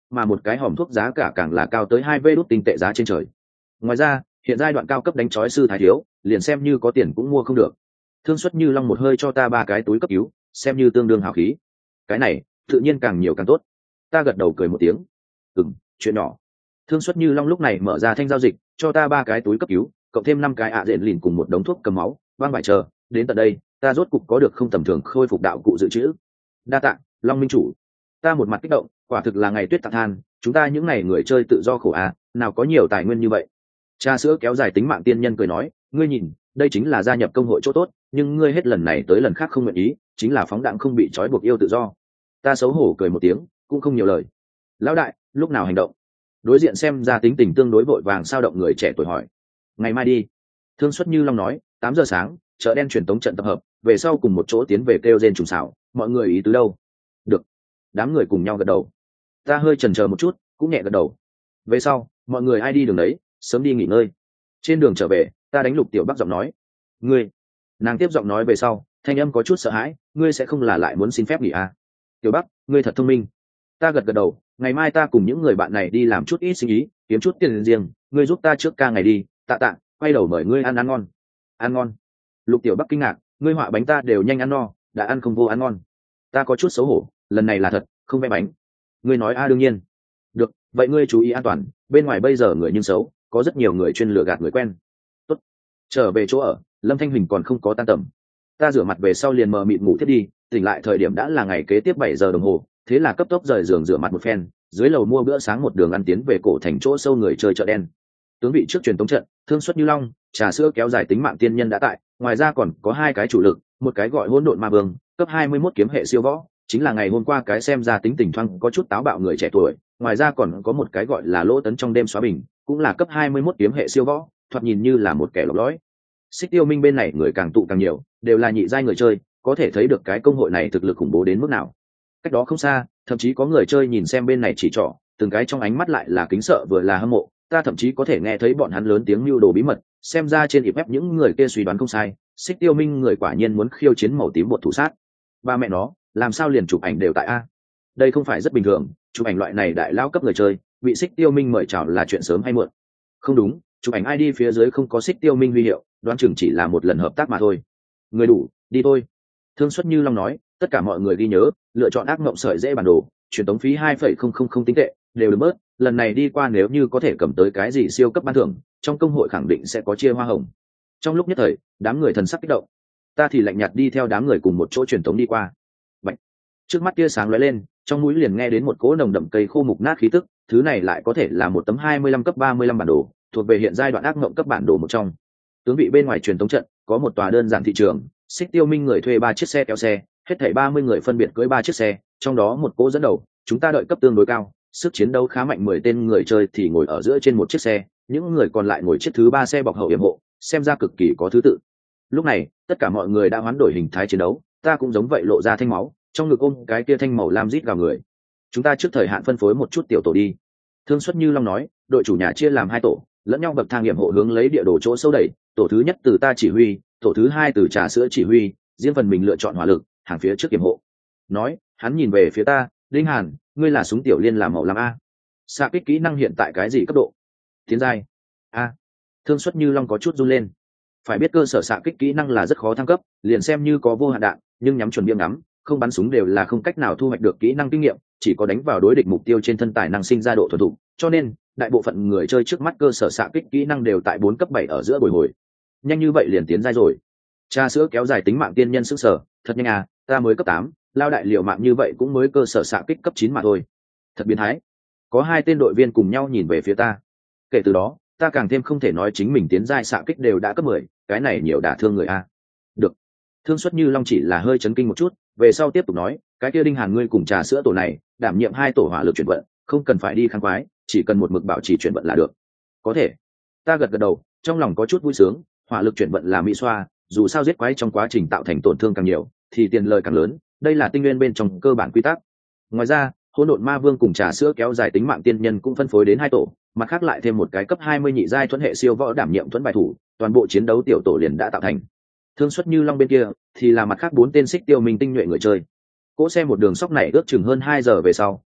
mà một cái hòm thuốc giá cả càng là cao tới hai vê đốt tinh tệ giá trên trời. Ngoài ra hiện giai đoạn cao cấp đánh chói sư thái thiếu liền xem như có tiền cũng mua không được. Thương Xuất Như Long một hơi cho ta ba cái túi cấp cứu, xem như tương đương hào khí. Cái này tự nhiên càng nhiều càng tốt. Ta gật đầu cười một tiếng. Ừm, chuyện nhỏ. Thương Xuất Như Long lúc này mở ra thanh giao dịch, cho ta ba cái túi cấp cứu, cộng thêm năm cái ạ à rện lìn cùng một đống thuốc cầm máu, băng vải chờ. Đến tận đây, ta rốt cục có được không tầm thường khôi phục đạo cụ dự trữ. Đa tạ, Long minh chủ. Ta một mặt kích động, quả thực là ngày tuyết tặng than, chúng ta những ngày người chơi tự do khổ à, nào có nhiều tài nguyên như vậy. Trà sữa kéo dài tính mạng tiên nhân cười nói, ngươi nhìn, đây chính là gia nhập công hội chỗ tốt, nhưng ngươi hết lần này tới lần khác không nguyện ý, chính là phóng đãng không bị trói buộc yêu tự do. Ta xấu hổ cười một tiếng, cũng không nhiều lời. Lão đại, lúc nào hành động? Đối diện xem ra tính tình tương đối vội vàng sao động người trẻ tuổi hỏi. Ngày mai đi. Thương Xuất Như Long nói, tám giờ sáng, chợ đen truyền tống trận tập hợp, về sau cùng một chỗ tiến về kêu rên trùng xảo, mọi người ý tứ đâu? Được. Đám người cùng nhau gật đầu. Ta hơi chần chờ một chút, cũng nhẹ gật đầu. Về sau, mọi người ai đi đường đấy, sớm đi nghỉ ngơi. Trên đường trở về, ta đánh Lục Tiểu Bắc giọng nói. Ngươi. Nàng tiếp giọng nói về sau, thanh âm có chút sợ hãi, ngươi sẽ không là lại muốn xin phép nghỉ à? Tiểu Bắc, ngươi thật thông minh. Ta gật gật đầu, ngày mai ta cùng những người bạn này đi làm chút ít sinh ý, kiếm chút tiền riêng, ngươi giúp ta trước ca ngày đi. Tạ tạ, quay đầu mời ngươi ăn ăn ngon. Ăn ngon. Lục Tiểu Bắc kinh ngạc, ngươi họa bánh ta đều nhanh ăn no, đã ăn không vô ăn ngon. Ta có chút xấu hổ, lần này là thật, không vẽ bánh. Ngươi nói a đương nhiên. Được, vậy ngươi chú ý an toàn, bên ngoài bây giờ người nhưng xấu, có rất nhiều người chuyên lừa gạt người quen. Tốt. Trở về chỗ ở, Lâm Thanh Huỳnh còn không có tan tầm. Ta rửa mặt về sau liền mờ mịt ngủ thiết đi, tỉnh lại thời điểm đã là ngày kế tiếp bảy giờ đồng hồ, thế là cấp tốc rời giường rửa mặt một phen, dưới lầu mua bữa sáng một đường ăn tiến về cổ thành chỗ sâu người chơi chợ đen. Tướng vị trước truyền tống trận, Thương Xuất Như Long, trà sữa kéo dài tính mạng tiên nhân đã tại, ngoài ra còn có hai cái chủ lực, một cái gọi Hỗn Độn Ma Vương, cấp hai mươi mốt kiếm hệ siêu võ, chính là ngày hôm qua cái xem ra tính tình thoáng có chút táo bạo người trẻ tuổi, ngoài ra còn có một cái gọi là Lỗ Tấn trong đêm xóa bình, cũng là cấp hai mươi mốt kiếm hệ siêu võ, thoạt nhìn như là một kẻ lọc lõi. Xích Tiêu Minh bên này người càng tụ càng nhiều, đều là nhị giai người chơi, có thể thấy được cái công hội này thực lực khủng bố đến mức nào. Cách đó không xa, thậm chí có người chơi nhìn xem bên này chỉ trỏ, từng cái trong ánh mắt lại là kính sợ vừa là hâm mộ, ta thậm chí có thể nghe thấy bọn hắn lớn tiếng mưu đồ bí mật, xem ra trên ép ép những người kia suy đoán không sai, Xích Tiêu Minh người quả nhiên muốn khiêu chiến màu tím bột thủ sát. Ba mẹ nó, làm sao liền chụp ảnh đều tại a? Đây không phải rất bình thường, chụp ảnh loại này đại lao cấp người chơi, bị Xích Tiêu Minh mời chào là chuyện sớm hay muộn. Không đúng, chụp ảnh i đê phía dưới không có Xích Tiêu Minh huy hiệu, đoán chừng chỉ là một lần hợp tác mà thôi. Người đủ, đi thôi. Thương Xuất Như Long nói, tất cả mọi người ghi nhớ, lựa chọn ác mộng sợi dễ bản đồ, truyền tống phí hai phẩy không không không tính tệ, đều được bớt, lần này đi qua nếu như có thể cầm tới cái gì siêu cấp ban thưởng, trong công hội khẳng định sẽ có chia hoa hồng. Trong lúc nhất thời, đám người thần sắc kích động. Ta thì lạnh nhạt đi theo đám người cùng một chỗ truyền tống đi qua. Bạch. Trước mắt tia sáng lóe lên, trong mũi liền nghe đến một cỗ nồng đậm cây khô mục nát khí tức, thứ này lại có thể là một tấm hai mươi lăm cấp ba mươi lăm bản đồ, thuộc về hiện giai đoạn ác mộng cấp bản đồ một trong. Tướng vị bên ngoài truyền tống trận, có một tòa đơn giản thị trường, Xích Tiêu Minh người thuê ba chiếc xe kéo xe, hết thảy ba mươi người phân biệt cưỡi ba chiếc xe, trong đó một cỗ dẫn đầu, chúng ta đợi cấp tương đối cao, sức chiến đấu khá mạnh, mười tên người chơi thì ngồi ở giữa trên một chiếc xe, những người còn lại ngồi chiếc thứ ba xe bọc hậu yểm hộ, xem ra cực kỳ có thứ tự. Lúc này, tất cả mọi người đã hoán đổi hình thái chiến đấu, ta cũng giống vậy lộ ra thanh máu, trong ngực ôm cái kia thanh màu lam rít vào người. Chúng ta trước thời hạn phân phối một chút tiểu tổ đi. Thương Xuất Như Long nói, đội chủ nhà chia làm hai tổ, lẫn nhau bậc thang yểm hộ hướng lấy địa đồ chỗ sâu đẩy, tổ thứ nhất từ ta chỉ huy, tổ thứ hai từ trà sữa chỉ huy, riêng phần mình lựa chọn hỏa lực, hàng phía trước yểm hộ. Nói, hắn nhìn về phía ta, Đinh Hàn, ngươi là súng tiểu liên làm màu lam a. Xạ kích kỹ năng hiện tại cái gì cấp độ? Tiến giai. A. Thương Xuất Như Long có chút run lên. Phải biết cơ sở xạ kích kỹ năng là rất khó thăng cấp, liền xem như có vô hạn đạn, nhưng nhắm chuẩn biếng ngắm, không bắn súng đều là không cách nào thu hoạch được kỹ năng kinh nghiệm, chỉ có đánh vào đối địch mục tiêu trên thân tài năng sinh ra độ thuần thục, cho nên đại bộ phận người chơi trước mắt cơ sở xạ kích kỹ năng đều tại bốn cấp bảy ở giữa bồi hồi. Nhanh như vậy liền tiến giai rồi. Trà sữa kéo dài tính mạng tiên nhân sức sở, thật nhanh à, ta mới cấp tám, lao đại liệu mạng như vậy cũng mới cơ sở xạ kích cấp chín mà thôi. Thật biến thái. Có hai tên đội viên cùng nhau nhìn về phía ta. Kể từ đó, ta càng thêm không thể nói chính mình tiến giai xạ kích đều đã cấp mười, cái này nhiều đả thương người a. Được. Thương Xuất Như Long chỉ là hơi chấn kinh một chút, về sau tiếp tục nói, cái kia Đinh Hàn ngươi cùng trà sữa tổ này, đảm nhiệm hai tổ hỏa lực chuyển vận, không cần phải đi kháng quái, chỉ cần một mực bảo trì chuyển vận là được. Có thể. Ta gật gật đầu, trong lòng có chút vui sướng, hỏa lực chuyển vận là mỹ xoa, dù sao giết quái trong quá trình tạo thành tổn thương càng nhiều, thì tiền lời càng lớn, đây là tinh nguyên bên trong cơ bản quy tắc. Ngoài ra, Hỗn Độn Ma Vương cùng trà sữa kéo dài tính mạng tiên nhân cũng phân phối đến hai tổ, mặt khác lại thêm một cái cấp hai mươi nhị giai thuẫn hệ siêu võ đảm nhiệm thuẫn bài thủ, toàn bộ chiến đấu tiểu tổ liền đã tạo thành. Thương Xuất Như Long bên kia thì là mặt khác bốn tên Xích Tiêu Minh tinh nhuệ người chơi. Cỗ xe một đường sóc này ước chừng hơn hai giờ về sau,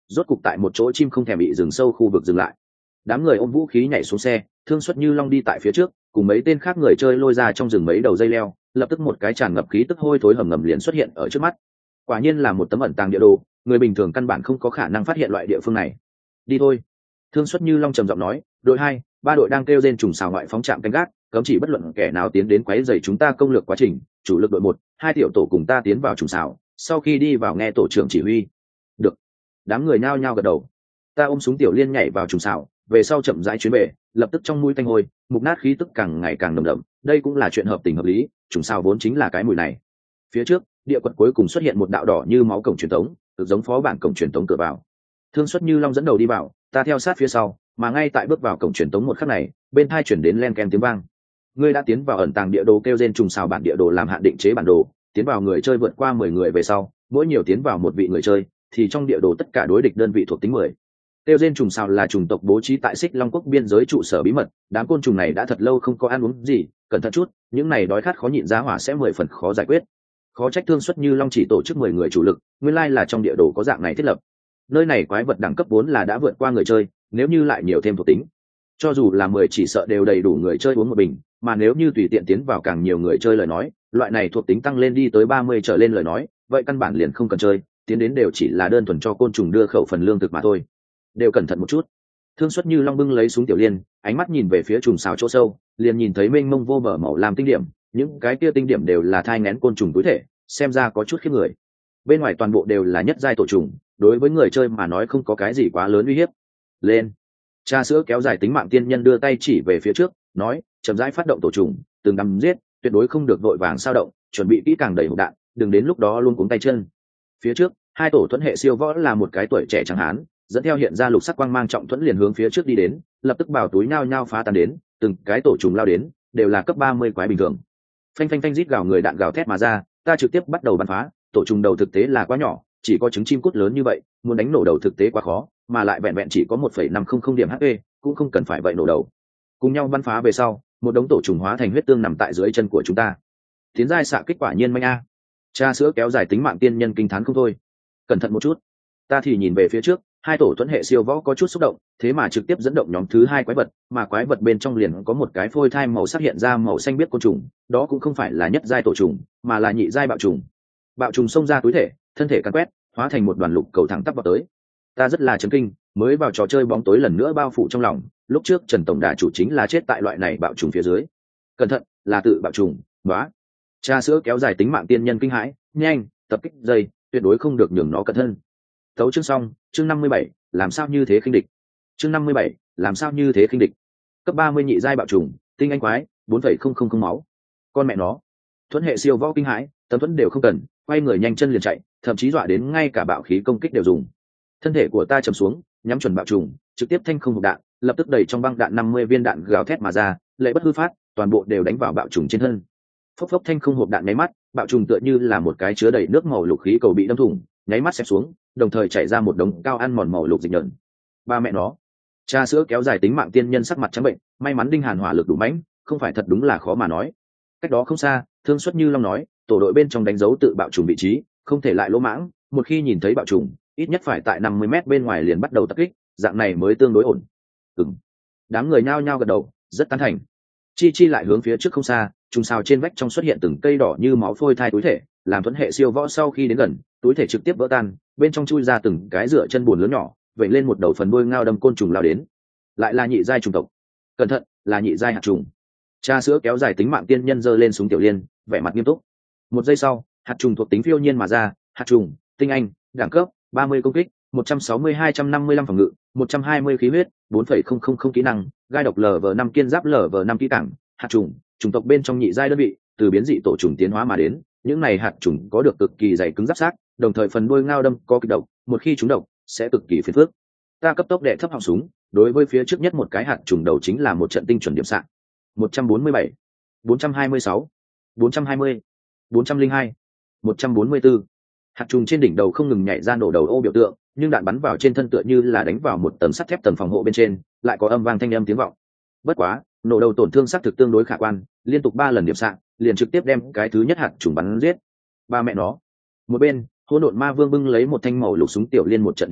rốt cục tại một chỗ chim không thèm bị rừng sâu khu vực dừng lại. Đám người ôm vũ khí nhảy xuống xe, Thương Xuất Như Long đi tại phía trước, cùng mấy tên khác người chơi lôi ra trong rừng mấy đầu dây leo, lập tức một cái tràn ngập khí tức hôi thối hầm ngầm liền xuất hiện ở trước mắt. Quả nhiên là một tấm ẩn tàng địa đồ, người bình thường căn bản không có khả năng phát hiện loại địa phương này. Đi thôi. Thương Xuất Như Long trầm giọng nói, đội hai, ba đội đang kêu trên trùng xào ngoại phóng trạm canh gác, cấm chỉ bất luận kẻ nào tiến đến quấy rầy chúng ta công lược quá trình. Chủ lực đội một, hai tiểu tổ cùng ta tiến vào trùng xào, sau khi đi vào nghe tổ trưởng chỉ huy. Được. Đám người nhao nhao gật đầu. Ta ôm súng tiểu liên nhảy vào trùng xào, về sau chậm rãi chuyến về, lập tức trong mũi tanh hôi, mục nát khí tức càng ngày càng nồng đậm. Đây cũng là chuyện hợp tình hợp lý, trùng xào vốn chính là cái mùi này. Phía trước, địa quật cuối cùng xuất hiện một đạo đỏ như máu cổng truyền tống, cực giống phó bản cổng truyền tống cửa vào. Thương Xuất Như Long dẫn đầu đi vào, ta theo sát phía sau, mà ngay tại bước vào cổng truyền tống một khắc này, bên tai chuyển đến len ken tiếng vang. Ngươi đã tiến vào ẩn tàng địa đồ kêu gen trùng xào bản địa đồ làm hạn định chế bản đồ, tiến vào người chơi vượt qua mười người về sau, mỗi nhiều tiến vào một vị người chơi, thì trong địa đồ tất cả đối địch đơn vị thuộc tính mười. Tiêu Gen trùng xào là chủng tộc bố trí tại Xích Long quốc biên giới trụ sở bí mật, đám côn trùng này đã thật lâu không có ăn uống gì, cẩn thận chút, những này đói khát khó nhịn giá hỏa sẽ mười phần khó giải quyết. Khó trách Thương Xuất Như Long chỉ tổ chức mười người chủ lực, nguyên lai là trong địa đồ có dạng này thiết lập. Nơi này quái vật đẳng cấp bốn là đã vượt qua người chơi, nếu như lại nhiều thêm thuộc tính, cho dù là mười chỉ sợ đều đầy đủ người chơi uống một bình, mà nếu như tùy tiện tiến vào càng nhiều người chơi lời nói, loại này thuộc tính tăng lên đi tới ba mươi trở lên lời nói, vậy căn bản liền không cần chơi, tiến đến đều chỉ là đơn thuần cho côn trùng đưa khẩu phần lương thực mà thôi. Đều cẩn thận một chút. Thương Xuất Như Long bưng lấy súng tiểu liên, ánh mắt nhìn về phía trùng xào chỗ sâu, liền nhìn thấy mênh mông vô bờ màu lam tinh điểm, những cái kia tinh điểm đều là thai nghén côn trùng túi thể, xem ra có chút khiếp người. Bên ngoài toàn bộ đều là nhất giai tổ trùng, đối với người chơi mà nói không có cái gì quá lớn uy hiếp. Lên. Cha sữa kéo dài tính mạng tiên nhân đưa tay chỉ về phía trước, nói, chậm rãi phát động tổ trùng, từng đâm giết, tuyệt đối không được vội vàng sao động, chuẩn bị kỹ càng đầy hộp đạn, đừng đến lúc đó luôn cuống tay chân. Phía trước, hai tổ thuẫn hệ siêu võ là một cái tuổi trẻ trắng hán, dẫn theo hiện ra lục sắc quang mang trọng thuẫn liền hướng phía trước đi đến, lập tức bảo túi nhao nhao phá tan đến, từng cái tổ trùng lao đến, đều là cấp ba mươi quái bình thường. Phanh phanh phanh rít gào người đạn gào thét mà ra, ta trực tiếp bắt đầu bắn phá, tổ trùng đầu thực tế là quá nhỏ, chỉ có trứng chim cút lớn như vậy, muốn đánh nổ đầu thực tế quá khó, mà lại vẹn vẹn chỉ có một phẩy năm không không điểm hát pê, cũng không cần phải vậy nổ đầu. Cùng nhau bắn phá về sau, một đống tổ trùng hóa thành huyết tương nằm tại dưới chân của chúng ta. Tiến giai xạ kích quả nhiên manh a. Cha sữa kéo dài tính mạng tiên nhân kinh thán không thôi. Cẩn thận một chút. Ta thì nhìn về phía trước, hai tổ thuẫn hệ siêu võ có chút xúc động, thế mà trực tiếp dẫn động nhóm thứ hai quái vật, mà quái vật bên trong liền có một cái phôi thai màu sắc hiện ra màu xanh biếc côn trùng, đó cũng không phải là nhất giai tổ trùng, mà là nhị giai bạo trùng. Bạo trùng xông ra túi thể, thân thể cắn quét, hóa thành một đoàn lục cầu thẳng tắp vào tới. Ta rất là chấn kinh, mới vào trò chơi bóng tối lần nữa bao phủ trong lòng, lúc trước Trần tổng đà chủ chính là chết tại loại này bạo trùng phía dưới. Cẩn thận, là tự bạo trùng, đó. Cha sữa kéo dài tính mạng tiên nhân kinh hãi, nhanh, tập kích dây, tuyệt đối không được nhường nó cẩn thân. Tấu chương xong, chương năm mươi bảy, làm sao như thế khinh địch. Chương năm mươi bảy, làm sao như thế khinh địch. Cấp ba mươi nhị giai bạo trùng, tinh anh quái, bốn phẩy không không không máu. Con mẹ nó. Thuẫn hệ siêu võ kinh hãi, tấm thuẫn đều không cần, quay người nhanh chân liền chạy, thậm chí dọa đến ngay cả bạo khí công kích đều dùng. Thân thể của ta trầm xuống, nhắm chuẩn bạo trùng, trực tiếp thanh không hộp đạn, lập tức đẩy trong băng đạn năm mươi viên đạn gào thét mà ra, lệ bất hư phát, toàn bộ đều đánh vào bạo trùng trên thân. Phốc phốc thanh không hộp đạn nháy mắt, bạo trùng tựa như là một cái chứa đầy nước màu lục khí cầu bị đâm thủng, nháy mắt xẹp xuống, đồng thời chạy ra một đống cao ăn mòn màu lục dịch nhợn. Ba mẹ nó. Cha sữa kéo dài tính mạng tiên nhân sắc mặt trắng bệnh, may mắn đinh hàn hỏa lực đủ mãnh, không phải thật đúng là khó mà nói. Cách đó không xa, Thương Xuất Như Long nói, tổ đội bên trong đánh dấu tự bạo trùng vị trí, không thể lại lỗ mãng, một khi nhìn thấy bạo trùng, ít nhất phải tại năm mươi mét bên ngoài liền bắt đầu tập kích, dạng này mới tương đối ổn. Ừm. Đám người nhao nhao gật đầu, rất tán thành. Chi Chi lại hướng phía trước không xa, trùng sao trên vách trong xuất hiện từng cây đỏ như máu phôi thai túi thể, làm thuẫn hệ siêu võ sau khi đến gần, túi thể trực tiếp vỡ tan, bên trong chui ra từng cái rửa chân buồn lớn nhỏ, vậy lên một đầu phần đuôi ngao đâm côn trùng lao đến. Lại là nhị giai trùng tộc. Cẩn thận, là nhị giai hạt trùng. Cha sữa kéo dài tính mạng tiên nhân giơ lên súng tiểu liên, vẻ mặt nghiêm túc. Một giây sau, hạt trùng thuộc tính phiêu nhiên mà ra, hạt trùng, tinh anh, đẳng cấp, ba mươi công kích, một trăm sáu mươi hai trăm năm mươi lăm phòng ngự, một trăm hai mươi khí huyết, bốn phẩy không không không kỹ năng, gai độc lv năm kiên giáp lv năm kỹ cảng, hạt trùng, chủng tộc bên trong nhị giai đơn vị, từ biến dị tổ trùng tiến hóa mà đến, những này hạt trùng có được cực kỳ dày cứng giáp sát, đồng thời phần đuôi ngao đâm có kịch độc, một khi trúng độc sẽ cực kỳ phiền phức. Ta cấp tốc đệ thấp họng súng, đối với phía trước nhất một cái hạt trùng đầu chính là một trận tinh chuẩn điểm xạ. một trăm bốn mươi bảy, bốn trăm hai mươi sáu, bốn trăm hai mươi, bốn trăm lẻ hai, một trăm bốn mươi tư. Hạt trùng trên đỉnh đầu không ngừng nhảy ra nổ đầu ô biểu tượng, nhưng đạn bắn vào trên thân tựa như là đánh vào một tầng sắt thép tầng phòng hộ bên trên, lại có âm vang thanh âm tiếng vọng. Bất quá, nổ đầu tổn thương xác thực tương đối khả quan, liên tục ba lần điểm xạ, liền trực tiếp đem cái thứ nhất hạt trùng bắn giết. Ba mẹ nó. Một bên, hỗn độn ma vương bưng lấy một thanh màu lục súng tiểu liên một trận điểm xạ,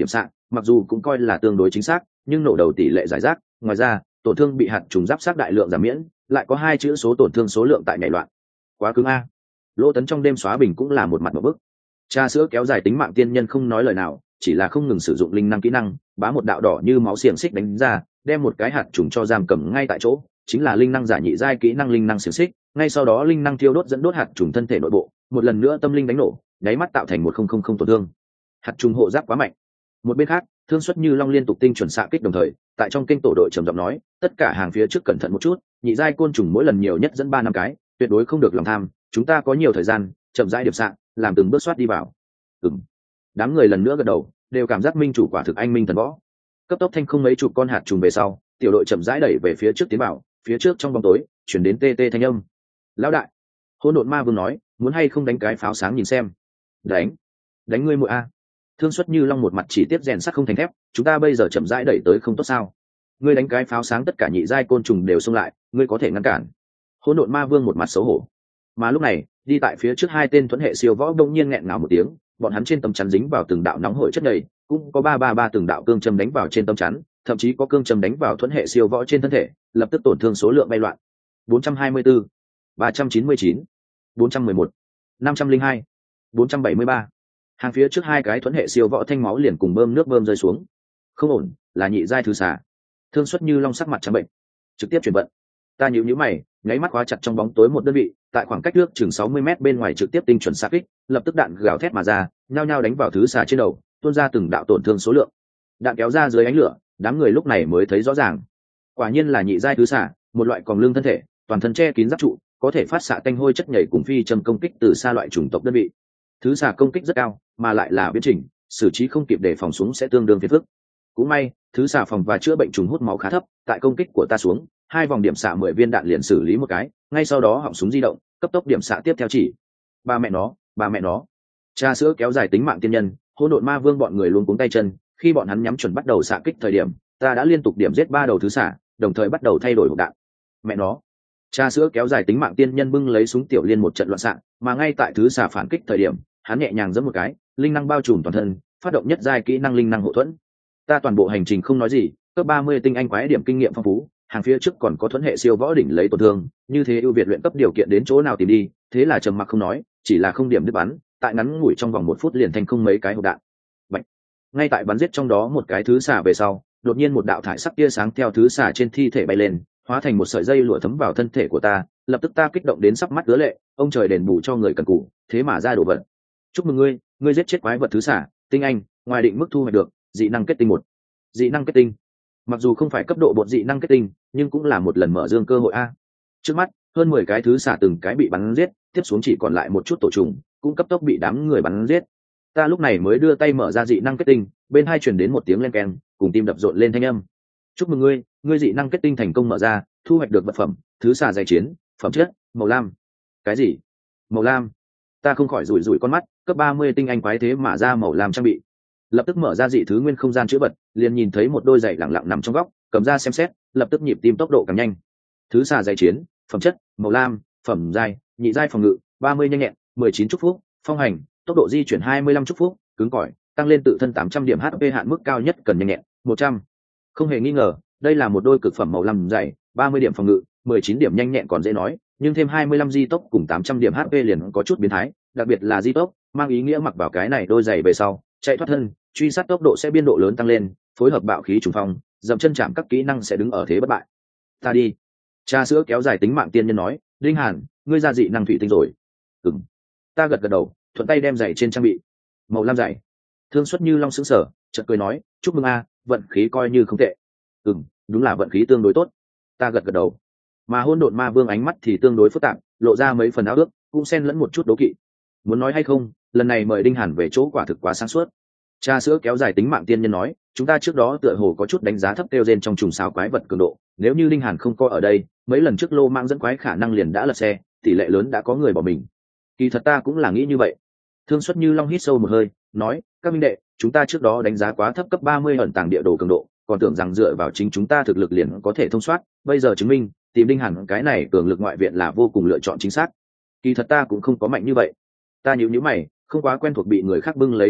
mặc dù cũng coi là tương đối chính xác, nhưng nổ đầu tỷ lệ giải rác. Ngoài ra, tổn thương bị hạt trùng giáp sát đại lượng giảm miễn, lại có hai chữ số tổn thương số lượng tại nhảy loạn. Quá cứng a. Lỗ Tấn trong đêm xóa bình cũng là một mặt một bức. Trà sữa kéo dài tính mạng tiên nhân không nói lời nào, chỉ là không ngừng sử dụng linh năng kỹ năng, bá một đạo đỏ như máu xiềng xích đánh ra, đem một cái hạt trùng cho giam cầm ngay tại chỗ, chính là linh năng giả nhị giai kỹ năng linh năng xiềng xích. Ngay sau đó linh năng thiêu đốt dẫn đốt hạt trùng thân thể nội bộ, một lần nữa tâm linh đánh nổ, nháy mắt tạo thành một không không không tổn thương. Hạt trùng hộ giáp quá mạnh. Một bên khác, Thương Xuất Như Long liên tục tinh chuẩn xạ kích đồng thời, tại trong kênh tổ đội trầm giọng nói, tất cả hàng phía trước cẩn thận một chút, nhị giai côn trùng mỗi lần nhiều nhất dẫn ba năm cái, tuyệt đối không được lòng tham, chúng ta có nhiều thời gian, chậm rãi điểm xạ, làm từng bước soát đi vào. Ừm. Đám người lần nữa gật đầu, đều cảm giác minh chủ quả thực anh minh thần võ. Cấp tốc thanh không mấy chục con hạt trùng về sau, tiểu đội chậm rãi đẩy về phía trước tiến vào, phía trước trong bóng tối chuyển đến tê tê thanh âm. Lão đại, Hỗn Độn Ma Vương nói, muốn hay không đánh cái pháo sáng nhìn xem. Đánh, đánh ngươi muội a. Thương Xuất Như Long một mặt chỉ tiếp rèn sắt không thành thép, chúng ta bây giờ chậm rãi đẩy tới không tốt sao? Ngươi đánh cái pháo sáng tất cả nhị giai côn trùng đều xông lại, ngươi có thể ngăn cản? Hỗn Độn Ma Vương một mặt xấu hổ. Mà lúc này, đi tại phía trước hai tên thuẫn hệ siêu võ đông nhiên nghẹn ngào một tiếng, bọn hắn trên tấm chắn dính vào từng đạo nóng hổi chất nhầy, cũng có ba ba ba từng đạo cương châm đánh vào trên tấm chắn, thậm chí có cương châm đánh vào thuẫn hệ siêu võ trên thân thể, lập tức tổn thương số lượng bay loạn. bốn trăm hai mươi tư, ba trăm chín mươi chín, bốn trăm mười một, năm trăm lẻ hai, bốn trăm bảy mươi ba. Hàng phía trước hai cái thuẫn hệ siêu võ thanh máu liền cùng bơm nước bơm rơi xuống. Không ổn, là nhị giai thứ xả. Thương Xuất Như Long sắc mặt trắng bệnh, trực tiếp chuyển vận. Ta nhíu nhíu mày, nháy mắt khóa chặt trong bóng tối một đơn vị, tại khoảng cách nước chừng sáu mươi mét bên ngoài trực tiếp tinh chuẩn xạ kích, lập tức đạn gào thét mà ra, nhao nhao đánh vào thứ xả trên đầu, tuôn ra từng đạo tổn thương số lượng. Đạn kéo ra dưới ánh lửa, đám người lúc này mới thấy rõ ràng. Quả nhiên là nhị giai thứ xả, một loại còng lưng thân thể, toàn thân che kín giáp trụ, có thể phát xạ tanh hôi chất nhảy cùng phi châm công kích từ xa loại chủng tộc đơn vị. Thứ xả công kích rất cao, mà lại là biến trình, xử trí không kịp để phòng xuống sẽ tương đương phiền phức. Cũng may, thứ xả phòng và chữa bệnh trùng hút máu khá thấp, tại công kích của ta xuống, hai vòng điểm xạ mười viên đạn liền xử lý một cái, ngay sau đó họng súng di động, cấp tốc điểm xạ tiếp theo chỉ. Ba mẹ nó, ba mẹ nó. Trà sữa kéo dài tính mạng tiên nhân, Hỗn Độn Ma Vương bọn người luôn cuống tay chân, khi bọn hắn nhắm chuẩn bắt đầu xạ kích thời điểm, ta đã liên tục điểm giết ba đầu thứ xả, đồng thời bắt đầu thay đổi hộp đạn. Mẹ nó. Trà sữa kéo dài tính mạng tiên nhân bưng lấy súng tiểu liên một trận loạn xạ, mà ngay tại thứ xả phản kích thời điểm, hắn nhẹ nhàng giẫm một cái, linh năng bao trùm toàn thân, phát động nhất giai kỹ năng linh năng hộ thuẫn. Ta toàn bộ hành trình không nói gì, cấp ba mươi tinh anh quái điểm kinh nghiệm phong phú, hàng phía trước còn có thuẫn hệ siêu võ đỉnh lấy tổn thương, như thế ưu việt luyện cấp điều kiện đến chỗ nào tìm đi, thế là trầm mặc không nói, chỉ là không điểm đứt bắn, tại ngắn ngủi trong vòng một phút liền thành không mấy cái hộp đạn. Bạch. Ngay tại bắn giết trong đó một cái thứ xả về sau, đột nhiên một đạo thải sắc tia sáng theo thứ xả trên thi thể bay lên, hóa thành một sợi dây lụa thấm vào thân thể của ta, lập tức ta kích động đến sắp mắt ứa lệ, ông trời đền bù cho người cần cù, thế mà ra đồ vật. Chúc mừng ngươi, ngươi giết chết quái vật thứ xả, tinh anh, ngoài định mức thu hoạch được, dị năng kết tinh một. Dị năng kết tinh. Mặc dù không phải cấp độ bột dị năng kết tinh, nhưng cũng là một lần mở dương cơ hội a. Trước mắt, hơn mười cái thứ xả từng cái bị bắn giết, tiếp xuống chỉ còn lại một chút tổ trùng, cũng cấp tốc bị đám người bắn giết. Ta lúc này mới đưa tay mở ra dị năng kết tinh, bên hai truyền đến một tiếng len keng, cùng tim đập rộn lên thanh âm. Chúc mừng ngươi, ngươi dị năng kết tinh thành công mở ra, thu hoạch được vật phẩm, thứ xả dày chiến, phẩm chất, màu lam. Cái gì? Màu lam? Ta không khỏi rủi rủi con mắt, cấp ba mươi tinh anh quái thế mà ra màu lam trang bị. Lập tức mở ra dị thứ nguyên không gian chữa vật, liền nhìn thấy một đôi giày lẳng lặng nằm trong góc, cầm ra xem xét, lập tức nhịp tim tốc độ càng nhanh. Thứ xả dày chiến, phẩm chất, màu lam, phẩm giai, nhị giai phòng ngự, ba mươi nhanh nhẹn, mười chín chúc phúc, phong hành, tốc độ di chuyển hai mươi lăm chúc phúc, cứng cỏi, tăng lên tự thân tám trăm điểm hát pê hạn mức cao nhất cần nhanh nhẹn, một trăm. Không hề nghi ngờ, đây là một đôi cực phẩm màu lam dày, ba mươi điểm phòng ngự, mười chín điểm nhanh nhẹn còn dễ nói, nhưng thêm hai mươi lăm di tốc cùng tám trăm điểm hát pê liền có chút biến thái, đặc biệt là di tốc, mang ý nghĩa mặc vào cái này đôi giày về sau, chạy thoát thân, truy sát tốc độ sẽ biên độ lớn tăng lên, phối hợp bạo khí trùng phong, dậm chân chạm các kỹ năng sẽ đứng ở thế bất bại. Ta đi. Trà sữa kéo dài tính mạng tiên nhân nói, Đinh Hàn, ngươi ra dị năng thủy tinh rồi. Ừm. Ta gật gật đầu, thuận tay đem giày trên trang bị. Màu lam giày. Thương Xuất Như Long sững sờ, chợt cười nói, chúc mừng a, vận khí coi như không tệ. Ừm, đúng là vận khí tương đối tốt. Ta gật gật đầu. Mà Hỗn Độn Ma Vương ánh mắt thì tương đối phức tạp, lộ ra mấy phần áo ước, cũng xen lẫn một chút đố kỵ. Muốn nói hay không, lần này mời Đinh Hàn về chỗ quả thực quá sáng suốt. Trà sữa kéo dài tính mạng tiên nhân nói, chúng ta trước đó tựa hồ có chút đánh giá thấp kêu gen trong trùng sao quái vật cường độ, nếu như Đinh Hàn không có ở đây, mấy lần trước lô mang dẫn quái khả năng liền đã lật xe, tỷ lệ lớn đã có người bỏ mình. Kỳ thật ta cũng là nghĩ như vậy. Thương Xuất Như Long hít sâu một hơi, nói, các minh đệ, chúng ta trước đó đánh giá quá thấp cấp ba mươi ẩn tàng địa đồ cường độ, còn tưởng rằng dựa vào chính chúng ta thực lực liền có thể thông soát, bây giờ chứng minh, tìm Đinh Hàn cái này cường lực ngoại viện là vô cùng lựa chọn chính xác. Kỳ thật ta cũng không có mạnh như vậy. Ta nhíu nhíu mày, không quá quen thuộc bị người khác bưng lấy quá cao,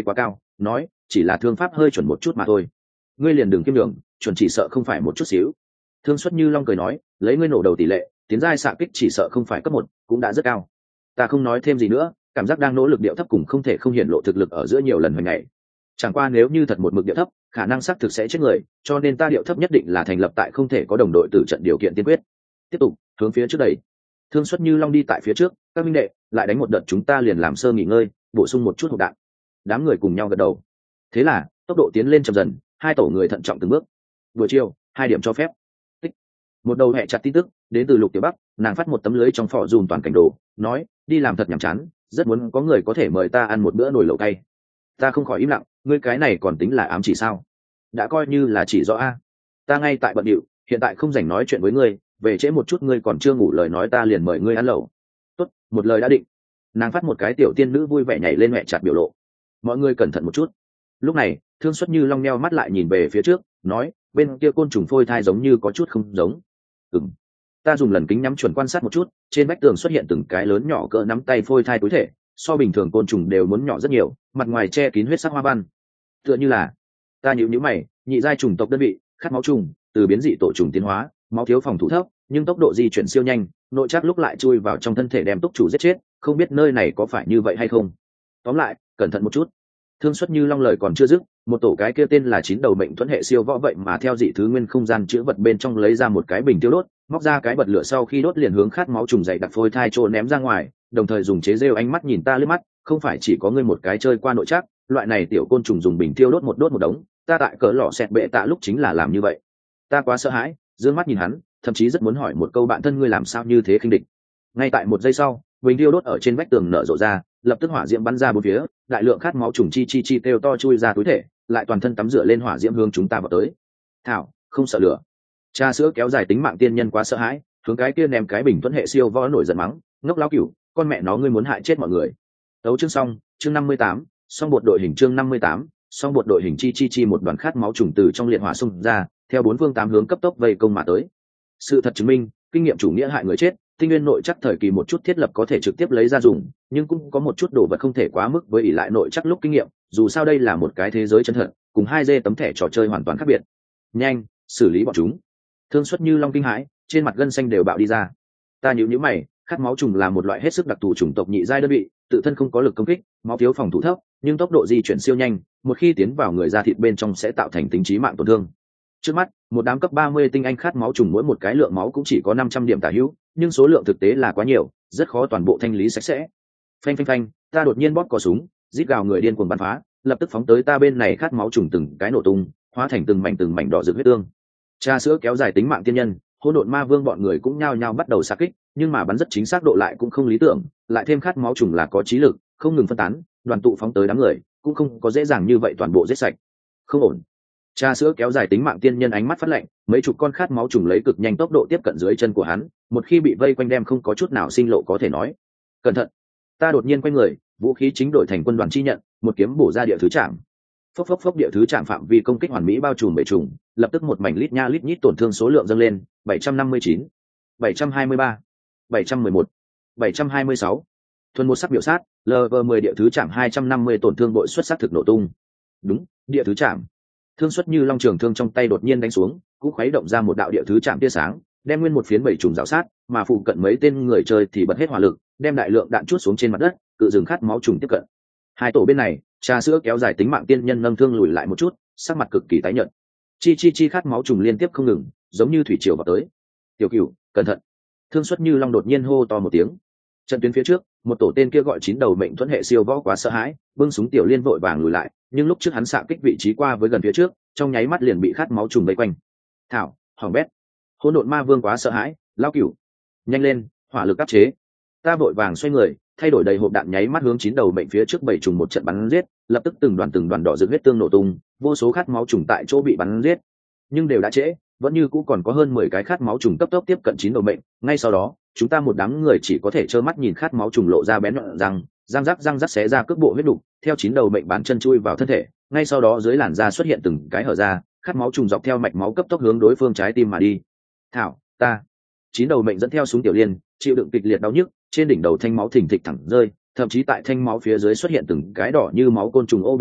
nói chỉ là thương pháp hơi chuẩn một chút mà thôi. Ngươi liền đừng kiêm đường, chuẩn chỉ sợ không phải một chút xíu. Thương Xuất Như Long cười nói, lấy ngươi nổ đầu tỷ lệ tiến giai xạ kích chỉ sợ không phải cấp một cũng đã rất cao. Ta không nói thêm gì nữa, cảm giác đang nỗ lực điệu thấp cùng không thể không hiển lộ thực lực ở giữa nhiều lần hồi ngày. Chẳng qua nếu như thật một mực điệu thấp khả năng xác thực sẽ chết người, cho nên ta điệu thấp nhất định là thành lập tại không thể có đồng đội tử trận điều kiện tiên quyết. Tiếp tục hướng phía trước đẩy. Thương Xuất Như Long đi tại phía trước, các minh đệ lại đánh một đợt, chúng ta liền làm sơ nghỉ ngơi, bổ sung một chút hộp đạn. Đám người cùng nhau gật đầu. Thế là tốc độ tiến lên chậm dần, hai tổ người thận trọng từng bước. Buổi chiều hai điểm cho phép. Tích. Một đầu hẹ chặt tin tức đến từ Lục Tiểu Bắc, nàng phát một tấm lưới trong phỏ dùm toàn cảnh đồ, nói đi làm thật nhàm chán, rất muốn có người có thể mời ta ăn một bữa nồi lẩu cay. Ta không khỏi im lặng, ngươi cái này còn tính là ám chỉ sao? Đã coi như là chỉ rõ a. Ta ngay tại bận điệu, hiện tại không rảnh nói chuyện với ngươi, về trễ một chút ngươi còn chưa ngủ lời nói ta liền mời ngươi ăn lẩu. Tốt, một lời đã định. Nàng phát một cái tiểu tiên nữ vui vẻ nhảy lên mẹ chặt biểu lộ. Mọi người cẩn thận một chút. Lúc này Thương Xuất Như Long neo mắt lại nhìn về phía trước, nói bên kia côn trùng phôi thai giống như có chút không giống. Ừm. Ta dùng lần kính nhắm chuẩn quan sát một chút, trên vách tường xuất hiện từng cái lớn nhỏ cỡ nắm tay phôi thai túi thể, so bình thường côn trùng đều muốn nhỏ rất nhiều, mặt ngoài che kín huyết sắc hoa văn. Tựa như là, ta nhíu nhíu mày, nhị giai trùng tộc đơn vị, khát máu trùng, từ biến dị tổ trùng tiến hóa, máu thiếu phòng thủ thấp, nhưng tốc độ di chuyển siêu nhanh, nội chắc lúc lại chui vào trong thân thể đem túc chủ giết chết, không biết nơi này có phải như vậy hay không. Tóm lại, cẩn thận một chút. Thương Xuất Như Long lời còn chưa dứt, một tổ cái kia tên là chín đầu mệnh thuẫn hệ siêu võ vậy mà theo dị thứ nguyên không gian chứa vật bên trong lấy ra một cái bình tiêu đốt, móc ra cái bật lửa sau khi đốt liền hướng khát máu trùng dày đặc phôi thai trô ném ra ngoài, đồng thời dùng chế rêu ánh mắt nhìn ta lướt mắt, không phải chỉ có ngươi một cái chơi qua nội chắc, loại này tiểu côn trùng dùng bình tiêu đốt một đốt một đống, ta tại cỡ lọ xẹt bệ tạ lúc chính là làm như vậy. Ta quá sợ hãi, dương mắt nhìn hắn, thậm chí rất muốn hỏi một câu bạn thân ngươi làm sao như thế khinh địch. Ngay tại một giây sau, bình tiêu đốt ở trên vách tường nở rộ ra, lập tức hỏa diễm bắn ra bốn phía, đại lượng khát máu trùng chi chi chi kêu to chui ra túi thể, lại toàn thân tắm rửa lên hỏa diễm hướng chúng ta vào tới. Thảo, không sợ lửa. Cha sữa kéo dài tính mạng tiên nhân quá sợ hãi, hướng cái kia ném cái bình thuẫn hệ siêu võ nổi giận mắng, ngốc lão cửu, con mẹ nó ngươi muốn hại chết mọi người. Đấu chương xong, chương năm mươi tám, xong bột đội hình chương năm mươi tám, xong bột đội hình chi chi chi một đoàn khát máu trùng từ trong liệt hỏa xung ra, theo bốn phương tám hướng cấp tốc vây công mà tới. Sự thật chứng minh, kinh nghiệm chủ nghĩa hại người chết, tinh nguyên nội chắc thời kỳ một chút thiết lập có thể trực tiếp lấy ra dùng, nhưng cũng có một chút đồ vật không thể quá mức với ỷ lại nội chắc lúc kinh nghiệm, dù sao đây là một cái thế giới chân thật, cùng hai D tấm thẻ trò chơi hoàn toàn khác biệt. Nhanh, xử lý bọn chúng. Thương Xuất Như Long kinh hãi, trên mặt gân xanh đều bạo đi ra. Ta nhíu nhíu mày, khát máu trùng là một loại hết sức đặc thù chủng tộc nhị giai đơn vị, tự thân không có lực công kích, máu thiếu phòng thủ thấp, nhưng tốc độ di chuyển siêu nhanh, một khi tiến vào người da thịt bên trong sẽ tạo thành tính chí mạng tổn thương. Trước mắt, một đám cấp ba mươi tinh anh khát máu trùng mỗi một cái lượng máu cũng chỉ có năm trăm điểm tả hữu, nhưng số lượng thực tế là quá nhiều, rất khó toàn bộ thanh lý sạch sẽ. Phanh phanh phanh, ta đột nhiên bóp cò súng, rít gào người điên cuồng bắn phá, lập tức phóng tới ta bên này khát máu trùng từng cái nổ tung, hóa thành từng mảnh từng mảnh đỏ rực huyết tương. Cha sữa kéo dài tính mạng tiên nhân, hỗn độn ma vương bọn người cũng nhao nhao bắt đầu xạ kích, nhưng mà bắn rất chính xác độ lại cũng không lý tưởng, lại thêm khát máu trùng là có trí lực, không ngừng phân tán, đoàn tụ phóng tới đám người, cũng không có dễ dàng như vậy toàn bộ giết sạch. Không ổn. Cha sữa kéo dài tính mạng tiên nhân ánh mắt phát lạnh, mấy chục con khát máu trùng lấy cực nhanh tốc độ tiếp cận dưới chân của hắn, một khi bị vây quanh đem không có chút nào sinh lộ có thể nói. Cẩn thận. Ta đột nhiên quay người, vũ khí chính đổi thành quân đoàn chi nhận, một kiếm bổ ra địa thứ trạm. Phốc phốc phốc địa thứ trạm phạm vi công kích hoàn mỹ bao trùm bể trùng, lập tức một mảnh lít nha lít nhít tổn thương số lượng dâng lên, bảy trăm năm mươi chín, bảy trăm hai mươi ba, bảy trăm mười một, bảy trăm hai mươi sáu. Thuần một sắc biểu sát, lờ vê mười địa thứ trạm hai trăm năm mươi tổn thương bội xuất sắc thực nổ tung. Đúng, địa thứ trạm. Thương Xuất Như Long trường thương trong tay đột nhiên đánh xuống, cũng khuấy động ra một đạo địa thứ trạm tia sáng, đem nguyên một phiến bảy trùng rào sát, mà phụ cận mấy tên người chơi thì bật hết hỏa lực, đem đại lượng đạn chuốt xuống trên mặt đất, cự dừng khát máu trùng tiếp cận. Hai tổ bên này, trà sữa kéo dài tính mạng tiên nhân nâng thương lùi lại một chút, sắc mặt cực kỳ tái nhợt. Chi chi chi khát máu trùng liên tiếp không ngừng, giống như thủy triều vào tới. Tiểu Cửu, cẩn thận! Thương Xuất Như Long đột nhiên hô to một tiếng. Trận tuyến phía trước, một tổ tên kia gọi chín đầu mệnh thuẫn hệ siêu võ quá sợ hãi, bưng súng tiểu liên vội vàng lùi lại, nhưng lúc trước hắn xạ kích vị trí qua với gần phía trước, trong nháy mắt liền bị khát máu trùng vây quanh. Thảo, hỏng bét! Hỗn độn ma vương quá sợ hãi, lao Cửu, nhanh lên, hỏa lực áp chế! Ta vội vàng xoay người, thay đổi đầy hộp đạn nháy mắt hướng chín đầu mệnh phía trước bảy trùng một trận bắn giết, lập tức từng đoàn từng đoàn đỏ rực huyết tương nổ tung, vô số khát máu trùng tại chỗ bị bắn giết. Nhưng đều đã trễ, vẫn như cũ còn có hơn mười cái khát máu trùng cấp tốc tiếp cận chín đầu mệnh, ngay sau đó, chúng ta một đám người chỉ có thể trơ mắt nhìn khát máu trùng lộ ra bén nhọn răng, răng rắc răng rắc xé ra cước bộ huyết đục, theo chín đầu mệnh bán chân chui vào thân thể, ngay sau đó dưới làn da xuất hiện từng cái hở ra, khát máu trùng dọc theo mạch máu cấp tốc hướng đối phương trái tim mà đi. Thảo, ta. Chín đầu mệnh dẫn theo súng tiểu liên, chịu đựng kịch liệt đau nhức, trên đỉnh đầu thanh máu thình thịch thẳng rơi, thậm chí tại thanh máu phía dưới xuất hiện từng cái đỏ như máu côn trùng ô biểu tượng,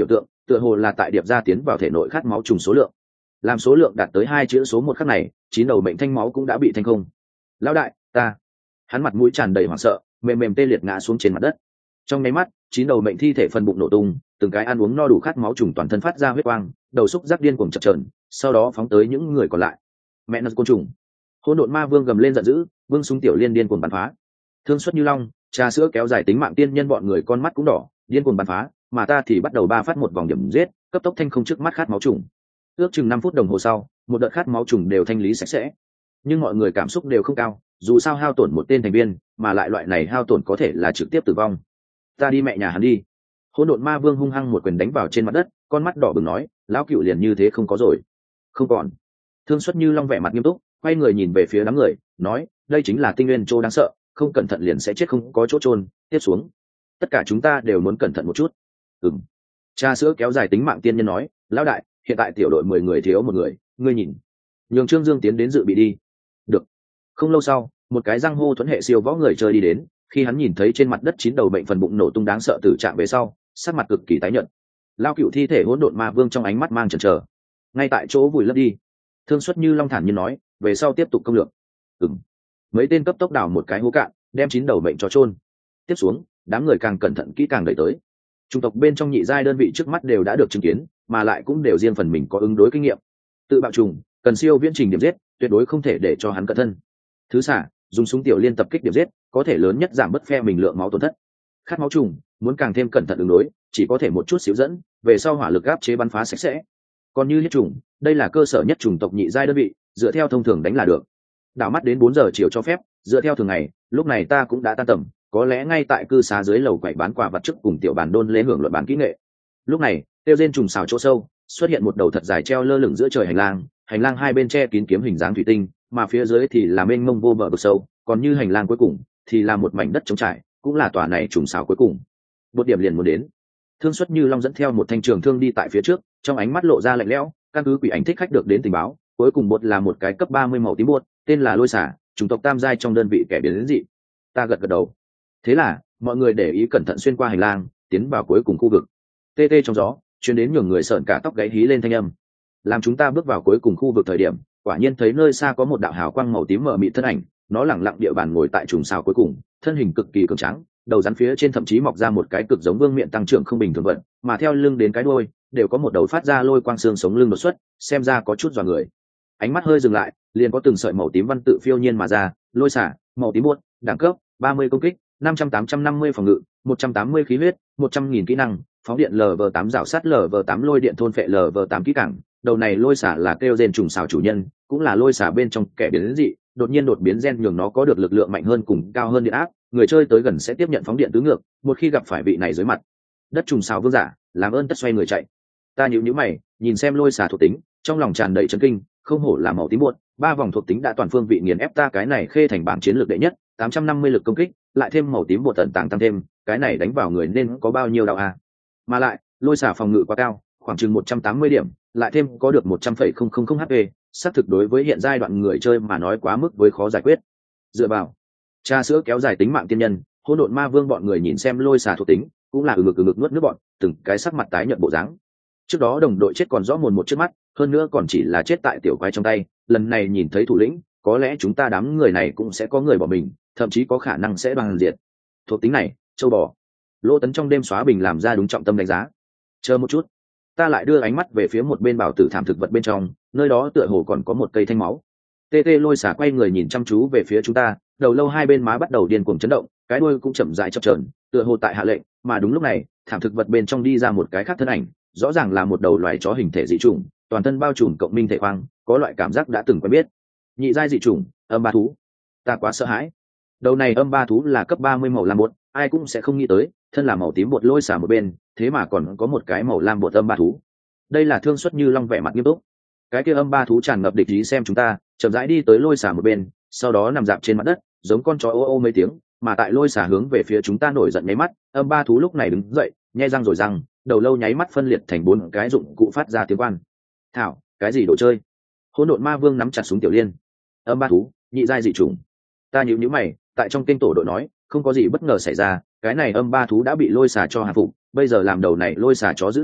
tựa hồ là tại điệp ra tiến vào thể nội khát máu trùng số lượng. Làm số lượng đạt tới hai chữ số một khắc này, chín đầu bệnh thanh máu cũng đã bị thanh không. Lão đại, ta. Hắn mặt mũi tràn đầy hoảng sợ, mềm mềm tê liệt ngã xuống trên mặt đất. Trong nháy mắt, chín đầu bệnh thi thể phần bụng nổ tung, từng cái ăn uống no đủ khát máu trùng toàn thân phát ra huyết quang, đầu xúc giác điên cuồng chập chờn, sau đó phóng tới những người còn lại. Mẹ nó côn trùng! Hỗn độn ma vương gầm lên giận dữ, vương súng tiểu liên điên cuồng bắn phá. Thương xuất như long, trà sữa kéo dài tính mạng tiên nhân bọn người con mắt cũng đỏ, điên cuồng bắn phá, mà ta thì bắt đầu ba phát một vòng điểm giết, cấp tốc thanh không trước mắt khát máu trùng. Ước chừng năm phút đồng hồ sau, một đợt khát máu trùng đều thanh lý sạch sẽ. Nhưng mọi người cảm xúc đều không cao, dù sao hao tổn một tên thành viên, mà lại loại này hao tổn có thể là trực tiếp tử vong. Ta đi mẹ nhà hắn đi. Hỗn độn ma vương hung hăng một quyền đánh vào trên mặt đất, con mắt đỏ bừng nói, lão cựu liền như thế không có rồi. Không còn. Thương xuất như long vẻ mặt nghiêm túc, quay người nhìn về phía đám người, nói, đây chính là tinh nguyên chỗ đáng sợ, không cẩn thận liền sẽ chết không có chỗ trôn. Tiếp xuống, tất cả chúng ta đều muốn cẩn thận một chút. Ừm. Trà sữa kéo dài tính mạng tiên nhân nói, lão đại, hiện tại tiểu đội mười người thiếu một người, ngươi nhìn. Nhường Trương Dương tiến đến dự bị đi. Được. Không lâu sau, một cái răng hô thuẫn hệ siêu võ người chơi đi đến, khi hắn nhìn thấy trên mặt đất chín đầu bệnh phần bụng nổ tung đáng sợ tử trạng về sau, sắc mặt cực kỳ tái nhợt. Lao cựu thi thể hỗn độn ma vương trong ánh mắt mang chần chờ, ngay tại chỗ vùi lấp đi. Thương xuất như long thản nhiên nói, về sau tiếp tục công lược. Ừm. Mấy tên cấp tốc đào một cái hố cạn, đem chín đầu bệnh cho chôn. Tiếp xuống, đám người càng cẩn thận kỹ càng đẩy tới. Chủng tộc bên trong nhị giai đơn vị trước mắt đều đã được chứng kiến, mà lại cũng đều riêng phần mình có ứng đối kinh nghiệm. Tự bạo trùng, cần siêu viễn trình điểm giết, tuyệt đối không thể để cho hắn cẩn thân. Thứ xả, dùng súng tiểu liên tập kích điểm giết, có thể lớn nhất giảm bớt phe mình lượng máu tổn thất. Khát máu trùng, muốn càng thêm cẩn thận ứng đối, chỉ có thể một chút xíu dẫn, về sau hỏa lực áp chế bắn phá sạch sẽ. Còn như huyết trùng, đây là cơ sở nhất chủng tộc nhị giai đơn vị, dựa theo thông thường đánh là được. Đảo mắt đến bốn giờ chiều cho phép, dựa theo thường ngày, lúc này ta cũng đã tan tầm, có lẽ ngay tại cư xá dưới lầu quậy bán quà vật trước cùng tiểu bàn đôn lễ hưởng luận bán kỹ nghệ. Lúc này, tiêu diên trùng xào chỗ sâu, xuất hiện một đầu thật dài treo lơ lửng giữa trời hành lang, hành lang hai bên che kín kiếm hình dáng thủy tinh, mà phía dưới thì là mênh mông vô bờ vực sâu, còn như hành lang cuối cùng thì là một mảnh đất trống trải, cũng là tòa này trùng xào cuối cùng. Một điểm liền muốn đến. Thương xuất như long dẫn theo một thanh trường thương đi tại phía trước, trong ánh mắt lộ ra lạnh lẽo, căn cứ quỷ ảnh thích khách được đến tình báo, cuối cùng bột là một cái cấp ba mươi màu tím bột, tên là lôi xả, chủng tộc tam giai trong đơn vị kẻ biến đến dị. Ta gật gật đầu. Thế là, mọi người để ý cẩn thận xuyên qua hành lang, tiến vào cuối cùng khu vực. Tê tê trong gió, truyền đến nhường người sợn cả tóc gáy hí lên thanh âm. Làm chúng ta bước vào cuối cùng khu vực thời điểm, quả nhiên thấy nơi xa có một đạo hào quang màu tím mờ mịt thân ảnh, nó lẳng lặng địa bàn ngồi tại trùng sao cuối cùng, thân hình cực kỳ cường tráng, đầu rắn phía trên thậm chí mọc ra một cái cực giống vương miện tăng trưởng không bình thường vận, mà theo lưng đến cái đuôi đều có một đầu phát ra lôi quang xương sống lưng đột xuất, xem ra có chút dọa người. Ánh mắt hơi dừng lại, liền có từng sợi màu tím văn tự phiêu nhiên mà ra, lôi xả, màu tím buốt, đẳng cấp ba mươi công kích, năm trăm tám trăm năm mươi phòng ngự, một trăm tám mươi khí huyết, một trăm nghìn kỹ năng, phóng điện L V tám rào sát L V tám lôi điện thôn phệ L V tám kỹ cảng. Đầu này lôi xả là kêu gen trùng xào chủ nhân, cũng là lôi xả bên trong kẻ biến dị, đột nhiên đột biến gen nhường nó có được lực lượng mạnh hơn cùng cao hơn điện áp, người chơi tới gần sẽ tiếp nhận phóng điện tứ ngược, một khi gặp phải vị này dưới mặt đất trùng xào vương giả, làm ơn tất xoay người chạy. Ta nhíu nhíu mày, nhìn xem lôi xả thuộc tính, trong lòng tràn đầy chấn kinh, không hổ là màu tím muộn, ba vòng thuộc tính đã toàn phương vị nghiền ép ta cái này khê thành bảng chiến lược đệ nhất, tám trăm năm mươi lực công kích, lại thêm màu tím bộ tận tàng tăng thêm, cái này đánh vào người nên có bao nhiêu đạo a? Mà lại, lôi xả phòng ngự quá cao, khoảng chừng một trăm tám mươi điểm, lại thêm có được một trăm phẩy không không không H P, xác thực đối với hiện giai đoạn người chơi mà nói quá mức với khó giải quyết. Dựa vào, trà sữa kéo dài tính mạng tiên nhân, hỗn độn ma vương bọn người nhìn xem lôi xả thuộc tính, cũng là ừ ngực ừ ngực nuốt nước bọn, từng cái sắc mặt tái nhợt bộ dáng. Trước đó đồng đội chết còn rõ mồn một trước mắt, hơn nữa còn chỉ là chết tại tiểu quái trong tay, lần này nhìn thấy thủ lĩnh, có lẽ chúng ta đám người này cũng sẽ có người bỏ mình, thậm chí có khả năng sẽ đoàn diệt. Thuộc tính này, châu bò. Lỗ Tấn trong đêm xóa bình làm ra đúng trọng tâm đánh giá. Chờ một chút, ta lại đưa ánh mắt về phía một bên bảo tử thảm thực vật bên trong, nơi đó tựa hồ còn có một cây thanh máu. Tê tê lôi xả quay người nhìn chăm chú về phía chúng ta, đầu lâu hai bên má bắt đầu điên cuồng chấn động, cái đuôi cũng chậm rãi chập chờn, tựa hồ tại hạ lệnh, mà đúng lúc này, thảm thực vật bên trong đi ra một cái khác thân ảnh, rõ ràng là một đầu loài chó hình thể dị chủng, toàn thân bao trùm cộng minh thể khoang, có loại cảm giác đã từng quen biết. Nhị giai dị chủng, âm ba thú. Ta quá sợ hãi. Đầu này âm ba thú là cấp ba mươi màu lam bột, ai cũng sẽ không nghĩ tới, thân là màu tím bột lôi xả một bên, thế mà còn có một cái màu lam bột âm ba thú. Đây là Thương Xuất Như Long vẻ mặt nghiêm túc. Cái kia âm ba thú tràn ngập địch ý xem chúng ta, chậm rãi đi tới lôi xả một bên, sau đó nằm dạp trên mặt đất, giống con chó ô ô mấy tiếng, mà tại lôi xả hướng về phía chúng ta nổi giận nháy mắt, âm ba thú lúc này đứng dậy, nhe răng rồi răng, đầu lâu nháy mắt phân liệt thành bốn cái dụng cụ phát ra tiếng quan. Thảo, cái gì đồ chơi? Hỗn độn ma vương nắm chặt súng tiểu liên. Âm ba thú, nhị giai dị chủng. Ta nhíu nhíu mày, tại trong kênh tổ đội nói, không có gì bất ngờ xảy ra, cái này âm ba thú đã bị lôi xả cho hạ phục, bây giờ làm đầu này lôi xả chó giữ nhà,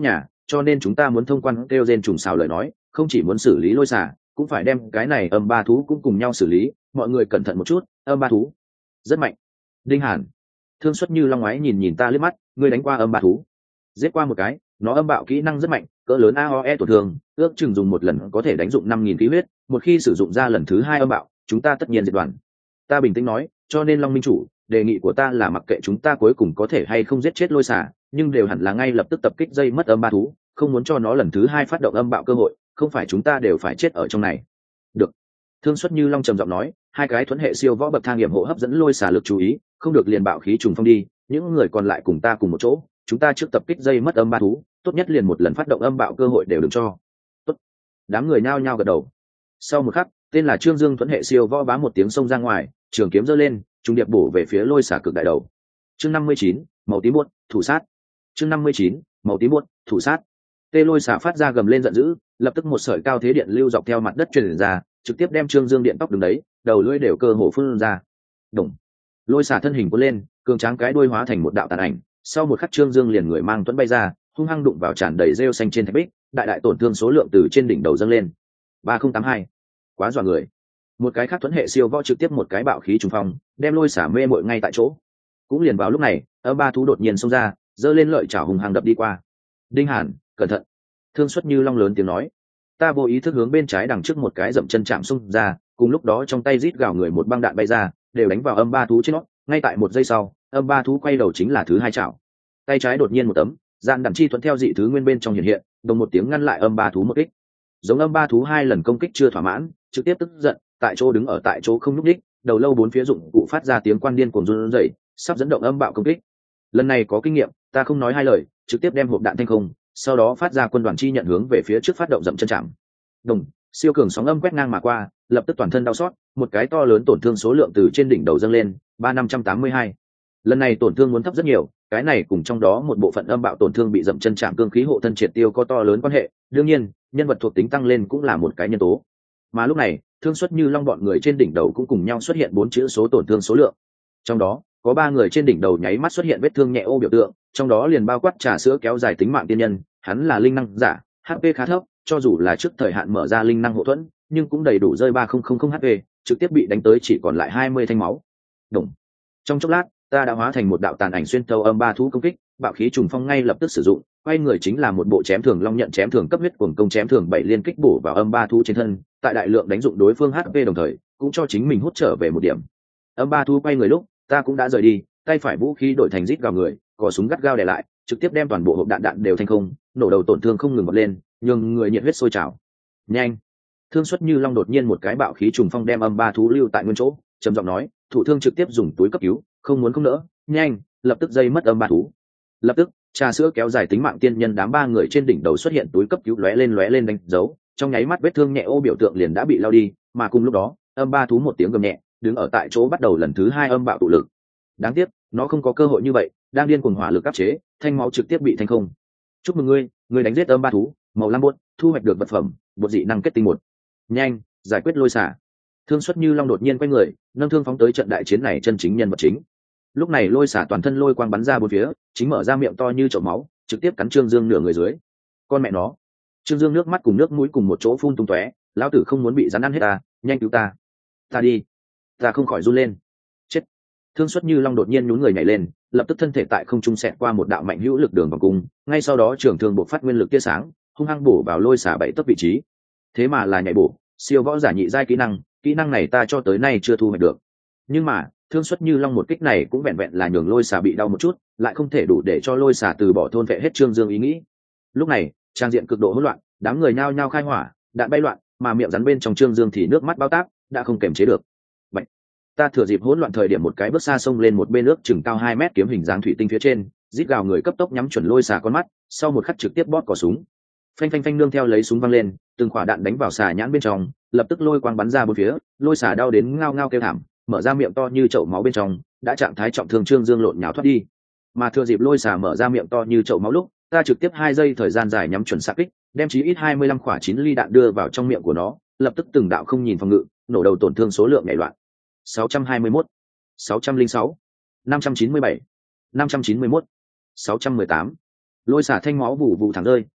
cho nên chúng ta muốn thông quan kêu gen trùng xào lời nói, không chỉ muốn xử lý lôi xả, cũng phải đem cái này âm ba thú cũng cùng nhau xử lý. Mọi người cẩn thận một chút, âm ba thú rất mạnh. Đinh Hàn, Thương Xuất Như Long ngoái nhìn nhìn ta liếc mắt, ngươi đánh qua âm ba thú? Giết qua một cái, nó âm bạo kỹ năng rất mạnh, cỡ lớn a o e tổn thương, ước chừng dùng một lần có thể đánh dụng năm nghìn khí huyết, một khi sử dụng ra lần thứ hai âm bạo, chúng ta tất nhiên diệt đoàn. Ta bình tĩnh nói, cho nên Long minh chủ, đề nghị của ta là mặc kệ chúng ta cuối cùng có thể hay không giết chết lôi xả, nhưng đều hẳn là ngay lập tức tập kích dây mất âm ba thú, không muốn cho nó lần thứ hai phát động âm bạo cơ hội, không phải chúng ta đều phải chết ở trong này. Được. Thương Xuất Như Long trầm giọng nói, hai cái thuẫn hệ siêu võ bậc thang hiểm hộ hấp dẫn lôi xả lực chú ý, không được liền bạo khí trùng phong đi, những người còn lại cùng ta cùng một chỗ, chúng ta trước tập kích dây mất âm ba thú, tốt nhất liền một lần phát động âm bạo cơ hội đều đừng cho. Tốt. Đám người nhao nhao gật đầu. Sau một khắc, tên là Trương Dương thuẫn hệ siêu võ bá một tiếng xông ra ngoài, trường kiếm giơ lên, trung điệp bổ về phía lôi xả cực đại đầu. Chương năm mươi chín, màu tím buốt, thủ sát. Chương năm mươi chín, màu tím buốt, thủ sát. Tê lôi xả phát ra gầm lên giận dữ, lập tức một sợi cao thế điện lưu dọc theo mặt đất truyền ra, trực tiếp đem Trương Dương điện tóc đứng đấy, đầu lưỡi đều cơ hồ phun ra. Đùng. Lôi xả thân hình cuốn lên, cường tráng cái đuôi hóa thành một đạo tàn ảnh, sau một khắc Trương Dương liền người mang tuấn bay ra, hung hăng đụng vào tràn đầy rêu xanh trên thạch bích, đại đại tổn thương số lượng từ trên đỉnh đầu dâng lên. ba không tám hai, quá dọa người. Một cái khác tuấn hệ siêu võ trực tiếp một cái bạo khí trùng phong, đem lôi xả mê mội ngay tại chỗ. Cũng liền vào lúc này, âm ba thú đột nhiên xông ra, giơ lên lợi chảo hùng hăng đập đi qua. Đinh Hàn, cẩn thận. Thương Xuất Như Long lớn tiếng nói. Ta vô ý thức hướng bên trái đằng trước một cái dậm chân chạm xung ra, cùng lúc đó trong tay rít gào người một băng đạn bay ra, đều đánh vào âm ba thú trên nó. Ngay tại một giây sau, âm ba thú quay đầu chính là thứ hai chảo. Tay trái đột nhiên một tấm, dạn đẳng chi thuận theo dị thứ nguyên bên trong hiện hiện, đồng một tiếng ngăn lại âm ba thú một kích. Giống âm ba thú hai lần công kích chưa thỏa mãn, trực tiếp tức giận, tại chỗ đứng ở tại chỗ không nhúc nhích, đầu lâu bốn phía dụng cụ phát ra tiếng quan điên cuồng run rẩy, sắp dẫn động âm bạo công kích. Lần này có kinh nghiệm, ta không nói hai lời, trực tiếp đem hộp đạn thanh không, sau đó phát ra quân đoàn chi nhận hướng về phía trước phát động dậm chân chạm. Đồng, siêu cường sóng âm quét ngang mà qua, lập tức toàn thân đau xót, một cái to lớn tổn thương số lượng từ trên đỉnh đầu dâng lên, ba năm trăm tám mươi hai. Lần này tổn thương muốn thấp rất nhiều, cái này cùng trong đó một bộ phận âm bạo tổn thương bị dậm chân chạm cương khí hộ thân triệt tiêu có to lớn quan hệ, đương nhiên, nhân vật thuộc tính tăng lên cũng là một cái nhân tố. Mà lúc này, Thương Xuất Như Long bọn người trên đỉnh đầu cũng cùng nhau xuất hiện bốn chữ số tổn thương số lượng. Trong đó, có ba người trên đỉnh đầu nháy mắt xuất hiện vết thương nhẹ ô biểu tượng, trong đó liền bao quát trà sữa kéo dài tính mạng tiên nhân, hắn là linh năng giả, hát pê khá thấp, cho dù là trước thời hạn mở ra linh năng hộ thuẫn, nhưng cũng đầy đủ rơi ba nghìn hát pê, trực tiếp bị đánh tới chỉ còn lại hai mươi thanh máu. Đồng. Trong chốc lát, ta đã hóa thành một đạo tàn ảnh xuyên thấu âm ba thú công kích, bạo khí trùng phong ngay lập tức sử dụng, quay người chính là một bộ chém thường long nhận chém thường cấp huyết cuồng công chém thường bảy liên kích bổ vào âm ba thú trên thân, tại đại lượng đánh dụng đối phương hát pê đồng thời, cũng cho chính mình hút trở về một điểm. Âm ba thú quay người lúc, ta cũng đã rời đi, tay phải vũ khí đổi thành rít gào người, cò súng gắt gao để lại, trực tiếp đem toàn bộ hộp đạn đạn đều thành không, nổ đầu tổn thương không ngừng bật lên, nhưng người nhiệt huyết sôi trào. Nhanh! Thương Xuất Như Long đột nhiên một cái bạo khí trùng phong đem âm ba thú lưu tại nguyên chỗ, trầm giọng nói, thủ thương trực tiếp dùng túi cấp cứu, không muốn không nỡ, nhanh, lập tức dây mất âm ba thú. Lập tức, trà sữa kéo dài tính mạng tiên nhân đám ba người trên đỉnh đầu xuất hiện túi cấp cứu lóe lên lóe lên đánh dấu, trong nháy mắt vết thương nhẹ ô biểu tượng liền đã bị lao đi, mà cùng lúc đó, âm ba thú một tiếng gầm nhẹ, đứng ở tại chỗ bắt đầu lần thứ hai âm bạo tụ lực. Đáng tiếc, nó không có cơ hội như vậy, đang điên cuồng hỏa lực áp chế, thanh máu trực tiếp bị thanh không. Chúc mừng ngươi, ngươi đánh giết âm ba thú, màu lam buốt, thu hoạch được vật phẩm, bột dị năng kết tinh một. Nhanh, giải quyết lôi xả. Thương Xuất Như Long đột nhiên quay người, nâng thương phóng tới trận đại chiến này chân chính nhân vật chính. Lúc này lôi xả toàn thân lôi quang bắn ra bốn phía, chính mở ra miệng to như chậu máu, trực tiếp cắn Trương Dương nửa người dưới. Con mẹ nó! Trương Dương nước mắt cùng nước mũi cùng một chỗ phun tung tóe, lão tử không muốn bị rắn ăn hết ta, nhanh cứu ta! Ta đi! Ta không khỏi run lên. Chết! Thương Xuất Như Long đột nhiên nhún người nhảy lên, lập tức thân thể tại không trung xẹt qua một đạo mạnh hữu lực đường vòng cung, ngay sau đó trường thương bộc phát nguyên lực tia sáng, hung hăng bổ vào lôi xả bảy tấc vị trí. Thế mà là nhảy bổ, siêu võ giả nhị giai kỹ năng, kỹ năng này ta cho tới nay chưa thu hoạch được. Nhưng mà, Thương Xuất Như Long một kích này cũng vẹn vẹn là nhường lôi xả bị đau một chút, lại không thể đủ để cho lôi xả từ bỏ thôn vệ hết Trương Dương ý nghĩ. Lúc này, trang diện cực độ hỗn loạn, đám người nhao nhao khai hỏa, đạn bay loạn, mà miệng rắn bên trong Trương Dương thì nước mắt bao táp, đã không kềm chế được. Vậy, ta thừa dịp hỗn loạn thời điểm một cái bước xa xông lên một bên nước chừng cao hai mét kiếm hình dáng thủy tinh phía trên, rít gào người cấp tốc nhắm chuẩn lôi xả con mắt, sau một khắc trực tiếp bóp cò súng. Phanh phanh phanh nương theo lấy súng văng lên, từng quả đạn đánh vào xà nhãn bên trong, lập tức lôi quang bắn ra bốn phía, lôi xả đau đến ngao ngao kêu thảm, mở ra miệng to như chậu máu bên trong, đã trạng thái trọng thương Trương Dương lộn nhào thoát đi. Mà thừa dịp lôi xả mở ra miệng to như chậu máu lúc, ta trực tiếp hai giây thời gian dài nhắm chuẩn xạ kích, đem chí ít hai mươi lăm quả chín ly đạn đưa vào trong miệng của nó, lập tức từng đạo không nhìn phòng ngự, nổ đầu tổn thương số lượng nhảy loạn. sáu trăm hai mươi mốt, sáu trăm lẻ sáu, năm trăm chín mươi bảy, năm trăm chín mươi mốt, sáu trăm mười tám. Lôi xả thanh máu vụ vụ thẳng rơi,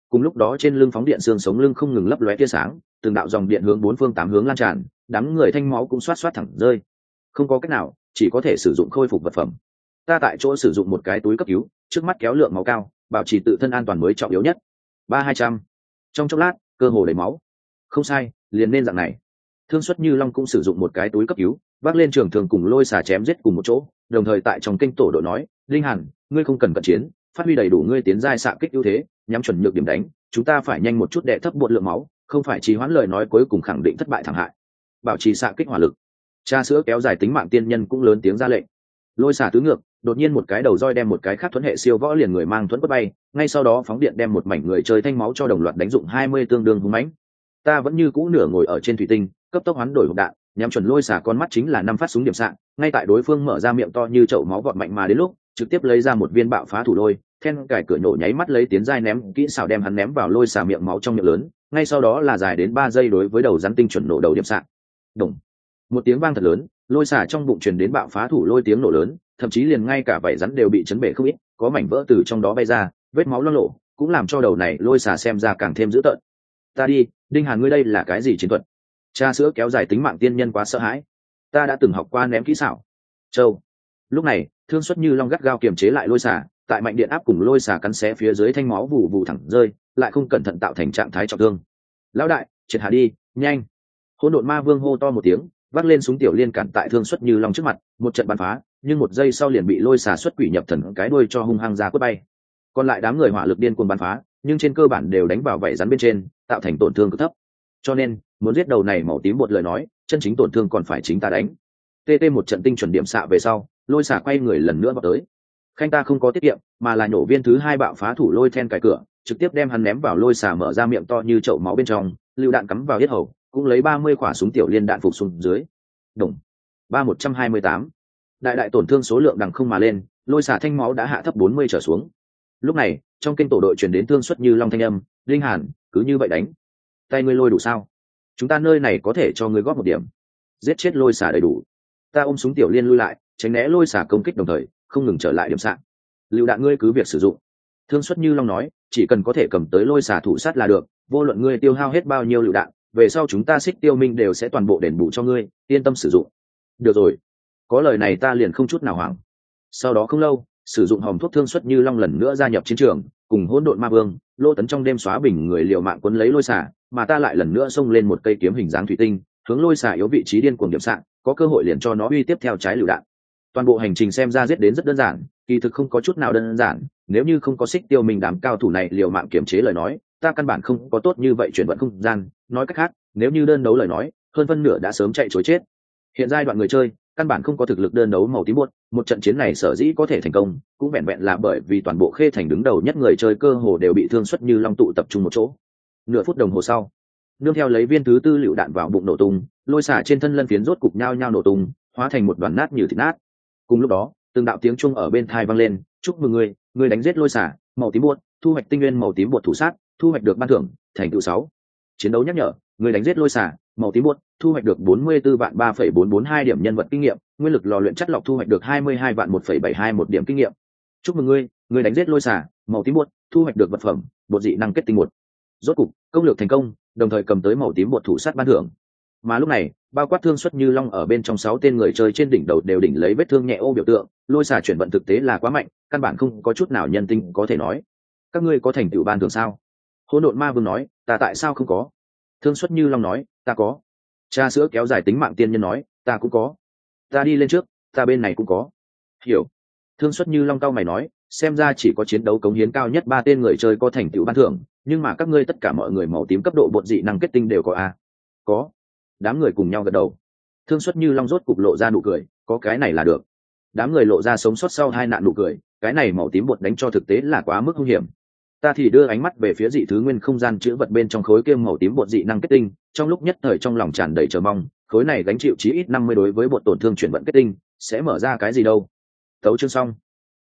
cùng lúc đó trên lưng phóng điện xương sống lưng không ngừng lấp lóe tia sáng, từng đạo dòng điện hướng bốn phương tám hướng lan tràn, đám người thanh máu cũng xoát xoát thẳng rơi. Không có cách nào, chỉ có thể sử dụng khôi phục vật phẩm. Ta tại chỗ sử dụng một cái túi cấp cứu, trước mắt kéo lượng máu cao, bảo trì tự thân an toàn mới trọng yếu nhất. Ba hai trăm. Trong chốc lát, cơ hồ đầy máu. Không sai, liền nên dạng này. Thương Xuất Như Long cũng sử dụng một cái túi cấp cứu, vác lên trường thường cùng Lôi Xà chém giết cùng một chỗ, đồng thời tại trong kênh tổ đội nói, linh hàn, ngươi không cần cận chiến, phát huy đầy đủ ngươi tiến giai xạ kích ưu thế, nhắm chuẩn nhược điểm đánh, chúng ta phải nhanh một chút đệ thấp bột lượng máu, không phải trì hoãn lời nói cuối cùng khẳng định thất bại thảm hại. Bảo trì xạ kích hỏa lực. Cha sữa kéo dài tính mạng tiên nhân cũng lớn tiếng ra lệnh. Lôi Xà tứ ngược, đột nhiên một cái đầu roi đem một cái khác thuẫn hệ siêu võ liền người mang thuẫn quất bay, ngay sau đó phóng điện đem một mảnh người chơi thanh máu cho đồng loạt đánh dụng hai mươi tương đương hung mãnh. Ta vẫn như cũ nửa ngồi ở trên thủy tinh, cấp tốc hoán đổi hộp đạn, nhắm chuẩn Lôi Xà con mắt chính là năm phát súng điểm xạ, ngay tại đối phương mở ra miệng to như chậu máu vọt mạnh mà đến lúc, trực tiếp lấy ra một viên bạo phá thủ lôi, then cài cửa nổ nháy mắt lấy tiến giai ném kỹ xảo đem hắn ném vào Lôi Xà miệng máu trong miệng lớn, ngay sau đó là dài đến ba giây đối với đầu rắn tinh chuẩn nổ đầu điểm xạ. Đùng. Một tiếng vang thật lớn, Lôi Xà trong bụng truyền đến bạo phá thủ lôi tiếng nổ lớn, thậm chí liền ngay cả vảy rắn đều bị chấn bể không ít, có mảnh vỡ từ trong đó bay ra, vết máu loang lổ, cũng làm cho đầu này Lôi Xà xem ra càng thêm dữ tợn. Ta đi, Đinh Hàn ngươi đây là cái gì chiến thuật? Cha sữa kéo dài tính mạng tiên nhân quá sợ hãi. Ta đã từng học qua ném kỹ xảo. Châu. Lúc này, Thương Xuất Như Long gắt gao kiềm chế lại Lôi Xà, tại mạnh điện áp cùng Lôi Xà cắn xé phía dưới thanh máu vụ vụ thẳng rơi, lại không cẩn thận tạo thành trạng thái trọng thương. Lão đại, triệt hạ đi, nhanh! Hỗn độn ma vương hô to một tiếng, vác lên súng tiểu liên cản tại Thương Xuất Như Long trước mặt, một trận bắn phá, nhưng một giây sau liền bị Lôi Xà xuất quỷ nhập thần cái đuôi cho hung hăng ra quất bay. Còn lại đám người hỏa lực điên cuồng bắn phá, nhưng trên cơ bản đều đánh vào vảy rắn bên trên, tạo thành tổn thương cực thấp. Cho nên, muốn giết đầu này màu tím một lời nói, chân chính tổn thương còn phải chính ta đánh. tê tê một trận tinh chuẩn điểm xạ về sau, Lôi Xà quay người lần nữa vào tới. Khanh ta không có tiết kiệm, mà là nhổ viên thứ hai bạo phá thủ lôi then cài cửa, trực tiếp đem hắn ném vào Lôi Xà mở ra miệng to như chậu máu bên trong, lưu đạn cắm vào yết hầu, cũng lấy ba mươi quả súng tiểu liên đạn phục xuống dưới. Đùng. Ba một trăm hai mươi tám. Đại đại tổn thương số lượng đằng không mà lên, Lôi Xà thanh máu đã hạ thấp bốn mươi trở xuống. Lúc này, trong kênh tổ đội truyền đến Thương Xuất Như Long thanh âm, "Linh Hàn, cứ như vậy đánh. Tay ngươi lôi đủ sao? Chúng ta nơi này có thể cho ngươi góp một điểm. Giết chết Lôi Xà đầy đủ." Ta ôm súng tiểu liên lui lại, tránh né Lôi Xà công kích đồng thời, không ngừng trở lại điểm sạn. Lưu đạn ngươi cứ việc sử dụng. Thương Xuất Như Long nói, chỉ cần có thể cầm tới Lôi Xà thủ sát là được, vô luận ngươi tiêu hao hết bao nhiêu lựu đạn, về sau chúng ta Xích Tiêu Minh đều sẽ toàn bộ đền bù cho ngươi, yên tâm sử dụng. Được rồi, có lời này ta liền không chút nào hoảng. Sau đó không lâu, sử dụng hòm thuốc Thương Xuất Như Long lần nữa gia nhập chiến trường, cùng Hỗn Độn Ma Vương, Lô Tấn trong đêm xóa bình người liều mạng quấn lấy Lôi Xà, mà ta lại lần nữa xông lên một cây kiếm hình dáng thủy tinh, hướng Lôi Xà yếu vị trí điên cuồng điểm sạn, có cơ hội liền cho nó uy tiếp theo trái lựu đạn. Toàn bộ hành trình xem ra giết đến rất đơn giản, kỳ thực không có chút nào đơn giản, nếu như không có Xích Tiêu Minh đám cao thủ này liều mạng kiểm chế lời nói, ta căn bản không có tốt như vậy chuyển vận không gian, nói cách khác, nếu như đơn đấu lời nói, hơn phân nửa đã sớm chạy trối chết. Hiện giai đoạn người chơi, căn bản không có thực lực đơn đấu màu tím buốt, một trận chiến này sở dĩ có thể thành công, cũng vẹn vẹn là bởi vì toàn bộ Khê Thành đứng đầu nhất người chơi cơ hồ đều bị Thương Xuất Như Long tụ tập trung một chỗ. Nửa phút đồng hồ sau, nương theo lấy viên thứ tư lựu đạn vào bụng nổ tung, Lôi Xà trên thân lân phiến rốt cục nhao nhao nổ tung, hóa thành một đoàn nát như thịt nát. Cùng lúc đó, từng đạo tiếng chuông ở bên tai vang lên, "Chúc mừng ngươi, ngươi đánh giết Lôi Xà, màu tím buốt, thu hoạch tinh nguyên màu tím buốt thủ sát, thu hoạch được ban thưởng, thành tựu sáu. Chiến đấu nhắc nhở, ngươi đánh giết Lôi Xà, màu tím buốt, thu hoạch được bốn mươi tư vạn ba phẩy bốn bốn hai điểm nhân vật kinh nghiệm, nguyên lực lò luyện chất lọc thu hoạch được hai mươi hai vạn một phẩy bảy hai một điểm kinh nghiệm. Chúc mừng ngươi, ngươi đánh giết Lôi Xà, màu tím buốt, thu hoạch được vật phẩm, bột dị năng kết tinh một. Rốt cục, công lược thành công, đồng thời cầm tới màu tím bột thủ sát ban thưởng." Mà lúc này, bao quát Thương Xuất Như Long ở bên trong sáu tên người chơi trên đỉnh đầu đều đỉnh lấy vết thương nhẹ ô biểu tượng, Lôi Xà chuyển vận thực tế là quá mạnh, căn bản không có chút nào nhân tinh có thể nói. "Các ngươi có thành tựu ban thưởng sao?" Hỗn Độn Ma Vương nói, "Ta tại sao không có?" Thương Xuất Như Long nói, "Ta có." Cha sữa kéo dài tính mạng tiên nhân nói, "Ta cũng có." "Ta đi lên trước, ta bên này cũng có." "Hiểu." Thương Xuất Như Long cau mày nói, "Xem ra chỉ có chiến đấu cống hiến cao nhất ba tên người chơi có thành tựu ban thưởng, nhưng mà các ngươi tất cả mọi người màu tím cấp độ bột dị năng kết tinh đều có à?" "Có." Đám người cùng nhau gật đầu. Thương Xuất Như Long rốt cục lộ ra nụ cười, "Có cái này là được." Đám người lộ ra sống sót sau hai nạn nụ cười, cái này màu tím bột đánh cho thực tế là quá mức nguy hiểm. Ta thì đưa ánh mắt về phía dị thứ nguyên không gian chứa vật bên trong khối kia màu tím bột dị năng kết tinh, trong lúc nhất thời trong lòng tràn đầy chờ mong, khối này gánh chịu chí ít năm mươi đối với bột tổn thương chuyển vận kết tinh, sẽ mở ra cái gì đâu. Tấu chương xong.